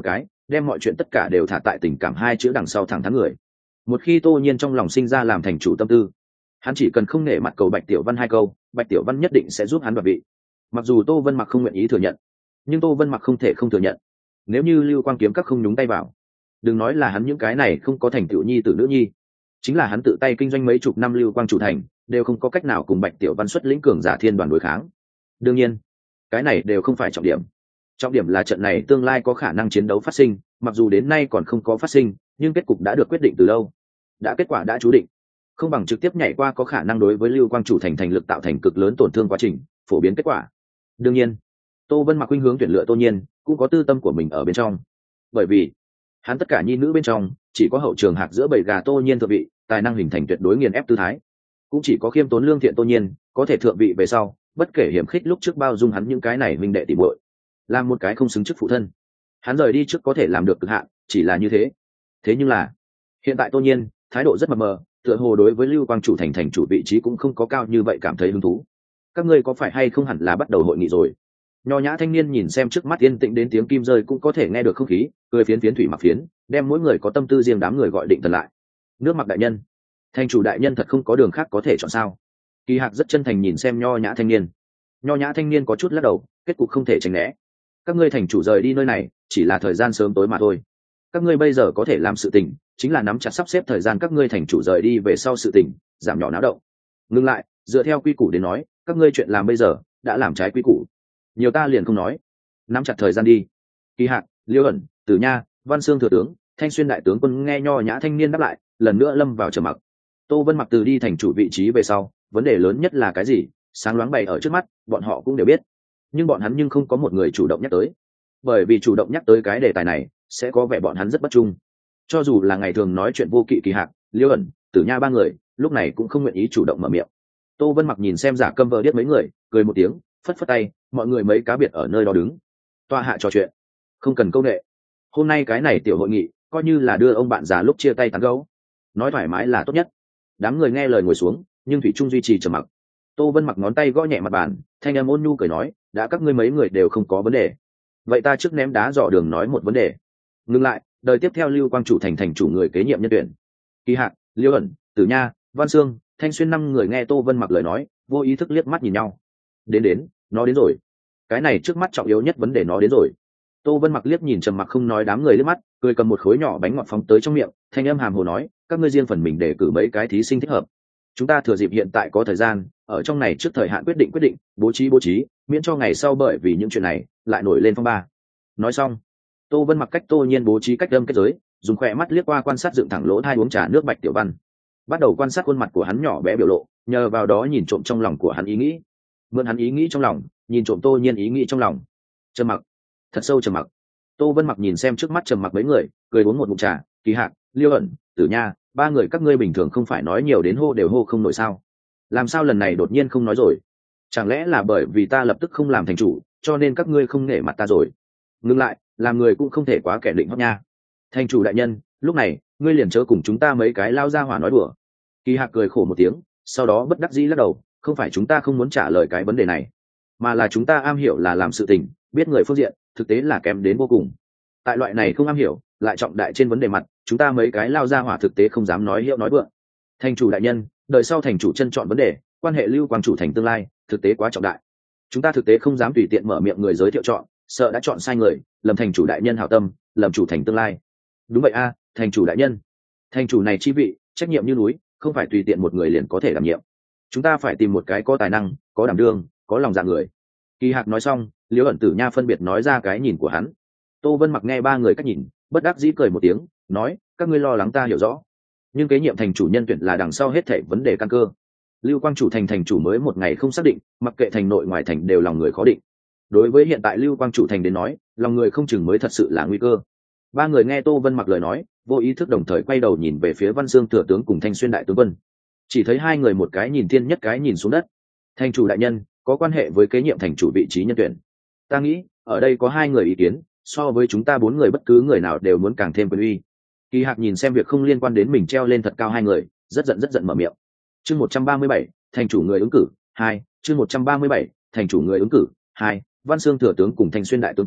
đem mọi chuyện tất cả đều thả tại tình cảm hai chữ đằng sau thẳng thắn người. Một khi Tô Nhiên trong lòng sinh ra làm thành chủ tâm tư, hắn chỉ cần không nể mặt cầu Bạch Tiểu Văn hai câu, Bạch Tiểu Văn nhất định sẽ giúp hắn đoạt vị. Mặc dù Tô Vân Mặc không nguyện ý thừa nhận, nhưng Tô Vân Mặc không thể không thừa nhận, nếu như Lưu Quang Kiếm các không nhúng tay vào, đừng nói là hắn những cái này không có thành tựu nhi tử nữ nhi, chính là hắn tự tay kinh doanh mấy chục năm Lưu Quang chủ thành, đều không có cách nào cùng Bạch Tiểu Văn xuất lĩnh cường giả thiên đoàn đối kháng. Đương nhiên, cái này đều không phải trọng điểm. Trọng điểm là trận này tương lai có khả năng chiến đấu phát sinh, mặc dù đến nay còn không có phát sinh, nhưng kết cục đã được quyết định từ lâu. Kết quả đã chú định, không bằng trực tiếp nhảy qua có khả năng đối với Lưu Quang chủ thành thành lực tạo thành cực lớn tổn thương quá trình, phổ biến kết quả. Đương nhiên, Tô Vân Mặc khuynh hướng tuyển lựa Tô Nhiên, cũng có tư tâm của mình ở bên trong. Bởi vì, hắn tất cả nhi nữ bên trong, chỉ có hậu trường hạc giữa bầy gà Tô Nhiên thượng vị, tài năng hình thành tuyệt đối nghiền ép tư thái. Cũng chỉ có khiêm tốn lương thiện Tô Nhiên, có thể thượng vị về sau, bất kể hiểm khích lúc trước bao dung hắn những cái này huynh đệ tỉ muội, làm một cái không xứng chức phụ thân. Hắn rời đi trước có thể làm được cực hạn, chỉ là như thế. Thế nhưng là, hiện tại Tô Nhiên, thái độ rất mập mờ, tựa hồ đối với Lưu Quang chủ thành thành chủ vị trí cũng không có cao như vậy cảm thấy hứng thú. Các ngươi có phải hay không hẳn là bắt đầu hội nghị rồi? Nho nhã thanh niên nhìn xem trước mắt yên tĩnh đến tiếng kim rơi cũng có thể nghe được không khí, cười phiến phiến thủy mặc phiến, đem mỗi người có tâm tư riêng đám người gọi định thần lại. Nước Mặc đại nhân, thành chủ đại nhân thật không có đường khác có thể chọn sao? Kỳ Hạc rất chân thành nhìn xem nho nhã thanh niên. Nho nhã thanh niên có chút lắc đầu, kết cục không thể tránh né. Các ngươi thành chủ rời đi nơi này, chỉ là thời gian sớm tối mà thôi. Các ngươi bây giờ có thể làm sự tình, chính là nắm chặt sắp xếp thời gian các ngươi thành chủ rời đi về sau sự tình, giảm nhỏ náo động. Ngưng lại, dựa theo quy củ đến nói, các ngươi chuyện làm bây giờ đã làm trái quy củ. Nhiều ta liền không nói, nắm chặt thời gian đi. Kỳ Hạc, Liêu ẩn, Tử Nha, Văn Xương thừa tướng, Thanh Xuyên đại tướng quân nghe nho nhã thanh niên đáp lại, lần nữa lâm vào trầm mặc. Tô Vân Mặc từ đi thành chủ vị trí về sau, vấn đề lớn nhất là cái gì, sáng loáng bày ở trước mắt, bọn họ cũng đều biết, nhưng bọn hắn không có một người chủ động nhắc tới, bởi vì chủ động nhắc tới cái đề tài này sẽ có vẻ bọn hắn rất bất trung. Cho dù là ngày thường nói chuyện vô kỵ Kỳ Hạc, Liêu ẩn, Tử Nha ba người lúc này cũng không nguyện ý chủ động mở miệng. Tô Vân Mặc nhìn xem giả câm vờ điếc mấy người, cười một tiếng, phất phất tay, mọi người mấy cá biệt ở nơi đó đứng, tọa hạ trò chuyện, không cần câu nệ. Hôm nay cái này tiểu hội nghị coi như là đưa ông bạn già lúc chia tay tán gẫu, nói thoải mái là tốt nhất. Đám người nghe lời ngồi xuống, nhưng thủy trung duy trì trầm mặc. Tô Vân Mặc ngón tay gõ nhẹ mặt bàn, thanh âm ôn nhu cười nói, đã các ngươi mấy người đều không có vấn đề, vậy ta trước ném đá dò đường nói một vấn đề. Ngừng lại, đời tiếp theo Lưu Quang chủ thành thành chủ người kế nhiệm nhân tuyển. Kỳ Hạc, Liêu ẩn, Tử Nha, Văn Xương, Thanh Xuyên năm người nghe Tô Vân Mặc lời nói, vô ý thức liếc mắt nhìn nhau. Đến, nó đến rồi. Cái này trước mắt trọng yếu nhất vấn đề nó đến rồi. Tô Vân Mặc liếc nhìn trầm mặc không nói đám người liếc mắt, cười cầm một khối nhỏ bánh ngọt phóng tới trong miệng, thanh âm hàm hồ nói, các ngươi riêng phần mình để cử mấy cái thí sinh thích hợp. Chúng ta thừa dịp hiện tại có thời gian, ở trong này trước thời hạn quyết định, bố trí, miễn cho ngày sau bởi vì những chuyện này lại nổi lên phong ba. Nói xong, Tô Vân Mặc cách Tô Nhiên bố trí cách đâm kết giới, dùng khỏe mắt liếc qua quan sát dựng thẳng lỗ tai uống trà nước Bạch Tiểu Văn, bắt đầu quan sát khuôn mặt của hắn nhỏ bé biểu lộ, nhờ vào đó nhìn trộm trong lòng của hắn ý nghĩ, mượn hắn ý nghĩ trong lòng, nhìn trộm Tô Nhiên ý nghĩ trong lòng. Trầm mặc, thật sâu trầm mặc. Tô Vân Mặc nhìn xem trước mắt trầm mặc mấy người, cười uống một ngụm trà. Kỳ Hạc, Liêu ẩn, Tử Nha, ba người các ngươi bình thường không phải nói nhiều đến hô đều hô không nổi sao? Làm sao lần này đột nhiên không nói rồi? Chẳng lẽ là bởi vì ta lập tức không làm thành chủ, cho nên các ngươi không nể mặt ta rồi? Ngưng lại, làm người cũng không thể quá kẻ định hót nha. Thành chủ đại nhân, lúc này ngươi liền chớ cùng chúng ta mấy cái lao ra hỏa nói đùa. Kỳ Hạc cười khổ một tiếng, sau đó bất đắc dĩ lắc đầu, không phải chúng ta không muốn trả lời cái vấn đề này, mà là chúng ta am hiểu là làm sự tình, biết người phương diện, thực tế là kém đến vô cùng. Tại loại này không am hiểu, lại trọng đại trên vấn đề mặt, chúng ta mấy cái lao ra hỏa thực tế không dám nói hiệu nói vượng. Thành chủ đại nhân, đời sau thành chủ chân chọn vấn đề, quan hệ Lưu Quang chủ thành tương lai, thực tế quá trọng đại. Chúng ta thực tế không dám tùy tiện mở miệng người giới thiệu chọn, sợ đã chọn sai người, lầm thành chủ đại nhân hảo tâm, lầm chủ thành tương lai. Đúng vậy a, thành chủ đại nhân. Thành chủ này chi vị, trách nhiệm như núi, không phải tùy tiện một người liền có thể đảm nhiệm. Chúng ta phải tìm một cái có tài năng, có đảm đương, có lòng dạ người. Kỳ Hạc nói xong, Liễu ẩn Tử Nha phân biệt nói ra cái nhìn của hắn. Tô Vân Mặc nghe ba người cách nhìn, bất đắc dĩ cười một tiếng, nói, các ngươi lo lắng ta hiểu rõ, nhưng kế nhiệm thành chủ nhân tuyển là đằng sau hết thảy vấn đề căn cơ. Lưu Quang chủ thành thành chủ mới một ngày không xác định, mặc kệ thành nội ngoài thành đều lòng người khó định. Đối với hiện tại Lưu Quang chủ thành đến nói, lòng người không chừng mới thật sự là nguy cơ. Ba người nghe Tô Vân Mặc lời nói, vô ý thức đồng thời quay đầu nhìn về phía Văn Xương thừa tướng cùng Thanh Xuyên đại tướng quân. Chỉ thấy hai người một cái nhìn thiên nhất cái nhìn xuống đất. Thành chủ đại nhân, có quan hệ với kế nhiệm thành chủ vị trí nhân tuyển. Ta nghĩ, ở đây có hai người ý kiến, so với chúng ta bốn người bất cứ người nào đều muốn càng thêm quyền uy. Kỳ Hạc nhìn xem việc không liên quan đến mình treo lên thật cao hai người, rất giận mở miệng. Chương 137, thành chủ người ứng cử 2, chương 137, thành chủ người ứng cử 2, Văn Xương thừa tướng cùng Thanh Xuyên đại tướng quân,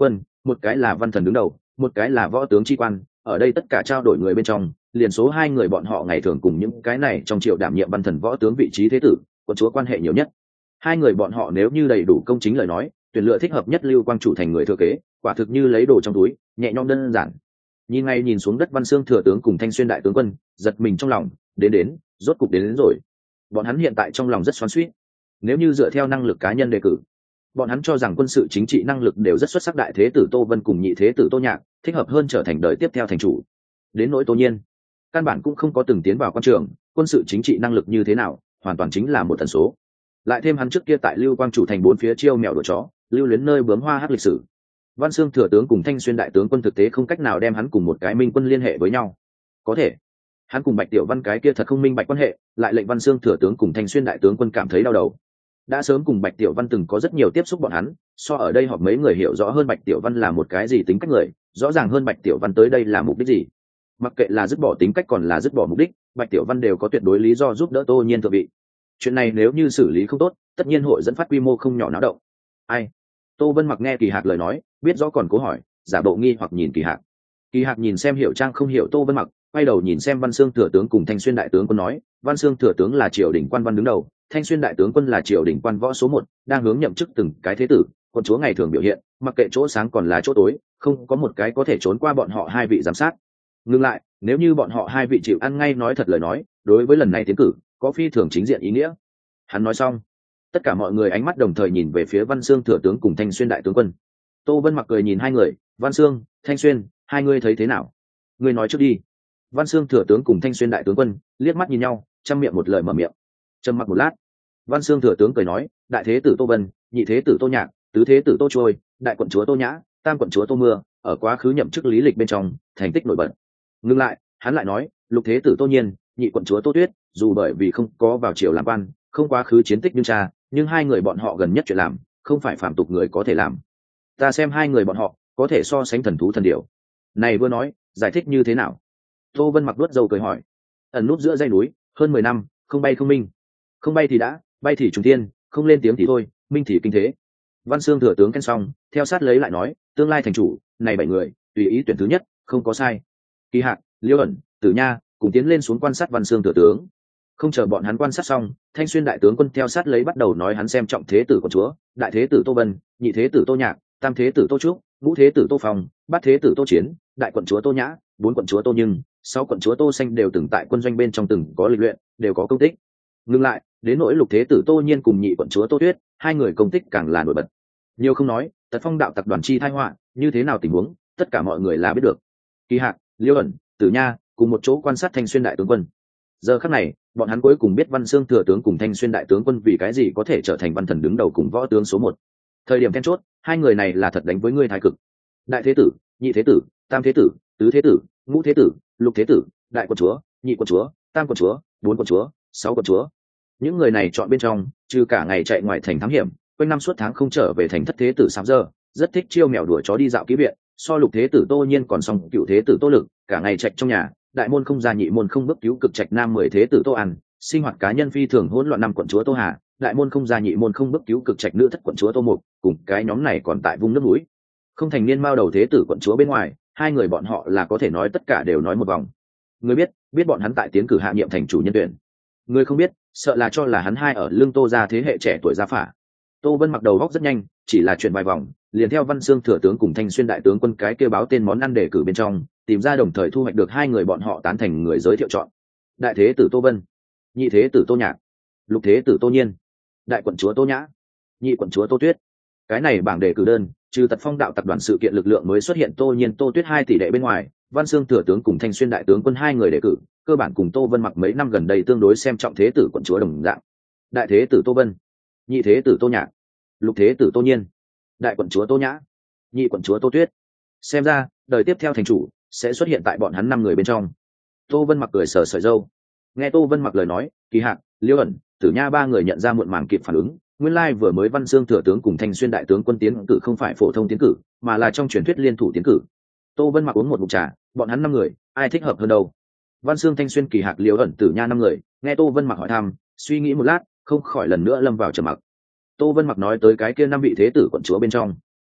một cái là văn thần đứng đầu, một cái là võ tướng chi quan. Ở đây tất cả trao đổi người bên trong, liền số hai người bọn họ ngày thường cùng những cái này trong triều đảm nhiệm văn thần võ tướng vị trí thế tử quận chúa quan hệ nhiều nhất. Hai người bọn họ nếu như đầy đủ công chính lời nói, tuyển lựa thích hợp nhất Lưu Quang Chủ thành người thừa kế, quả thực như lấy đồ trong túi, nhẹ nhõm đơn giản. Nhìn ngay nhìn xuống đất Văn Xương thừa tướng cùng Thanh Xuyên đại tướng quân, giật mình trong lòng, đến, rốt cục đến rồi. Bọn hắn hiện tại trong lòng rất xoắn xuýt. Nếu như dựa theo năng lực cá nhân đề cử, bọn hắn cho rằng quân sự chính trị năng lực đều rất xuất sắc, đại thế tử Tô Vân cùng nhị thế tử Tô Nhạc thích hợp hơn trở thành đời tiếp theo thành chủ. Đến nỗi Tô Nhiên, căn bản cũng không có từng tiến vào quan trường, quân sự chính trị năng lực như thế nào, hoàn toàn chính là một tần số. Lại thêm hắn trước kia tại Lưu Quang Chủ thành bốn phía chiêu mèo đuổi chó, lưu luyến nơi bướm hoa hát lịch sử. Văn Xương thừa tướng cùng Thanh Xuyên đại tướng quân thực tế không cách nào đem hắn cùng một cái minh quân liên hệ với nhau. Có thể, hắn cùng Bạch Tiểu Văn cái kia thật không minh bạch quan hệ, lại lệnh Văn Xương thừa tướng cùng Thanh Xuyên đại tướng quân cảm thấy đau đầu. Đã sớm cùng Bạch Tiểu Văn từng có rất nhiều tiếp xúc, bọn hắn so ở đây họp mấy người hiểu rõ hơn Bạch Tiểu Văn là một cái gì tính cách người, rõ ràng hơn Bạch Tiểu Văn tới đây là mục đích gì. Mặc kệ là dứt bỏ tính cách còn là dứt bỏ mục đích, Bạch Tiểu Văn đều có tuyệt đối lý do giúp đỡ Tô Nhiên thượng vị. Chuyện này nếu như xử lý không tốt, tất nhiên hội dẫn phát quy mô không nhỏ náo động. Ai? Tô Vân Mặc nghe Kỳ Hạc lời nói, biết rõ còn cố hỏi, giả bộ nghi hoặc nhìn Kỳ Hạc. Kỳ Hạc nhìn xem hiểu trang không hiểu Tô Vân Mặc, quay đầu nhìn xem Văn Xương thừa tướng cùng Thanh Xuyên đại tướng quân nói, Văn Xương thừa tướng là triều đình quan văn đứng đầu, Thanh Xuyên đại tướng quân là triều đình quan võ số 1, đang hướng nhậm chức từng cái thế tử, quân chúa ngày thường biểu hiện, mặc kệ chỗ sáng còn là chỗ tối, không có một cái có thể trốn qua bọn họ hai vị giám sát. Ngưng lại, nếu như bọn họ hai vị chịu ăn ngay nói thật lời nói, đối với lần này tiến cử, có phi thường chính diện ý nghĩa. Hắn nói xong, tất cả mọi người ánh mắt đồng thời nhìn về phía Văn Xương thừa tướng cùng Thanh Xuyên đại tướng quân. Tô Vân Mặc cười nhìn hai người, Văn Xương, Thanh Xuyên, hai ngươi thấy thế nào? Ngươi nói trước đi. Văn Xương thừa tướng cùng Thanh Xuyên đại tướng quân liếc mắt nhìn nhau, trăm miệng một lời mở miệng. Trầm mặc một lát, Văn Xương thừa tướng cười nói, đại thế tử Tô Vân, nhị thế tử Tô Nhạc, tứ thế tử Tô Trôi, đại quận chúa Tô Nhã, tam quận chúa Tô Mưa, ở quá khứ nhậm chức lý lịch bên trong thành tích nổi bật. Ngưng lại, hắn lại nói, lục thế tử Tô Nhiên, nhị quận chúa Tô Tuyết, dù bởi vì không có vào triều làm quan, không quá khứ chiến tích nhưng cha, nhưng hai người bọn họ gần nhất chuyện làm, không phải phạm tục người có thể làm. Ta xem hai người bọn họ có thể so sánh thần thú thần điểu. Này vừa nói, giải thích như thế nào? Tô Vân Mặc đuốt dầu cười hỏi. Ẩn núp giữa dãy núi hơn 10 năm, không bay không minh. Không bay thì đã, bay thì trùng thiên, không lên tiếng thì thôi, minh thì kinh thế. Văn Xương thừa tướng khen xong, theo sát lấy lại nói, tương lai thành chủ, này 7 người, tùy ý tuyển thứ nhất, không có sai. Kỳ Hạc, Liêu ẩn, Tử Nha cùng tiến lên xuống quan sát Văn Xương thừa tướng. Không chờ bọn hắn quan sát xong, Thanh Xuyên đại tướng quân theo sát lấy bắt đầu nói hắn xem trọng thế tử của chúa, đại thế tử Tô Vân, nhị thế tử Tô Nhạc, tam thế tử Tô Trúc, ngũ thế tử Tô Phong, bát thế tử Tô Chiến, đại quận chúa Tô Nhã, bốn quận chúa Tô Nhưng, sáu quận chúa Tô Xanh đều từng tại quân doanh bên trong từng có lịch luyện, đều có công tích. Ngưng lại, đến nỗi lục thế tử Tô Nhiên cùng nhị quận chúa Tô Tuyết, hai người công tích càng là nổi bật. Nhiều không nói, Tật Phong đạo tập đoàn chi tai họa, như thế nào tình huống, tất cả mọi người là biết được. Kỳ Hạc, Liêu ẩn, Tử Nha cùng một chỗ quan sát Thanh Xuyên đại tướng quân. Giờ khắc này, bọn hắn cuối cùng biết Văn Xương thừa tướng cùng Thanh Xuyên đại tướng quân vì cái gì có thể trở thành văn thần đứng đầu cùng võ tướng số 1. Thời điểm then chốt, hai người này là thật đánh với ngươi thái cực. Đại thế tử, nhị thế tử, tam thế tử, tứ thế tử, ngũ thế tử, lục thế tử, đại quận chúa, nhị quận chúa, tam quận chúa, bốn quận chúa, sáu quận chúa. Những người này chọn bên trong, trừ cả ngày chạy ngoài thành thám hiểm, quanh năm suốt tháng không trở về thành thất thế tử sám giờ, rất thích chiêu mèo đuổi chó đi dạo ký viện, so lục thế tử Tô Nhiên còn xong cựu thế tử Tô Lực, cả ngày chạy trong nhà, đại môn không ra nhị môn không bước cứu cực trạch nam 10 thế tử Tô Ăn, sinh hoạt cá nhân phi thường hỗn loạn năm quận chúa Tô Hà, đại môn không ra nhị môn không bước cứu cực trạch nữ thất quận chúa Tô Mục, cùng cái nhóm này còn tại vùng nước núi. Không thành niên mao đầu thế tử quận chúa bên ngoài, hai người bọn họ là có thể nói tất cả đều nói một vòng. Người biết bọn hắn tại tiến cử hạ nhiệm thành chủ nhân tuyển. Người không biết, sợ là cho là hắn hai ở lưng Tô gia thế hệ trẻ tuổi gia phả. Tô Vân mặc đầu góc rất nhanh, chỉ là chuyển vài vòng, liền theo Văn Xương thừa tướng cùng Thanh Xuyên đại tướng quân cái kêu báo tên món ăn đề cử bên trong, tìm ra đồng thời thu hoạch được hai người bọn họ tán thành người giới thiệu chọn. Đại thế tử Tô Vân, nhị thế tử Tô Nhạc, lục thế tử Tô Nhiên, đại quận chúa Tô Nhã, nhị quận chúa Tô Tuyết. Cái này bảng đề cử đơn, trừ Tật Phong đạo tập đoàn sự kiện lực lượng mới xuất hiện Tô Nhiên Tô Tuyết 2 tỷ đệ bên ngoài, Văn Xương thừa tướng cùng Thanh Xuyên đại tướng quân hai người đề cử, cơ bản cùng Tô Vân mặc mấy năm gần đây tương đối xem trọng thế tử quận chúa đồng dạng. Đại thế tử Tô Vân, nhị thế tử Tô Nhạc, lục thế tử Tô Nhiên, đại quận chúa Tô Nhã, nhị quận chúa Tô Tuyết. Xem ra, đời tiếp theo thành chủ sẽ xuất hiện tại bọn hắn 5 người bên trong. Tô Vân mặc cười sờ sợi râu. Nghe Tô Vân mặc lời nói, Kỳ Hạc, Liêu ẩn, Tử Nha ba người nhận ra muộn màng kịp phản ứng, nguyên lai vừa mới Văn Xương thừa tướng cùng Thanh Xuyên đại tướng quân tiến cử không phải phổ thông tiến cử, mà là trong truyền thuyết liên thủ tiến cử. Tô Vân mặc uống một ngụm trà, bọn hắn 5 người, ai thích hợp hơn đâu? Văn Xương, Thanh Xuyên, Kỳ Hạc, Liêu ẩn, Tử Nha 5 người, nghe Tô Vân mặc hỏi thăm, suy nghĩ một lát, không khỏi lần nữa lâm vào trầm mặc. Tô Vân mặc nói tới cái kia 5 vị thế tử quận chúa bên trong,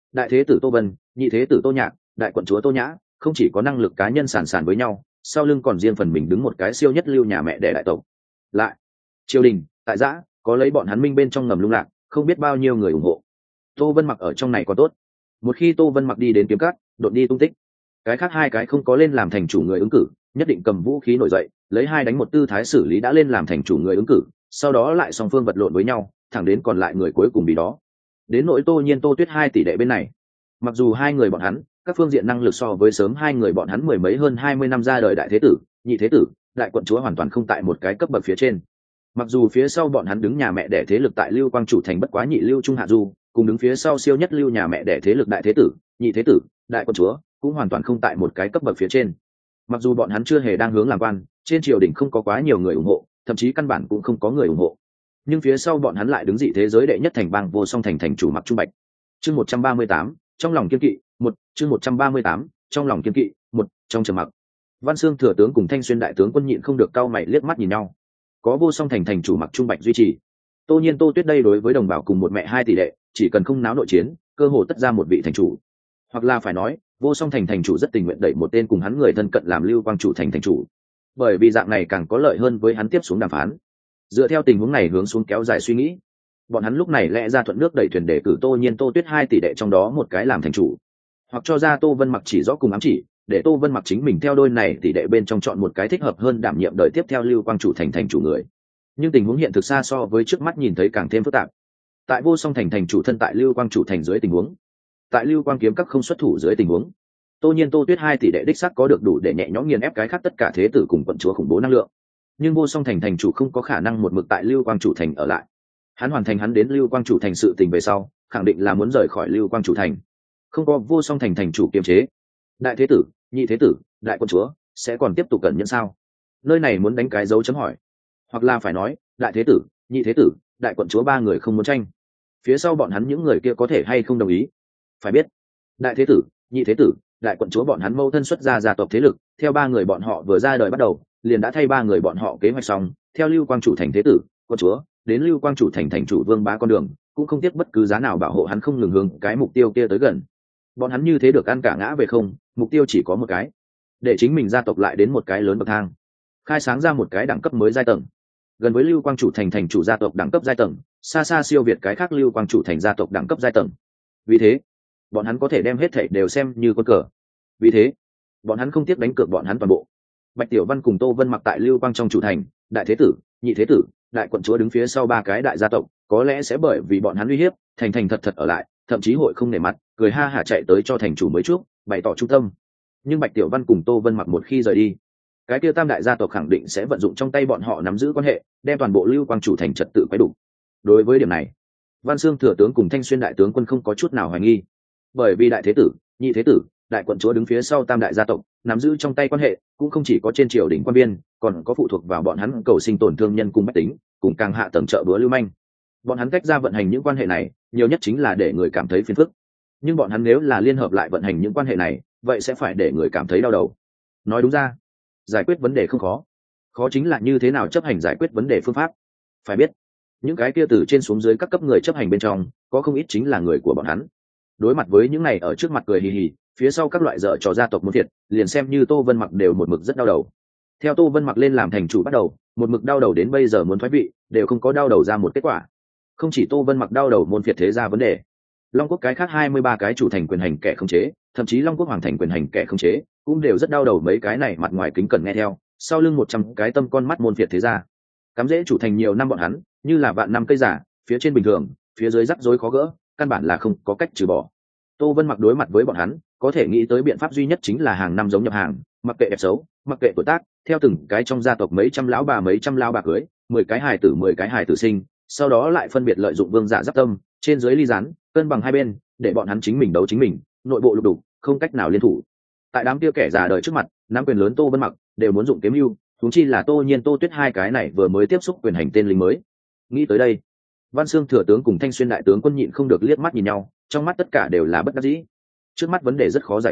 đại thế tử Tô Vân, nhị thế tử Tô Nhạc, đại quận chúa Tô Nhã, không chỉ có năng lực cá nhân sàn sàn với nhau, sau lưng còn riêng phần mình đứng một cái siêu nhất lưu nhà mẹ đẻ đại tộc. Lại, triều đình, tại giã, có lấy bọn hắn minh bên trong ngầm lung lạc, không biết bao nhiêu người ủng hộ. Tô Vân Mặc ở trong này có tốt. Một khi Tô Vân Mặc đi đến kiếm cát, đột đi tung tích, cái khác hai cái không có lên làm thành chủ người ứng cử, nhất định cầm vũ khí nổi dậy, lấy hai đánh một tư thái xử lý đã lên làm thành chủ người ứng cử, sau đó lại song phương vật lộn với nhau, thẳng đến còn lại người cuối cùng bị đó. Đến nỗi Tô Nhiên Tô Tuyết hai tỷ đệ bên này, mặc dù hai người bọn hắn các phương diện năng lực so với sớm hai người bọn hắn mười mấy hơn 20 năm ra đời đại thế tử, nhị thế tử, đại quận chúa hoàn toàn không tại một cái cấp bậc phía trên. Mặc dù phía sau bọn hắn đứng nhà mẹ đẻ thế lực tại Lưu Quang chủ thành bất quá nhị lưu trung hạ du, cùng đứng phía sau siêu nhất lưu nhà mẹ đẻ thế lực đại thế tử, nhị thế tử, đại quận chúa cũng hoàn toàn không tại một cái cấp bậc phía trên. Mặc dù bọn hắn chưa hề đang hướng làm quan, trên triều đình không có quá nhiều người ủng hộ, thậm chí căn bản cũng không có người ủng hộ, nhưng phía sau bọn hắn lại đứng dị thế giới đệ nhất thành bang Vô Song thành thành chủ Mặc Trung Bạch. Chương 138, trong lòng kiên kỵ, chương 138, trong lòng kiên kỵ, trong trầm mặc. Văn Xương thừa tướng cùng Thanh Xuyên đại tướng quân nhịn không được cau mày liếc mắt nhìn nhau. Có Vô Song thành thành chủ Mặc Trung Bạch duy trì, Tô Nhiên Tô Tuyết đây đối với đồng bào cùng một mẹ hai tỷ đệ, chỉ cần không náo nội chiến, cơ hồ tất ra một vị thành chủ. Hoặc là phải nói, Vô Song thành thành chủ rất tình nguyện đẩy một tên cùng hắn người thân cận làm Lưu Quang chủ thành thành chủ, bởi vì dạng này càng có lợi hơn với hắn tiếp xuống đàm phán. Dựa theo tình huống này hướng xuống kéo dài suy nghĩ, bọn hắn lúc này lẽ ra thuận nước đẩy thuyền để cử Tô Nhiên Tô Tuyết hai tỷ đệ trong đó một cái làm thành chủ, hoặc cho ra Tô Vân Mặc chỉ rõ cùng ám chỉ, để Tô Vân Mặc chính mình theo đôi này tỷ đệ bên trong chọn một cái thích hợp hơn đảm nhiệm đợi tiếp theo Lưu Quang chủ thành thành chủ người. Nhưng tình huống hiện thực xa so với trước mắt nhìn thấy càng thêm phức tạp. Tại Vô Song thành thành chủ thân tại Lưu Quang chủ thành dưới tình huống, tại Lưu Quang kiếm các không xuất thủ dưới tình huống, Tô Nhiên Tô Tuyết hai tỷ đệ đích xác có được đủ để nhẹ nhõm nghiền ép cái khác tất cả thế tử cùng quận chúa khủng bố năng lượng. Nhưng Vô Song thành thành chủ không có khả năng một mực tại Lưu Quang chủ thành ở lại. Hắn hoàn thành hắn đến Lưu Quang chủ thành sự tình về sau, khẳng định là muốn rời khỏi Lưu Quang chủ thành. Không có Vô Song thành thành chủ kiềm chế, đại thế tử, nhị thế tử, đại quận chúa sẽ còn tiếp tục cẩn nhẫn sao? Nơi này muốn đánh cái dấu chấm hỏi. Hoặc là phải nói, đại thế tử, nhị thế tử, đại quận chúa ba người không muốn tranh, phía sau bọn hắn những người kia có thể hay không đồng ý? Phải biết, đại thế tử, nhị thế tử, đại quận chúa bọn hắn mâu thân xuất ra gia tộc thế lực, theo ba người bọn họ vừa ra đời bắt đầu, liền đã thay ba người bọn họ kế hoạch xong, theo Lưu Quang chủ thành thế tử, quận chúa, đến Lưu Quang chủ thành thành chủ vương bá con đường, cũng không tiếc bất cứ giá nào bảo hộ hắn không ngừng hướng cái mục tiêu kia tới gần. Bọn hắn như thế được ăn cả ngã về không, mục tiêu chỉ có một cái, để chính mình gia tộc lại đến một cái lớn bậc thang, khai sáng ra một cái đẳng cấp mới giai tầng, gần với Lưu Quang chủ thành thành chủ gia tộc đẳng cấp giai tầng, xa xa siêu việt cái khác Lưu Quang chủ thành gia tộc đẳng cấp giai tầng. Vì thế, bọn hắn có thể đem hết thảy đều xem như quân cờ. Vì thế, bọn hắn không tiếc đánh cược bọn hắn toàn bộ. Bạch Tiểu Văn cùng Tô Vân Mặc tại Lưu Quang trong chủ thành, đại thế tử, nhị thế tử, đại quận chúa đứng phía sau ba cái đại gia tộc, có lẽ sẽ bởi vì bọn hắn uy hiếp, thành thành thật thật ở lại, thậm chí hội không nể mặt, cười ha hả chạy tới cho thành chủ mới trước, bày tỏ trung tâm. Nhưng Bạch Tiểu Văn cùng Tô Vân Mặc một khi rời đi, cái kia tam đại gia tộc khẳng định sẽ vận dụng trong tay bọn họ nắm giữ quan hệ, đem toàn bộ Lưu Quang chủ thành trật tự quấy đủ. Đối với điểm này, Văn Xương thừa tướng cùng Thanh Xuyên đại tướng quân không có chút nào hoài nghi, bởi vì đại thế tử, nhị thế tử, đại quận chúa đứng phía sau tam đại gia tộc, nắm giữ trong tay quan hệ, cũng không chỉ có trên triều đình quan biên, còn có phụ thuộc vào bọn hắn cầu sinh tổn thương nhân cùng bách tính, cùng càng hạ tầng trợ búa lưu manh. Bọn hắn cách ra vận hành những quan hệ này, nhiều nhất chính là để người cảm thấy phiền phức. Nhưng bọn hắn nếu là liên hợp lại vận hành những quan hệ này, vậy sẽ phải để người cảm thấy đau đầu. Nói đúng ra, giải quyết vấn đề không khó, khó chính là như thế nào chấp hành giải quyết vấn đề phương pháp. Phải biết, những cái kia từ trên xuống dưới các cấp người chấp hành bên trong, có không ít chính là người của bọn hắn. Đối mặt với những này ở trước mặt cười hì hì, phía sau các loại dở trò gia tộc muốn thiệt, liền xem như Tô Vân Mặc đều một mực rất đau đầu. Theo Tô Vân Mặc lên làm thành chủ bắt đầu, một mực đau đầu đến bây giờ muốn thoái vị, đều không có đau đầu ra một kết quả. Không chỉ Tô Vân Mặc đau đầu môn phiệt thế ra vấn đề, Long Quốc cái khác 23 cái chủ thành quyền hành kẻ khống chế, thậm chí Long Quốc hoàng thành quyền hành kẻ khống chế, cũng đều rất đau đầu mấy cái này mặt ngoài kính cẩn nghe theo, sau lưng 100 cái tâm con mắt môn phiệt thế ra. Cắm dễ chủ thành nhiều năm bọn hắn, như là vạn năm cây giả, phía trên bình thường, phía dưới rắc rối khó gỡ, căn bản là không có cách trừ bỏ. Tô Vân Mặc đối mặt với bọn hắn, có thể nghĩ tới biện pháp duy nhất chính là hàng năm giống nhập hàng, mặc kệ đẹp xấu, mặc kệ tuổi tác, theo từng cái trong gia tộc mấy trăm lão bà cưới, 10 cái hài tử sinh, sau đó lại phân biệt lợi dụng vương giả giáp tâm, trên dưới ly gián, cân bằng hai bên, để bọn hắn chính mình đấu chính mình, nội bộ lục đục, không cách nào liên thủ. Tại đám kia kẻ già đời trước mặt, nắm quyền lớn Tô Vân Mặc đều muốn dụng kiếm mưu, huống chi là Tô Nhiên Tô Tuyết hai cái này vừa mới tiếp xúc quyền hành tên lính mới. Nghĩ tới đây, Văn Xương thừa tướng cùng Thanh Xuyên đại tướng quân nhịn không được liếc mắt nhìn nhau, trong mắt tất cả đều là bất đắc dĩ. Trước mắt vấn đề rất khó giải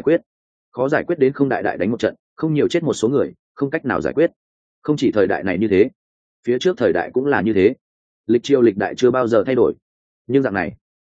quyết đến không đại đại đánh một trận, không nhiều chết một số người, không cách nào giải quyết. Không chỉ thời đại này như thế, phía trước thời đại cũng là như thế. Lịch triều lịch đại chưa bao giờ thay đổi, nhưng dạng này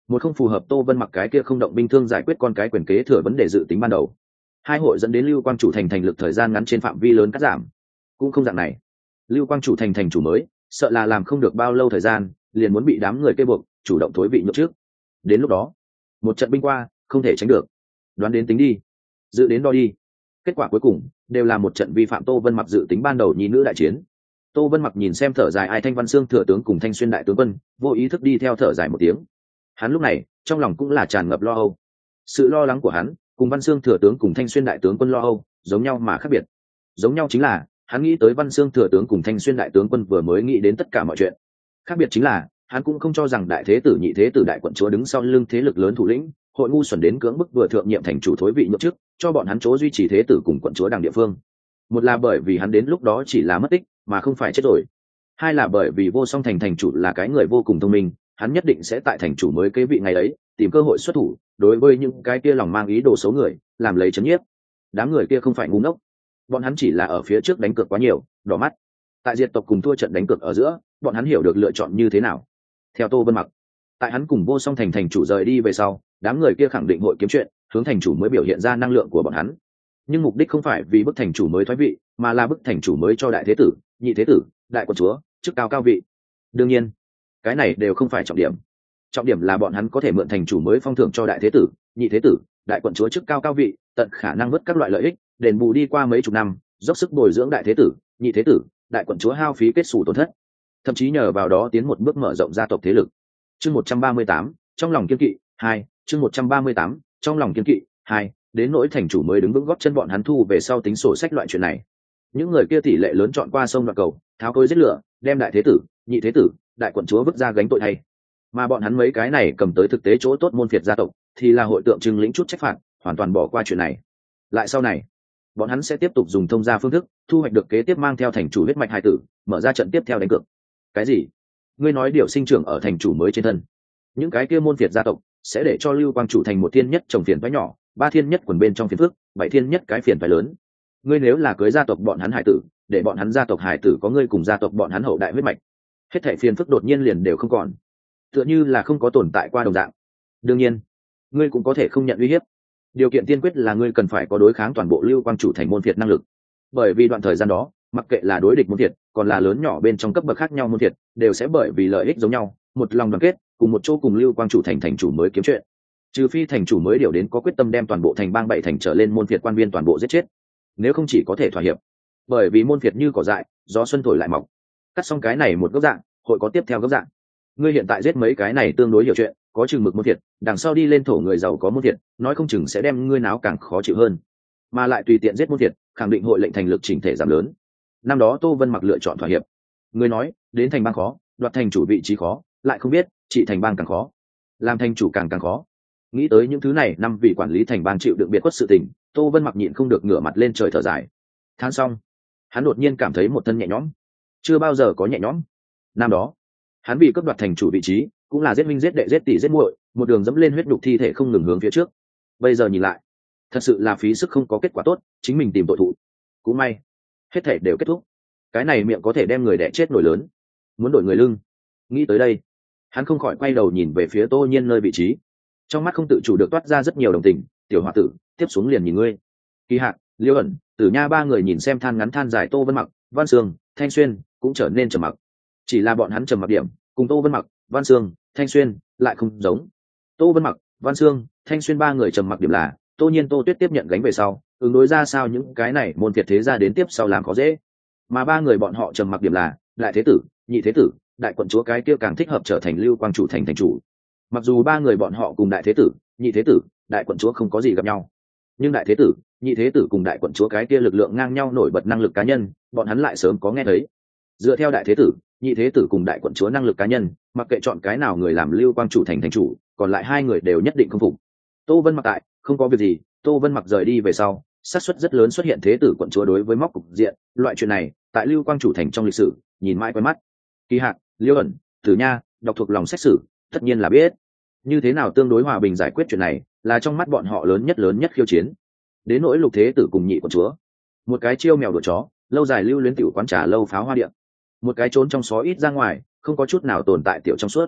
một không phù hợp Tô Vân Mặc cái kia không động binh thương giải quyết con cái quyền kế thừa vấn đề dự tính ban đầu. Hai hội dẫn đến Lưu Quang chủ thành thành lực thời gian ngắn trên phạm vi lớn cắt giảm. Cũng không dạng này, Lưu Quang chủ thành thành chủ mới sợ là làm không được bao lâu thời gian liền muốn bị đám người kê buộc chủ động thối vị nhượng trước. Đến lúc đó một trận binh qua không thể tránh được, đoán đến tính đi, dự đến đo đi, kết quả cuối cùng đều là một trận vi phạm Tô Vân Mặc dự tính ban đầu nhi nữ đại chiến. Tô Vân Mặc nhìn xem thở dài ai Thanh Văn Xương thừa tướng cùng Thanh Xuyên đại tướng quân, vô ý thức đi theo thở dài một tiếng. Hắn lúc này trong lòng cũng là tràn ngập lo âu. Sự lo lắng của hắn cùng Văn Xương thừa tướng cùng Thanh Xuyên đại tướng quân lo âu giống nhau mà khác biệt. Giống nhau chính là hắn nghĩ tới Văn Xương thừa tướng cùng Thanh Xuyên đại tướng quân vừa mới nghĩ đến tất cả mọi chuyện. Khác biệt chính là hắn cũng không cho rằng đại thế tử nhị thế tử đại quận chúa đứng sau lưng thế lực lớn thủ lĩnh hội ngu xuẩn đến cưỡng bức vừa thượng nhiệm thành chủ thối vị nhượng chức cho bọn hắn chỗ duy trì thế tử cùng quận chúa đảng địa phương. Một là bởi vì hắn đến lúc đó chỉ là mất tích mà không phải chết rồi, hai là bởi vì Vô Song thành thành chủ là cái người vô cùng thông minh, hắn nhất định sẽ tại thành chủ mới kế vị ngày ấy tìm cơ hội xuất thủ đối với những cái kia lòng mang ý đồ xấu người làm lấy chấn nhiếp. Đám người kia không phải ngu ngốc, bọn hắn chỉ là ở phía trước đánh cược quá nhiều đỏ mắt, tại diệt tộc cùng thua trận đánh cược ở giữa bọn hắn hiểu được lựa chọn như thế nào. Theo Tô Vân Mặc, tại hắn cùng Vô Song thành thành chủ rời đi về sau, đám người kia khẳng định hội kiếm chuyện hướng thành chủ mới biểu hiện ra năng lượng của bọn hắn, nhưng mục đích không phải vì bức thành chủ mới thoái vị, mà là bức thành chủ mới cho đại thế tử nhị thế tử đại quận chúa chức cao cao vị. Đương nhiên cái này đều không phải trọng điểm, trọng điểm là bọn hắn có thể mượn thành chủ mới phong thưởng cho đại thế tử nhị thế tử đại quận chúa chức cao cao vị, tận khả năng vớt các loại lợi ích đền bù đi qua mấy chục năm dốc sức bồi dưỡng đại thế tử nhị thế tử đại quận chúa hao phí kết xù tổn thất, thậm chí nhờ vào đó tiến một bước mở rộng gia tộc thế lực. Chương 138, trong lòng kiên kỵ 2, chương 138, trong lòng kiên kỵ 2, đến nỗi thành chủ mới đứng vững góp chân bọn hắn thu về sau tính sổ sách loại chuyện này. Những người kia tỷ lệ lớn chọn qua sông đoạt cầu, tháo cối giết lửa, đem đại thế tử nhị thế tử đại quận chúa vứt ra gánh tội thay. Mà bọn hắn mấy cái này cầm tới thực tế chỗ tốt môn phiệt gia tộc thì là hội tượng trưng lĩnh chút trách phạt, hoàn toàn bỏ qua chuyện này. Lại sau này bọn hắn sẽ tiếp tục dùng thông gia phương thức thu hoạch được kế tiếp mang theo thành chủ huyết mạch hài tử, mở ra trận tiếp theo đánh cược. Cái gì? Ngươi nói điều sinh trưởng ở thành chủ mới trên thân? Những cái kia môn phiệt gia tộc sẽ để cho Lưu Quang chủ thành một thiên nhất trồng phiền toái nhỏ, ba thiên nhất quần bên trong phiền phước, bảy thiên nhất cái phiền toái lớn. Ngươi nếu là cưới gia tộc bọn hắn hải tử, để bọn hắn gia tộc hải tử có ngươi cùng gia tộc bọn hắn hậu đại huyết mạch, hết thảy phiền phức đột nhiên liền đều không còn, tựa như là không có tồn tại qua đồng dạng. Đương nhiên ngươi cũng có thể không nhận uy hiếp, điều kiện tiên quyết là ngươi cần phải có đối kháng toàn bộ Lưu Quang chủ thành môn phiệt năng lực. Bởi vì đoạn thời gian đó mặc kệ là đối địch môn phiệt còn là lớn nhỏ bên trong cấp bậc khác nhau môn phiệt đều sẽ bởi vì lợi ích giống nhau một lòng đoàn kết cùng một chỗ cùng Lưu Quang chủ thành thành chủ mới kiếm chuyện, trừ phi thành chủ mới điều đến có quyết tâm đem toàn bộ thành bang bảy thành trở lên môn phiệt quan viên toàn bộ giết chết, nếu không chỉ có thể thỏa hiệp. Bởi vì môn phiệt như cỏ dại, gió xuân thổi lại mọc, cắt xong cái này một gốc dạng hội có tiếp theo gốc dạng. Ngươi hiện tại giết mấy cái này tương đối hiểu chuyện có chừng mực môn phiệt, đằng sau đi lên thổ người giàu có môn phiệt, nói không chừng sẽ đem ngươi náo càng khó chịu hơn, mà lại tùy tiện giết môn phiệt khẳng định hội lệnh thành lực chỉnh thể giảm lớn. Năm đó Tô Vân Mặc lựa chọn thỏa hiệp. Ngươi nói đến thành bang khó, đoạt thành chủ vị trí khó, lại không biết trị thành bang càng khó, làm thành chủ càng khó. Nghĩ tới những thứ này, năm vị quản lý thành bang chịu đựng biệt khuất sự tình, Tô Vân Mặc nhịn không được ngửa mặt lên trời thở dài. Tháng xong hắn đột nhiên cảm thấy một thân nhẹ nhõm, chưa bao giờ có nhẹ nhõm. Năm đó hắn bị cướp đoạt thành chủ vị trí, cũng là giết minh giết đệ giết tỷ giết muội, một đường dẫm lên huyết đục thi thể không ngừng hướng phía trước. Bây giờ nhìn lại thật sự là phí sức không có kết quả tốt, chính mình tìm tội thủ. Cũng may hết thể đều kết thúc, cái này miệng có thể đem người đẻ chết nổi lớn, muốn đổi người lưng. Nghĩ tới đây hắn không khỏi quay đầu nhìn về phía Tô Nhiên nơi vị trí, trong mắt không tự chủ được toát ra rất nhiều đồng tình. Tiểu hòa tử, tiếp xuống liền nhìn ngươi. Kỳ Hạc, Liêu ẩn, Tử Nha ba người nhìn xem than ngắn than dài Tô Vân Mặc, Văn Sương, Thanh Xuyên cũng trở nên trầm mặc. Chỉ là bọn hắn trầm mặc điểm cùng Tô Vân Mặc, Văn Sương, Thanh Xuyên lại không giống. Tô Vân Mặc, Văn Sương, Thanh Xuyên ba người trầm mặc điểm là Tô Nhiên Tô Tuyết tiếp nhận gánh về sau ứng đối ra sao những cái này môn phiệt thế gia đến tiếp sau làm khó dễ, mà ba người bọn họ trầm mặc điểm là đại thế tử nhị thế tử đại quận chúa cái kia càng thích hợp trở thành Lưu Quang chủ thành thành chủ. Mặc dù ba người bọn họ cùng đại thế tử nhị thế tử đại quận chúa không có gì gặp nhau, nhưng đại thế tử nhị thế tử cùng đại quận chúa cái kia lực lượng ngang nhau nổi bật năng lực cá nhân bọn hắn lại sớm có nghe thấy. Dựa theo đại thế tử nhị thế tử cùng đại quận chúa năng lực cá nhân, mặc kệ chọn cái nào người làm Lưu Quang chủ thành thành chủ, còn lại hai người đều nhất định không phục. Tô Vân Mặc tại không có việc gì, Tô Vân Mặc rời đi về sau xác suất rất lớn xuất hiện thế tử quận chúa đối với móc cục diện, loại chuyện này tại Lưu Quang chủ thành trong lịch sử nhìn mãi quen mắt. Kỳ Hạc, Liêu ẩn, Tử Nha đọc thuộc lòng xét xử tất nhiên là biết như thế nào tương đối hòa bình giải quyết chuyện này là trong mắt bọn họ lớn nhất khiêu chiến. Đến nỗi lục thế tử cùng nhị quận chúa, một cái chiêu mèo đuổi chó lâu dài lưu luyến tiểu quán trà lâu pháo hoa điện, một cái trốn trong xó ít ra ngoài không có chút nào tồn tại tiểu trong suốt.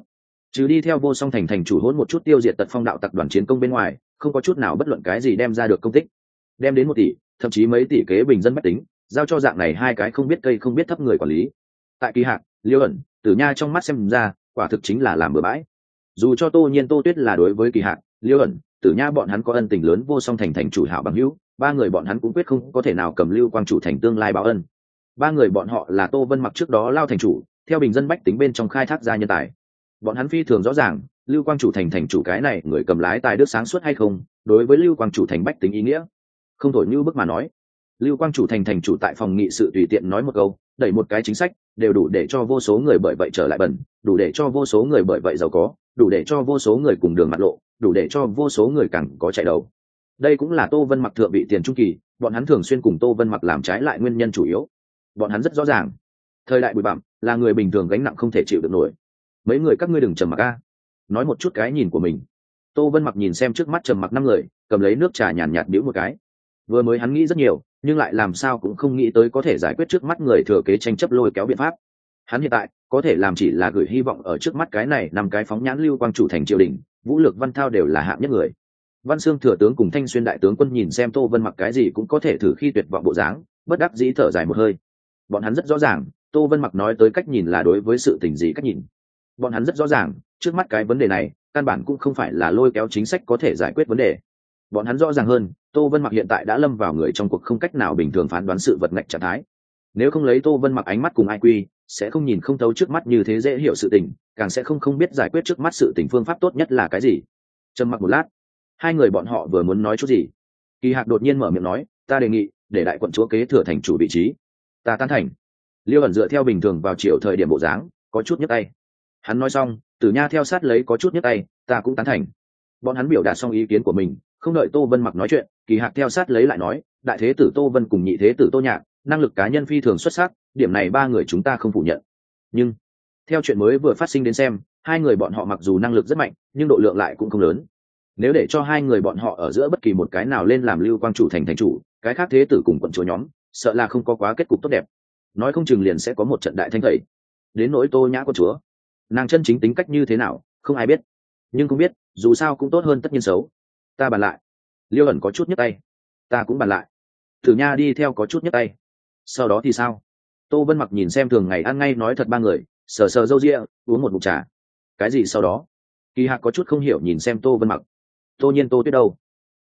trừ đi theo vô song thành thành chủ hỗn một chút tiêu diệt tật phong đạo tập đoàn chiến công bên ngoài, không có chút nào bất luận cái gì đem ra được công tích. Đem đến 1 tỷ, thậm chí mấy tỷ kế bình dân bách tính, giao cho dạng này hai cái không biết cây không biết thấp người quản lý. Tại Kỳ Hạc, Liêu ẩn, Tử Nha trong mắt xem ra, quả thực chính là làm bừa bãi. Dù cho Tô Nhiên, Tô Tuyết là đối với Kỳ Hạc, Liêu ẩn, Tử Nha bọn hắn có ân tình lớn vô song thành thành chủ hảo bằng hữu, ba người bọn hắn cũng quyết không có thể nào cầm Lưu Quang chủ thành tương lai báo ân. Ba người bọn họ là Tô Vân Mặc trước đó lao thành chủ, theo bình dân bách tính bên trong khai thác ra nhân tài. Bọn hắn phi thường rõ ràng, Lưu Quang chủ thành thành chủ cái này người cầm lái tài đức sáng suốt hay không, đối với Lưu Quang chủ thành bách tính ý nghĩa. Không thổi như bức mà nói, Lưu Quang chủ thành thành chủ tại phòng nghị sự tùy tiện nói một câu, đẩy một cái chính sách, đều đủ để cho vô số người bởi vậy trở lại bẩn, đủ để cho vô số người bởi vậy giàu có, đủ để cho vô số người cùng đường mặt lộ, đủ để cho vô số người càng có chạy đầu. Đây cũng là Tô Vân Mặc thượng vị tiền trung kỳ, bọn hắn thường xuyên cùng Tô Vân Mặc làm trái lại nguyên nhân chủ yếu. Bọn hắn rất rõ ràng, thời đại bụi bặm là người bình thường gánh nặng không thể chịu được nổi. Mấy người các ngươi đừng trầm mặc a, nói một chút cái nhìn của mình. Tô Vân Mặc nhìn xem trước mắt trầm mặc 5 người, cầm lấy nước trà nhàn nhạt bĩu một cái. Vừa mới hắn nghĩ rất nhiều, nhưng lại làm sao cũng không nghĩ tới có thể giải quyết trước mắt người thừa kế tranh chấp lôi kéo biện pháp. Hắn hiện tại có thể làm chỉ là gửi hy vọng ở trước mắt cái này 5 cái phóng nhãn Lưu Quang chủ thành triều đình, vũ lực văn thao đều là hạng nhất người. Văn Xương thừa tướng cùng Thanh Xuyên đại tướng quân nhìn xem Tô Vân Mặc cái gì cũng có thể thử khi tuyệt vọng bộ dáng, bất đắc dĩ thở dài một hơi. Bọn hắn rất rõ ràng, Tô Vân Mặc nói tới cách nhìn là đối với sự tình gì cách nhìn. Bọn hắn rất rõ ràng, trước mắt cái vấn đề này, căn bản cũng không phải là lôi kéo chính sách có thể giải quyết vấn đề. Bọn hắn rõ ràng hơn, Tô Vân Mặc hiện tại đã lâm vào người trong cuộc không cách nào bình thường phán đoán sự vật ngạch trạng thái. Nếu không lấy Tô Vân Mặc ánh mắt cùng IQ, sẽ không nhìn không thấu trước mắt như thế dễ hiểu sự tình, càng sẽ không biết giải quyết trước mắt sự tình phương pháp tốt nhất là cái gì. Trầm mặc một lát, hai người bọn họ vừa muốn nói chút gì, Kỳ Hạc đột nhiên mở miệng nói, ta đề nghị để đại quận chúa kế thừa thành chủ vị trí. Ta tán thành. Liêu ẩn dựa theo bình thường vào chiều thời điểm bộ dáng, có chút nhấc tay. Hắn nói xong, Tử Nha theo sát lấy có chút nhấc tay, ta cũng tán thành. Bọn hắn biểu đạt xong ý kiến của mình, không đợi Tô Vân Mặc nói chuyện, Kỳ Hạc theo sát lấy lại nói, đại thế tử Tô Vân cùng nhị thế tử Tô Nhạc, năng lực cá nhân phi thường xuất sắc, điểm này ba người chúng ta không phủ nhận. Nhưng theo chuyện mới vừa phát sinh đến xem, hai người bọn họ mặc dù năng lực rất mạnh, nhưng độ lượng lại cũng không lớn. Nếu để cho hai người bọn họ ở giữa bất kỳ một cái nào lên làm Lưu Quang chủ thành thành chủ, cái khác thế tử cùng quận chúa nhóm, sợ là không có quá kết cục tốt đẹp. Nói không chừng liền sẽ có một trận đại thanh tẩy. Đến nỗi Tô Nhã quận chúa, nàng chân chính tính cách như thế nào, không ai biết. Nhưng không biết, dù sao cũng tốt hơn tất nhiên xấu. Ta bàn lại. Liêu ẩn có chút nhấc tay. Ta cũng bàn lại. Tử Nha đi theo có chút nhấc tay. Sau đó thì sao? Tô Vân Mặc nhìn xem thường ngày ăn ngay nói thật ba người, sờ sờ râu ria, uống một ngụm trà. Cái gì sau đó? Kỳ Hạc có chút không hiểu nhìn xem Tô Vân Mặc. Tô Nhiên, Tô Tuyết đâu?